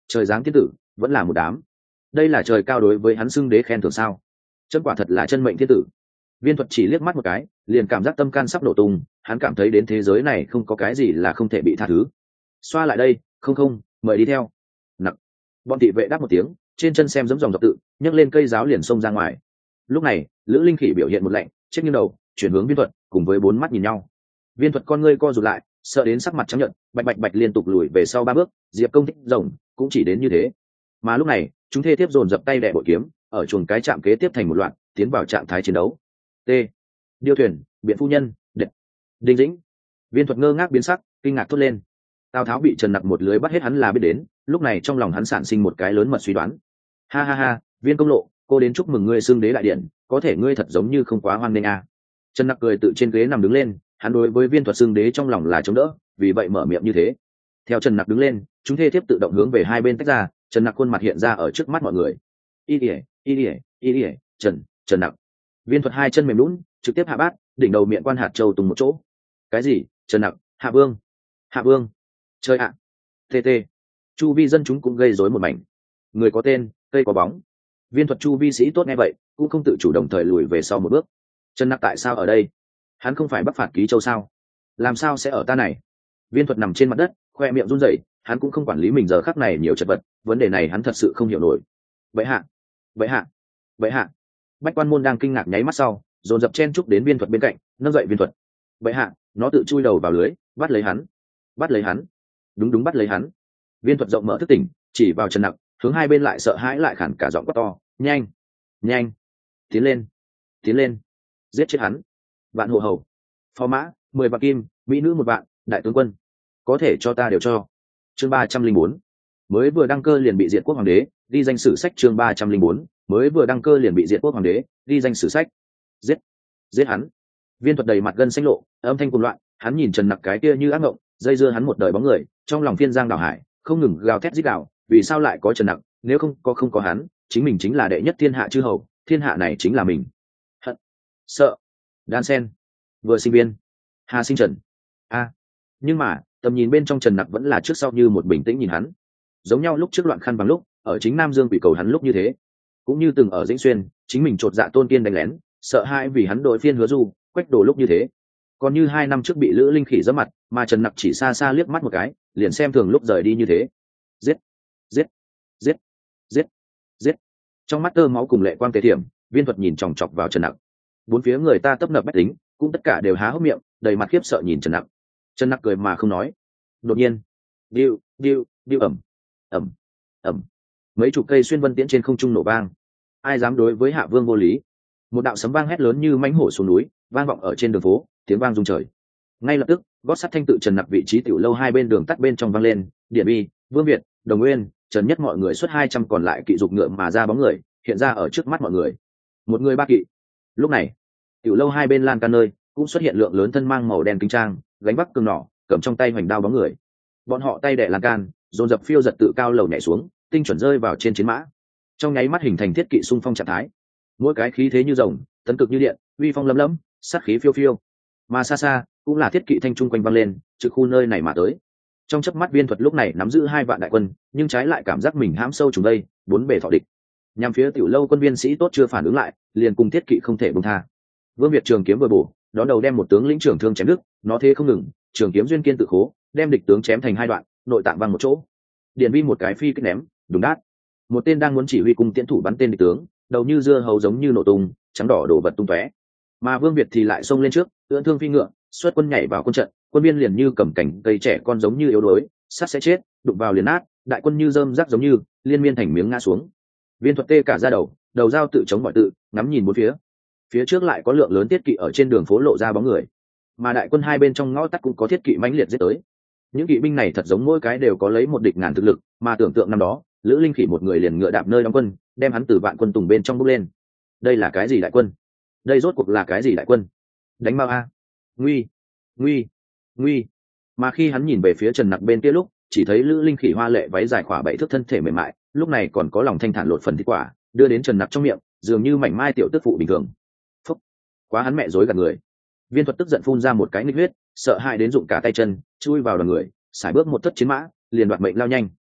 trời giáng thiên tử vẫn là một đám. Đây là trời cao đối với hắn xưng đế khen thưởng sao? Chân quả thật là chân mệnh thiên tử. Viên Thuật chỉ liếc mắt một cái, liền cảm giác tâm can sắp nổ tung, hắn cảm thấy đến thế giới này không có cái gì là không thể bị tha thứ. Xoa lại đây, không không, mời đi theo. Nặc. Bọn thị vệ đáp một tiếng, trên chân xem giống dòng dọc tự, nhấc lên cây giáo liền xông ra ngoài. Lúc này, Lữ Linh Khỉ biểu hiện một lạnh, chết nghiêng đầu, chuyển hướng Viên Thuật, cùng với bốn mắt nhìn nhau. Viên Thuật con ngươi co rụt lại, sợ đến sắc mặt trắng nhợt, bạch bạch bạch liên tục lùi về sau ba bước. Diệp Công thích rồng cũng chỉ đến như thế. Mà lúc này, chúng thê tiếp dồn dập tay đè bội kiếm, ở chuồng cái chạm kế tiếp thành một loạt, tiến vào trạng thái chiến đấu. T. Điêu thuyền, biện phu nhân, địch, đinh dĩnh. Viên Thuật ngơ ngác biến sắc, kinh ngạc thốt lên. Tào Tháo bị Trần Nặc một lưới bắt hết hắn là biết đến, lúc này trong lòng hắn sản sinh một cái lớn mật suy đoán. Ha ha ha, Viên công lộ, cô đến chúc mừng ngươi xưng đế đại điện, có thể ngươi thật giống như không quá hoan nghênh à. Trần Nặc cười tự trên ghế nằm đứng lên, hắn đối với Viên Thuật xưng đế trong lòng là chống đỡ, vì vậy mở miệng như thế. Theo Trần Nặc đứng lên, chúng thê thiếp tự động hướng về hai bên tách ra, Trần Nặc khuôn mặt hiện ra ở trước mắt mọi người. Y ỉa, y ỉa, y ỉa, Trần, Trần Nặc. Viên Thuật hai chân mềm lún, trực tiếp hạ bát, đỉnh đầu miệng quan hạt châu tùng một chỗ. Cái gì? Trần Nặc, Hạ Vương, Hạ Vương. Chơi ạ. Tê tê. Chu vi dân chúng cũng gây rối một mảnh. Người có tên, cây có bóng. Viên Thuật chu vi sĩ tốt nghe vậy, cũng không tự chủ đồng thời lùi về sau một bước. Trần Nặc tại sao ở đây? Hắn không phải Bắc phạt Ký Châu sao? Làm sao sẽ ở ta này? Viên Thuật nằm trên mặt đất, khoe miệng run rẩy, hắn cũng không quản lý mình giờ khắc này nhiều chật vật, vấn đề này hắn thật sự không hiểu nổi. Vậy hạ, vậy hạ, vậy hạ. Bách quan môn đang kinh ngạc nháy mắt sau, dồn dập chen chúc đến Viên Thuật bên cạnh, nâng dậy Viên Thuật. Vậy hạ, nó tự chui đầu vào lưới, bắt lấy hắn, bắt lấy hắn, đúng đúng bắt lấy hắn. Viên Thuật rộng mở thức tỉnh, chỉ vào Trần Nặc, hướng hai bên lại sợ hãi lại khản cả giọng quát to, nhanh, nhanh, tiến lên, tiến lên, giết chết hắn. Vạn hộ hầu, phó mã, mười vạn kim, mỹ nữ một vạn, đại tướng quân, có thể cho ta đều cho. Chương ba trăm linh bốn, mới vừa đăng cơ liền bị diệt quốc hoàng đế, đi danh sử sách. Chương ba trăm linh bốn, mới vừa đăng cơ liền bị diệt quốc hoàng đế, đi danh sử sách. Giết, giết hắn. Viên Thuật đầy mặt gân xanh lộ, âm thanh cuồng loạn, hắn nhìn Trần Nặc cái kia như ác mộng, dây dưa hắn một đời bóng người, trong lòng phiên giang đảo hải, không ngừng gào thét rít gào, vì sao lại có Trần Nặc, nếu không có không có hắn, chính mình chính là đệ nhất thiên hạ chư hầu, thiên hạ này chính là mình. Hận, sợ, đan sen, vừa sinh viên, Hà Sinh Trần. A. Nhưng mà, tầm nhìn bên trong Trần Nặc vẫn là trước sau như một bình tĩnh nhìn hắn. Giống nhau lúc trước loạn khăn bằng lúc, ở chính Nam Dương quỷ cầu hắn lúc như thế, cũng như từng ở Dĩnh Xuyên, chính mình chột dạ Tôn Kiên đánh lén, sợ hãi vì hắn đội phiên Hứa Du, Quách Đồ lúc như thế. Còn như hai năm trước bị Lữ Linh Khỉ giẫm mặt, mà Trần Nặc chỉ xa xa liếc mắt một cái, liền xem thường lúc rời đi như thế. Giết, giết, giết, giết, giết. Trong mắt tơ máu cùng lệ quang tế thiểm, Viên Thuật nhìn chòng chọc vào Trần Nặc. Bốn phía người ta tấp nập bách tính, cũng tất cả đều há hốc miệng, đầy mặt khiếp sợ nhìn Trần Nặc. Trần Nặc cười mà không nói. Đột nhiên, điu điu điu ầm ầm ầm, mấy chục cây xuyên vân tiễn trên không trung nổ vang. Ai dám đối với Hạ Vương vô lý? Một đạo sấm vang hét lớn như mãnh hổ xuống núi, vang vọng ở trên đường phố, tiếng vang rung trời. Ngay lập tức, gót sắt thanh tự Trần Nặc vị trí tiểu lâu hai bên đường tắt bên trong vang lên, Điện Bi, Vương Việt, Đồng Nguyên, Trần Nhất mọi người xuất hai trăm còn lại kỵ dục ngựa mà ra bóng người, hiện ra ở trước mắt mọi người. Một người ba kỵ. Lúc này, tiểu lâu hai bên lan can nơi cũng xuất hiện lượng lớn thân mang màu đen kính trang, gánh vác cường nỏ, cầm trong tay hoành đao bóng người. Bọn họ tay đè lan can, dồn dập phiêu giật tự cao lầu nhảy xuống, tinh chuẩn rơi vào trên chiến mã. Trong nháy mắt hình thành thiết kỵ xung phong trạng thái. Mỗi cái khí thế như rồng, tấn cực như điện, uy phong lấm lấm, sát khí phiêu phiêu. Mà xa xa, cũng là thiết kỵ thanh trung quanh vang lên, trực khu nơi này mà tới. Trong chớp mắt Viên Thuật lúc này nắm giữ hai vạn đại quân, nhưng trái lại cảm giác mình hãm sâu trùng đây, bốn bề thọ địch. Nhằm phía tiểu lâu quân viên sĩ tốt chưa phản ứng lại, liền cùng thiết kỵ không thể buông tha. Vương Việt trường kiếm vừa bổ, đón đầu đem một tướng lĩnh trưởng thương chém đứt, nó thế không ngừng, trường kiếm duyên kiên tự khố, đem địch tướng chém thành hai đoạn, nội tạng văng một chỗ. Điền Vi một cái phi kích ném, đúng đát. Một tên đang muốn chỉ huy cung tiễn thủ bắn tên địch tướng, đầu như dưa hấu giống như nổ tung, trắng đỏ đổ vật tung tóe. Mà Vương Việt thì lại xông lên trước, ưỡn thương phi ngựa, xuất quân nhảy vào quân trận, quân viên liền như cầm cảnh cây trẻ con giống như yếu đuối, sát sẽ chết, đụng vào liền nát, đại quân như rơm rác giống như liên miên thành miếng ngã xuống. Viên Thuật tê cả da đầu, đầu dao tự chống mọi tự, ngắm nhìn bốn phía. Phía trước lại có lượng lớn thiết kỵ ở trên đường phố lộ ra bóng người, mà đại quân hai bên trong ngõ tắt cũng có thiết kỵ mãnh liệt giết tới. Những kỵ binh này thật giống mỗi cái đều có lấy một địch ngàn thực lực, mà tưởng tượng năm đó, Lữ Linh Khỉ một người liền ngựa đạp nơi đóng quân, đem hắn từ vạn quân tùng bên trong bước lên. Đây là cái gì đại quân? Đây rốt cuộc là cái gì đại quân? Đánh mau a! Nguy, nguy, nguy! Mà khi hắn nhìn về phía Trần Nặc bên kia lúc, chỉ thấy Lữ Linh Khỉ hoa lệ váy dài khỏa bảy thước thân thể mềm mại, lúc này còn có lòng thanh thản lột phần thịt quả, đưa đến Trần Nặc trong miệng, dường như mảnh mai tiểu tức phụ bình thường. Phúc! Quá hắn mẹ dối gạt người. Viên Thuật tức giận phun ra một cái nghịch huyết, sợ hãi đến rụng cả tay chân, chui vào đoàn người, sải bước một thất chiến mã, liền đoạt mệnh lao nhanh.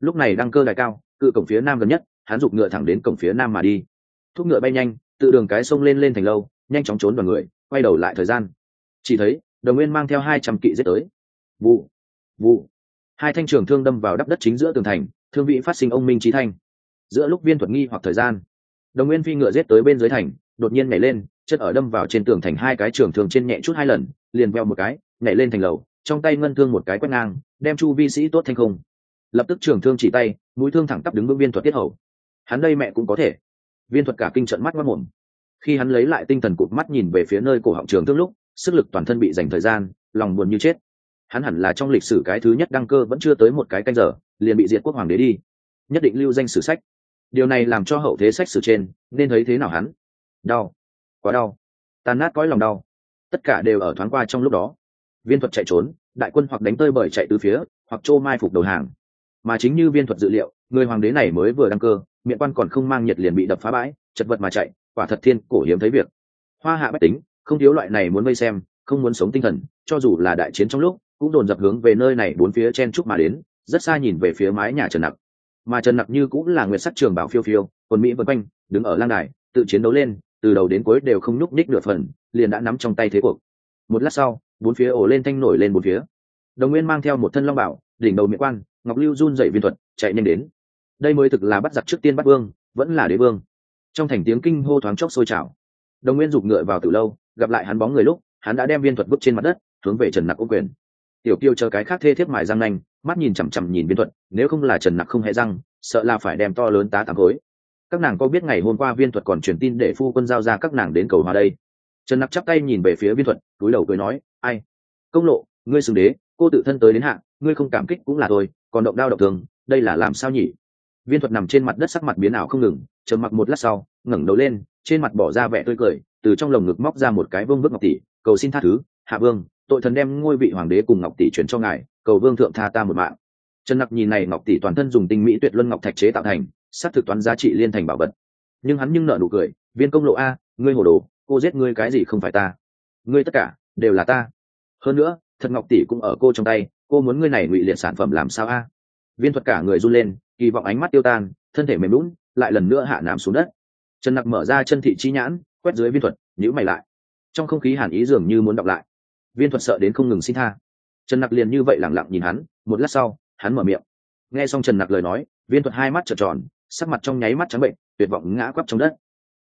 lúc này đăng cơ đài cao, cự cổng phía nam gần nhất, hắn giục ngựa thẳng đến cổng phía nam mà đi. Thúc ngựa bay nhanh, tự đường cái sông lên lên thành lâu, nhanh chóng trốn đoàn người, quay đầu lại thời gian, chỉ thấy Đồng Nguyên mang theo hai trăm kỵ giết tới. Vụ, vụ, hai thanh trường thương đâm vào đắp đất chính giữa tường thành, thương vị phát sinh ông minh chí thanh. Giữa lúc Viên Thuật nghi hoặc thời gian, Đồng Nguyên phi ngựa giết tới bên dưới thành, đột nhiên nhảy lên, chân ở đâm vào trên tường thành hai cái trường thương trên nhẹ chút hai lần, liền veo một cái, nhảy lên thành lầu, trong tay ngân thương một cái quét ngang, đem chu vi sĩ tốt thanh không. Lập tức trường thương chỉ tay, mũi thương thẳng tắp đứng vững Viên Thuật tiết hầu. Hắn đây mẹ cũng có thể. Viên Thuật cả kinh trận mắt ngoác mồm. Khi hắn lấy lại tinh thần cụp mắt nhìn về phía nơi cổ họng trường thương lúc, sức lực toàn thân bị dành thời gian, lòng buồn như chết. Hắn hẳn là trong lịch sử cái thứ nhất đăng cơ vẫn chưa tới một cái canh giờ, liền bị diệt quốc hoàng đế đi, nhất định lưu danh sử sách. Điều này làm cho hậu thế sách sử trên nên thấy thế nào hắn. Đau, quá đau, tan nát cõi lòng đau. Tất cả đều ở thoáng qua trong lúc đó. Viên Thuật chạy trốn, đại quân hoặc đánh tơi bời chạy từ phía, hoặc trô mai phục đầu hàng. Mà chính như Viên Thuật dự liệu, người hoàng đế này mới vừa đăng cơ, miệng quan còn không mang nhiệt liền bị đập phá bãi, chật vật mà chạy, quả thật thiên cổ hiếm thấy việc. Hoa hạ bách tính không thiếu loại này muốn vây xem, không muốn sống tinh thần, cho dù là đại chiến trong lúc cũng dồn dập hướng về nơi này bốn phía chen chúc mà đến, rất xa nhìn về phía mái nhà Trần Nặc. Mà Trần Nặc như cũng là nguyệt sắc trường bảo phiêu phiêu, quần mỹ vân quanh, đứng ở lang đài, tự chiến đấu lên, từ đầu đến cuối đều không nhúc nhích nửa phần, liền đã nắm trong tay thế cuộc. Một lát sau, bốn phía ồ lên thanh nổi lên bốn phía. Đồng Nguyên mang theo một thân long bảo, đỉnh đầu miệng quan, ngọc lưu run dậy Viên Thuật, chạy nhanh đến. Đây mới thực là bắt giặc trước tiên bắt vương, vẫn là đế vương. Trong thành tiếng kinh hô thoáng chốc sôi trào. Đồng Nguyên giục ngựa vào từ lâu, gặp lại hắn bóng người lúc, hắn đã đem Viên Thuật vứt trên mặt đất, hướng về Trần Nặc ôm quyền. Tiểu Kiêu chờ cái khác thê thiếp mài răng nanh, mắt nhìn chằm chằm nhìn Viên Thuật, nếu không là Trần Nặc không hề răng, sợ là phải đem to lớn tá tám khối. Các nàng có biết ngày hôm qua Viên Thuật còn truyền tin để phu quân giao ra các nàng đến cầu hòa đây? Trần Nặc chắp tay nhìn về phía Viên Thuật, cúi đầu cười nói, ai? Công lộ, ngươi xưng đế, cô tự thân tới đến hạ, ngươi không cảm kích cũng là thôi, còn động đao động thường, đây là làm sao nhỉ? Viên Thuật nằm trên mặt đất sắc mặt biến ảo không ngừng, trầm mặc một lát sau, ngẩng đầu lên, trên mặt bỏ ra vẻ tươi cười, từ trong lồng ngực móc ra một cái vương vức ngọc tỷ, cầu xin tha thứ, hạ vương, tội thần đem ngôi vị hoàng đế cùng ngọc tỷ chuyển cho ngài, cầu vương thượng tha ta một mạng. Trần Nặc nhìn này ngọc tỷ toàn thân dùng tinh mỹ tuyệt luân ngọc thạch chế tạo thành, sát thực toán giá trị liên thành bảo vật. Nhưng hắn nhưng nở nụ cười, Viên công lộ a, ngươi hồ đồ, cô giết ngươi cái gì không phải ta, ngươi tất cả đều là ta. Hơn nữa, thật ngọc tỷ cũng ở cô trong tay, cô muốn ngươi này ngụy liệt sản phẩm làm sao a? Viên Thuật cả người run lên, kỳ vọng ánh mắt tiêu tan, thân thể mềm lún, lại lần nữa hạ nằm xuống đất. Trần Nặc mở ra chân thị chi nhãn, quét dưới Viên Thuật, nhíu mày lại. Trong không khí hàn ý dường như muốn đọc lại. Viên Thuật sợ đến không ngừng xin tha. Trần Nặc liền như vậy lẳng lặng nhìn hắn, một lát sau, hắn mở miệng. Nghe xong Trần Nặc lời nói, Viên Thuật hai mắt trợn tròn, sắc mặt trong nháy mắt trắng bệnh, tuyệt vọng ngã quắp trong đất.